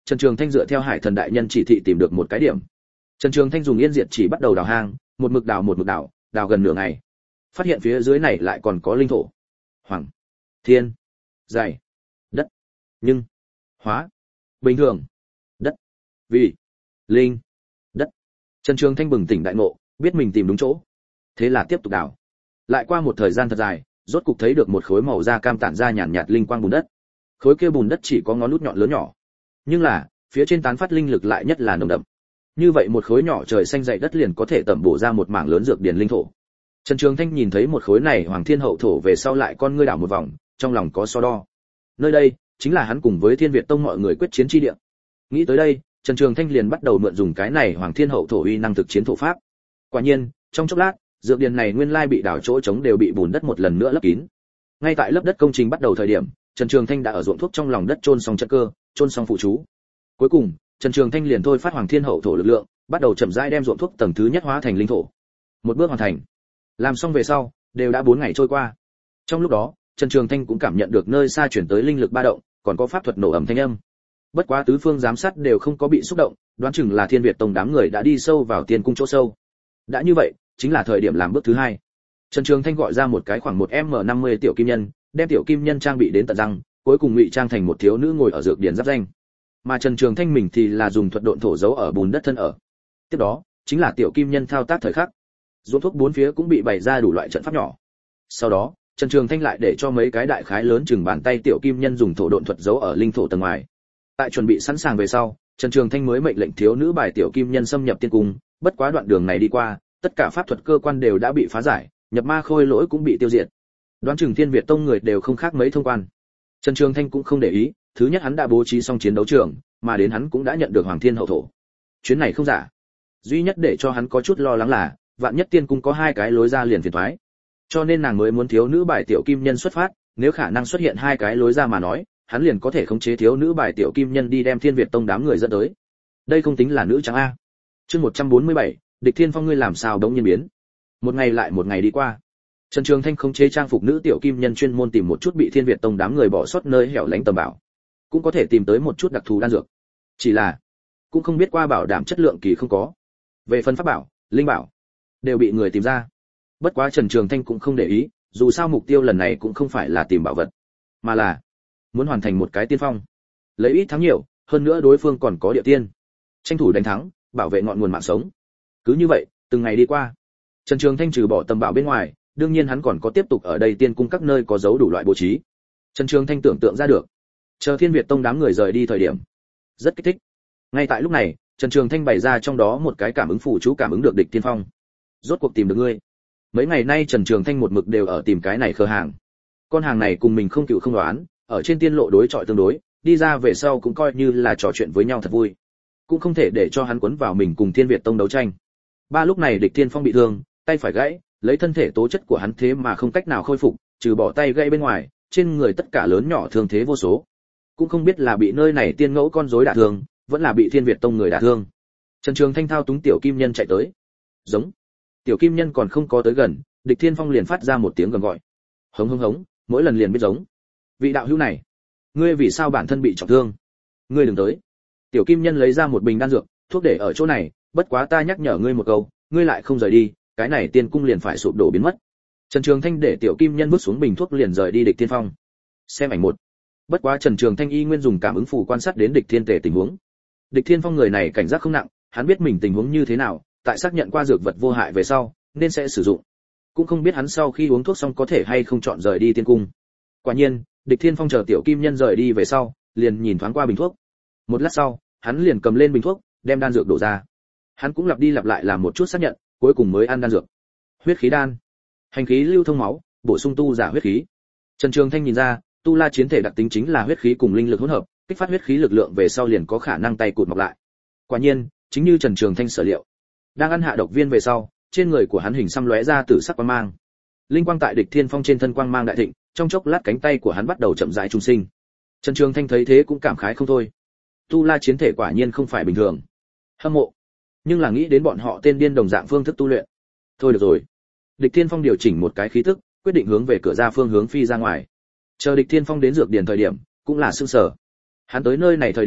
Trần Trường Thanh dựa theo Hải Thần đại nhân chỉ thị tìm được một cái điểm. Trần Trường Thanh dùng yên diệt chỉ bắt đầu đào hang, một mực đào, đào gần nửa ngày. Phát hiện phía dưới này lại còn có linh thổ. Hoàng, thiên, dày, đất, nhưng, hóa, bình thường, đất, vì, linh, đất. Trần Trường Thanh bừng tỉnh đại ngộ, biết mình tìm đúng chỗ. Thế là tiếp tục đào. Lại qua một thời gian thật dài, rốt cục thấy được một khối màu da cam tản ra nhàn nhạt linh quang bùn đất. Khối kia bùn đất chỉ có ngón út nhọn lớn nhỏ, nhưng là phía trên tán phát linh lực lại nhất là nồng đậm. Như vậy một khối nhỏ trời xanh dày đất liền có thể tẩm bổ ra một mảng lớn dược điển linh thổ. Trần Trường Thanh nhìn thấy một khối này Hoàng Thiên Hậu thổ về sau lại con ngươi đảo một vòng, trong lòng có so đo. Nơi đây chính là hắn cùng với Thiên Việt Tông mọi người quyết chiến chi địa. Nghĩ tới đây, Trần Trường Thanh liền bắt đầu mượn dùng cái này Hoàng Thiên Hậu thổ uy năng thực chiến thổ pháp. Quả nhiên, trong chốc lát, dược điển này nguyên lai bị đảo chỗ trống đều bị bùn đất một lần nữa lấp kín. Ngay tại lấp đất công trình bắt đầu thời điểm, Trần Trường Thanh đã ở ruộng thuốc trong lòng đất chôn xong trận cơ, chôn xong phụ chú. Cuối cùng, Trần Trường Thanh liền thôi phát Hoàng Thiên Hậu thổ lực lượng, bắt đầu chậm rãi đem ruộng thuốc tầng thứ nhất hóa thành linh thổ. Một bước hoàn thành. Làm xong về sau, đều đã 4 ngày trôi qua. Trong lúc đó, Trần Trường Thanh cũng cảm nhận được nơi xa chuyển tới linh lực ba động, còn có pháp thuật nổ ầm thanh âm. Bất quá tứ phương giám sát đều không có bị xúc động, đoán chừng là Thiên Việt Tông đám người đã đi sâu vào tiên cung chỗ sâu. Đã như vậy, chính là thời điểm làm bước thứ hai. Trần Trường Thanh gọi ra một cái khoảng 1m50 tiểu kim nhân, đem tiểu kim nhân trang bị đến tận răng, cuối cùng ngụy trang thành một thiếu nữ ngồi ở dược điển giáp danh. Mà Trần Trường Thanh mình thì là dùng thuật độn thổ giấu ở bùn đất thân ở. Tiếp đó, chính là tiểu kim nhân thao tác thời khắc. Ruộng thuốc bốn phía cũng bị bày ra đủ loại trận pháp nhỏ. Sau đó, Trần Trường Thanh lại để cho mấy cái đại khái lớn chừng bàn tay tiểu kim nhân dùng thổ độn thuật giấu ở linh thổ tầng ngoài. Tại chuẩn bị sẵn sàng về sau, Trần Trường Thanh mới mệnh lệnh thiếu nữ bài tiểu kim nhân xâm nhập tiên cung, bất quá đoạn đường này đi qua, tất cả pháp thuật cơ quan đều đã bị phá giải, nhập ma khôi lỗi cũng bị tiêu diệt. Đoán chừng Thiên Việt Tông người đều không khác mấy thông quan. Trần Trường Thanh cũng không để ý, thứ nhất hắn đã bố trí xong chiến đấu trường, mà đến hắn cũng đã nhận được Hoàng Thiên Hậu thổ. Chuyến này không giả. Duy nhất để cho hắn có chút lo lắng là, vạn nhất tiên cung có 2 cái lối ra liền phiền toái. Cho nên nàng mới muốn thiếu nữ bài tiểu kim nhân xuất phát, nếu khả năng xuất hiện 2 cái lối ra mà nói, hắn liền có thể khống chế thiếu nữ bài tiểu kim nhân đi đem Thiên Việt Tông đám người dẫn tới. Đây không tính là nữ trắng a. Chương 147, Địch Thiên Phong ngươi làm sao đống nhiên biến. Một ngày lại một ngày đi qua. Trần Trường Thanh khống chế trang phục nữ tiểu kim nhân chuyên môn tìm một chút bị Thiên Việt Tông đám người bỏ sót nơi hẻo lánh tầm bảo, cũng có thể tìm tới một chút đặc thù đan dược. Chỉ là, cũng không biết qua bảo đảm chất lượng kỳ không có. Về phần pháp bảo, linh bảo, đều bị người tìm ra. Bất quá Trần Trường Thanh cũng không để ý, dù sao mục tiêu lần này cũng không phải là tìm bảo vật, mà là muốn hoàn thành một cái tiên phong. Lấy ít thắng nhiều, hơn nữa đối phương còn có địa tiên. Tranh thủ đánh thắng, bảo vệ ngọn nguồn mạng sống. Cứ như vậy, từng ngày đi qua. Trần Trường Thanh trừ bỏ tầm bảo bên ngoài, đương nhiên hắn còn có tiếp tục ở đây tiên cung các nơi có dấu đủ loại bố trí. Trần Trường Thanh tưởng tượng ra được, chờ Thiên Việt Tông đám người rời đi thời điểm, rất kích thích. Ngay tại lúc này, Trần Trường Thanh bày ra trong đó một cái cảm ứng phù chú cảm ứng được Địch Thiên Phong. Rốt cuộc tìm được ngươi. Mấy ngày nay Trần Trường Thanh một mực đều ở tìm cái này khờ hàng. Con hàng này cùng mình không cựu không đoán, ở trên tiên lộ đối chọi tương đối, đi ra về sau cũng coi như là trò chuyện với nhau thật vui. Cũng không thể để cho hắn cuốn vào mình cùng Thiên Việt Tông đấu tranh. Ba lúc này Địch Thiên Phong bị thương, tay phải gãy, lấy thân thể tố chất của hắn thế mà không cách nào khôi phục, trừ bỏ tay gãy bên ngoài, trên người tất cả lớn nhỏ thương thế vô số. Cũng không biết là bị nơi này tiên ngẫu con rối đả thương, vẫn là bị Thiên Việt Tông người đả thương. Trần Trường Thanh thao túng tiểu kim nhân chạy tới. Giống. Tiểu kim nhân còn không có tới gần, Địch Thiên Phong liền phát ra một tiếng gầm gọi. Hống hống hống, mỗi lần liền biết giống. Vị đạo hữu này, ngươi vì sao bản thân bị trọng thương? Ngươi đừng tới. Tiểu kim nhân lấy ra một bình đan dược, thuốc để ở chỗ này, bất quá ta nhắc nhở ngươi một câu, ngươi lại không rời đi, cái này tiên cung liền phải sụp đổ biến mất. Trần Trường Thanh để tiểu kim nhân bước xuống bình thuốc liền rời đi Địch Thiên Phong. Xem ảnh 1. Bất quá Trần Trường Thanh y nguyên dùng cảm ứng phù quan sát đến Địch Thiên Tề tình huống. Địch Thiên Phong người này cảnh giác không nặng, hắn biết mình tình huống như thế nào, tại xác nhận qua dược vật vô hại về sau, nên sẽ sử dụng. Cũng không biết hắn sau khi uống thuốc xong có thể hay không chọn rời đi tiên cung. Quả nhiên, Địch Thiên Phong chờ tiểu kim nhân rời đi về sau, liền nhìn thoáng qua bình thuốc. Một lát sau, hắn liền cầm lên bình thuốc, đem đan dược đổ ra. Hắn cũng lặp đi lặp lại làm một chút xác nhận, cuối cùng mới ăn đan dược. Huyết khí đan, hành khí lưu thông máu, bổ sung tu giả huyết khí. Trần Trường Thanh nhìn ra, tu la chiến thể đặc tính chính là huyết khí cùng linh lực hỗn hợp, kích phát huyết khí lực lượng về sau liền có khả năng tay cụt mọc lại. Quả nhiên, chính như Trần Trường Thanh sở liệu, đang ăn hạ độc viên về sau, trên người của hắn hình xăm lóe ra tử sắc quang mang. Linh quang tại Địch Thiên Phong trên thân quang mang đại thịnh, trong chốc lát cánh tay của hắn bắt đầu chậm rãi trùng sinh. Trần Trường Thanh thấy thế cũng cảm khái không thôi. Tu la chiến thể quả nhiên không phải bình thường. Hâm mộ, nhưng là nghĩ đến bọn họ tên điên đồng dạng phương thức tu luyện. Thôi được rồi. Địch Thiên Phong điều chỉnh một cái khí tức, quyết định hướng về cửa ra phương hướng phi ra ngoài. Chờ Địch Thiên Phong đến dược điển thời điểm, cũng là sương sở. Hắn tới nơi này thời điểm,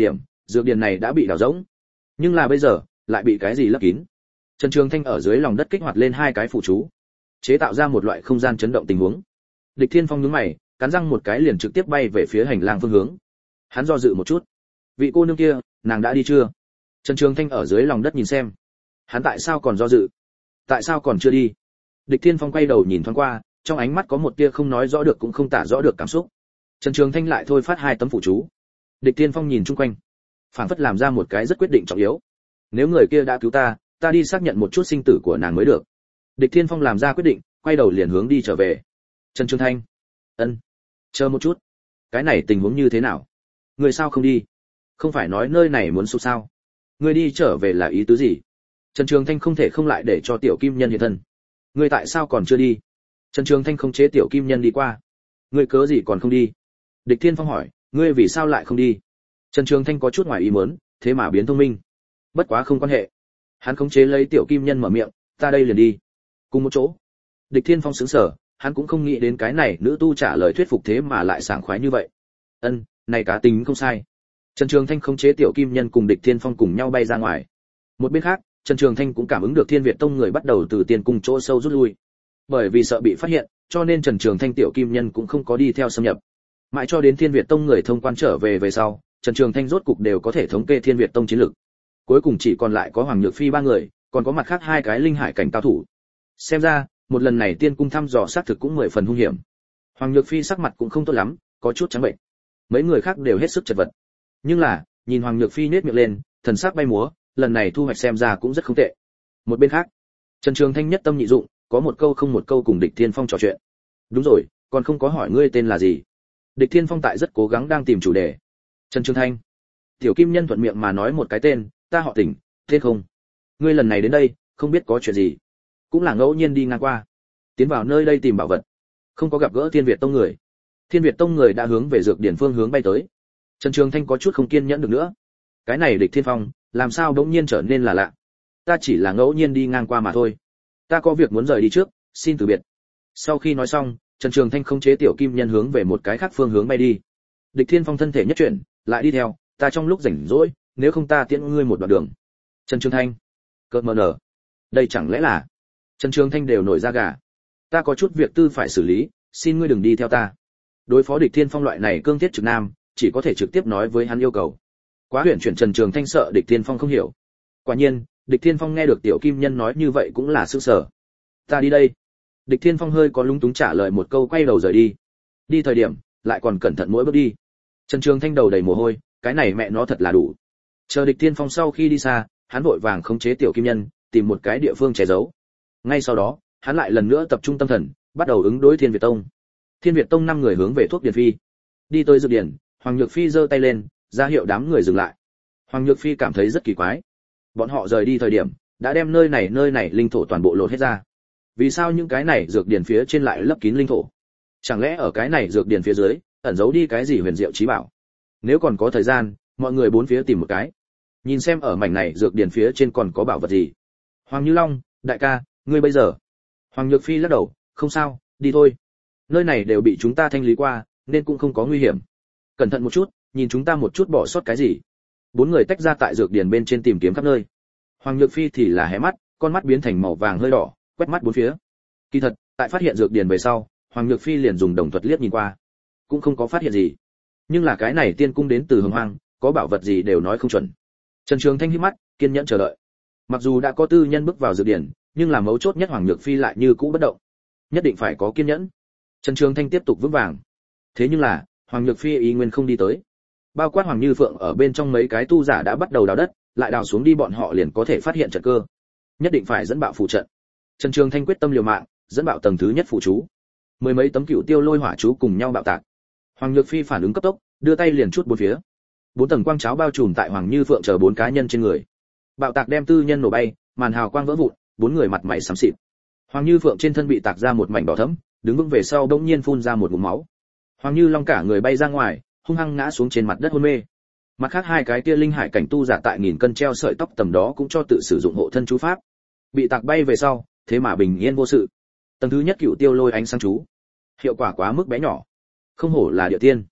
dược điền này đã bị đào rỗng, nhưng là bây giờ lại bị cái gì lấp kín. Trần Trường Thanh ở dưới lòng đất kích hoạt lên hai cái phụ chú, chế tạo ra một loại không gian chấn động tình huống. Địch Thiên Phong nhướng mày, cắn răng một cái liền trực tiếp bay về phía hành lang phương hướng. Hắn do dự một chút, vị cô nương kia, nàng đã đi chưa? Trần Trường Thanh ở dưới lòng đất nhìn xem, hắn tại sao còn do dự, tại sao còn chưa đi? Địch Thiên Phong quay đầu nhìn thoáng qua, trong ánh mắt có một tia không nói rõ được cũng không tả rõ được cảm xúc. Trần Trường Thanh lại thôi phát hai tấm phụ chú. Địch Thiên Phong nhìn chung quanh, phảng phất làm ra một cái rất quyết định trọng yếu. Nếu người kia đã cứu ta, ta đi xác nhận một chút sinh tử của nàng mới được. Địch Thiên Phong làm ra quyết định, quay đầu liền hướng đi trở về. Trần Trường Thanh, ân, chờ một chút, cái này tình huống như thế nào? Người sao không đi? Không phải nói nơi này muốn sụp sao? Người đi trở về là ý tứ gì? Trần Trường Thanh không thể không lại để cho tiểu kim nhân hiện thân. Người tại sao còn chưa đi? Trần Trường Thanh không chế tiểu kim nhân đi qua. Người cớ gì còn không đi? Địch Thiên Phong hỏi, ngươi vì sao lại không đi? Trần Trường Thanh có chút ngoài ý muốn, thế mà biến thông minh. Bất quá không quan hệ. Hắn khống chế lấy tiểu kim nhân mở miệng, ta đây liền đi. Cùng một chỗ. Địch Thiên Phong sững sờ, hắn cũng không nghĩ đến cái này nữ tu trả lời thuyết phục thế mà lại sảng khoái như vậy. Ân, này cá tính không sai. Trần Trường Thanh khống chế tiểu kim nhân cùng Địch Thiên Phong cùng nhau bay ra ngoài. Một bên khác, Trần Trường Thanh cũng cảm ứng được Thiên Việt Tông người bắt đầu từ tiền cung chỗ sâu rút lui. Bởi vì sợ bị phát hiện, cho nên Trần Trường Thanh tiểu kim nhân cũng không có đi theo xâm nhập. Mãi cho đến Thiên Việt Tông người thông quan trở về sau, Trần Trường Thanh rốt cục đều có thể thống kê Thiên Việt Tông chiến lực. Cuối cùng chỉ còn lại có Hoàng Nhược Phi ba người, còn có mặt khác hai cái linh hải cảnh cao thủ. Xem ra, một lần này tiên cung thăm dò xác thực cũng 10 phần hung hiểm. Hoàng Nhược Phi sắc mặt cũng không tốt lắm, có chút trắng bệnh. Mấy người khác đều hết sức chật vật. Nhưng là, nhìn Hoàng Nhược Phi nhếch miệng lên, thần sắc bay múa, lần này thu hoạch xem ra cũng rất không tệ. Một bên khác, Trần Trường Thanh nhất tâm nhị dụng, có một câu không một câu cùng Địch Thiên Phong trò chuyện. Đúng rồi, còn không có hỏi ngươi tên là gì. Địch Thiên Phong tại rất cố gắng đang tìm chủ đề. Trần Trường Thanh. Tiểu Kim Nhân thuận miệng mà nói một cái tên, ta họ Tỉnh, tên không. Ngươi lần này đến đây, không biết có chuyện gì. Cũng là ngẫu nhiên đi ngang qua. Tiến vào nơi đây tìm bảo vật. Không có gặp gỡ Thiên Việt Tông người. Thiên Việt Tông người đã hướng về dược điển phương hướng bay tới. Trần Trường Thanh có chút không kiên nhẫn được nữa. Cái này Địch Thiên Phong, làm sao đống nhiên trở nên là lạ. Ta chỉ là ngẫu nhiên đi ngang qua mà thôi. Ta có việc muốn rời đi trước, xin từ biệt. Sau khi nói xong, Trần Trường Thanh không chế tiểu kim nhân hướng về một cái khác phương hướng bay đi. Địch Thiên Phong thân thể nhất chuyển, lại đi theo, ta trong lúc rảnh rỗi, nếu không ta tiễn ngươi một đoạn đường. Trần Trường Thanh, cợt mờ nở. Đây chẳng lẽ là? Trần Trường Thanh đều nổi da gà. Ta có chút việc tư phải xử lý, xin ngươi đừng đi theo ta. Đối phó Địch Thiên Phong loại này cương thiết trực nam, chỉ có thể trực tiếp nói với hắn yêu cầu. Quá huyền chuyển Trần Trường Thanh sợ Địch Thiên Phong không hiểu. Quả nhiên, Địch Thiên Phong nghe được tiểu kim nhân nói như vậy cũng là sửng sở. Ta đi đây. Địch Thiên Phong hơi có lúng túng trả lời một câu quay đầu rời đi. Đi thời điểm, lại còn cẩn thận mỗi bước đi. Trần Trường Thanh đầu đầy mồ hôi, cái này mẹ nó thật là đủ. Chờ Địch Thiên Phong sau khi đi xa, hắn vội vàng khống chế tiểu kim nhân, tìm một cái địa phương che giấu. Ngay sau đó, hắn lại lần nữa tập trung tâm thần, bắt đầu ứng đối Thiên Việt Tông. Thiên Việt Tông 5 người hướng về thuốc điền phi. Đi tới dược điển, Hoàng Nhược Phi giơ tay lên, ra hiệu đám người dừng lại. Hoàng Nhược Phi cảm thấy rất kỳ quái. Bọn họ rời đi thời điểm, đã đem nơi này linh thổ toàn bộ lột hết ra. Vì sao những cái này dược điển phía trên lại lấp kín linh thổ? Chẳng lẽ ở cái này dược điển phía dưới ẩn giấu đi cái gì huyền diệu chí bảo? Nếu còn có thời gian, mọi người bốn phía tìm một cái, nhìn xem ở mảnh này dược điển phía trên còn có bảo vật gì. Hoàng Như Long, đại ca, ngươi bây giờ? Hoàng Nhược Phi lắc đầu, không sao, đi thôi. Nơi này đều bị chúng ta thanh lý qua, nên cũng không có nguy hiểm. Cẩn thận một chút, nhìn chúng ta một chút bỏ sót cái gì. Bốn người tách ra tại dược điển bên trên tìm kiếm khắp nơi. Hoàng Nhược Phi thì là hé mắt, con mắt biến thành màu vàng hơi đỏ, quét mắt bốn phía. Kỳ thật, tại phát hiện dược điển về sau, Hoàng Nhược Phi liền dùng đồng thuật liếc nhìn qua, cũng không có phát hiện gì. Nhưng là cái này tiên cung đến từ Hồng Hoang, có bảo vật gì đều nói không chuẩn. Trần Trường Thanh híp mắt, kiên nhẫn chờ đợi. Mặc dù đã có tư nhân bước vào dược điển, nhưng là mấu chốt nhất Hoàng Nhược Phi lại như cũ bất động. Nhất định phải có kiên nhẫn. Trần Trường Thanh tiếp tục vững vàng. Thế nhưng là, Hoàng Nhược Phi ý nguyên không đi tới. Bao quát Hoàng Như Phượng ở bên trong mấy cái tu giả đã bắt đầu đào đất, lại đào xuống đi bọn họ liền có thể phát hiện trận cơ. Nhất định phải dẫn bạo phù trận. Trần Trường Thanh quyết tâm liều mạng, dẫn bạo tầng thứ nhất phù chú. Mười mấy tấm cựu tiêu lôi hỏa chú cùng nhau bạo tạc. Hoàng Nhược Phi phản ứng cấp tốc, đưa tay liền chút bốn phía. 4 tầng quang cháo bao trùm tại Hoàng Như Phượng chờ 4 cá nhân trên người. Bạo tạc đem tư nhân nổ bay, màn hào quang vỡ vụn, 4 người mặt mày xám xịt. Hoàng Như Phượng trên thân bị tạc ra một mảnh đỏ thẫm, đứng vững về sau bỗng nhiên phun ra một ngụm máu. Hoàng Như Long cả người bay ra ngoài, hung hăng ngã xuống trên mặt đất hôn mê. Mặt khác hai cái kia linh hải cảnh tu giả tại nghìn cân treo sợi tóc tầm đó cũng cho tự sử dụng hộ thân chú pháp. Bị tạc bay về sau, thế mà bình yên vô sự. Tầng thứ nhất cựu tiêu lôi ánh sáng chú, hiệu quả quá mức bé nhỏ, không hổ là địa tiên.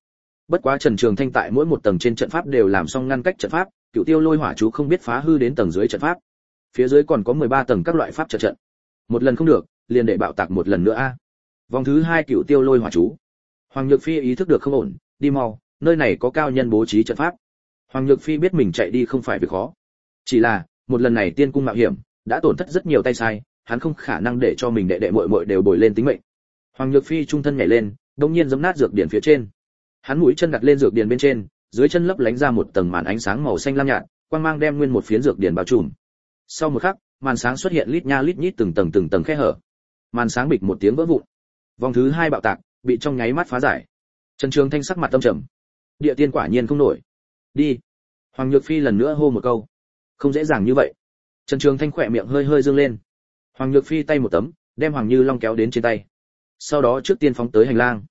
Bất quá Trần Trường Thanh tại mỗi một tầng trên trận pháp đều làm xong ngăn cách trận pháp, cựu tiêu lôi hỏa chú không biết phá hư đến tầng dưới trận pháp. Phía dưới còn có 13 tầng các loại pháp trận. Một lần không được, liền để bạo tạc một lần nữa a. Vòng thứ 2 cựu tiêu lôi hỏa chú. Hoàng Nhược Phi ý thức được không ổn, đi mau, nơi này có cao nhân bố trí trận pháp. Hoàng Nhược Phi biết mình chạy đi không phải việc khó. Chỉ là, một lần này tiên cung mạo hiểm, đã tổn thất rất nhiều tay sai, hắn không khả năng để cho mình đệ đệ muội muội đều bồi lên tính mệnh. Hoàng Nhược Phi trung thân nhảy lên, đột nhiên giẫm nát dược điển phía trên. Hắn mũi chân đặt lên dược điển bên trên, dưới chân lấp lánh ra một tầng màn ánh sáng màu xanh lam nhạt, quang mang đem nguyên một phiến dược điển bao trùm. Sau một khắc, màn sáng xuất hiện lít nha lít nhít từng tầng khe hở. Màn sáng bịch một tiếng vỡ vụn. Vòng thứ 2 bạo tạc, bị trong nháy mắt phá giải. Trần Trường Thanh sắc mặt tâm trầm. Địa tiên quả nhiên không nổi. Đi. Hoàng Nhược Phi lần nữa hô một câu. Không dễ dàng như vậy. Trần Trường Thanh khỏe miệng hơi hơi dương lên. Hoàng Nhược Phi tay một tấm, đem Hoàng Như Long kéo đến trên tay. Sau đó trước tiên phóng tới hành lang.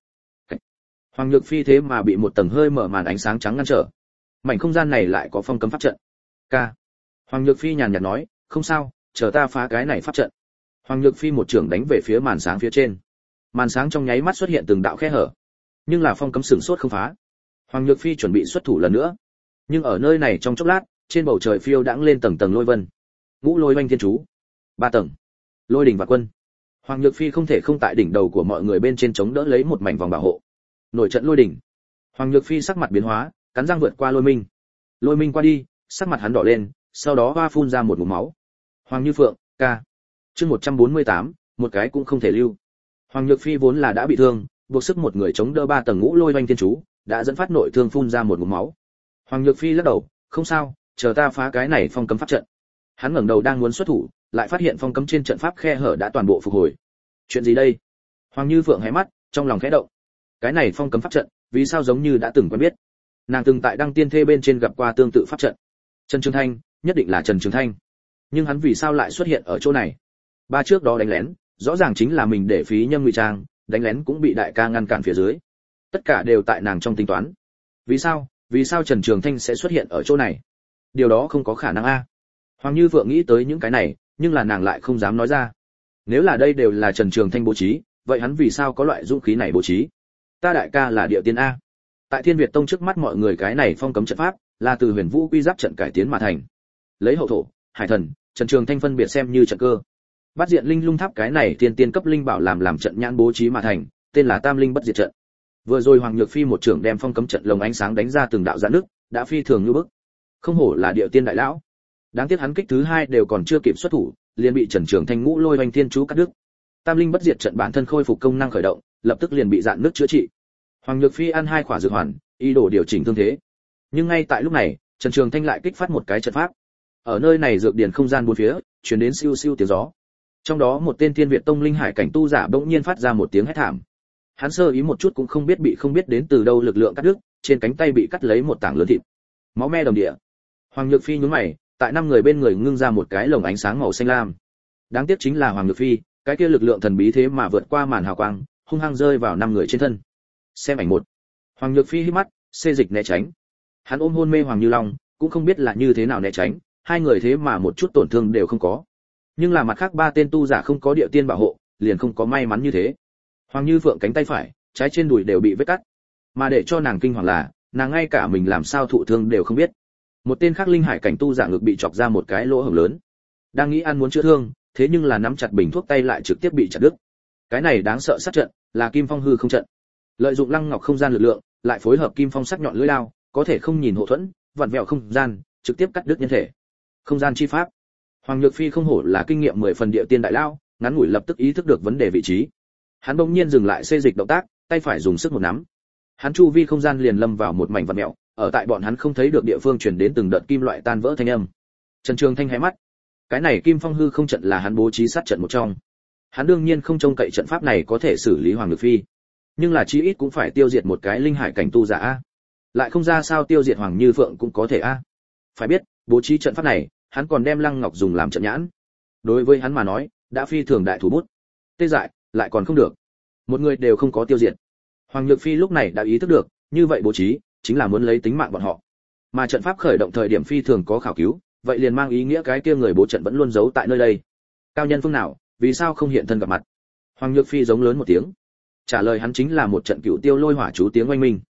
Hoàng Nhược Phi thế mà bị một tầng hơi mở màn ánh sáng trắng ngăn trở. Mảnh không gian này lại có phong cấm pháp trận. Ca. Hoàng Nhược Phi nhàn nhạt nói, không sao, chờ ta phá cái này pháp trận. Hoàng Nhược Phi một trường đánh về phía màn sáng phía trên. Màn sáng trong nháy mắt xuất hiện từng đạo khe hở, nhưng là phong cấm sửng sốt không phá. Hoàng Nhược Phi chuẩn bị xuất thủ lần nữa, nhưng ở nơi này trong chốc lát, trên bầu trời phiêu đãng lên tầng tầng lôi vân. Ngũ lôi oanh thiên chú, 3 tầng, lôi đỉnh và quân. Hoàng Nhược Phi không thể không tại đỉnh đầu của mọi người bên trên chống đỡ lấy một mảnh vòng bảo hộ. Nổi trận lôi đỉnh. Hoàng Nhược Phi sắc mặt biến hóa, cắn răng vượt qua lôi minh. Lôi minh qua đi, sắc mặt hắn đỏ lên, sau đó hoa phun ra một ngụm máu. Hoàng Như Phượng, ca. Chương 148, một cái cũng không thể lưu. Hoàng Nhược Phi vốn là đã bị thương, buộc sức một người chống đỡ 3 tầng ngũ lôi oanh thiên chú, đã dẫn phát nội thương phun ra một ngụm máu. Hoàng Nhược Phi lắc đầu, không sao, chờ ta phá cái này phong cấm pháp trận. Hắn ngẩng đầu đang muốn xuất thủ, lại phát hiện phong cấm trên trận pháp khe hở đã toàn bộ phục hồi. Chuyện gì đây? Hoàng Như Phượng hé mắt, trong lòng khẽ động. Cái này phong cấm pháp trận, vì sao giống như đã từng quen biết? Nàng từng tại Đăng Tiên Thê bên trên gặp qua tương tự pháp trận. Trần Trường Thanh, nhất định là Trần Trường Thanh. Nhưng hắn vì sao lại xuất hiện ở chỗ này? Ba trước đó đánh lén, rõ ràng chính là mình để phí nhâm ngụy trang, đánh lén cũng bị đại ca ngăn cản phía dưới. Tất cả đều tại nàng trong tính toán. Vì sao? Vì sao Trần Trường Thanh sẽ xuất hiện ở chỗ này? Điều đó không có khả năng a. Hoàng Như Phượng nghĩ tới những cái này, nhưng là nàng lại không dám nói ra. Nếu là đây đều là Trần Trường Thanh bố trí, vậy hắn vì sao có loại dũng khí này bố trí? Ta đại ca là địa tiên a. Tại Thiên Việt Tông trước mắt mọi người cái này phong cấm trận pháp, là từ Huyền Vũ Quy Giáp trận cải tiến mà thành. Lấy hậu thổ, hải thần, Trần Trường Thanh phân biệt xem như trận cơ. Bát diện linh lung tháp cái này tiên tiên cấp linh bảo làm trận nhãn bố trí mà thành, tên là Tam Linh Bất Diệt trận. Vừa rồi Hoàng Nhược Phi một trường đem phong cấm trận lồng ánh sáng đánh ra từng đạo rạn nước, đã phi thường như bức. Không hổ là địa tiên đại lão. Đáng tiếc hắn kích thứ 2 đều còn chưa kịp xuất thủ, liền bị Trần Trường Thanh ngũ lôi oanh thiên chú cắt đứt. Tam Linh Bất Diệt trận bản thân khôi phục công năng khởi động, lập tức liền bị rạn nước chữa trị. Hoàng Nhược Phi ăn 2 khỏa dược hoàn, ý đồ điều chỉnh thương thế. Nhưng ngay tại lúc này, Trần Trường Thanh lại kích phát một cái trận pháp. Ở nơi này dược điển không gian bốn phía, truyền đến siêu siêu tiếng gió. Trong đó một tên Thiên Việt Tông linh hải cảnh tu giả bỗng nhiên phát ra một tiếng hét thảm. Hắn sơ ý một chút cũng không biết đến từ đâu lực lượng cắt đứt, trên cánh tay bị cắt lấy một tảng lớn thịt. Máu me đầm địa. Hoàng Nhược Phi nhún mày, tại 5 người bên người ngưng ra một cái lồng ánh sáng màu xanh lam. Đáng tiếc chính là Hoàng Nhược Phi, cái kia lực lượng thần bí thế mà vượt qua màn hào quang, hung hăng rơi vào 5 người trên thân. Xem ảnh 1. Hoàng Nhược Phi hít mắt, xê dịch né tránh. Hắn ôm hôn mê Hoàng Như Long, cũng không biết là như thế nào né tránh, 2 người thế mà một chút tổn thương đều không có. Nhưng là mặt khác 3 tên tu giả không có địa tiên bảo hộ, liền không có may mắn như thế. Hoàng Như Phượng cánh tay phải, trái trên đùi đều bị vết cắt. Mà để cho nàng kinh hoàng là, nàng ngay cả mình làm sao thụ thương đều không biết. Một tên khác linh hải cảnh tu giả ngực bị chọc ra một cái lỗ hổng lớn. Đang nghĩ ăn muốn chữa thương, thế nhưng là nắm chặt bình thuốc tay lại trực tiếp bị chặt đứt. Cái này đáng sợ sát trận, là Kim Phong hư không trận. Lợi dụng lăng ngọc không gian lực lượng, lại phối hợp Kim Phong sắc nhọn lưỡi lao, có thể không nhìn hộ thuẫn, vặn vẹo không gian, trực tiếp cắt đứt nhân thể. Không gian chi pháp. Hoàng Nhược Phi không hổ là kinh nghiệm 10 phần địa tiên đại lao, ngắn ngủi lập tức ý thức được vấn đề vị trí. Hắn bỗng nhiên dừng lại xê dịch động tác, tay phải dùng sức một nắm. Hắn chu vi không gian liền lâm vào một mảnh vặn mèo, ở tại bọn hắn không thấy được địa phương truyền đến từng đợt kim loại tan vỡ thanh âm. Trần Trường Thanh hé mắt. Cái này Kim Phong hư không trận là hắn bố trí sát trận một trong. Hắn đương nhiên không trông cậy trận pháp này có thể xử lý Hoàng Nhược Phi, nhưng là chí ít cũng phải tiêu diệt một cái linh hải cảnh tu giả a. Lại không ra sao tiêu diệt Hoàng Như Phượng cũng có thể a. Phải biết, bố trí trận pháp này, hắn còn đem Lăng Ngọc dùng làm trận nhãn. Đối với hắn mà nói, đã phi thường đại thủ bút. Tê dại, lại còn không được. Một người đều không có tiêu diệt. Hoàng Nhược Phi lúc này đã ý thức được, như vậy bố trí chính là muốn lấy tính mạng bọn họ. Mà trận pháp khởi động thời điểm phi thường có khảo cứu, vậy liền mang ý nghĩa cái kia người bố trận vẫn luôn giấu tại nơi đây. Cao nhân phương nào, vì sao không hiện thân gặp mặt? Hoàng Nhược Phi giống lớn một tiếng. Trả lời hắn chính là một trận cựu tiêu lôi hỏa chú tiếng oanh minh.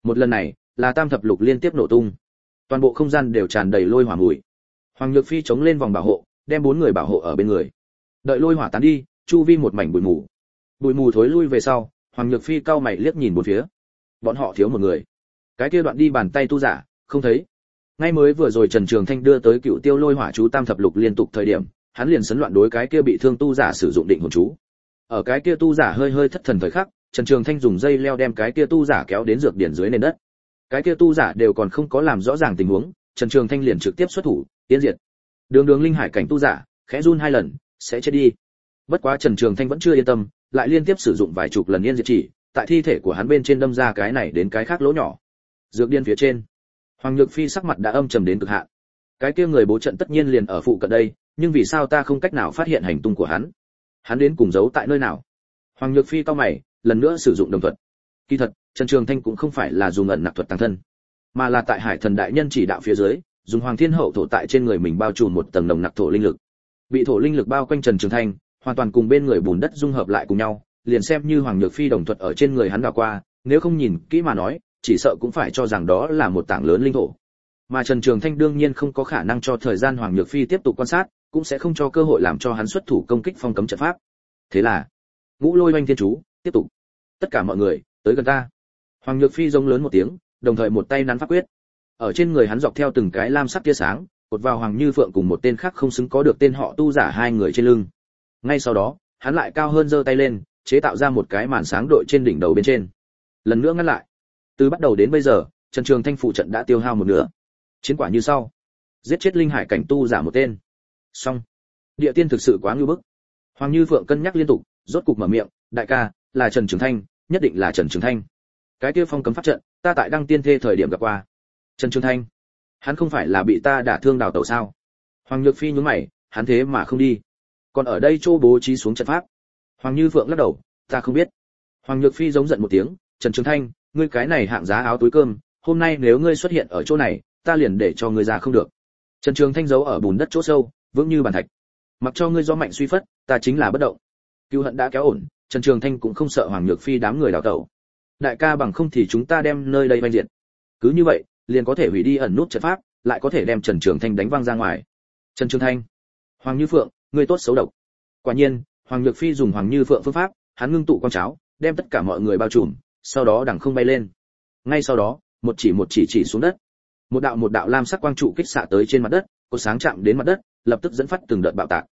Một lần này, là tam thập lục liên tiếp nổ tung. Toàn bộ không gian đều tràn đầy lôi hỏa mùi. Hoàng Nhược Phi chống lên vòng bảo hộ, đem 4 người bảo hộ ở bên người. Đợi lôi hỏa tán đi, chu vi một mảnh bụi mù. Bụi mù thối lui về sau, Hoàng Nhược Phi cau mày liếc nhìn bốn phía. Bọn họ thiếu một người. Cái kia đoạn đi bàn tay tu giả, không thấy. Ngay mới vừa rồi Trần Trường Thanh đưa tới Cựu Tiêu Lôi Hỏa chú tam thập lục liên tục thời điểm, hắn liền sấn loạn đối cái kia bị thương tu giả sử dụng định hồn chú. Ở cái kia tu giả hơi hơi thất thần thời khắc, Trần Trường Thanh dùng dây leo đem cái kia tu giả kéo đến dược điển dưới nền đất. Cái kia tu giả đều còn không có làm rõ ràng tình huống, Trần Trường Thanh liền trực tiếp xuất thủ, tiến diệt. Đường linh hải cảnh tu giả, khẽ run 2 lần, sẽ chết đi. Bất quá Trần Trường Thanh vẫn chưa yên tâm, lại liên tiếp sử dụng vài chục lần yên diệt chỉ, tại thi thể của hắn bên trên đâm ra cái này đến cái khác lỗ nhỏ. Dược điển phía trên, Hoàng Nhược Phi sắc mặt đã âm trầm đến cực hạn. Cái kia người bố trận tất nhiên liền ở phụ cận đây, nhưng vì sao ta không cách nào phát hiện hành tung của hắn? Hắn đến cùng giấu tại nơi nào? Hoàng Nhược Phi cau mày, lần nữa sử dụng đồng thuật. Kỳ thật, Trần Trường Thanh cũng không phải là dùng ẩn nặc thuật tăng thân, mà là tại Hải Thần đại nhân chỉ đạo phía dưới, dùng Hoàng Thiên Hậu thổ tại trên người mình bao trùm một tầng nồng nặc thổ linh lực. Bị thổ linh lực bao quanh Trần Trường Thanh, hoàn toàn cùng bên người bùn đất dung hợp lại cùng nhau, liền xem như Hoàng Nhược Phi đồng thuật ở trên người hắn đảo qua, nếu không nhìn kỹ mà nói, chỉ sợ cũng phải cho rằng đó là một tảng lớn linh thổ. Mà Trần Trường Thanh đương nhiên không có khả năng cho thời gian Hoàng Nhược Phi tiếp tục quan sát, cũng sẽ không cho cơ hội làm cho hắn xuất thủ công kích phong cấm trận pháp. Thế là, Ngũ Lôi Oanh Thiên chú, tiếp tục. Tất cả mọi người, tới gần ta. Hoàng Nhược Phi giống lớn một tiếng, đồng thời một tay nắn pháp quyết. Ở trên người hắn dọc theo từng cái lam sắc tia sáng, cột vào Hoàng Như Phượng cùng một tên khác không xứng có được tên họ tu giả 2 người trên lưng. Ngay sau đó, hắn lại cao hơn giơ tay lên, chế tạo ra một cái màn sáng đội trên đỉnh đầu bên trên. Lần nữa ngăn lại. Từ bắt đầu đến bây giờ, Trần Trường Thanh phụ trận đã tiêu hao một nửa. Chiến quả như sau: giết chết linh hải cảnh tu giả một tên. Xong. Địa tiên thực sự quá ngưu bức. Hoàng Như Phượng cân nhắc liên tục, rốt cục mở miệng, đại ca, là Trần Trường Thanh, nhất định là Trần Trường Thanh. Cái kia phong cấm pháp trận, ta tại đăng tiên thê thời điểm gặp qua. Trần Trường Thanh, hắn không phải là bị ta đả thương đào tẩu sao? Hoàng Nhược Phi nhướng mày, hắn thế mà không đi, còn ở đây chỗ bố trí xuống trận pháp. Hoàng Như Phượng lắc đầu, ta không biết. Hoàng Nhược Phi giống giận một tiếng, Trần Trường Thanh, ngươi cái này hạng giá áo túi cơm, hôm nay nếu ngươi xuất hiện ở chỗ này, ta liền để cho ngươi ra không được. Trần Trường Thanh giấu ở bùn đất chỗ sâu, vững như bàn thạch. Mặc cho ngươi gió mạnh suy phất, ta chính là bất động. Cưu hận đã kéo ổn, Trần Trường Thanh cũng không sợ Hoàng Nhược Phi đám người đào tẩu. Đại ca bằng không thì chúng ta đem nơi đây vây diệt. Cứ như vậy, liền có thể hủy đi ẩn nút trận pháp, lại có thể đem Trần Trường Thanh đánh văng ra ngoài. Trần Trường Thanh, Hoàng Như Phượng, ngươi tốt xấu độc. Quả nhiên, Hoàng Nhược Phi dùng Hoàng Như Phượng phương pháp, hắn ngưng tụ quang cháo, đem tất cả mọi người bao trùm, sau đó đằng không bay lên. Ngay sau đó, một chỉ xuống đất. Một đạo lam sắc quang trụ kích xạ tới trên mặt đất, có sáng chạm đến mặt đất, lập tức dẫn phát từng đợt bạo tạc.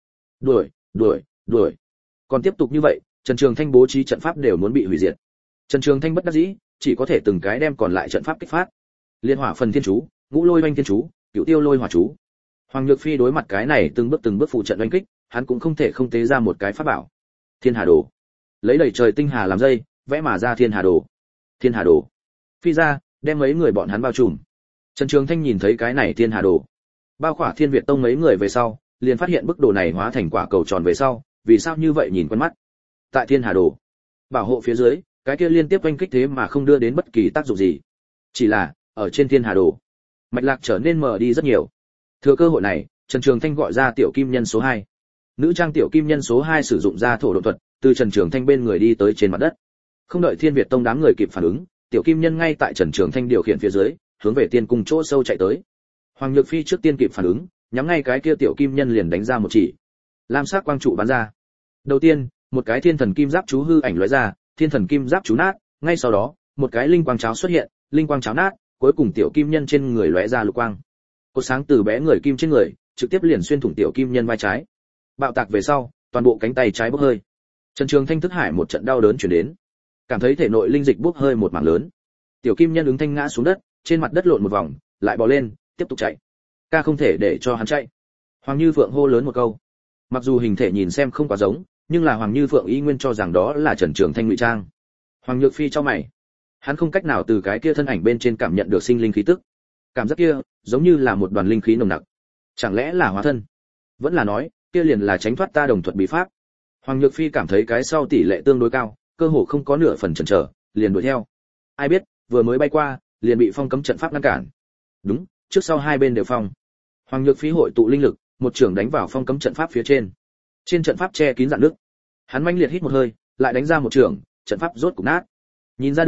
Đuổi. Còn tiếp tục như vậy, Trần Trường Thanh bố trí trận pháp đều muốn bị hủy diệt. Trần Trường Thanh bất đắc dĩ, chỉ có thể từng cái đem còn lại trận pháp kích phát. Liên Hỏa Phần Thiên chú, Ngũ Lôi Oanh Thiên chú, Cựu Tiêu Lôi Hỏa chú. Hoàng Nhược Phi đối mặt cái này từng bước phụ trận oanh kích, hắn cũng không thể không tế ra một cái pháp bảo. Thiên Hà Đồ. Lấy đầy trời tinh hà làm dây, vẽ mà ra Thiên Hà Đồ. Thiên Hà Đồ. Phi ra, đem mấy người bọn hắn bao trùm. Trần Trường Thanh nhìn thấy cái này Thiên Hà Đồ, bao khỏa Thiên Việt Tông mấy người về sau, liền phát hiện bức đồ này hóa thành quả cầu tròn về sau, vì sao như vậy nhìn quen mắt. Tại Thiên Hà Đồ, bảo hộ phía dưới, cái kia liên tiếp oanh kích thế mà không đưa đến bất kỳ tác dụng gì. Chỉ là, ở trên Thiên Hà Đồ, mạch lạc trở nên mờ đi rất nhiều. Thừa cơ hội này, Trần Trường Thanh gọi ra tiểu kim nhân số 2. Nữ trang tiểu kim nhân số 2 sử dụng ra thổ độ thuật, từ Trần Trường Thanh bên người đi tới trên mặt đất. Không đợi Thiên Việt Tông đám người kịp phản ứng, tiểu kim nhân ngay tại Trần Trường Thanh điều khiển phía dưới, hướng về tiên cung chỗ sâu chạy tới. Hoàng Nhược Phi trước tiên kịp phản ứng, nhắm ngay cái kia tiểu kim nhân liền đánh ra một chỉ. Lam sắc quang trụ bắn ra. Đầu tiên, một cái thiên thần kim giáp chú hư ảnh lóe ra, thiên thần kim giáp chú nát, ngay sau đó, một cái linh quang cháo xuất hiện, linh quang cháo nát, cuối cùng tiểu kim nhân trên người lóe ra lục quang. Cột sáng từ bé người kim trên người, trực tiếp liền xuyên thủng tiểu kim nhân vai trái. Bạo tạc về sau, toàn bộ cánh tay trái bốc hơi. Trần Trường Thanh thức hải một trận đau đớn truyền đến, cảm thấy thể nội linh dịch bốc hơi một mảng lớn. Tiểu kim nhân ứng thanh ngã xuống đất, trên mặt đất lộn một vòng, lại bò lên, tiếp tục chạy. Ca không thể để cho hắn chạy. Hoàng Như Phượng hô lớn một câu. Mặc dù hình thể nhìn xem không quá giống, nhưng là Hoàng Như Phượng y nguyên cho rằng đó là Trần Trường Thanh ngụy trang. Hoàng Nhược Phi chau mày, hắn không cách nào từ cái kia thân ảnh bên trên cảm nhận được sinh linh khí tức. Cảm giác kia, giống như là một đoàn linh khí nồng nặc. Chẳng lẽ là hóa thân? Vẫn là nói, kia liền là tránh thoát ta đồng thuật bí pháp. Hoàng Nhược Phi cảm thấy cái sau tỷ lệ tương đối cao, cơ hồ không có nửa phần chần chờ, liền đuổi theo. Ai biết, vừa mới bay qua, liền bị phong cấm trận pháp ngăn cản. Đúng, trước sau hai bên đều phong. Hoàng Nhược Phi hội tụ linh lực, một trường đánh vào phong cấm trận pháp phía trên. Trên trận pháp che kín rạn nước. Hắn mãnh liệt hít một hơi, lại đánh ra một trường, trận pháp rốt cục nát. Nhìn ra được,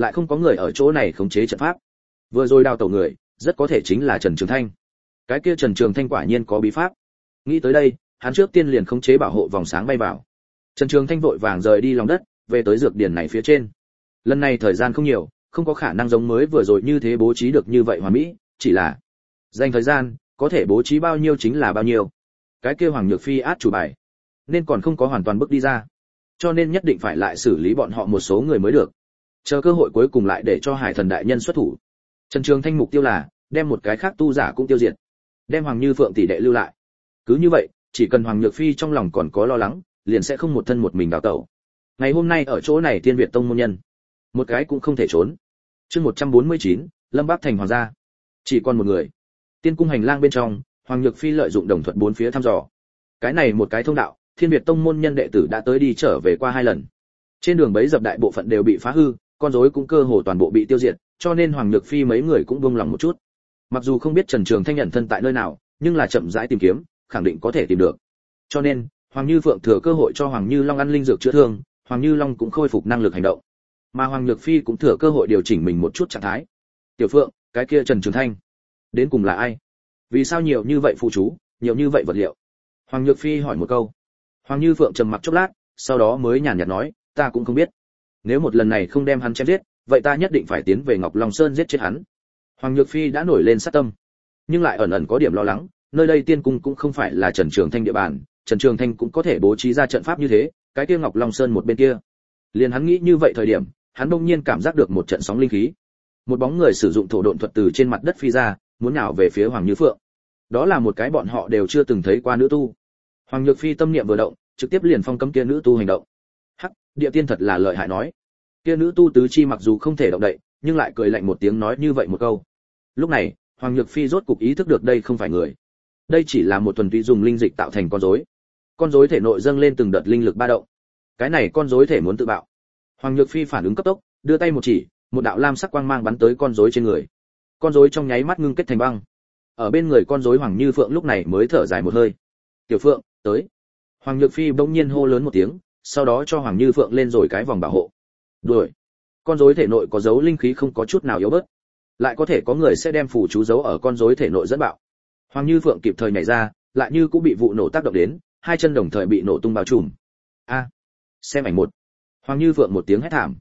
lại không có người ở chỗ này khống chế trận pháp. Vừa rồi đào tẩu người, rất có thể chính là Trần Trường Thanh. Cái kia Trần Trường Thanh quả nhiên có bí pháp. Nghĩ tới đây, hắn trước tiên liền khống chế bảo hộ vòng sáng bay vào. Trần Trường Thanh vội vàng rời đi lòng đất, về tới dược điển này phía trên. Lần này thời gian không nhiều, không có khả năng giống mới vừa rồi như thế bố trí được như vậy hoàn mỹ, chỉ là dành thời gian, có thể bố trí bao nhiêu chính là bao nhiêu. Cái kia Hoàng Nhược Phi át chủ bài, nên còn không có hoàn toàn bước đi ra, cho nên nhất định phải lại xử lý bọn họ một số người mới được. Chờ cơ hội cuối cùng lại để cho Hải Thần đại nhân xuất thủ. Trần Trường Thanh mục tiêu là đem một cái khác tu giả cũng tiêu diệt, đem Hoàng Như Phượng tỷ đệ lưu lại. Cứ như vậy, chỉ cần Hoàng Nhược Phi trong lòng còn có lo lắng, liền sẽ không một thân một mình đào tẩu. Ngày hôm nay ở chỗ này Tiên Việt Tông môn nhân, một cái cũng không thể trốn. Chương 149, Lâm Bắc thành hoàng gia. Chỉ còn một người. Tiên cung hành lang bên trong, Hoàng Nhược Phi lợi dụng đồng thuận bốn phía thăm dò. Cái này một cái thông đạo, Thiên Việt Tông môn nhân đệ tử đã tới đi trở về qua 2 lần. Trên đường bấy dập đại bộ phận đều bị phá hư, con rối cũng cơ hồ toàn bộ bị tiêu diệt, cho nên Hoàng Nhược Phi mấy người cũng buông lòng một chút. Mặc dù không biết Trần Trường Thanh nhận thân tại nơi nào, nhưng là chậm rãi tìm kiếm, khẳng định có thể tìm được. Cho nên, Hoàng Như Phượng thừa cơ hội cho Hoàng Như Long ăn linh dược chữa thương, Hoàng Như Long cũng khôi phục năng lực hành động. Mà Hoàng Nhược Phi cũng thừa cơ hội điều chỉnh mình một chút trạng thái. Tiểu Phượng, cái kia Trần Trường Thanh, đến cùng là ai? Vì sao nhiều như vậy phụ chú, nhiều như vậy vật liệu? Hoàng Nhược Phi hỏi một câu. Hoàng Như Phượng trầm mặc chốc lát, sau đó mới nhàn nhạt nói, ta cũng không biết. Nếu một lần này không đem hắn chém giết, vậy ta nhất định phải tiến về Ngọc Long Sơn giết chết hắn. Hoàng Nhược Phi đã nổi lên sát tâm, nhưng lại ẩn ẩn có điểm lo lắng, nơi đây tiên cung cũng không phải là Trần Trường Thanh địa bàn, Trần Trường Thanh cũng có thể bố trí ra trận pháp như thế, cái kia Ngọc Long Sơn một bên kia. Liền hắn nghĩ như vậy thời điểm, hắn bỗng nhiên cảm giác được một trận sóng linh khí. Một bóng người sử dụng thổ độn thuật từ trên mặt đất phi ra, muốn nhào về phía Hoàng Như Phượng. Đó là một cái bọn họ đều chưa từng thấy qua nữ tu. Hoàng Nhược Phi tâm niệm vừa động, trực tiếp liền phong cấm kia nữ tu hành động. Hắc, địa tiên thật là lợi hại nói. Kia nữ tu tứ chi mặc dù không thể động đậy, nhưng lại cười lạnh một tiếng nói như vậy một câu. Lúc này, Hoàng Nhược Phi rốt cục ý thức được đây không phải người. Đây chỉ là một thuần túy dùng linh dịch tạo thành con rối. Con rối thể nội dâng lên từng đợt linh lực ba động. Cái này con rối thể muốn tự bạo. Hoàng Nhược Phi phản ứng cấp tốc, đưa tay một chỉ, một đạo lam sắc quang mang bắn tới con rối trên người. Con rối trong nháy mắt ngưng kết thành băng. Ở bên người con rối Hoàng Như Phượng lúc này mới thở dài một hơi. "Tiểu Phượng, tới." Hoàng Nhược Phi bỗng nhiên hô lớn một tiếng, sau đó cho Hoàng Như Phượng lên rồi cái vòng bảo hộ. Đuổi. Con rối thể nội có dấu linh khí không có chút nào yếu bớt. Lại có thể có người sẽ đem phù chú dấu ở con rối thể nội dẫn bạo. Hoàng Như Phượng kịp thời nhảy ra, lại như cũng bị vụ nổ tác động đến, hai chân đồng thời bị nổ tung bao trùm. A, xem ảnh một. Hoàng Như Phượng một tiếng hét thảm.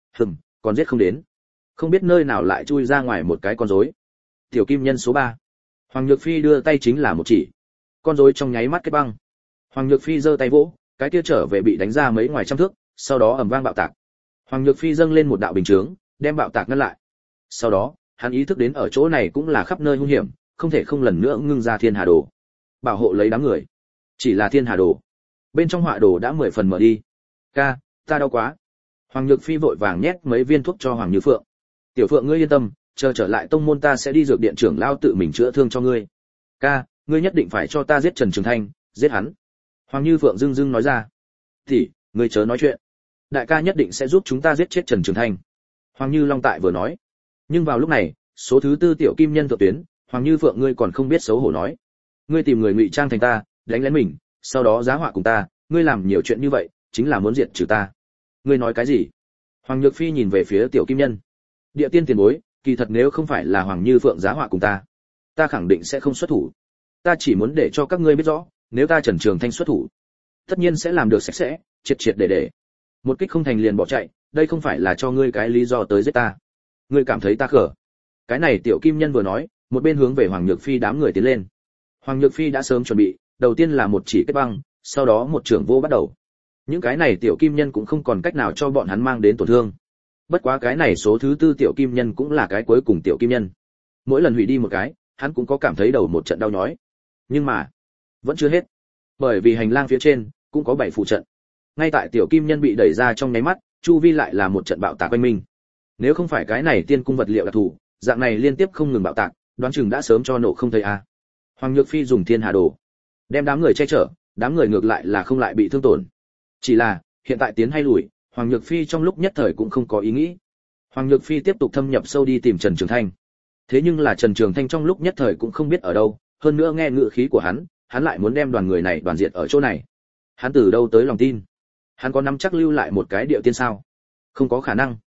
Còn giết không đến. Không biết nơi nào lại chui ra ngoài một cái con rối. Tiểu kim nhân số 3. Hoàng Nhược Phi đưa tay chính là một chỉ. Con rối trong nháy mắt kết băng. Hoàng Nhược Phi giơ tay vỗ, cái kia trở về bị đánh ra mấy ngoài trăm thước, sau đó ầm vang bạo tạc. Hoàng Nhược Phi dâng lên một đạo bình chướng, đem bạo tạc ngăn lại. Sau đó, hắn ý thức đến ở chỗ này cũng là khắp nơi hung hiểm, không thể không lần nữa ngưng ra Thiên Hà Đồ, bảo hộ lấy đám người. Chỉ là Thiên Hà Đồ, bên trong họa đồ đã 10 phần mở đi. "Ca, ta đau quá." Hoàng Nhược Phi vội vàng nhét mấy viên thuốc cho Hoàng Như Phượng. "Tiểu Phượng ngươi yên tâm, chờ trở lại tông môn ta sẽ đi dược điện trưởng lao tự mình chữa thương cho ngươi." "Ca, ngươi nhất định phải cho ta giết Trần Trường Thanh, giết hắn." Hoàng Như Phượng dưng dưng nói ra. "Thì, ngươi chớ nói chuyện. Đại ca nhất định sẽ giúp chúng ta giết chết Trần Trường Thanh." Hoàng Như Long tại vừa nói. Nhưng vào lúc này, số thứ 4 tiểu kim nhân thượng tuyến, Hoàng Như Phượng ngươi còn không biết xấu hổ nói. Ngươi tìm người ngụy trang thành ta, đánh lén mình, sau đó giá họa cùng ta, ngươi làm nhiều chuyện như vậy, chính là muốn diệt trừ ta. Ngươi nói cái gì? Hoàng Nhược Phi nhìn về phía tiểu kim nhân. Địa tiên tiền bối, kỳ thật nếu không phải là Hoàng Như Phượng giá họa cùng ta khẳng định sẽ không xuất thủ. Ta chỉ muốn để cho các ngươi biết rõ, nếu ta Trần Trường Thanh xuất thủ, tất nhiên sẽ làm được sạch sẽ, triệt triệt để. Một kích không thành liền bỏ chạy, đây không phải là cho ngươi cái lý do tới giết ta. Ngươi cảm thấy ta khờ? Cái này tiểu kim nhân vừa nói, một bên hướng về Hoàng Nhược Phi đám người tiến lên. Hoàng Nhược Phi đã sớm chuẩn bị, đầu tiên là một chỉ kết băng, sau đó một trường vô bắt đầu. Những cái này tiểu kim nhân cũng không còn cách nào cho bọn hắn mang đến tổn thương. Bất quá cái này số thứ 4 tiểu kim nhân cũng là cái cuối cùng tiểu kim nhân. Mỗi lần hủy đi một cái, hắn cũng có cảm thấy đầu một trận đau nhói. Nhưng mà, vẫn chưa hết. Bởi vì hành lang phía trên cũng có 7 phụ trận. Ngay tại tiểu kim nhân bị đẩy ra trong nháy mắt, chu vi lại là một trận bạo tạc quanh minh. Nếu không phải cái này tiên cung vật liệu đặc thù, dạng này liên tiếp không ngừng bạo tạc, đoán chừng đã sớm cho nổ không thấy a. Hoàng Nhược Phi dùng Thiên Hà Đồ, đem đám người che chở, đám người ngược lại là không lại bị thương tổn. Chỉ là, hiện tại tiến hay lùi, Hoàng Nhược Phi trong lúc nhất thời cũng không có ý nghĩ. Hoàng Nhược Phi tiếp tục thâm nhập sâu đi tìm Trần Trường Thanh. Thế nhưng là Trần Trường Thanh trong lúc nhất thời cũng không biết ở đâu, hơn nữa nghe ngữ khí của hắn lại muốn đem đoàn người này đoàn diệt ở chỗ này. Hắn từ đâu tới lòng tin? Hắn có nắm chắc lưu lại một cái điệu tiên sao? Không có khả năng.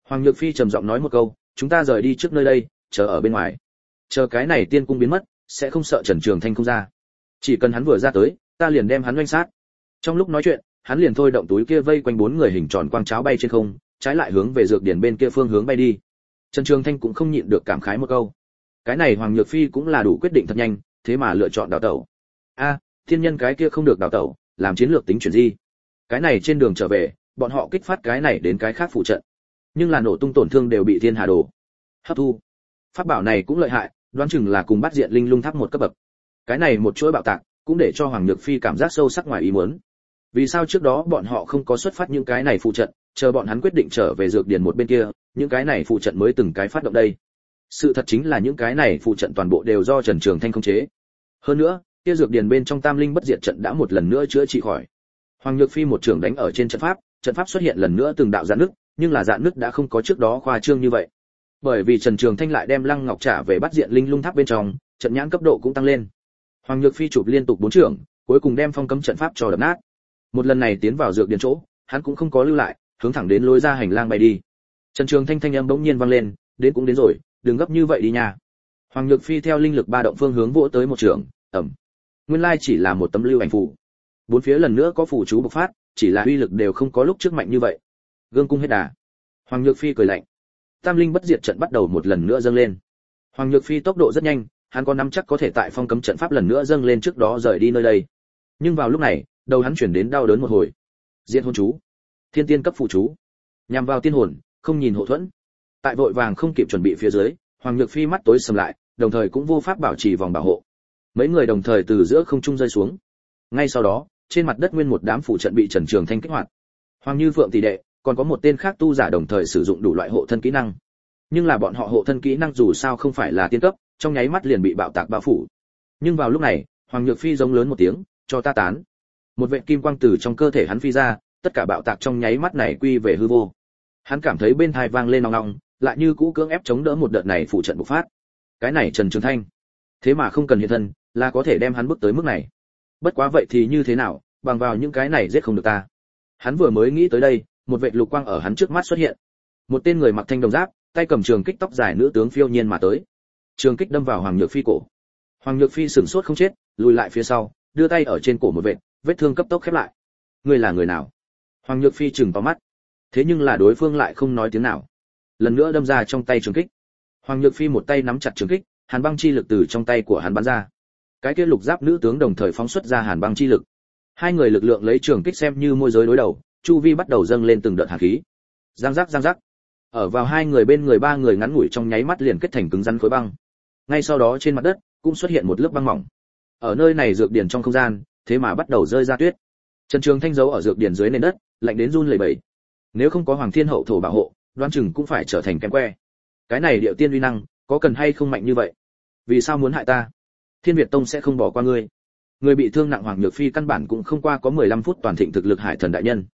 Hoàng Nhược Phi trầm giọng nói một câu, chúng ta rời đi trước nơi đây, chờ ở bên ngoài. Chờ cái này tiên cung biến mất, sẽ không sợ Trần Trường Thanh không ra. Chỉ cần hắn vừa ra tới, ta liền đem hắn oanh sát. Trong lúc nói chuyện, hắn liền thôi động túi kia vây quanh 4 người hình tròn quang cháo bay trên không, trái lại hướng về dược điển bên kia phương hướng bay đi. Trần Trường Thanh cũng không nhịn được cảm khái một câu. Cái này Hoàng Nhược Phi cũng là đủ quyết định thật nhanh, thế mà lựa chọn đào tẩu. Thiên nhân cái kia không được đào tẩu, làm chiến lược tính chuyển di. Cái này trên đường trở về, bọn họ kích phát cái này đến cái khác phụ trận, nhưng là nổ tung tổn thương đều bị thiên hà đồ hấp thu. Pháp bảo này cũng lợi hại, đoán chừng là cùng bắt diện linh lung tháp một cấp bậc. Cái này một chuỗi bảo tàng cũng để cho Hoàng Nhược Phi cảm giác sâu sắc ngoài ý muốn. Vì sao trước đó bọn họ không có xuất phát những cái này phụ trận, chờ bọn hắn quyết định trở về dược điển một bên kia, những cái này phụ trận mới từng cái phát động đây. Sự thật chính là những cái này phụ trận toàn bộ đều do Trần Trường Thanh khống chế. Hơn nữa, kia dược điển bên trong Tam Linh bất diệt trận đã một lần nữa chữa trị khỏi. Hoàng Nhược Phi một trường đánh ở trên trận pháp xuất hiện lần nữa từng đạo rạn nứt, nhưng là rạn nứt đã không có trước đó khoa trương như vậy. Bởi vì Trần Trường Thanh lại đem Lăng Ngọc trả về bắt diện linh lung tháp bên trong, trận nhãn cấp độ cũng tăng lên. Hoàng Nhược Phi chụp liên tục 4 trường, cuối cùng đem phong cấm trận pháp cho đập nát. Một lần này tiến vào dược điển chỗ, hắn cũng không có lưu lại, hướng thẳng đến lối ra hành lang bay đi. Trần Trường Thanh thanh âm bỗng nhiên vang lên, đến cũng đến rồi, đừng gấp như vậy đi nha. Hoàng Nhược Phi theo linh lực ba động phương hướng vỗ tới một trường, ầm. Nguyên lai chỉ là một tấm lưu ảnh phù. Bốn phía lần nữa có phù chú bộc phát, chỉ là uy lực đều không có lúc trước mạnh như vậy. Gương cung hết đà. Hoàng Nhược Phi cười lạnh. Tam Linh bất diệt trận bắt đầu một lần nữa dâng lên. Hoàng Nhược Phi tốc độ rất nhanh, hắn có nắm chắc có thể tại phong cấm trận pháp lần nữa dâng lên trước đó rời đi nơi đây. Nhưng vào lúc này, đầu hắn chuyển đến đau đớn một hồi. Diện hồn chú, thiên tiên cấp phù chú, nhằm vào tiên hồn, không nhìn hộ thuẫn. Tại vội vàng không kịp chuẩn bị phía dưới, Hoàng Nhược Phi mắt tối sầm lại, đồng thời cũng vô pháp bảo trì vòng bảo hộ. Mấy người đồng thời từ giữa không trung rơi xuống. Ngay sau đó, trên mặt đất nguyên một đám phủ trận bị Trần Trường Thanh kích hoạt. Hoàng Như Phượng tỷ đệ, còn có một tên khác tu giả đồng thời sử dụng đủ loại hộ thân kỹ năng. Nhưng là bọn họ hộ thân kỹ năng dù sao không phải là tiên cấp, trong nháy mắt liền bị bạo tạc bao phủ. Nhưng vào lúc này, Hoàng Nhược Phi giống lớn một tiếng, cho ta tán. Một vệt kim quang từ trong cơ thể hắn phi ra, tất cả bạo tạc trong nháy mắt này quy về hư vô. Hắn cảm thấy bên tai vang lên ong ong, lại như cũ cưỡng ép chống đỡ một đợt này phụ trận bộc phát. Cái này Trần Trường Thanh, thế mà không cần hiện thân, là có thể đem hắn bước tới mức này. Bất quá vậy thì như thế nào, bằng vào những cái này giết không được ta. Hắn vừa mới nghĩ tới đây, một vệt lục quang ở hắn trước mắt xuất hiện. Một tên người mặc thanh đồng giáp, tay cầm trường kích tóc dài nữ tướng phiêu nhiên mà tới. Trường kích đâm vào Hoàng Nhược Phi cổ. Hoàng Nhược Phi sửng sốt không chết, lùi lại phía sau, đưa tay ở trên cổ một vệt, vết thương cấp tốc khép lại. Ngươi là người nào? Hoàng Nhược Phi trừng to mắt. Thế nhưng là đối phương lại không nói tiếng nào. Lần nữa đâm ra trong tay trường kích. Hoàng Nhược Phi một tay nắm chặt trường kích, hàn băng chi lực từ trong tay của hắn bắn ra. Cái kia lục giáp nữ tướng đồng thời phóng xuất ra hàn băng chi lực. Hai người lực lượng lấy trường kích xem như môi giới đối đầu, chu vi bắt đầu dâng lên từng đợt hàn khí. Giang giác. Ở vào hai người bên người ba người ngắn ngủi trong nháy mắt liền kết thành cứng rắn khối băng. Ngay sau đó trên mặt đất cũng xuất hiện một lớp băng mỏng. Ở nơi này dược điển trong không gian, thế mà bắt đầu rơi ra tuyết. Trần Trường Thanh giấu ở dược điển dưới nền đất, lạnh đến run lẩy bẩy. Nếu không có Hoàng Thiên Hậu thổ bảo hộ, đoán chừng cũng phải trở thành kém que. Cái này điệu tiên uy năng, có cần hay không mạnh như vậy? Vì sao muốn hại ta? Thiên Việt Tông sẽ không bỏ qua ngươi. Người bị thương nặng Hoàng Nhược Phi căn bản cũng không qua có 15 phút toàn thịnh thực lực Hải Thần đại nhân.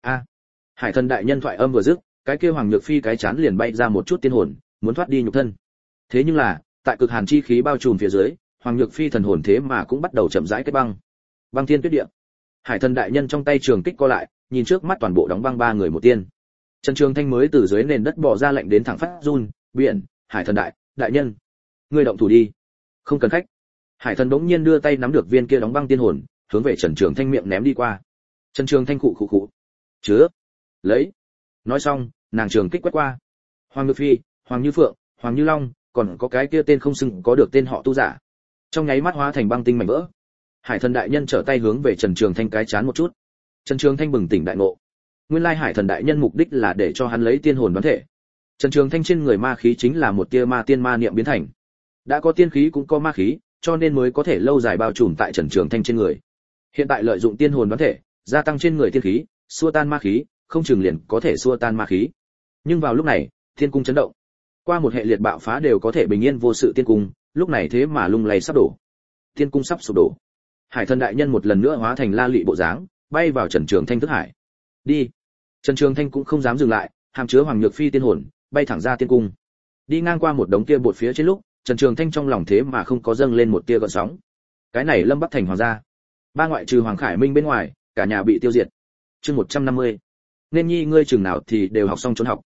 Hải Thần đại nhân thoại âm vừa dứt, cái kia Hoàng Nhược Phi cái chán liền bay ra một chút tiên hồn, muốn thoát đi nhục thân. Thế nhưng là, tại cực hàn chi khí bao trùm phía dưới, Hoàng Nhược Phi thần hồn thế mà cũng bắt đầu chậm rãi kết băng. Băng thiên tuyết địa. Hải Thần đại nhân trong tay trường kích co lại, nhìn trước mắt toàn bộ đóng băng ba người một tiên. Trần Trường Thanh mới từ dưới nền đất bò ra lạnh đến thẳng phát run, "Biển, Hải Thần đại nhân, ngươi động thủ đi." "Không cần khách." Hải Thần đống nhiên đưa tay nắm được viên kia đóng băng tiên hồn, hướng về Trần Trường Thanh miệng ném đi qua. Trần Trường Thanh khụ. "Chứa, lấy." Nói xong, nàng trường kích quét qua. Hoàng Nhược Phi, Hoàng Như Phượng, Hoàng Như Long, còn có cái kia tên không xứng có được tên họ tu giả. Trong nháy mắt hóa thành băng tinh mảnh vỡ. Hải Thần đại nhân trở tay hướng về Trần Trường Thanh cái chán một chút. Trần Trường Thanh bừng tỉnh đại ngộ. Nguyên lai Hải Thần đại nhân mục đích là để cho hắn lấy tiên hồn đoán thể. Trần Trường Thanh trên người ma khí chính là một tia ma tiên ma niệm biến thành. Đã có tiên khí cũng có ma khí, cho nên mới có thể lâu dài bao trùm tại Trần Trường Thanh trên người. Hiện tại lợi dụng tiên hồn đoán thể, gia tăng trên người tiên khí, xua tan ma khí, không chừng liền có thể xua tan ma khí. Nhưng vào lúc này, thiên cung chấn động. Qua một hệ liệt bạo phá đều có thể bình yên vô sự tiên cung, lúc này thế mà lung lay sắp đổ. Tiên cung sắp sụp đổ. Hải Thần đại nhân một lần nữa hóa thành la lị bộ dáng, bay vào Trần Trường Thanh thức hải. Đi. Trần Trường Thanh cũng không dám dừng lại, hàm chứa Hoàng Nhược Phi tiên hồn, bay thẳng ra tiên cung. Đi ngang qua một đống kia bột phía trên lúc, Trần Trường Thanh trong lòng thế mà không có dâng lên một tia gợn sóng. Cái này Lâm Bắc thành hoàng gia, ba ngoại trừ Hoàng Khải Minh bên ngoài, cả nhà bị tiêu diệt. Chương 150. Nên nhi ngươi chừng nào thì đều học xong trốn học.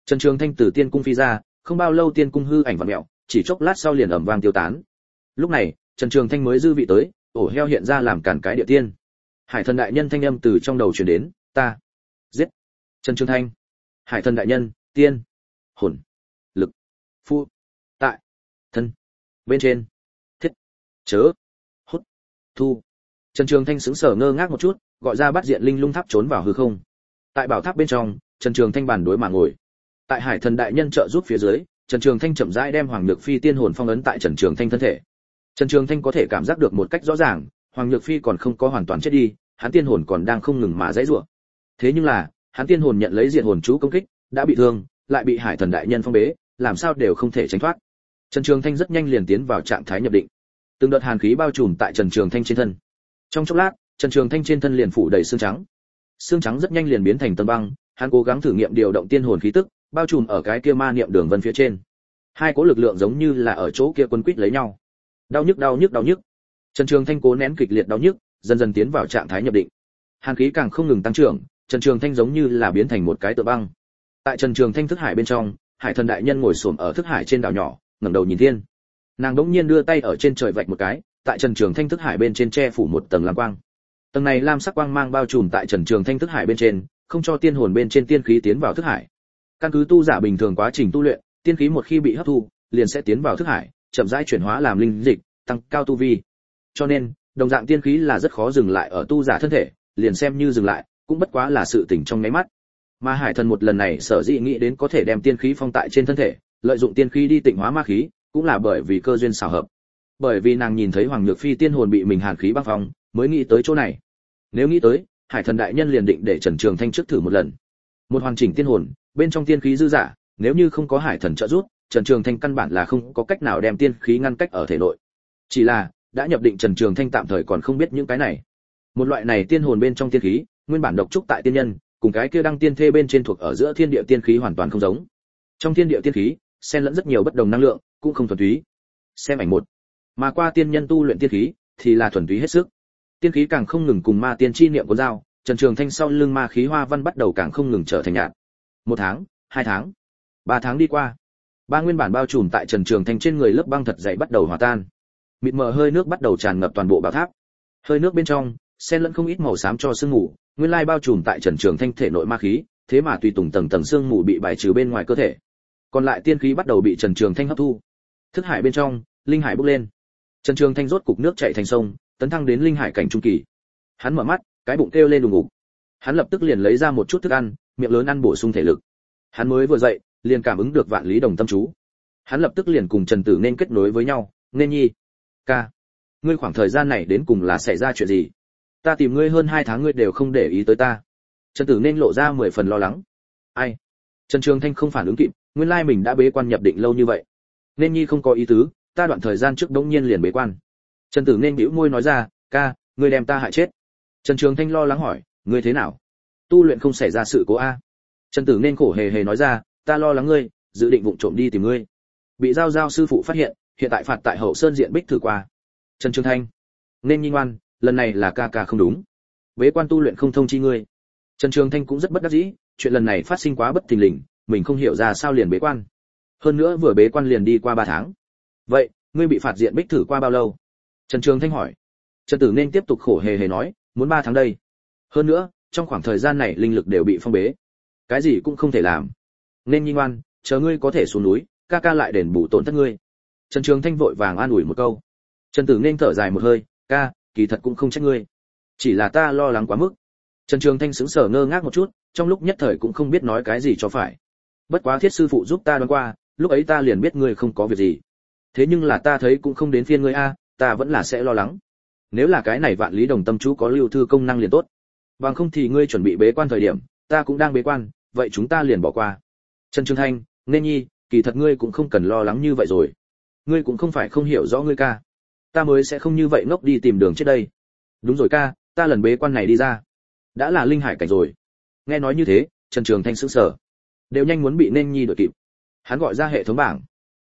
Trần Trường Thanh từ tiên cung phi ra, không bao lâu tiên cung hư ảnh vặn mèo, chỉ chốc lát sau liền ầm vang tiêu tán. Lúc này, Trần Trường Thanh mới dư vị tới, ổ heo hiện ra làm cản cái địa tiên. Hải thần đại nhân thanh âm từ trong đầu truyền đến, ta giết. Trần Trường Thanh. Hải thần đại nhân, tiên, hồn, lực, phu, tại, thân, bên trên, thiết, chớ, hút, thu. Trần Trường Thanh sững sờ ngơ ngác một chút, gọi ra bắt diện linh lung tháp trốn vào hư không. Tại bảo tháp bên trong, Trần Trường Thanh bàn đối mà ngồi. Tại Hải thần đại nhân trợ giúp phía dưới, Trần Trường Thanh chậm rãi đem Hoàng Nhược Phi tiên hồn phong ấn tại Trần Trường Thanh thân thể. Trần Trường Thanh có thể cảm giác được một cách rõ ràng, Hoàng Nhược Phi còn không có hoàn toàn chết đi, hắn tiên hồn còn đang không ngừng mà giãy giụa. Thế nhưng là, hắn tiên hồn nhận lấy diệt hồn chú công kích, đã bị thương, lại bị Hải thần đại nhân phong bế, làm sao đều không thể tránh thoát. Trần Trường Thanh rất nhanh liền tiến vào trạng thái nhập định. Từng đợt hàn khí bao trùm tại Trần Trường Thanh trên thân. Trong chốc lát, Trần Trường Thanh trên thân liền phủ đầy xương trắng. Xương trắng rất nhanh liền biến thành tầng băng, hắn cố gắng thử nghiệm điều động tiên hồn khí tức, bao trùm ở cái kia ma niệm đường vân phía trên. Hai cỗ lực lượng giống như là ở chỗ kia quấn quýt lấy nhau. Đau nhức đau nhức đau nhức. Trần Trường Thanh cố nén kịch liệt đau nhức, dần dần tiến vào trạng thái nhập định. Hàn khí càng không ngừng tăng trưởng, Trần Trường Thanh giống như là biến thành một cái tựa băng. Tại Trần Trường Thanh thức hải bên trong, Hải thần đại nhân ngồi xổm ở thức hải trên đảo nhỏ, ngẩng đầu nhìn thiên. Nàng đống nhiên đưa tay ở trên trời vạch một cái, tại Trần Trường Thanh thức hải bên trên che phủ một tầng lam quang. Tầng này lam sắc quang mang bao trùm tại Trần Trường Thanh thức hải bên trên, không cho tiên hồn bên trên tiên khí tiến vào thức hải. Căn cứ tu giả bình thường quá trình tu luyện, tiên khí một khi bị hấp thu, liền sẽ tiến vào thức hải, chậm rãi chuyển hóa làm linh dịch, tăng cao tu vi. Cho nên, đồng dạng tiên khí là rất khó dừng lại ở tu giả thân thể, liền xem như dừng lại, cũng bất quá là sự tỉnh trong nháy mắt. Mà Hải thần một lần này sở dĩ nghĩ đến có thể đem tiên khí phong tại trên thân thể, lợi dụng tiên khí đi tịnh hóa ma khí, cũng là bởi vì cơ duyên xảo hợp. Bởi vì nàng nhìn thấy Hoàng Nhược Phi tiên hồn bị mình hàn khí băng phong, mới nghĩ tới chỗ này. Nếu nghĩ tới, Hải thần đại nhân liền định để Trần Trường Thanh trước thử một lần. Một hoàn chỉnh tiên hồn, bên trong tiên khí dư dả, nếu như không có Hải thần trợ giúp, Trần Trường Thanh căn bản là không có cách nào đem tiên khí ngăn cách ở thể nội. Chỉ là, đã nhập định Trần Trường Thanh tạm thời còn không biết những cái này. Một loại này tiên hồn bên trong tiên khí, nguyên bản độc trúc tại tiên nhân, cùng cái kia đăng tiên thê bên trên thuộc ở giữa thiên địa tiên khí hoàn toàn không giống. Trong thiên địa tiên khí, xen lẫn rất nhiều bất đồng năng lượng, cũng không thuần túy. Xem ảnh một. Mà qua tiên nhân tu luyện tiên khí, thì là thuần túy hết sức. Tiên khí càng không ngừng cùng ma tiên chi niệm cuốn dao, Trần Trường Thanh sau lưng ma khí hoa văn bắt đầu càng không ngừng trở thành nhạt. 1 tháng, 2 tháng, 3 tháng đi qua. Ba nguyên bản bao trùm tại Trần Trường Thanh trên người lớp băng thật dày bắt đầu hòa tan. Mịt mờ hơi nước bắt đầu tràn ngập toàn bộ bảo tháp. Hơi nước bên trong, xen lẫn không ít màu xám cho sương mù, nguyên lai bao trùm tại Trần Trường Thanh thể nội ma khí, thế mà tùy tùng tầng tầng sương mù bị bài trừ bên ngoài cơ thể. Còn lại tiên khí bắt đầu bị Trần Trường Thanh hấp thu. Thức hải bên trong, linh hải bốc lên. Trần Trường Thanh rốt cục nước chảy thành sông, tấn thăng đến linh hải cảnh trung kỳ. Hắn mở mắt, cái bụng kêu lên đùng ngục. Hắn lập tức liền lấy ra một chút thức ăn, miệng lớn ăn bổ sung thể lực. Hắn mới vừa dậy, liền cảm ứng được vạn lý đồng tâm chú. Hắn lập tức liền cùng Trần Tử nên kết nối với nhau, "Nên nhi, ca, ngươi khoảng thời gian này đến cùng là xảy ra chuyện gì? Ta tìm ngươi hơn 2 tháng ngươi đều không để ý tới ta." Trần Tử nên lộ ra 10 phần lo lắng. "Ai?" Trần Trường Thanh không phản ứng kịp, nguyên lai mình đã bế quan nhập định lâu như vậy. "Nên nhi không có ý tứ, ta đoạn thời gian trước đống nhiên liền bế quan." Trần Tử nên bĩu môi nói ra, "Ca, ngươi đem ta hại chết." Trần Trường Thanh lo lắng hỏi, "Ngươi thế nào? Tu luyện không xảy ra sự cố a?" Trần Tử nên khổ hề hề nói ra, "Ta lo lắng ngươi, dự định vụng trộm đi tìm ngươi. Bị giao sư phụ phát hiện, hiện tại phạt tại Hậu Sơn diện bích thử qua." Trần Trường Thanh, "Nên nhi ngoan, lần này là ca ca không đúng. Bế quan tu luyện không thông chi ngươi." Trần Trường Thanh cũng rất bất đắc dĩ, chuyện lần này phát sinh quá bất thình lình, mình không hiểu ra sao liền bế quan. Hơn nữa vừa bế quan liền đi qua 3 tháng. "Vậy, ngươi bị phạt diện bích thử qua bao lâu?" Trần Trường Thanh hỏi. Trần Tử nên tiếp tục khổ hề hề nói, "Muốn 3 tháng đây. Hơn nữa, trong khoảng thời gian này linh lực đều bị phong bế, cái gì cũng không thể làm. Nên nhi ngoan, chờ ngươi có thể xuống núi, ca ca lại đền bù tổn thất ngươi." Trần Trường Thanh vội vàng an ủi một câu. Trần Tử nên thở dài một hơi, "Ca, kỳ thật cũng không trách ngươi, chỉ là ta lo lắng quá mức." Trần Trường Thanh sững sờ ngơ ngác một chút, trong lúc nhất thời cũng không biết nói cái gì cho phải. "Bất quá Thiết sư phụ giúp ta đoán qua, lúc ấy ta liền biết ngươi không có việc gì. Thế nhưng là ta thấy cũng không đến phiên ngươi a, ta vẫn là sẽ lo lắng. Nếu là cái này vạn lý đồng tâm chú có lưu thư công năng liền tốt. Bằng không thì ngươi chuẩn bị bế quan thời điểm, ta cũng đang bế quan, vậy chúng ta liền bỏ qua." Trần Trường Thanh, "Nên nhi, kỳ thật ngươi cũng không cần lo lắng như vậy rồi. Ngươi cũng không phải không hiểu rõ ngươi ca. Ta mới sẽ không như vậy ngốc đi tìm đường chết đây." "Đúng rồi ca, ta lần bế quan này đi ra, đã là linh hải cảnh rồi." Nghe nói như thế, Trần Trường Thanh sững sờ, đều nhanh muốn bị Nên nhi đuổi kịp. Hắn gọi ra hệ thống bảng.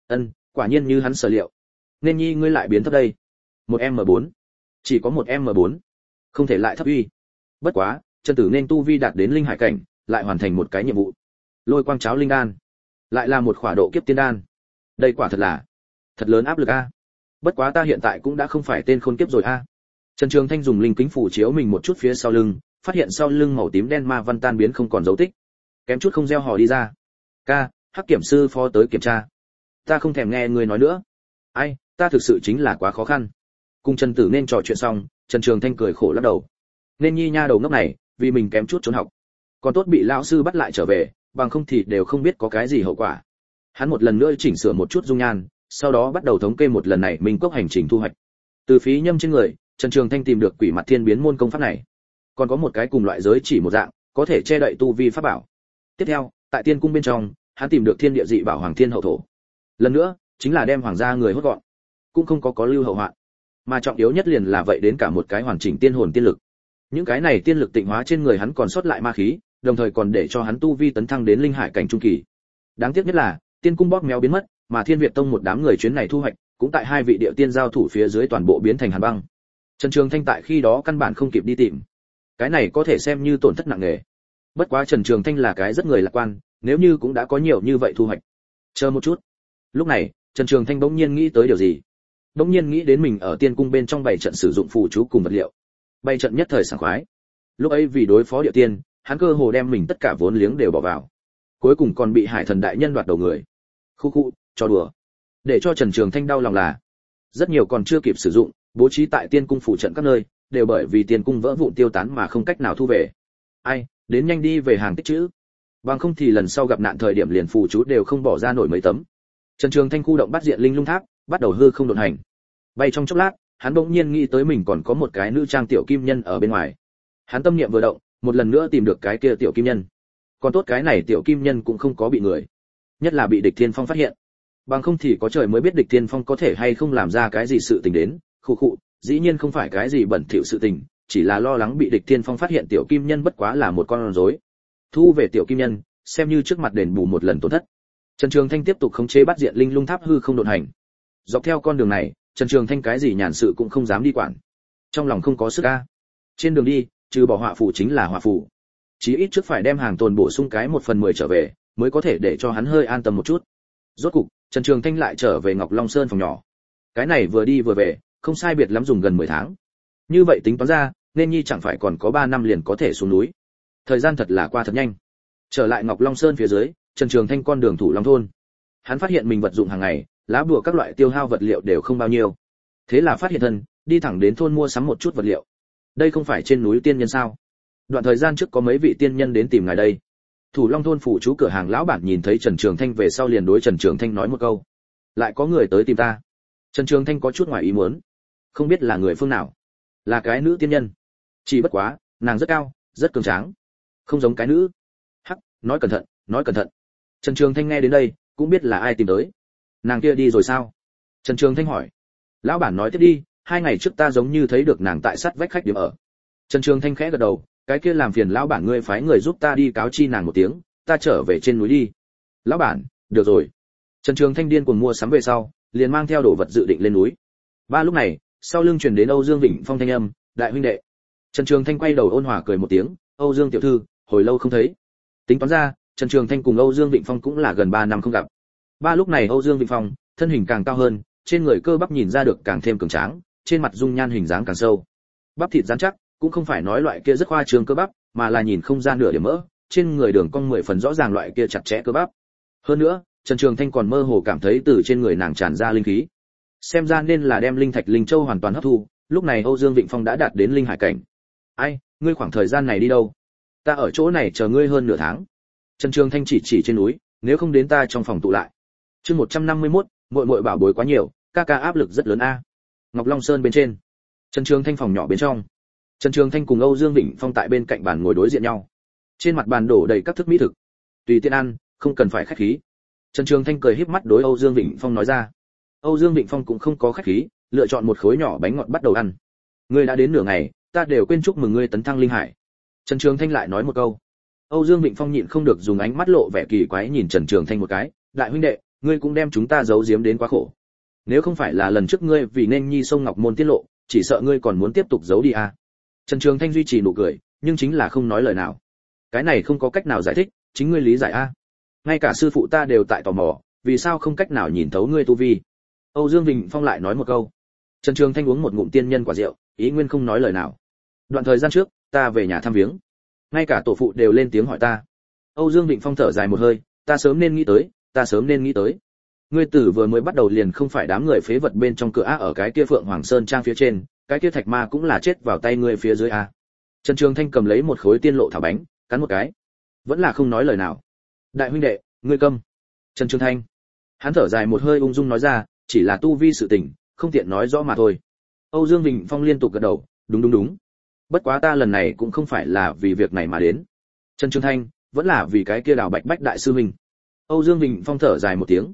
Quả nhiên như hắn sở liệu. "Nên nhi ngươi lại biến thấp đây. 1m4. Chỉ có 1m4. Không thể lại thấp uy." Bất quá, Trần Tử nên tu vi đạt đến linh hải cảnh, lại hoàn thành một cái nhiệm vụ. Lôi quang cháo linh đan. lại là một khỏa độ kiếp tiên đan. Đây quả thật là thật lớn áp lực a. Bất quá ta hiện tại cũng đã không phải tên khôn kiếp rồi a. Trần Trường Thanh dùng linh kính phủ chiếu mình một chút phía sau lưng, phát hiện sau lưng màu tím đen ma văn tan biến không còn dấu tích, kém chút không gieo hò đi ra. Ca, Hắc kiểm sư phó tới kiểm tra. Ta không thèm nghe người nói nữa. Ai, ta thực sự chính là quá khó khăn. Cùng Trần Tử nên trò chuyện xong, Trần Trường Thanh cười khổ lắc đầu. Nên nhi nha đầu ngốc này, vì mình kém chút trốn học, còn tốt bị lão sư bắt lại trở về, bằng không thì đều không biết có cái gì hậu quả. Hắn một lần nữa chỉnh sửa một chút dung nhan, sau đó bắt đầu thống kê một lần này Minh Cốc hành trình thu hoạch. Từ phí nhâm trên người, Trần Trường Thanh tìm được Quỷ Mặt Thiên biến môn công pháp này, còn có một cái cùng loại giới chỉ một dạng, có thể che đậy tu vi pháp bảo. Tiếp theo, tại Tiên cung bên trong, hắn tìm được Thiên địa dị bảo Hoàng Thiên hậu thổ. Lần nữa, chính là đem hoàng gia người hốt gọn, cũng không có lưu hậu hoạn. Mà trọng yếu nhất liền là vậy đến cả một cái hoàn chỉnh tiên hồn tiên lực. Những cái này tiên lực tịnh hóa trên người hắn còn sót lại ma khí, đồng thời còn để cho hắn tu vi tấn thăng đến linh hải cảnh trung kỳ. Đáng tiếc nhất là, Tiên cung bóp méo biến mất, mà Thiên Việt tông một đám người chuyến này thu hoạch, cũng tại hai vị địa tiên giao thủ phía dưới toàn bộ biến thành hàn băng. Trần Trường Thanh tại khi đó căn bản không kịp đi tìm. Cái này có thể xem như tổn thất nặng nề. Bất quá Trần Trường Thanh là cái rất người lạc quan, nếu như cũng đã có nhiều như vậy thu hoạch. Chờ một chút. Lúc này, Trần Trường Thanh bỗng nhiên nghĩ tới điều gì. Bỗng nhiên nghĩ đến mình ở Tiên cung bên trong bày trận sử dụng phù chú cùng vật liệu. Bày trận nhất thời sảng khoái. Lúc ấy vì đối phó địa tiên, hắn cơ hồ đem mình tất cả vốn liếng đều bỏ vào. Cuối cùng còn bị Hải Thần đại nhân đoạt đầu người. Khu khu, cho đùa. Để cho Trần Trường Thanh đau lòng là, rất nhiều còn chưa kịp sử dụng, bố trí tại Tiên cung phủ trận các nơi, đều bởi vì Tiên cung vỡ vụn tiêu tán mà không cách nào thu về. Ai, đến nhanh đi về hàng tích trữ. Bằng không thì lần sau gặp nạn thời điểm liền phù chú đều không bỏ ra nổi mấy tấm. Trần Trường Thanh khu động bắt diện linh lung tháp, bắt đầu hư không độn hành. Bay trong chốc lát, hắn bỗng nhiên nghĩ tới mình còn có một cái nữ trang tiểu kim nhân ở bên ngoài. Hắn tâm niệm vừa động, một lần nữa tìm được cái kia tiểu kim nhân. Còn tốt cái này tiểu kim nhân cũng không có bị người, nhất là bị Địch Thiên Phong phát hiện. Bằng không thì có trời mới biết Địch Thiên Phong có thể hay không làm ra cái gì sự tình đến. Khụ khụ, dĩ nhiên không phải cái gì bẩn thỉu sự tình, chỉ là lo lắng bị Địch Thiên Phong phát hiện tiểu kim nhân bất quá là một con rối. Thu về tiểu kim nhân, xem như trước mặt đền bù một lần tổn thất. Trần Trường Thanh tiếp tục khống chế bắt diện linh lung tháp hư không độn hành. Dọc theo con đường này, Trần Trường Thanh cái gì nhàn sự cũng không dám đi quản. Trong lòng không có sức a. Trên đường đi, trừ bỏ họa phù chính là họa phù. Chí ít trước phải đem hàng tồn bổ sung cái 1/10 trở về, mới có thể để cho hắn hơi an tâm một chút. Rốt cục, Trần Trường Thanh lại trở về Ngọc Long Sơn phòng nhỏ. Cái này vừa đi vừa về, không sai biệt lắm dùng gần 10 tháng. Như vậy tính toán ra, nên nhi chẳng phải còn có 3 năm liền có thể xuống núi. Thời gian thật là qua thật nhanh. Trở lại Ngọc Long Sơn phía dưới, Trần Trường Thanh con đường Thủ Long thôn. Hắn phát hiện mình vật dụng hàng ngày, lá bùa các loại tiêu hao vật liệu đều không bao nhiêu. Thế là phát hiện thân, đi thẳng đến thôn mua sắm một chút vật liệu. Đây không phải trên núi tiên nhân sao? Đoạn thời gian trước có mấy vị tiên nhân đến tìm ngài đây. Thủ Long thôn phụ chú cửa hàng lão bản nhìn thấy Trần Trường Thanh về sau liền đối Trần Trường Thanh nói một câu: "Lại có người tới tìm ta." Trần Trường Thanh có chút ngoài ý muốn, không biết là người phương nào. Là cái nữ tiên nhân. Chỉ bất quá, nàng rất cao, rất cường tráng, không giống cái nữ. Hắc, nói cẩn thận, nói cẩn thận. Trần Trường Thanh nghe đến đây, cũng biết là ai tìm tới. Nàng kia đi rồi sao? Trần Trường Thanh hỏi. Lão bản nói tiếp đi, 2 ngày trước ta giống như thấy được nàng tại sát vách khách điểm ở. Trần Trường Thanh khẽ gật đầu, cái kia làm phiền lão bản ngươi phái người giúp ta đi cáo chi nàng một tiếng, ta trở về trên núi đi. Lão bản, được rồi. Trần Trường Thanh điên cuồng mua sắm về sau, liền mang theo đồ vật dự định lên núi. Ba lúc này, sau lưng truyền đến Âu Dương Vịnh Phong thanh âm, đại huynh đệ. Trần Trường Thanh quay đầu ôn hòa cười một tiếng, Âu Dương tiểu thư, hồi lâu không thấy. Tính toán ra, Trần Trường Thanh cùng Âu Dương Vịnh Phong cũng là gần 3 năm không gặp. Ba lúc này Âu Dương Vịnh Phong, thân hình càng cao hơn, trên người cơ bắp nhìn ra được càng thêm cường tráng, trên mặt dung nhan hình dáng càng sâu. Bắp thịt rắn chắc, cũng không phải nói loại kia rất khoa trương cơ bắp, mà là nhìn không ra nửa điểm mỡ, trên người đường cong 10 phần rõ ràng loại kia chặt chẽ cơ bắp. Hơn nữa, Trần Trường Thanh còn mơ hồ cảm thấy từ trên người nàng tràn ra linh khí. Xem ra nên là đem linh thạch linh châu hoàn toàn hấp thu, lúc này Âu Dương Vịnh Phong đã đạt đến linh hải cảnh. Ai, ngươi khoảng thời gian này đi đâu? Ta ở chỗ này chờ ngươi hơn nửa tháng. Trần Trường Thanh chỉ trên núi, nếu không đến ta trong phòng tụ lại. Chương 151, muội muội bảo bối quá nhiều, ca ca áp lực rất lớn a. Ngọc Long Sơn bên trên, Trần Trường Thanh phòng nhỏ bên trong. Trần Trường Thanh cùng Âu Dương Vịnh Phong tại bên cạnh bàn ngồi đối diện nhau. Trên mặt bàn đổ đầy các thức mỹ thực, tùy tiện ăn, không cần phải khách khí. Trần Trường Thanh cười híp mắt đối Âu Dương Vịnh Phong nói ra. Âu Dương Vịnh Phong cũng không có khách khí, lựa chọn một khối nhỏ bánh ngọt bắt đầu ăn. Ngươi đã đến nửa ngày, ta đều quên chúc mừng ngươi tấn thăng linh hải. Trần Trường Thanh lại nói một câu. Âu Dương Vịnh Phong nhịn không được dùng ánh mắt lộ vẻ kỳ quái nhìn Trần Trường Thanh một cái, đại huynh đệ, ngươi cũng đem chúng ta giấu giếm đến quá khổ. Nếu không phải là lần trước ngươi vì nên nhi sông Ngọc Môn tiết lộ, chỉ sợ ngươi còn muốn tiếp tục giấu đi à. Trần Trường Thanh duy trì nụ cười, nhưng chính là không nói lời nào. Cái này không có cách nào giải thích, chính ngươi lý giải a. ngay cả sư phụ ta đều tại tò mò, vì sao không cách nào nhìn thấu ngươi tu vi. Âu Dương Vịnh Phong lại nói một câu. Trần Trường Thanh uống một ngụm tiên nhân quả rượu, ý nguyên không nói lời nào. Đoạn thời gian trước, ta về nhà thăm viếng, ngay cả tổ phụ đều lên tiếng hỏi ta. Âu Dương Vịnh Phong thở dài một hơi, ta sớm nên nghĩ tới. Ngươi tử vừa mới bắt đầu liền không phải đám người phế vật bên trong cửa ở cái kia Phượng Hoàng Sơn trang phía trên, cái kia thạch ma cũng là chết vào tay ngươi phía dưới a. Trần Trường Thanh cầm lấy một khối tiên lộ thảo bánh, cắn một cái, vẫn là không nói lời nào. Đại huynh đệ, ngươi câm. Trần Trường Thanh, hắn thở dài một hơi ung dung nói ra, chỉ là tu vi sự tình, không tiện nói rõ mà thôi. Âu Dương Vịnh Phong liên tục gật đầu, đúng. Bất quá ta lần này cũng không phải là vì việc này mà đến. Trần Trường Thanh, vẫn là vì cái kia Đào Bạch Bách đại sư huynh. Âu Dương Vịnh Phong thở dài một tiếng,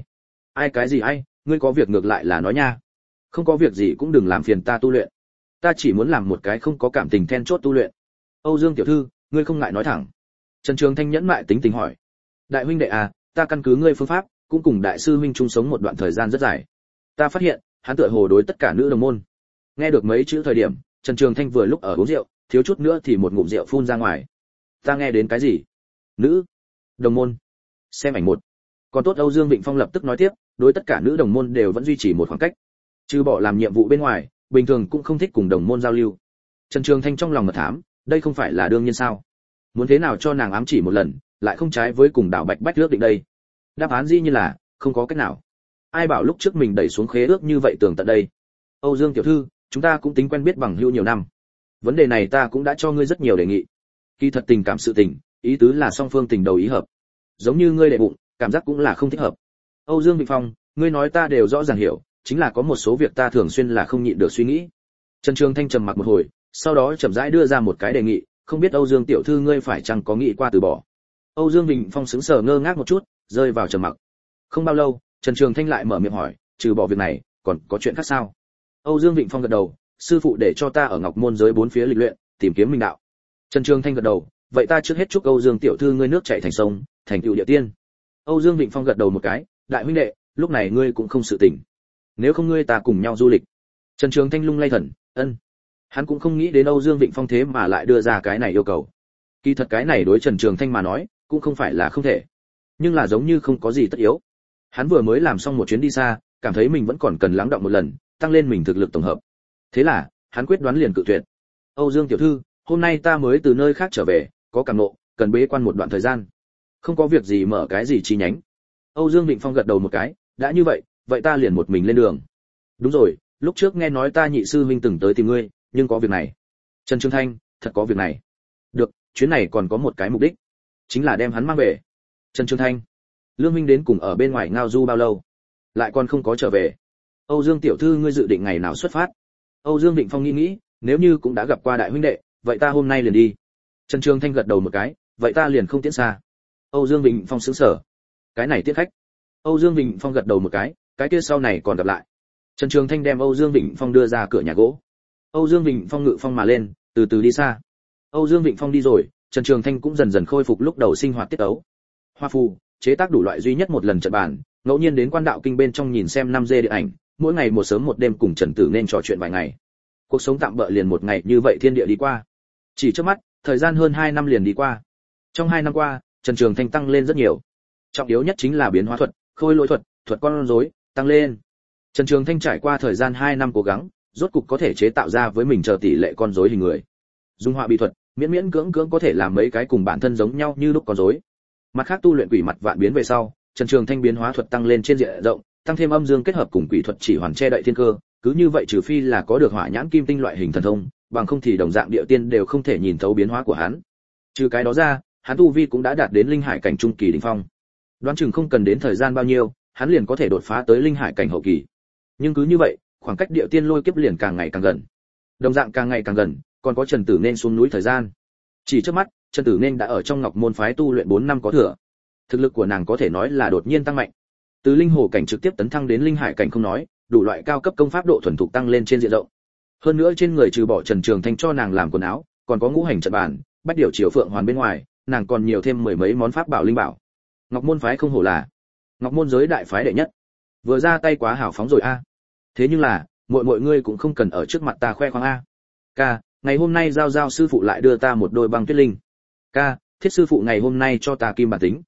ai cái gì ai, ngươi có việc ngược lại là nói nha. Không có việc gì cũng đừng làm phiền ta tu luyện. Ta chỉ muốn làm một cái không có cảm tình then chốt tu luyện. Âu Dương tiểu thư, ngươi không ngại nói thẳng. Trần Trường Thanh nhẫn mại tính tình hỏi. Đại huynh đệ à, ta căn cứ ngươi phương pháp, cũng cùng đại sư huynh chung sống một đoạn thời gian rất dài. Ta phát hiện, hắn tựa hồ đối tất cả nữ đồng môn. Nghe được mấy chữ thời điểm, Trần Trường Thanh vừa lúc ở uống rượu, thiếu chút nữa thì một ngụm rượu phun ra ngoài. Ta nghe đến cái gì? Nữ đồng môn? Xem ảnh một. Còn tốt Âu Dương Vịnh Phong lập tức nói tiếp, đối tất cả nữ đồng môn đều vẫn duy trì một khoảng cách. Trừ bỏ làm nhiệm vụ bên ngoài, bình thường cũng không thích cùng đồng môn giao lưu. Trần Trường Thanh trong lòng mật thám, đây không phải là đương nhiên sao? Muốn thế nào cho nàng ám chỉ một lần, lại không trái với cùng Đào Bạch Bách ước định đây? Đáp án dĩ nhiên là không có cách nào. Ai bảo lúc trước mình đẩy xuống khế ước như vậy tường tận đây? Âu Dương tiểu thư, chúng ta cũng tính quen biết bằng hữu nhiều năm. Vấn đề này ta cũng đã cho ngươi rất nhiều đề nghị. Kỳ thật tình cảm sự tình, ý tứ là song phương tình đầu ý hợp. Giống như ngươi đệ bụng, cảm giác cũng là không thích hợp. Âu Dương Vịnh Phong, ngươi nói ta đều rõ ràng hiểu, chính là có một số việc ta thường xuyên là không nhịn được suy nghĩ. Trần Trường Thanh trầm mặc một hồi, sau đó chậm rãi đưa ra một cái đề nghị, không biết Âu Dương tiểu thư ngươi phải chăng có nghĩ qua từ bỏ. Âu Dương Vịnh Phong sững sờ ngơ ngác một chút, rơi vào trầm mặc. Không bao lâu, Trần Trường Thanh lại mở miệng hỏi, trừ bỏ việc này, còn có chuyện khác sao? Âu Dương Vịnh Phong gật đầu, sư phụ để cho ta ở Ngọc Môn giới bốn phía lịch luyện, tìm kiếm minh đạo. Trần Trường Thanh gật đầu, vậy ta trước hết chúc Âu Dương tiểu thư ngươi nước chảy thành sông, thành tựu địa tiên. Âu Dương Vịnh Phong gật đầu một cái, đại huynh đệ, lúc này ngươi cũng không sự tình. Nếu không ngươi ta cùng nhau du lịch. Trần Trường Thanh lung lay thần, ân. Hắn cũng không nghĩ đến Âu Dương Vịnh Phong thế mà lại đưa ra cái này yêu cầu. Kỳ thật cái này đối Trần Trường Thanh mà nói, cũng không phải là không thể, nhưng là giống như không có gì tất yếu. Hắn vừa mới làm xong một chuyến đi xa, cảm thấy mình vẫn còn cần lắng đọng một lần, tăng lên mình thực lực tổng hợp. Thế là, hắn quyết đoán liền cự tuyệt. Âu Dương tiểu thư, hôm nay ta mới từ nơi khác trở về, có cảm ngộ, cần bế quan một đoạn thời gian. Không có việc gì mở cái gì chi nhánh. Âu Dương Vịnh Phong gật đầu một cái, đã như vậy, vậy ta liền một mình lên đường. Đúng rồi, lúc trước nghe nói ta nhị sư huynh từng tới tìm ngươi, nhưng có việc này. Trần Trường Thanh, thật có việc này. Được, chuyến này còn có một cái mục đích, chính là đem hắn mang về. Trần Trường Thanh, Lương Minh đến cùng ở bên ngoài ngao du bao lâu, lại còn không có trở về. Âu Dương tiểu thư ngươi dự định ngày nào xuất phát? Âu Dương Vịnh Phong nghĩ, nếu như cũng đã gặp qua đại huynh đệ, vậy ta hôm nay liền đi. Trần Trường Thanh gật đầu một cái, vậy ta liền không tiễn xa. Âu Dương Vịnh Phong sững sờ, cái này tiễn khách. Âu Dương Vịnh Phong gật đầu một cái kia sau này còn gặp lại. Trần Trường Thanh đem Âu Dương Vịnh Phong đưa ra cửa nhà gỗ. Âu Dương Vịnh Phong ngự phong mà lên, từ từ đi xa. Âu Dương Vịnh Phong đi rồi, Trần Trường Thanh cũng dần dần khôi phục lúc đầu sinh hoạt tiết tấu. Hoa phù, chế tác đủ loại duy nhất một lần trận bàn, ngẫu nhiên đến Quan Đạo Kinh bên trong nhìn xem 5D điện ảnh, mỗi ngày một sớm một đêm cùng Trần Tử nên trò chuyện vài ngày. Cuộc sống tạm bợ liền một ngày như vậy thiên địa đi qua. Chỉ trước mắt, thời gian hơn 2 năm liền đi qua. Trong 2 năm qua, Trần Trường Thanh tăng lên rất nhiều. Trọng yếu nhất chính là biến hóa thuật, khôi lỗi thuật, thuật con rối tăng lên. Trần Trường Thanh trải qua thời gian 2 năm cố gắng, rốt cục có thể chế tạo ra với mình chờ tỷ lệ con rối hình người. Dung họa bí thuật, miễn miễn cưỡng cưỡng có thể làm mấy cái cùng bản thân giống nhau như lúc con rối. Mặt khác tu luyện quỷ mặt vạn biến về sau, Trần Trường Thanh biến hóa thuật tăng lên trên diện rộng, tăng thêm âm dương kết hợp cùng quỷ thuật chỉ hoàn che đậy thiên cơ, cứ như vậy trừ phi là có được hỏa nhãn kim tinh loại hình thần thông, bằng không thì đồng dạng địa tiên đều không thể nhìn thấu biến hóa của hắn. Trừ cái đó ra, hắn tu vi cũng đã đạt đến linh hải cảnh trung kỳ đỉnh phong. Đoán chừng không cần đến thời gian bao nhiêu, hắn liền có thể đột phá tới linh hải cảnh hậu kỳ. Nhưng cứ như vậy, khoảng cách địa tiên lôi kiếp liền càng ngày càng gần. Đồng dạng càng ngày càng gần, còn có Trần Tử nên xuống núi thời gian. Chỉ trước mắt, Trần Tử nên đã ở trong Ngọc Môn phái tu luyện 4 năm có thừa. Thực lực của nàng có thể nói là đột nhiên tăng mạnh. Từ linh hồ cảnh trực tiếp tấn thăng đến linh hải cảnh không nói, đủ loại cao cấp công pháp độ thuần thục tăng lên trên diện rộng. Hơn nữa trên người trừ bỏ Trần Trường Thanh cho nàng làm quần áo, còn có ngũ hành trận bàn, bách điểu chiếu phượng hoàn bên ngoài, nàng còn nhiều thêm mười mấy món pháp bảo linh bảo. Ngọc Môn phái không hổ là Ngọc Môn giới đại phái đệ nhất. Vừa ra tay quá hào phóng rồi a. Thế nhưng là, mọi ngươi cũng không cần ở trước mặt ta khoe khoang a. Ca, ngày hôm nay giao sư phụ lại đưa ta một đôi băng tuyết linh. Ca, thiết sư phụ ngày hôm nay cho ta kim bản tính.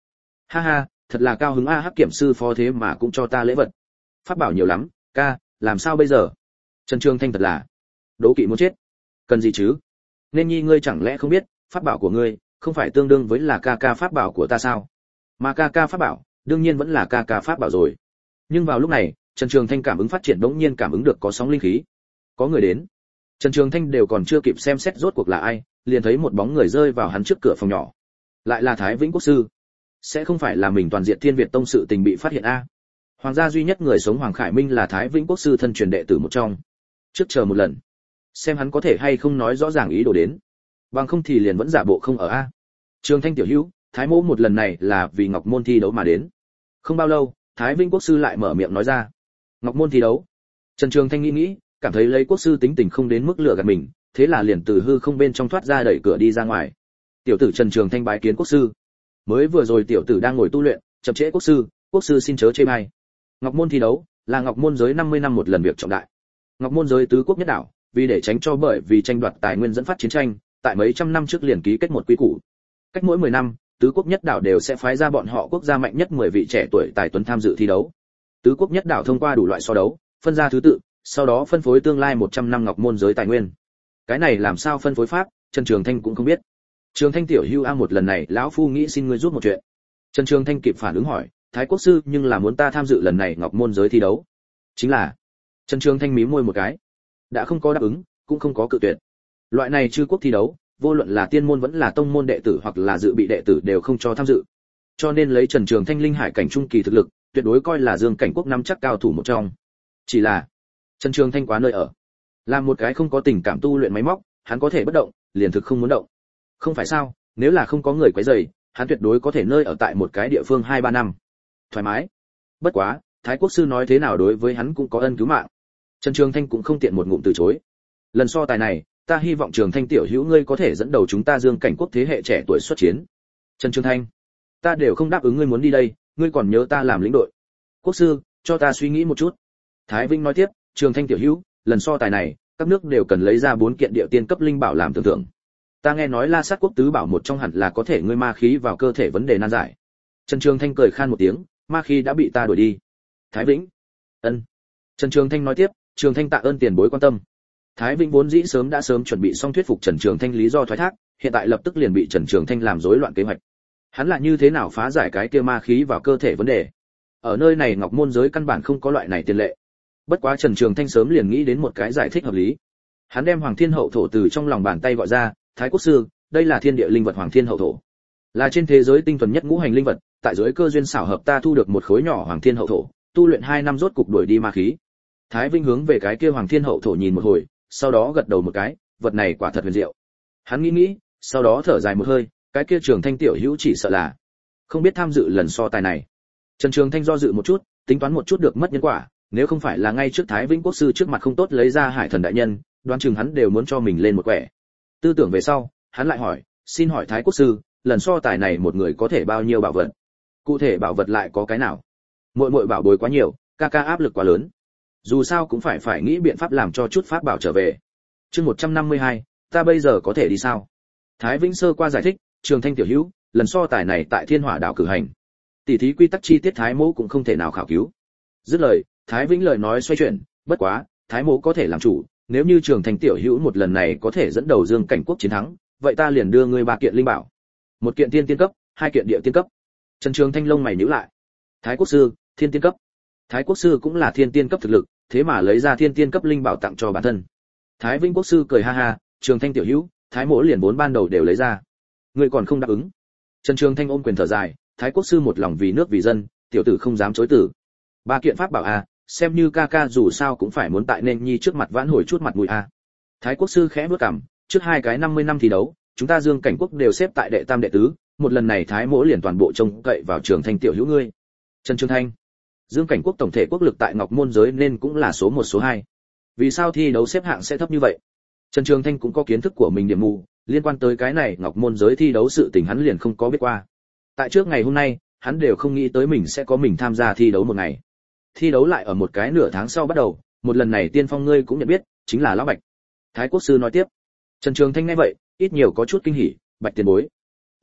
Ha ha, thật là cao hứng a, Hắc Kiểm sư phó thế mà cũng cho ta lễ vật. Pháp bảo nhiều lắm, ca, làm sao bây giờ? Trần Trường Thanh thật là đố kỵ muốn chết. Cần gì chứ? Nên nhi ngươi chẳng lẽ không biết, pháp bảo của ngươi không phải tương đương với là ca ca pháp bảo của ta sao? Mà ca ca pháp bảo, đương nhiên vẫn là ca ca pháp bảo rồi. Nhưng vào lúc này, Trần Trường Thanh cảm ứng phát triển bỗng nhiên cảm ứng được có sóng linh khí. Có người đến. Trần Trường Thanh đều còn chưa kịp xem xét rốt cuộc là ai, liền thấy một bóng người rơi vào hắn trước cửa phòng nhỏ. Lại là Thái Vĩnh Quốc sư. Sẽ không phải là mình toàn diện Thiên Việt tông sự tình bị phát hiện a? Hoàng gia duy nhất người sống Hoàng Khải Minh là Thái Vĩnh Quốc sư thân truyền đệ tử một trong. Trước chờ một lần, xem hắn có thể hay không nói rõ ràng ý đồ đến. Bằng không thì liền vẫn giả bộ không ở a. Trường Thanh tiểu hữu, Thái mỗ một lần này là vì Ngọc môn thi đấu mà đến. Không bao lâu, Thái Vĩnh Quốc sư lại mở miệng nói ra. Ngọc môn thi đấu. Trần Trường Thanh nghĩ, cảm thấy lấy quốc sư tính tình không đến mức lừa gạt mình, thế là liền từ hư không bên trong thoát ra đẩy cửa đi ra ngoài. Tiểu tử Trần Trường Thanh bái kiến quốc sư. Mới vừa rồi tiểu tử đang ngồi tu luyện, chậm trễ quốc sư xin chớ chê bai. Ngọc môn thi đấu là Ngọc môn giới 50 năm một lần việc trọng đại. Ngọc môn giới tứ quốc nhất đảo, vì để tránh cho bởi vì tranh đoạt tài nguyên dẫn phát chiến tranh, tại mấy trăm năm trước liền ký kết một quy củ. Cách mỗi 10 năm, tứ quốc nhất đảo đều sẽ phái ra bọn họ quốc gia mạnh nhất 10 vị trẻ tuổi tài tuấn tham dự thi đấu. Tứ quốc nhất đảo thông qua đủ loại so đấu, phân ra thứ tự, sau đó phân phối tương lai 100 năm Ngọc môn giới tài nguyên. Cái này làm sao phân phối pháp, Trần Trường Thanh cũng không biết. Trường Thanh tiểu hưu a, một lần này lão phu nghĩ xin ngươi giúp một chuyện. Trần Trường Thanh kịp phản ứng hỏi, Thái quốc sư nhưng là muốn ta tham dự lần này Ngọc môn giới thi đấu. Chính là. Trần Trường Thanh mím môi một cái, đã không có đáp ứng, cũng không có cự tuyệt. Loại này chư quốc thi đấu, vô luận là tiên môn vẫn là tông môn đệ tử hoặc là dự bị đệ tử đều không cho tham dự. Cho nên lấy Trần Trường Thanh linh hải cảnh trung kỳ thực lực, tuyệt đối coi là Dương cảnh quốc năm chắc cao thủ một trong. Chỉ là Trần Trường Thanh quá nơi ở, làm một cái không có tình cảm tu luyện máy móc, hắn có thể bất động, liền thực không muốn động. Không phải sao, nếu là không có người quấy rầy, hắn tuyệt đối có thể nơi ở tại một cái địa phương 2-3 năm. Thoải mái. Bất quá, Thái quốc sư nói thế nào đối với hắn cũng có ân cứu mạng. Trần Trường Thanh cũng không tiện một ngụm từ chối. Lần so tài này, ta hy vọng Trường Thanh tiểu hữu ngươi có thể dẫn đầu chúng ta Dương cảnh quốc thế hệ trẻ tuổi xuất chiến. Trần Trường Thanh, ta đều không đáp ứng ngươi muốn đi đây, ngươi còn nhớ ta làm lĩnh đội. Quốc sư, cho ta suy nghĩ một chút. Thái Vinh nói tiếp, Trường Thanh tiểu hữu, lần so tài này, các nước đều cần lấy ra 4 kiện địa tiên cấp linh bảo làm tưởng thưởng. Ta nghe nói La Sát quốc tứ bảo một trong hẳn là có thể ngươi ma khí vào cơ thể vấn đề nan giải. Trần Trường Thanh cười khan một tiếng, ma khí đã bị ta đuổi đi. Thái Vĩnh, ân. Trần Trường Thanh nói tiếp, Trường Thanh tạ ơn tiền bối quan tâm. Thái Vĩnh vốn dĩ đã sớm chuẩn bị xong thuyết phục Trần Trường Thanh lý do thoái thác, hiện tại lập tức liền bị Trần Trường Thanh làm rối loạn kế hoạch. Hắn là như thế nào phá giải cái kia ma khí vào cơ thể vấn đề? Ở nơi này Ngọc môn giới căn bản không có loại này tiền lệ. Bất quá Trần Trường Thanh sớm liền nghĩ đến một cái giải thích hợp lý. Hắn đem Hoàng Thiên Hậu thổ từ trong lòng bàn tay gọi ra, Thái quốc sư, đây là thiên địa linh vật Hoàng Thiên Hậu thổ, là trên thế giới tinh thuần nhất ngũ hành linh vật, tại dưới cơ duyên xảo hợp ta thu được một khối nhỏ Hoàng Thiên Hậu thổ, tu luyện 2 năm rốt cục đuổi đi ma khí. Thái Vinh hướng về cái kia Hoàng Thiên Hậu thổ nhìn một hồi, sau đó gật đầu một cái, vật này quả thật huyền diệu. Hắn nghĩ, sau đó thở dài một hơi, cái kia Trường Thanh tiểu hữu chỉ sợ là không biết tham dự lần so tài này. Trần Trường Thanh do dự một chút, tính toán một chút được mất nhân quả, nếu không phải là ngay trước Thái Vĩnh quốc sư trước mặt không tốt lấy ra Hải Thần đại nhân, đoán chừng hắn đều muốn cho mình lên một quẻ. Tư tưởng về sau, hắn lại hỏi, xin hỏi Thái quốc sư, lần so tài này một người có thể bao nhiêu bảo vật? Cụ thể bảo vật lại có cái nào? Muội bảo bối quá nhiều, ca áp lực quá lớn. Dù sao cũng phải nghĩ biện pháp làm cho chút pháp bảo trở về. Chương 152, ta bây giờ có thể đi sao? Thái Vĩnh sơ qua giải thích, Trường Thanh tiểu hữu, lần so tài này tại Thiên Hỏa đảo cử hành. Tỷ thí quy tắc chi tiết Thái mỗ cũng không thể nào khảo cứu. Dứt lời, Thái Vĩnh lời nói xoay chuyển, bất quá, Thái mỗ có thể làm chủ, nếu như Trường Thanh tiểu hữu một lần này có thể dẫn đầu Dương cảnh quốc chiến thắng, vậy ta liền đưa ngươi 3 kiện linh bảo. 1 kiện thiên tiên cấp, 2 kiện địa tiên cấp. Trần Trường Thanh lông mày nhíu lại. Thái quốc sư, thiên tiên cấp. Thái quốc sư cũng là thiên tiên cấp thực lực, thế mà lấy ra thiên tiên cấp linh bảo tặng cho bản thân. Thái Vĩnh quốc sư cười ha ha, Trường Thanh tiểu hữu, Thái mỗ liền 4 ban đầu đều lấy ra. Ngươi còn không đáp ứng? Trần Trường Thanh ôm quyền thở dài, Thái quốc sư một lòng vì nước vì dân, tiểu tử không dám chối từ. 3 kiện pháp bảo a, xem như ca dù sao cũng phải muốn tại nên nhi trước mặt vãn hồi chút mặt mũi a. Thái quốc sư khẽ bước cằm, trước 2 cái 50 năm thi đấu, chúng ta Dương cảnh quốc đều xếp tại đệ tam đệ tứ, một lần này Thái mỗ liền toàn bộ trông cậy vào Trường Thanh tiểu hữu ngươi. Trần Trường Thanh, Dương cảnh quốc tổng thể quốc lực tại Ngọc môn giới nên cũng là số 1 số 2. Vì sao thi đấu xếp hạng sẽ thấp như vậy? Trần Trường Thanh cũng có kiến thức của mình điểm mù, liên quan tới cái này Ngọc môn giới thi đấu sự tình hắn liền không có biết qua. Tại trước ngày hôm nay, hắn đều không nghĩ tới mình sẽ có mình tham gia thi đấu một ngày. Thi đấu lại ở một cái nửa tháng sau bắt đầu, một lần này tiên phong ngươi cũng nhận biết, chính là lão Bạch. Thái quốc sư nói tiếp. Trần Trường Thanh nghe vậy, ít nhiều có chút kinh hỉ, Bạch tiền bối. Đúng,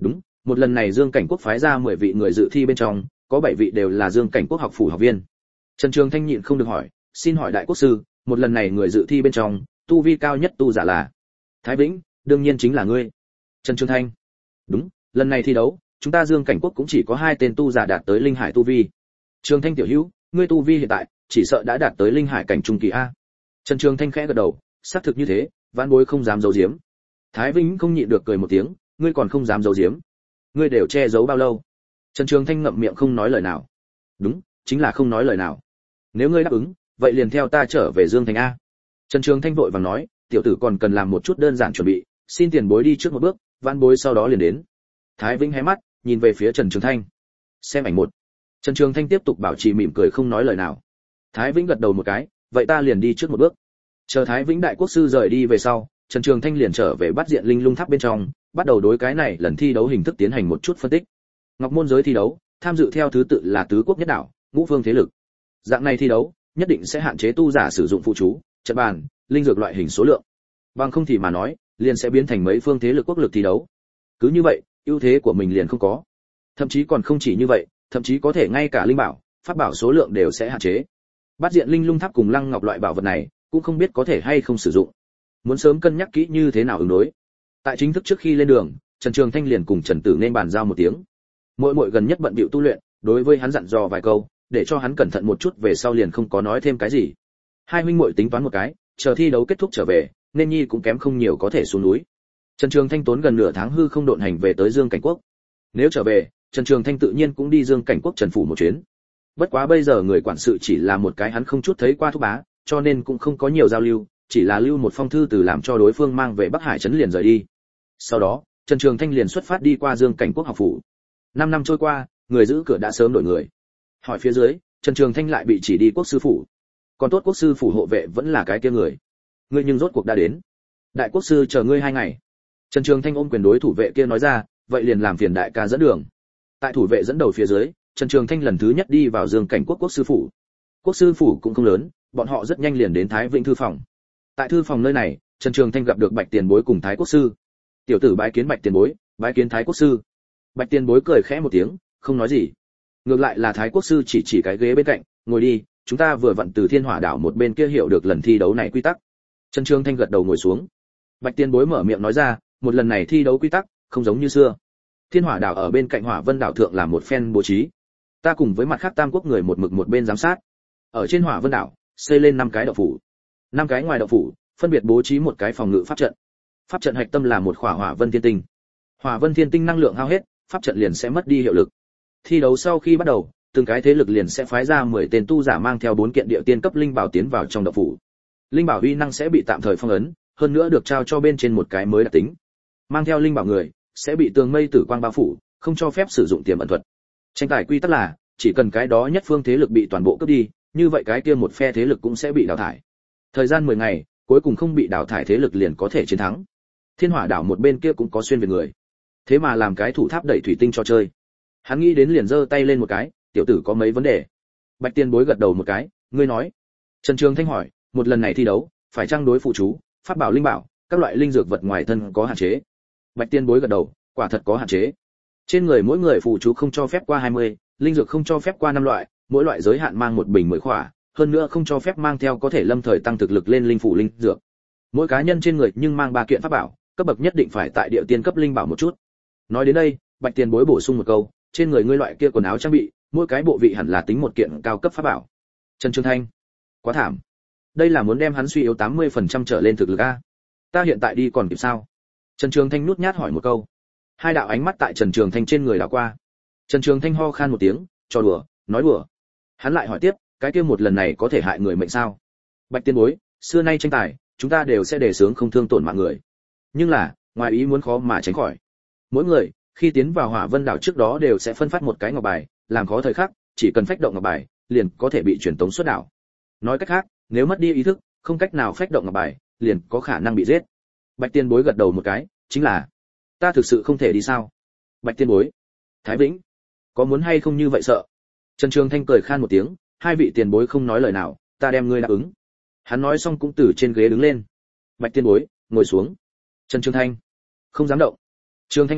một lần này Dương Cảnh Quốc phái ra 10 vị người dự thi bên trong, có 7 vị đều là Dương Cảnh Quốc học phủ học viên. Trần Trường Thanh nhịn không được hỏi, xin hỏi đại quốc sư, một lần này người dự thi bên trong, tu vi cao nhất tu giả là? Thái Vĩnh, đương nhiên chính là ngươi. Trần Trường Thanh, đúng, lần này thi đấu, chúng ta Dương Cảnh Quốc cũng chỉ có 2 tên tu giả đạt tới linh hải tu vi. Trường Thanh tiểu hữu, ngươi tu vi hiện tại, chỉ sợ đã đạt tới linh hải cảnh trung kỳ a. Trần Trường Thanh khẽ gật đầu, xác thực như thế, vãn bối không dám giấu giếm. Thái Vĩnh không nhịn được cười một tiếng, ngươi còn không dám giấu giếm? Ngươi đều che giấu bao lâu? Trần Trường Thanh ngậm miệng không nói lời nào. Đúng, chính là không nói lời nào. Nếu ngươi đáp ứng, vậy liền theo ta trở về Dương Thành a. Trần Trường Thanh vội vàng nói, tiểu tử còn cần làm một chút đơn giản chuẩn bị, xin tiền bối đi trước một bước, vãn bối sau đó liền đến. Thái Vĩnh hé mắt, nhìn về phía Trần Trường Thanh. Xem ảnh một. Trần Trường Thanh tiếp tục bảo trì mỉm cười không nói lời nào. Thái Vĩnh gật đầu một cái, vậy ta liền đi trước một bước. Chờ Thái Vĩnh đại quốc sư rời đi về sau, Trần Trường Thanh liền trở về bắt diện linh lung tháp bên trong, bắt đầu đối cái này lần thi đấu hình thức tiến hành một chút phân tích. Ngọc môn giới thi đấu, tham dự theo thứ tự là tứ quốc nhất đảo, ngũ phương thế lực. Dạng này thi đấu, nhất định sẽ hạn chế tu giả sử dụng phụ chú, trận bàn, linh dược loại hình số lượng. Bằng không thì mà nói, liền sẽ biến thành mấy phương thế lực quốc lực thi đấu. Cứ như vậy, ưu thế của mình liền không có. Thậm chí còn không chỉ như vậy, thậm chí có thể ngay cả linh bảo, pháp bảo số lượng đều sẽ hạn chế. Bát diện linh lung tháp cùng lăng ngọc loại bảo vật này, cũng không biết có thể hay không sử dụng. Muốn sớm cân nhắc kỹ như thế nào ứng đối. Tại chính thức trước khi lên đường, Trần Trường Thanh liền cùng Trần Tử nên bàn giao một tiếng. Mỗi gần nhất bận bịu tu luyện, đối với hắn dặn dò vài câu, để cho hắn cẩn thận một chút, về sau liền không có nói thêm cái gì. Hai huynh muội tính toán một cái, chờ thi đấu kết thúc trở về, nên nhi cũng kém không nhiều có thể xuống núi. Trần Trường Thanh tốn gần nửa tháng hư không độn hành về tới Dương Cảnh Quốc. Nếu trở về, Trần Trường Thanh tự nhiên cũng đi Dương Cảnh Quốc Trần phủ một chuyến. Bất quá bây giờ người quản sự chỉ là một cái hắn không chút thấy qua thúc bá, cho nên cũng không có nhiều giao lưu, chỉ là lưu một phong thư từ làm cho đối phương mang về Bắc Hải trấn liền rời đi. Sau đó, Trần Trường Thanh liền xuất phát đi qua Dương Cảnh Quốc học phủ. 5 năm trôi qua, người giữ cửa đã sớm đổi người. Hỏi phía dưới, Trần Trường Thanh lại bị chỉ đi quốc sư phủ. Còn tốt quốc sư phủ hộ vệ vẫn là cái kia người. Ngươi nhưng rốt cuộc đã đến. Đại quốc sư chờ ngươi 2 ngày. Trần Trường Thanh ôm quyền đối thủ vệ kia nói ra, vậy liền làm phiền đại ca dẫn đường. Tại thủ vệ dẫn đầu phía dưới, Trần Trường Thanh lần thứ nhất đi vào Dương Cảnh Quốc quốc sư phủ. Quốc sư phủ cũng không lớn, bọn họ rất nhanh liền đến Thái Vĩnh thư phòng. Tại thư phòng nơi này, Trần Trường Thanh gặp được Bạch Tiền Bối cùng Thái quốc sư. Tiểu tử bái kiến Bạch Tiền Bối, bái kiến Thái quốc sư. Bạch Tiền Bối cười khẽ một tiếng, không nói gì. Ngược lại là Thái quốc sư chỉ cái ghế bên cạnh, ngồi đi, chúng ta vừa vặn từ Thiên Hỏa đảo một bên kia hiểu được lần thi đấu này quy tắc. Trần Trường Thanh gật đầu ngồi xuống. Bạch Tiền Bối mở miệng nói ra, một lần này thi đấu quy tắc không giống như xưa. Thiên Hỏa đảo ở bên cạnh Hỏa Vân đảo thượng làm một phen bố trí. Ta cùng với mặt khác tam quốc người một mực một bên giám sát. Ở trên Hỏa Vân đảo, xây lên 5 cái động phủ. 5 cái ngoài động phủ, phân biệt bố trí một cái phòng ngự pháp trận. Pháp trận hạch tâm là một khỏa Hỏa Vân Thiên Tinh. Hỏa Vân Thiên Tinh năng lượng hao hết, pháp trận liền sẽ mất đi hiệu lực. Thi đấu sau khi bắt đầu, từng cái thế lực liền sẽ phái ra 10 tên tu giả mang theo 4 kiện địa tiên cấp linh bảo tiến vào trong động phủ. Linh bảo uy năng sẽ bị tạm thời phong ấn, hơn nữa được trao cho bên trên một cái mới đặc tính. Mang theo linh bảo người sẽ bị tường mây tử quang bao phủ, không cho phép sử dụng tiềm ẩn thuật. Tranh tài quy tắc là, chỉ cần cái đó nhất phương thế lực bị toàn bộ cướp đi, như vậy cái kia một phe thế lực cũng sẽ bị đào thải. Thời gian 10 ngày, cuối cùng không bị đào thải thế lực liền có thể chiến thắng. Thiên Hỏa đảo một bên kia cũng có xuyên về người. Thế mà làm cái thủ tháp đẩy thủy tinh cho chơi. Hắn nghĩ đến liền giơ tay lên một cái, tiểu tử có mấy vấn đề. Bạch Tiền Bối gật đầu một cái, ngươi nói. Trần Trường Thanh hỏi, một lần này thi đấu, phải trang đối phụ chú, pháp bảo linh bảo, các loại linh dược vật ngoài thân có hạn chế. Bạch Tiền Bối gật đầu, quả thật có hạn chế. Trên người mỗi người phụ chú không cho phép qua 20, linh dược không cho phép qua 5 loại, mỗi loại giới hạn mang một bình 10 khỏa, hơn nữa không cho phép mang theo có thể lâm thời tăng thực lực lên linh phủ linh dược. Mỗi cá nhân trên người nhưng mang 3 kiện pháp bảo, cấp bậc nhất định phải tại địa tiên cấp linh bảo một chút. Nói đến đây, Bạch Tiền Bối bổ sung một câu, trên người ngươi loại kia quần áo trang bị, mỗi cái bộ vị hẳn là tính một kiện cao cấp pháp bảo. Trần Trường Thanh, quá thảm. Đây là muốn đem hắn suy yếu 80% trở lên thực lực a. Ta hiện tại đi còn kịp sao? Trần Trường Thanh nhút nhát hỏi một câu. Hai đạo ánh mắt tại Trần Trường Thanh trên người đảo qua. Trần Trường Thanh ho khan một tiếng, cho đùa, nói đùa. Hắn lại hỏi tiếp, cái kia một lần này có thể hại người mệnh sao? Bạch Tiên Bối, xưa nay tranh tài, chúng ta đều sẽ đề xướng không thương tổn mạng người. Nhưng là, ngoài ý muốn khó mà tránh khỏi. Mỗi người, khi tiến vào Hỏa Vân đảo trước đó đều sẽ phân phát một cái ngọc bài, làm khó thời khắc, chỉ cần phách động ngọc bài, liền có thể bị truyền tống xuất đảo. Nói cách khác, nếu mất đi ý thức, không cách nào phách động ngọc bài, liền có khả năng bị giết. Bạch Tiên Bối gật đầu một cái, chính là, ta thực sự không thể đi sao? Bạch Tiên Bối, Thái Vĩnh, có muốn hay không như vậy sợ? Trần Trường Thanh cười khan một tiếng, hai vị tiền bối không nói lời nào, ta đem ngươi đáp ứng. Hắn nói xong cũng từ trên ghế đứng lên. Bạch Tiên Bối, ngồi xuống. Trần Trường Thanh, không dám động. Trường Thanh a,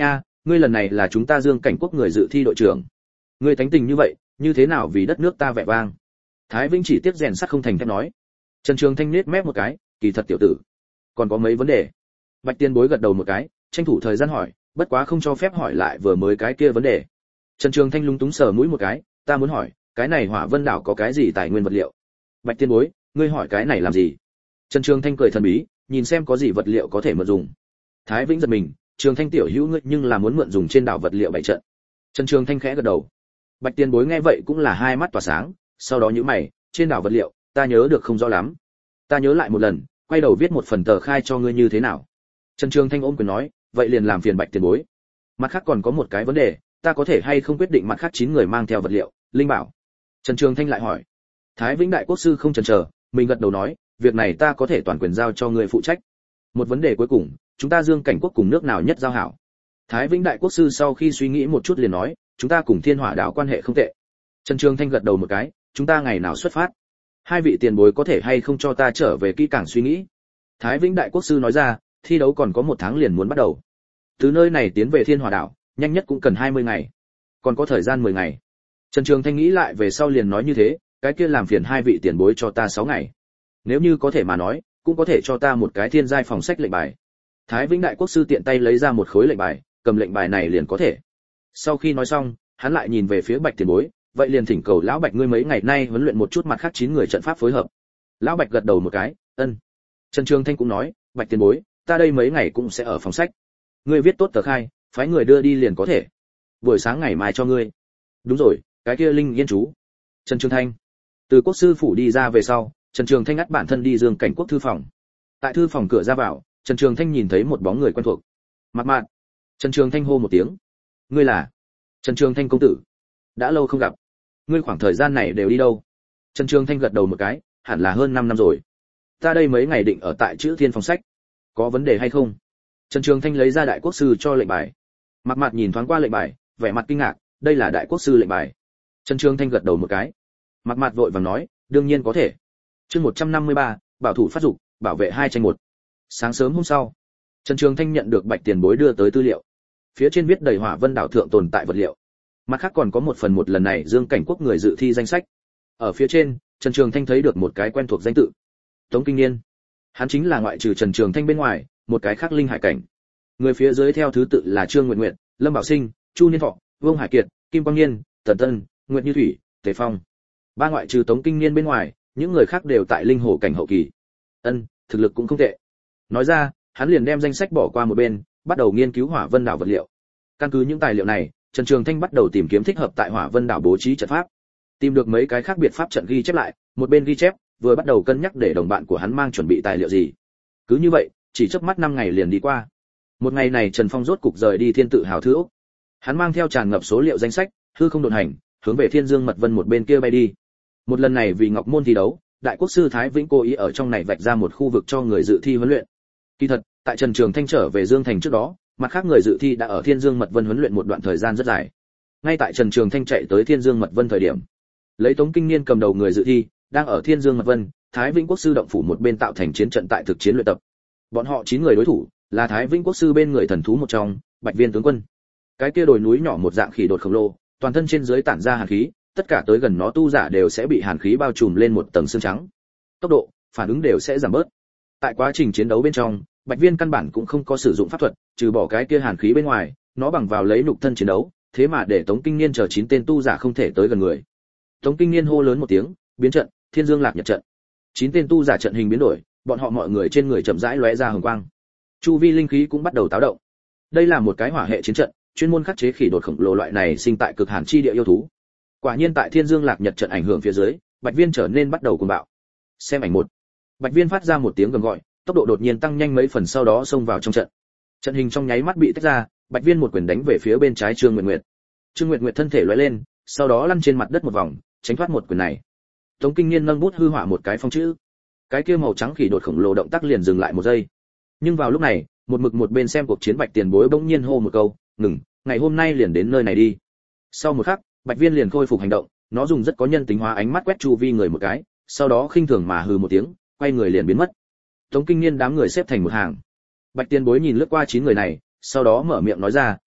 ngươi lần này là chúng ta Dương Cảnh Quốc người dự thi đội trưởng. Ngươi tánh tình như vậy, như thế nào vì đất nước ta vẻ vang? Thái Vĩnh chỉ tiếc rèn sắt không thành thép nói. Trần Trường Thanh nhếch mép một cái, kỳ thật tiểu tử, còn có mấy vấn đề. Bạch Tiên Bối gật đầu một cái, tranh thủ thời gian hỏi, bất quá không cho phép hỏi lại vừa mới cái kia vấn đề. Trần Trường Thanh lúng túng sờ mũi một cái, ta muốn hỏi, cái này Hỏa Vân đảo có cái gì tài nguyên vật liệu? Bạch Tiên Bối, ngươi hỏi cái này làm gì? Trần Trường Thanh cười thần bí, nhìn xem có gì vật liệu có thể mượn dùng. Thái Vĩnh giật mình, Trường Thanh tiểu hữu ngươi nhưng là muốn mượn dùng trên đảo vật liệu bày trận. Trần Trường Thanh khẽ gật đầu. Bạch Tiên Bối nghe vậy cũng là hai mắt tỏa sáng, sau đó nhíu mày, trên đảo vật liệu, ta nhớ được không rõ lắm. Ta nhớ lại một lần, quay đầu viết một phần tờ khai cho ngươi như thế nào? Trần Trường Thanh ôm quyền nói, vậy liền làm phiền Bạch Tiền Bối. Mặt khác còn có một cái vấn đề, ta có thể hay không quyết định mặt khác 9 người mang theo vật liệu, linh bảo. Trần Trường Thanh lại hỏi. Thái Vĩnh đại quốc sư không chần chờ, mình gật đầu nói, việc này ta có thể toàn quyền giao cho ngươi phụ trách. Một vấn đề cuối cùng, chúng ta Dương Cảnh Quốc cùng nước nào nhất giao hảo? Thái Vĩnh đại quốc sư sau khi suy nghĩ một chút liền nói, chúng ta cùng Thiên Hỏa đảo quan hệ không tệ. Trần Trường Thanh gật đầu một cái, chúng ta ngày nào xuất phát? Hai vị tiền bối có thể hay không cho ta trở về kỹ càng suy nghĩ? Thái Vĩnh đại quốc sư nói ra, thi đấu còn có 1 tháng liền muốn bắt đầu. Từ nơi này tiến về Thiên Hỏa đảo, nhanh nhất cũng cần 20 ngày. Còn có thời gian 10 ngày. Trần Trường Thanh nghĩ lại về sau liền nói như thế, cái kia làm phiền hai vị tiền bối cho ta 6 ngày. Nếu như có thể mà nói, cũng có thể cho ta một cái thiên giai phòng sách lệnh bài. Thái Vĩnh đại quốc sư tiện tay lấy ra một khối lệnh bài, cầm lệnh bài này liền có thể. Sau khi nói xong, hắn lại nhìn về phía Bạch tiền bối, vậy liền thỉnh cầu lão Bạch ngươi mấy ngày nay huấn luyện một chút mặt khác 9 người trận pháp phối hợp. Lão Bạch gật đầu một cái, ân. Trần Trường Thanh cũng nói, Bạch tiền bối, ta đây mấy ngày cũng sẽ ở phòng sách. Ngươi viết tốt tờ khai, phái người đưa đi liền có thể. Buổi sáng ngày mai cho ngươi. Đúng rồi, cái kia linh yên chú. Trần Trường Thanh từ quốc sư phủ đi ra về sau, Trần Trường Thanh ngắt bản thân đi Dương Cảnh Quốc thư phòng. Tại thư phòng cửa ra vào, Trần Trường Thanh nhìn thấy một bóng người quen thuộc. Mạc Mạn. Trần Trường Thanh hô một tiếng. Ngươi là? Trần Trường Thanh công tử. Đã lâu không gặp. Ngươi khoảng thời gian này đều đi đâu? Trần Trường Thanh gật đầu một cái, hẳn là hơn 5 năm rồi. Ta đây mấy ngày định ở tại Chữ Thiên phòng sách. Có vấn đề hay không? Trần Trường Thanh lấy ra đại quốc sư cho lệnh bài. Mạc Mạn nhìn thoáng qua lệnh bài, vẻ mặt kinh ngạc, đây là đại quốc sư lệnh bài. Trần Trường Thanh gật đầu một cái. Mạc Mạn vội vàng nói, đương nhiên có thể. Chương 153, bảo thủ phát dục, bảo vệ 2 tranh 1. Sáng sớm hôm sau, Trần Trường Thanh nhận được Bạch tiền bối đưa tới tư liệu. Phía trên viết đầy Hỏa Vân đảo thượng tồn tại vật liệu. Mặt khác còn có một lần này Dương Cảnh Quốc người dự thi danh sách. Ở phía trên, Trần Trường Thanh thấy được một cái quen thuộc danh tự. Tống Kinh Niên. Hắn chính là ngoại trừ Trần Trường Thanh bên ngoài, một cái khác linh hải cảnh. Người phía dưới theo thứ tự là Trương Nguyệt Nguyệt, Lâm Bảo Sinh, Chu Niên Thọ, Vương Hải Kiệt, Kim Quang Nghiên, Tần Tân, Nguyệt Như Thủy, Tề Phong. Ba ngoại trừ Tống Kinh Niên bên ngoài, những người khác đều tại linh hồ cảnh hậu kỳ. Thực lực cũng không tệ. Nói ra, hắn liền đem danh sách bỏ qua một bên, bắt đầu nghiên cứu Hỏa Vân đảo vật liệu. Căn cứ những tài liệu này, Trần Trường Thanh bắt đầu tìm kiếm thích hợp tại Hỏa Vân đảo bố trí trận pháp. Tìm được mấy cái khác biệt pháp trận ghi chép lại, một bên ghi chép, vừa bắt đầu cân nhắc để đồng bạn của hắn mang chuẩn bị tài liệu gì. Cứ như vậy, chỉ chớp mắt 5 ngày liền đi qua. Một ngày này Trần Phong rốt cục rời đi Thiên Tự Hào Thư Ốc. Hắn mang theo tràn ngập số liệu danh sách, hư không độn hành, hướng về Thiên Dương Mật Vân một bên kia bay đi. Một lần này vì Ngọc Môn thi đấu, đại quốc sư Thái Vĩnh cố ý ở trong này vạch ra một khu vực cho người dự thi huấn luyện. Kỳ thật, tại Trần Trường Thanh trở về Dương Thành trước đó, mặt khác người dự thi đã ở Thiên Dương Mật Vân huấn luyện một đoạn thời gian rất dài. Ngay tại Trần Trường Thanh chạy tới Thiên Dương Mật Vân thời điểm, lấy Tống Kinh Niên cầm đầu người dự thi, đang ở Thiên Dương Mật Vân, Thái Vĩnh quốc sư động phủ một bên tạo thành chiến trận tại thực chiến luyện tập. Bọn họ 9 người đối thủ, là Thái Vĩnh quốc sư bên người thần thú một trong, Bạch Viên tướng quân. Cái kia đồi núi nhỏ một dạng khỉ đột khổng lồ, toàn thân trên dưới tản ra hàn khí, tất cả tới gần nó tu giả đều sẽ bị hàn khí bao trùm lên một tầng xương trắng. Tốc độ, phản ứng đều sẽ giảm bớt. Tại quá trình chiến đấu bên trong, Bạch Viên căn bản cũng không có sử dụng pháp thuật, trừ bỏ cái kia hàn khí bên ngoài, nó bằng vào lấy nhục thân chiến đấu, thế mà để Tống Kinh Niên chờ 9 tên tu giả không thể tới gần người. Tống Kinh Niên hô lớn một tiếng, biến trận, Thiên Dương Lạc Nhật trận. 9 tên tu giả trận hình biến đổi, bọn họ mọi người trên người chậm rãi lóe ra hồng quang. Chu vi linh khí cũng bắt đầu táo động. Đây là một cái hỏa hệ chiến trận, chuyên môn khắc chế khỉ đột khổng lồ loại này sinh tại cực hàn chi địa yêu thú. Quả nhiên tại Thiên Dương Lạc Nhật trận ảnh hưởng phía dưới, Bạch Viên trở nên bắt đầu cuồng bạo. Xem ảnh 1. Bạch Viên phát ra một tiếng gầm gọi, tốc độ đột nhiên tăng nhanh mấy phần sau đó xông vào trong trận. Trận hình trong nháy mắt bị tách ra, Bạch Viên một quyền đánh về phía bên trái Trương Nguyệt Nguyệt. Trương Nguyệt Nguyệt thân thể lóe lên, sau đó lăn trên mặt đất một vòng, tránh thoát một quyền này. Tống Kinh Niên nâng bút hư họa một cái phong chữ. Cái kia màu trắng khỉ đột khổng lồ động tác liền dừng lại một giây. Nhưng vào lúc này, một bên xem cuộc chiến Bạch tiền bối bỗng nhiên hô một câu, "Ngừng, ngày hôm nay liền đến nơi này đi." Sau một khắc, Bạch Viên liền khôi phục hành động, nó dùng rất có nhân tính hóa ánh mắt quét chu vi người một cái, sau đó khinh thường mà hừ một tiếng, quay người liền biến mất. Tống Kinh Niên đám người xếp thành một hàng. Bạch tiền bối nhìn lướt qua 9 người này, sau đó mở miệng nói ra,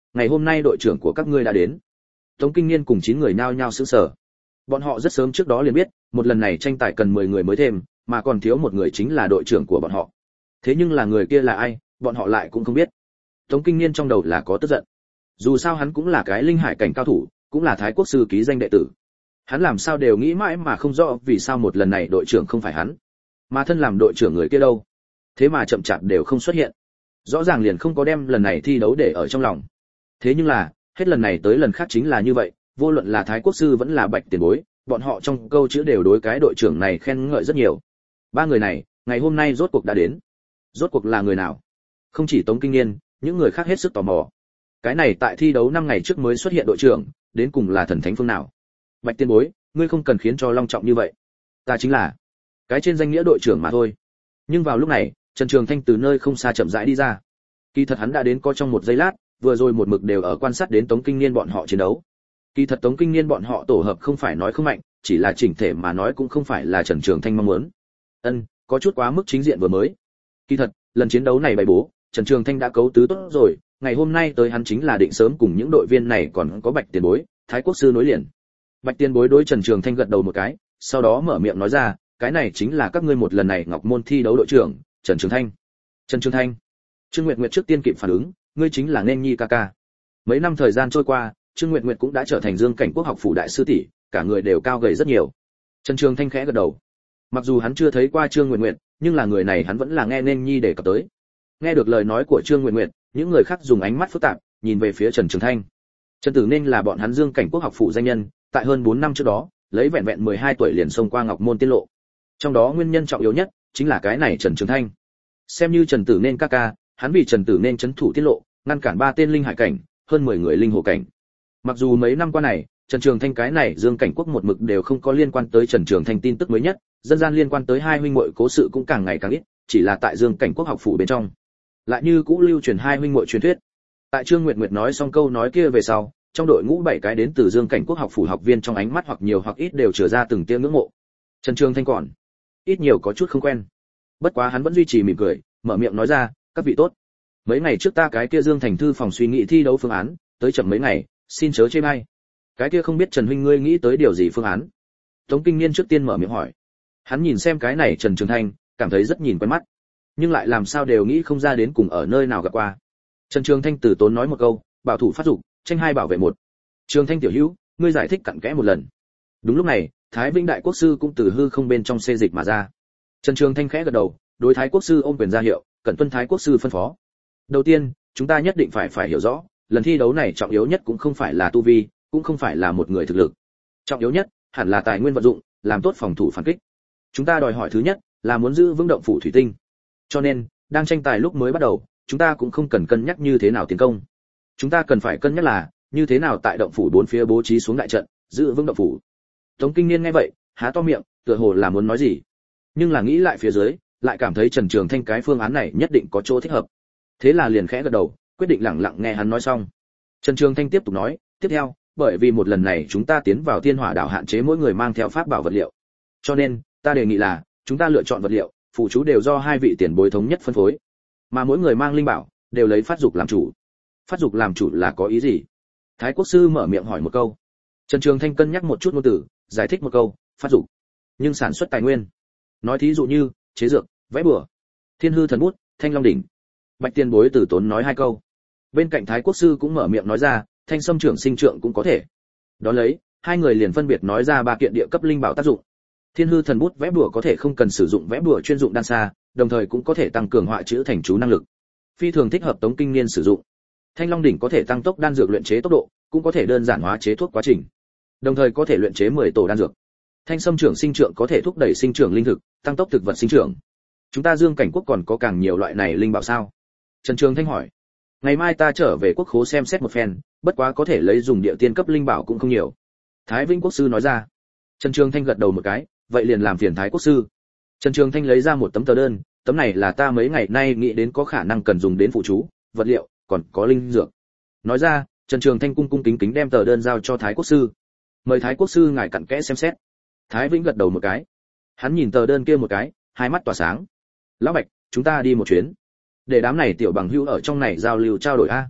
ngày hôm nay đội trưởng của các ngươi đã đến. Tống Kinh Niên cùng 9 người nhao nhao sững sờ. Bọn họ rất sớm trước đó liền biết, một lần này tranh tài cần 10 người mới thêm, mà còn thiếu một người chính là đội trưởng của bọn họ. Thế nhưng là người kia là ai, bọn họ lại cũng không biết. Tống Kinh Niên trong đầu là có tức giận. Dù sao hắn cũng là cái linh hải cảnh cao thủ, cũng là Thái Quốc sư ký danh đệ tử. Hắn làm sao đều nghĩ mãi mà không rõ vì sao một lần này đội trưởng không phải hắn, mà thân làm đội trưởng người kia đâu. Thế mà chậm chạp đều không xuất hiện. Rõ ràng liền không có đem lần này thi đấu để ở trong lòng. Thế nhưng là, hết lần này tới lần khác chính là như vậy, vô luận là Thái Quốc sư vẫn là Bạch Tiền Bối, bọn họ trong câu chữ đều đối cái đội trưởng này khen ngợi rất nhiều. Ba người này, ngày hôm nay rốt cuộc đã đến. Rốt cuộc là người nào? Không chỉ Tống Kinh Niên, những người khác hết sức tò mò. Cái này tại thi đấu 5 ngày trước mới xuất hiện đội trưởng, đến cùng là thần thánh phương nào? Bạch Tiền Bối, ngươi không cần khiến cho long trọng như vậy. Ta chính là cái trên danh nghĩa đội trưởng mà thôi. Nhưng vào lúc này, Trần Trường Thanh từ nơi không xa chậm rãi đi ra. Kỳ thật hắn đã đến có trong một giây lát, vừa rồi một mực đều ở quan sát đến Tống Kinh Niên bọn họ chiến đấu. Kỳ thật Tống Kinh Niên bọn họ tổ hợp không phải nói không mạnh, chỉ là chỉnh thể mà nói cũng không phải là Trần Trường Thanh mong muốn. Có chút quá mức chính diện vừa mới. Kỳ thật, lần chiến đấu này bày bố, Trần Trường Thanh đã cấu tứ tốt rồi, ngày hôm nay tới hắn chính là định sớm cùng những đội viên này còn có Bạch Tiền Bối, Thái Quốc sư nối liền. Bạch Tiền Bối đối Trần Trường Thanh gật đầu một cái, sau đó mở miệng nói ra, cái này chính là các ngươi một lần này Ngọc Môn thi đấu đội trưởng, Trần Trường Thanh. Trần Trường Thanh. Trương Nguyệt Nguyệt trước tiên kịp phản ứng, ngươi chính là Nên Nhi ca ca. Mấy năm thời gian trôi qua, Trương Nguyệt Nguyệt cũng đã trở thành Dương Cảnh Quốc học phủ đại sư tỷ, cả người đều cao gầy rất nhiều. Trần Trường Thanh khẽ gật đầu. Mặc dù hắn chưa thấy qua Trương Nguyệt Nguyệt, nhưng là người này hắn vẫn là nghe Nên Nhi đề cập tới. Nghe được lời nói của Trương Nguyệt Nguyệt, những người khác dùng ánh mắt phức tạp nhìn về phía Trần Trường Thanh. Trần Tử Nên là bọn hắn Dương Cảnh Quốc học phủ danh nhân, tại hơn 4 năm trước đó, lấy vẹn vẹn 12 tuổi liền xông qua Ngọc Môn tiết lộ. Trong đó nguyên nhân trọng yếu nhất chính là cái này Trần Trường Thanh. Xem như Trần Tử Nên ca ca, hắn vì Trần Tử Nên trấn thủ tiết lộ, ngăn cản 3 tên linh hải cảnh, hơn 10 người linh hồ cảnh. Mặc dù mấy năm qua này, Trần Trường Thanh cái này Dương Cảnh Quốc một mực đều không có liên quan tới Trần Trường Thanh tin tức mới nhất, dân gian liên quan tới hai huynh muội cố sự cũng càng ngày càng ít, chỉ là tại Dương Cảnh Quốc học phủ bên trong, lại như cũ lưu truyền hai huynh muội truyền thuyết. Tại Trương Nguyệt Nguyệt nói xong câu nói kia về sau, trong đội ngũ 7 cái đến từ Dương Cảnh Quốc học phủ học viên trong ánh mắt hoặc nhiều hoặc ít đều chừa ra từng tia ngưỡng mộ. Trần Trường Thanh còn ít nhiều có chút không quen. Bất quá hắn vẫn duy trì mỉm cười, mở miệng nói ra, các vị tốt. Mấy ngày trước ta cái kia Dương Thành thư phòng suy nghĩ thi đấu phương án, tới chậm mấy ngày, xin chớ chê bai. Cái kia không biết Trần huynh ngươi nghĩ tới điều gì phương án? Tống Kinh Niên trước tiên mở miệng hỏi. Hắn nhìn xem cái này Trần Trường Thanh, cảm thấy rất nhìn quen mắt, nhưng lại làm sao đều nghĩ không ra đến cùng ở nơi nào gặp qua. Trần Trường Thanh từ tốn nói một câu, bảo thủ phát dục, tranh hai bảo vệ một. Trường Thanh tiểu hữu, ngươi giải thích cặn kẽ một lần. Đúng lúc này, Thái Vĩnh đại quốc sư cũng từ hư không bên trong xê dịch mà ra. Trần Trường Thanh khẽ gật đầu, đối Thái quốc sư ôm quyền ra hiệu, cẩn tuân Thái quốc sư phân phó. Đầu tiên, chúng ta nhất định phải hiểu rõ, lần thi đấu này trọng yếu nhất cũng không phải là tu vi, cũng không phải là một người thực lực. Trọng yếu nhất hẳn là tài nguyên vận dụng, làm tốt phòng thủ phản kích. Chúng ta đòi hỏi thứ nhất là muốn giữ vững động phủ thủy tinh. Cho nên, đang tranh tài lúc mới bắt đầu, chúng ta cũng không cần cân nhắc như thế nào tiến công. Chúng ta cần phải cân nhắc là như thế nào tại động phủ bốn phía bố trí xuống đại trận, giữ vững động phủ. Tống Kinh Niên nghe vậy, há to miệng, tựa hồ là muốn nói gì, nhưng là nghĩ lại phía dưới, lại cảm thấy Trần Trường Thanh cái phương án này nhất định có chỗ thích hợp. Thế là liền khẽ gật đầu, quyết định lặng lặng nghe hắn nói xong. Trần Trường Thanh tiếp tục nói, tiếp theo, bởi vì một lần này chúng ta tiến vào Thiên Hỏa đảo hạn chế mỗi người mang theo pháp bảo vật liệu. Cho nên, ta đề nghị là, chúng ta lựa chọn vật liệu, phụ chú đều do hai vị tiền bối thống nhất phân phối. Mà mỗi người mang linh bảo, đều lấy phát dục làm chủ. Phát dục làm chủ là có ý gì? Thái quốc sư mở miệng hỏi một câu. Trần Trường Thanh cân nhắc một chút ngôn từ, giải thích một câu, phát dục. Nhưng sản xuất tài nguyên. Nói thí dụ như, chế dược, vẽ bùa, Thiên hư thần bút, Thanh Long đỉnh. Bạch tiền bối từ tốn nói hai câu. Bên cạnh Thái quốc sư cũng mở miệng nói ra, Thanh Sâm trưởng sinh trượng cũng có thể. Đó lấy, hai người liền phân biệt nói ra ba kiện địa cấp linh bảo tác dụng. Thiên hư thần bút vẽ bùa có thể không cần sử dụng vẽ bùa chuyên dụng đan xa, đồng thời cũng có thể tăng cường họa chữ thành chú năng lực. Phi thường thích hợp Tống Kinh Niên sử dụng. Thanh Long đỉnh có thể tăng tốc đan dược luyện chế tốc độ, cũng có thể đơn giản hóa chế thuốc quá trình. Đồng thời có thể luyện chế 10 tổ đan dược. Thanh Sâm trưởng sinh trượng có thể thúc đẩy sinh trưởng linh thực, tăng tốc thực vật sinh trưởng. Chúng ta Dương Cảnh Quốc còn có càng nhiều loại này linh bảo sao? Trần Trường Thanh hỏi. Ngày mai ta trở về quốc khố xem xét một phen, bất quá có thể lấy dùng địa tiên cấp linh bảo cũng không nhiều. Thái Vĩnh quốc sư nói ra. Trần Trường Thanh gật đầu một cái, vậy liền làm phiền Thái quốc sư. Trần Trường Thanh lấy ra một tấm tờ đơn, tấm này là ta mấy ngày nay nghĩ đến có khả năng cần dùng đến phụ chú, vật liệu, còn có linh dược. Nói ra, Trần Trường Thanh cung cung kính kính đem tờ đơn giao cho Thái quốc sư. Mời Thái quốc sư ngài cặn kẽ xem xét. Thái Vĩnh gật đầu một cái. Hắn nhìn tờ đơn kia một cái, hai mắt tỏa sáng. Lão Bạch, chúng ta đi một chuyến. Để đám này tiểu bằng hữu ở trong này giao lưu trao đổi a.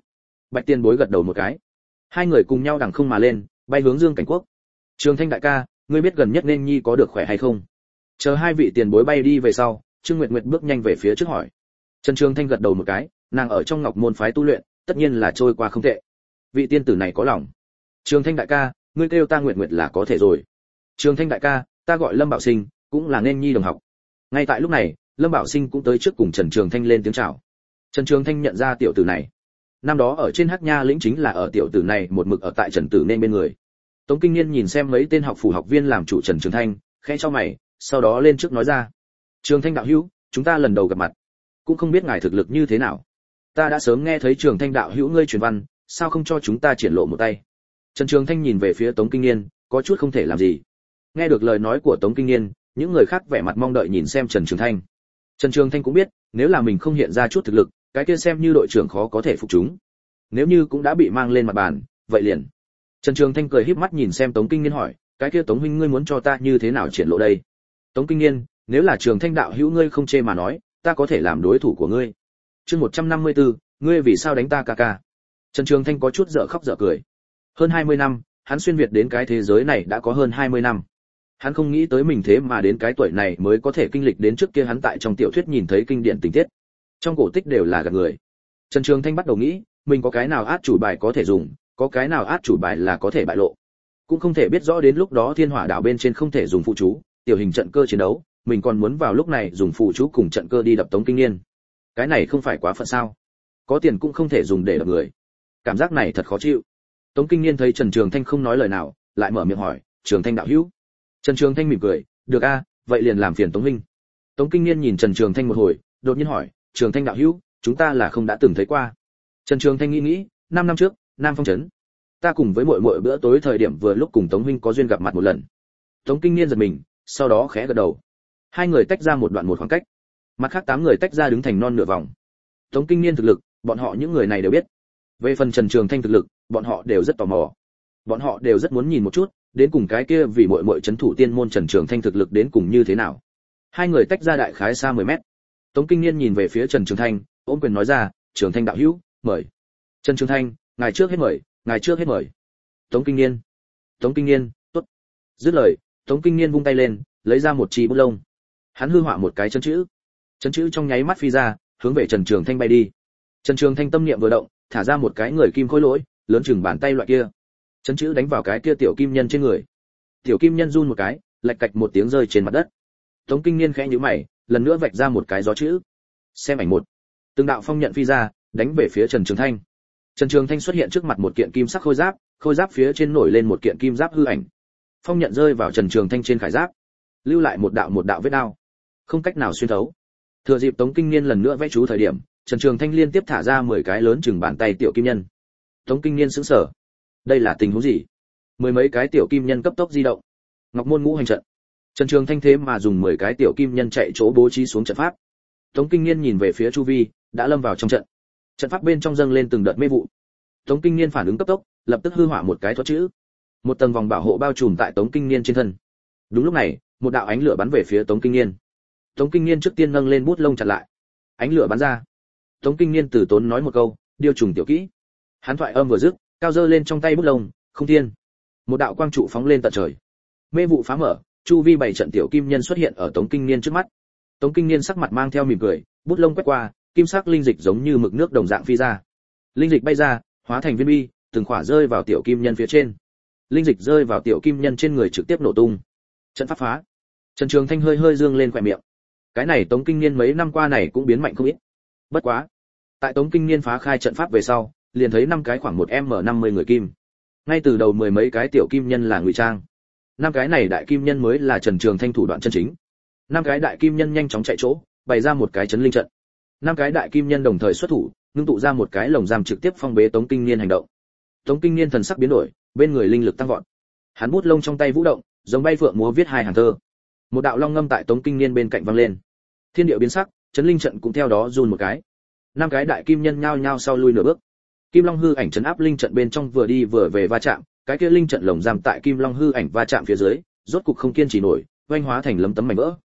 Bạch Tiên Bối gật đầu một cái. Hai người cùng nhau đằng không mà lên, bay hướng Dương Cảnh Quốc. Trường Thanh đại ca, ngươi biết gần nhất nên nhi có được khỏe hay không? Chờ hai vị tiền bối bay đi về sau, Trương Nguyệt Nguyệt bước nhanh về phía trước hỏi. Trần Trường Thanh gật đầu một cái, nàng ở trong Ngọc môn phái tu luyện, tất nhiên là trôi qua không tệ. Vị tiên tử này có lòng. Trường Thanh đại ca, ngươi kêu ta Nguyệt Nguyệt là có thể rồi. Trường Thanh đại ca, ta gọi Lâm Bảo Sinh, cũng là nên nhi đồng học. Ngay tại lúc này, Lâm Bảo Sinh cũng tới trước cùng Trần Trường Thanh lên tiếng chào. Trần Trường Thanh nhận ra tiểu tử này. Năm đó ở trên Hắc Nha lĩnh chính là ở tiểu tử này một mực ở tại Trần Tử nên bên người. Tống Kinh Niên nhìn xem mấy tên học phủ học viên làm chủ Trần Trường Thanh, khẽ chau mày, sau đó lên trước nói ra: "Trường Thanh đạo hữu, chúng ta lần đầu gặp mặt, cũng không biết ngài thực lực như thế nào. Ta đã sớm nghe thấy Trường Thanh đạo hữu ngươi truyền văn, sao không cho chúng ta triển lộ một tay?" Trần Trường Thanh nhìn về phía Tống Kinh Niên, có chút không thể làm gì. Nghe được lời nói của Tống Kinh Niên, những người khác vẻ mặt mong đợi nhìn xem Trần Trường Thanh. Trần Trường Thanh cũng biết, nếu là mình không hiện ra chút thực lực, cái kia xem như đội trưởng khó có thể phục chúng. Nếu như cũng đã bị mang lên mặt bàn, vậy liền. Trần Trường Thanh cười híp mắt nhìn xem Tống Kinh Niên hỏi, cái kia Tống huynh ngươi muốn cho ta như thế nào triển lộ đây? Tống Kinh Niên, nếu là Trường Thanh đạo hữu ngươi không chê mà nói, ta có thể làm đối thủ của ngươi. Chương 154, ngươi vì sao đánh ta ca ca? Trần Trường Thanh có chút dở khóc dở cười. Hơn 20 năm, hắn xuyên việt đến cái thế giới này đã có hơn 20 năm. Hắn không nghĩ tới mình thế mà đến cái tuổi này mới có thể kinh lịch đến trước kia hắn tại trong tiểu thuyết nhìn thấy kinh điển tình tiết. Trong cổ tích đều là gạt người. Trần Trường Thanh bắt đầu nghĩ, mình có cái nào át chủ bài có thể dùng, có cái nào át chủ bài là có thể bại lộ. Cũng không thể biết rõ đến lúc đó Thiên Hỏa đảo bên trên không thể dùng phụ chú, tiểu hình trận cơ chiến đấu, mình còn muốn vào lúc này dùng phụ chú cùng trận cơ đi đập Tống Kinh Niên. Cái này không phải quá phận sao? Có tiền cũng không thể dùng để đập người. Cảm giác này thật khó chịu. Tống Kinh Niên thấy Trần Trường Thanh không nói lời nào, lại mở miệng hỏi, "Trường Thanh đạo hữu?" Trần Trường Thanh mỉm cười, "Được a, vậy liền làm phiền Tống huynh." Tống Kinh Niên nhìn Trần Trường Thanh một hồi, đột nhiên hỏi, "Trường Thanh đạo hữu, chúng ta là không đã từng thấy qua?" Trần Trường Thanh nghĩ, 5 năm trước, Nam Phong trấn, ta cùng với muội muội bữa tối thời điểm vừa lúc cùng Tống huynh có duyên gặp mặt một lần. Tống Kinh Niên giật mình, sau đó khẽ gật đầu. Hai người tách ra một đoạn một khoảng cách. Mặt khác 8 người tách ra đứng thành non nửa vòng. Tống Kinh Niên thực lực, bọn họ những người này đều biết. Về phần Trần Trường Thanh thực lực, bọn họ đều rất tò mò. Bọn họ đều rất muốn nhìn một chút, đến cùng cái kia vì muội muội trấn thủ tiên môn Trần Trường Thanh thực lực đến cùng như thế nào. Hai người tách ra đại khái xa 10 mét. Tống Kinh Niên nhìn về phía Trần Trường Thanh, ôm quyền nói ra, "Trường Thanh đạo hữu, mời." Trần Trường Thanh, "Ngài trước hết mời, ngài trước hết mời." Tống Kinh Niên, "Tống Kinh Niên, tốt." Dứt lời, Tống Kinh Niên vung tay lên, lấy ra một chi bút lông. Hắn hư họa một cái chấn chữ. Chấn chữ trong nháy mắt phi ra, hướng về Trần Trường Thanh bay đi. Trần Trường Thanh tâm niệm vừa động, thả ra một cái người kim khối lỗi, lớn chừng bàn tay loại kia. Chấn chữ đánh vào cái kia tiểu kim nhân trên người. Tiểu kim nhân run một cái, lạch cạch một tiếng rơi trên mặt đất. Tống Kinh Niên khẽ nhíu mày, lần nữa vạch ra một cái gió chữ. Xem ảnh một. Từng đạo phong nhận phi ra, đánh về phía Trần Trường Thanh. Trần Trường Thanh xuất hiện trước mặt một kiện kim sắc khôi giáp phía trên nổi lên một kiện kim giáp hư ảnh. Phong nhận rơi vào Trần Trường Thanh trên khải giáp, lưu lại một đạo vết đao, không cách nào xuyên thấu. Thừa dịp Tống Kinh Niên lần nữa vẽ chú thời điểm, Trần Trường Thanh liên tiếp thả ra 10 cái lớn chừng bàn tay tiểu kim nhân. Tống Kinh Niên sững sờ. Đây là tình huống gì? Mười mấy cái tiểu kim nhân cấp tốc di động. Ngọc môn ngũ hành trận. Trần Trường Thanh thế mà dùng 10 cái tiểu kim nhân chạy chỗ bố trí xuống trận pháp. Tống Kinh Niên nhìn về phía chu vi, đã lâm vào trong trận. Trận pháp bên trong dâng lên từng đợt mê vụ. Tống Kinh Niên phản ứng cấp tốc, lập tức hư hỏa một cái thuật chữ. Một tầng vòng bảo hộ bao trùm tại Tống Kinh Niên trên thân. Đúng lúc này, một đạo ánh lửa bắn về phía Tống Kinh Niên. Tống Kinh Niên trước tiên nâng lên bút lông chặn lại. Ánh lửa bắn ra. Tống Kinh Niên từ tốn nói một câu, "Điều trùng tiểu kỹ." Hắn thoại âm vừa dứt, cao giơ lên trong tay bút lông, không thiên. Một đạo quang trụ phóng lên tận trời. Mê vụ phá mở, chu vi 7 trận tiểu kim nhân xuất hiện ở Tống Kinh Niên trước mắt. Tống Kinh Niên sắc mặt mang theo mỉm cười, bút lông quét qua, kim sắc linh dịch giống như mực nước đồng dạng phi ra. Linh dịch bay ra, hóa thành viên bi, từng khỏa rơi vào tiểu kim nhân phía trên. Linh dịch rơi vào tiểu kim nhân trên người trực tiếp nổ tung. Trận pháp phá. Trần Trường Thanh hơi hơi dương lên khóe miệng. Cái này Tống Kinh Niên mấy năm qua này cũng biến mạnh không ít. Bất quá, tại Tống Kinh Niên phá khai trận pháp về sau, liền thấy 5 cái khoảng 1m50 người kim. Ngay từ đầu 10 mấy cái tiểu kim nhân là ngụy trang. 5 cái này đại kim nhân mới là Trần Trường Thanh thủ đoạn chân chính. 5 cái đại kim nhân nhanh chóng chạy chỗ, bày ra một cái chấn linh trận. 5 cái đại kim nhân đồng thời xuất thủ, ngưng tụ ra một cái lồng giam trực tiếp phong bế Tống Kinh Niên hành động. Tống Kinh Niên thần sắc biến đổi, bên người linh lực tăng vọt. Hắn bút lông trong tay vũ động, giống bay phượng múa viết 2 hàng thơ. Một đạo long ngâm tại Tống Kinh Niên bên cạnh vang lên. Thiên địa biến sắc, chấn linh trận cũng theo đó run một cái. 5 cái đại kim nhân nhao nhao sau lui nửa bước. Kim Long hư ảnh chấn áp linh trận bên trong vừa đi vừa về va chạm, cái kia linh trận lồng giam tại Kim Long hư ảnh va chạm phía dưới, rốt cục không kiên trì nổi, oanh hóa thành lấm tấm mảnh vỡ.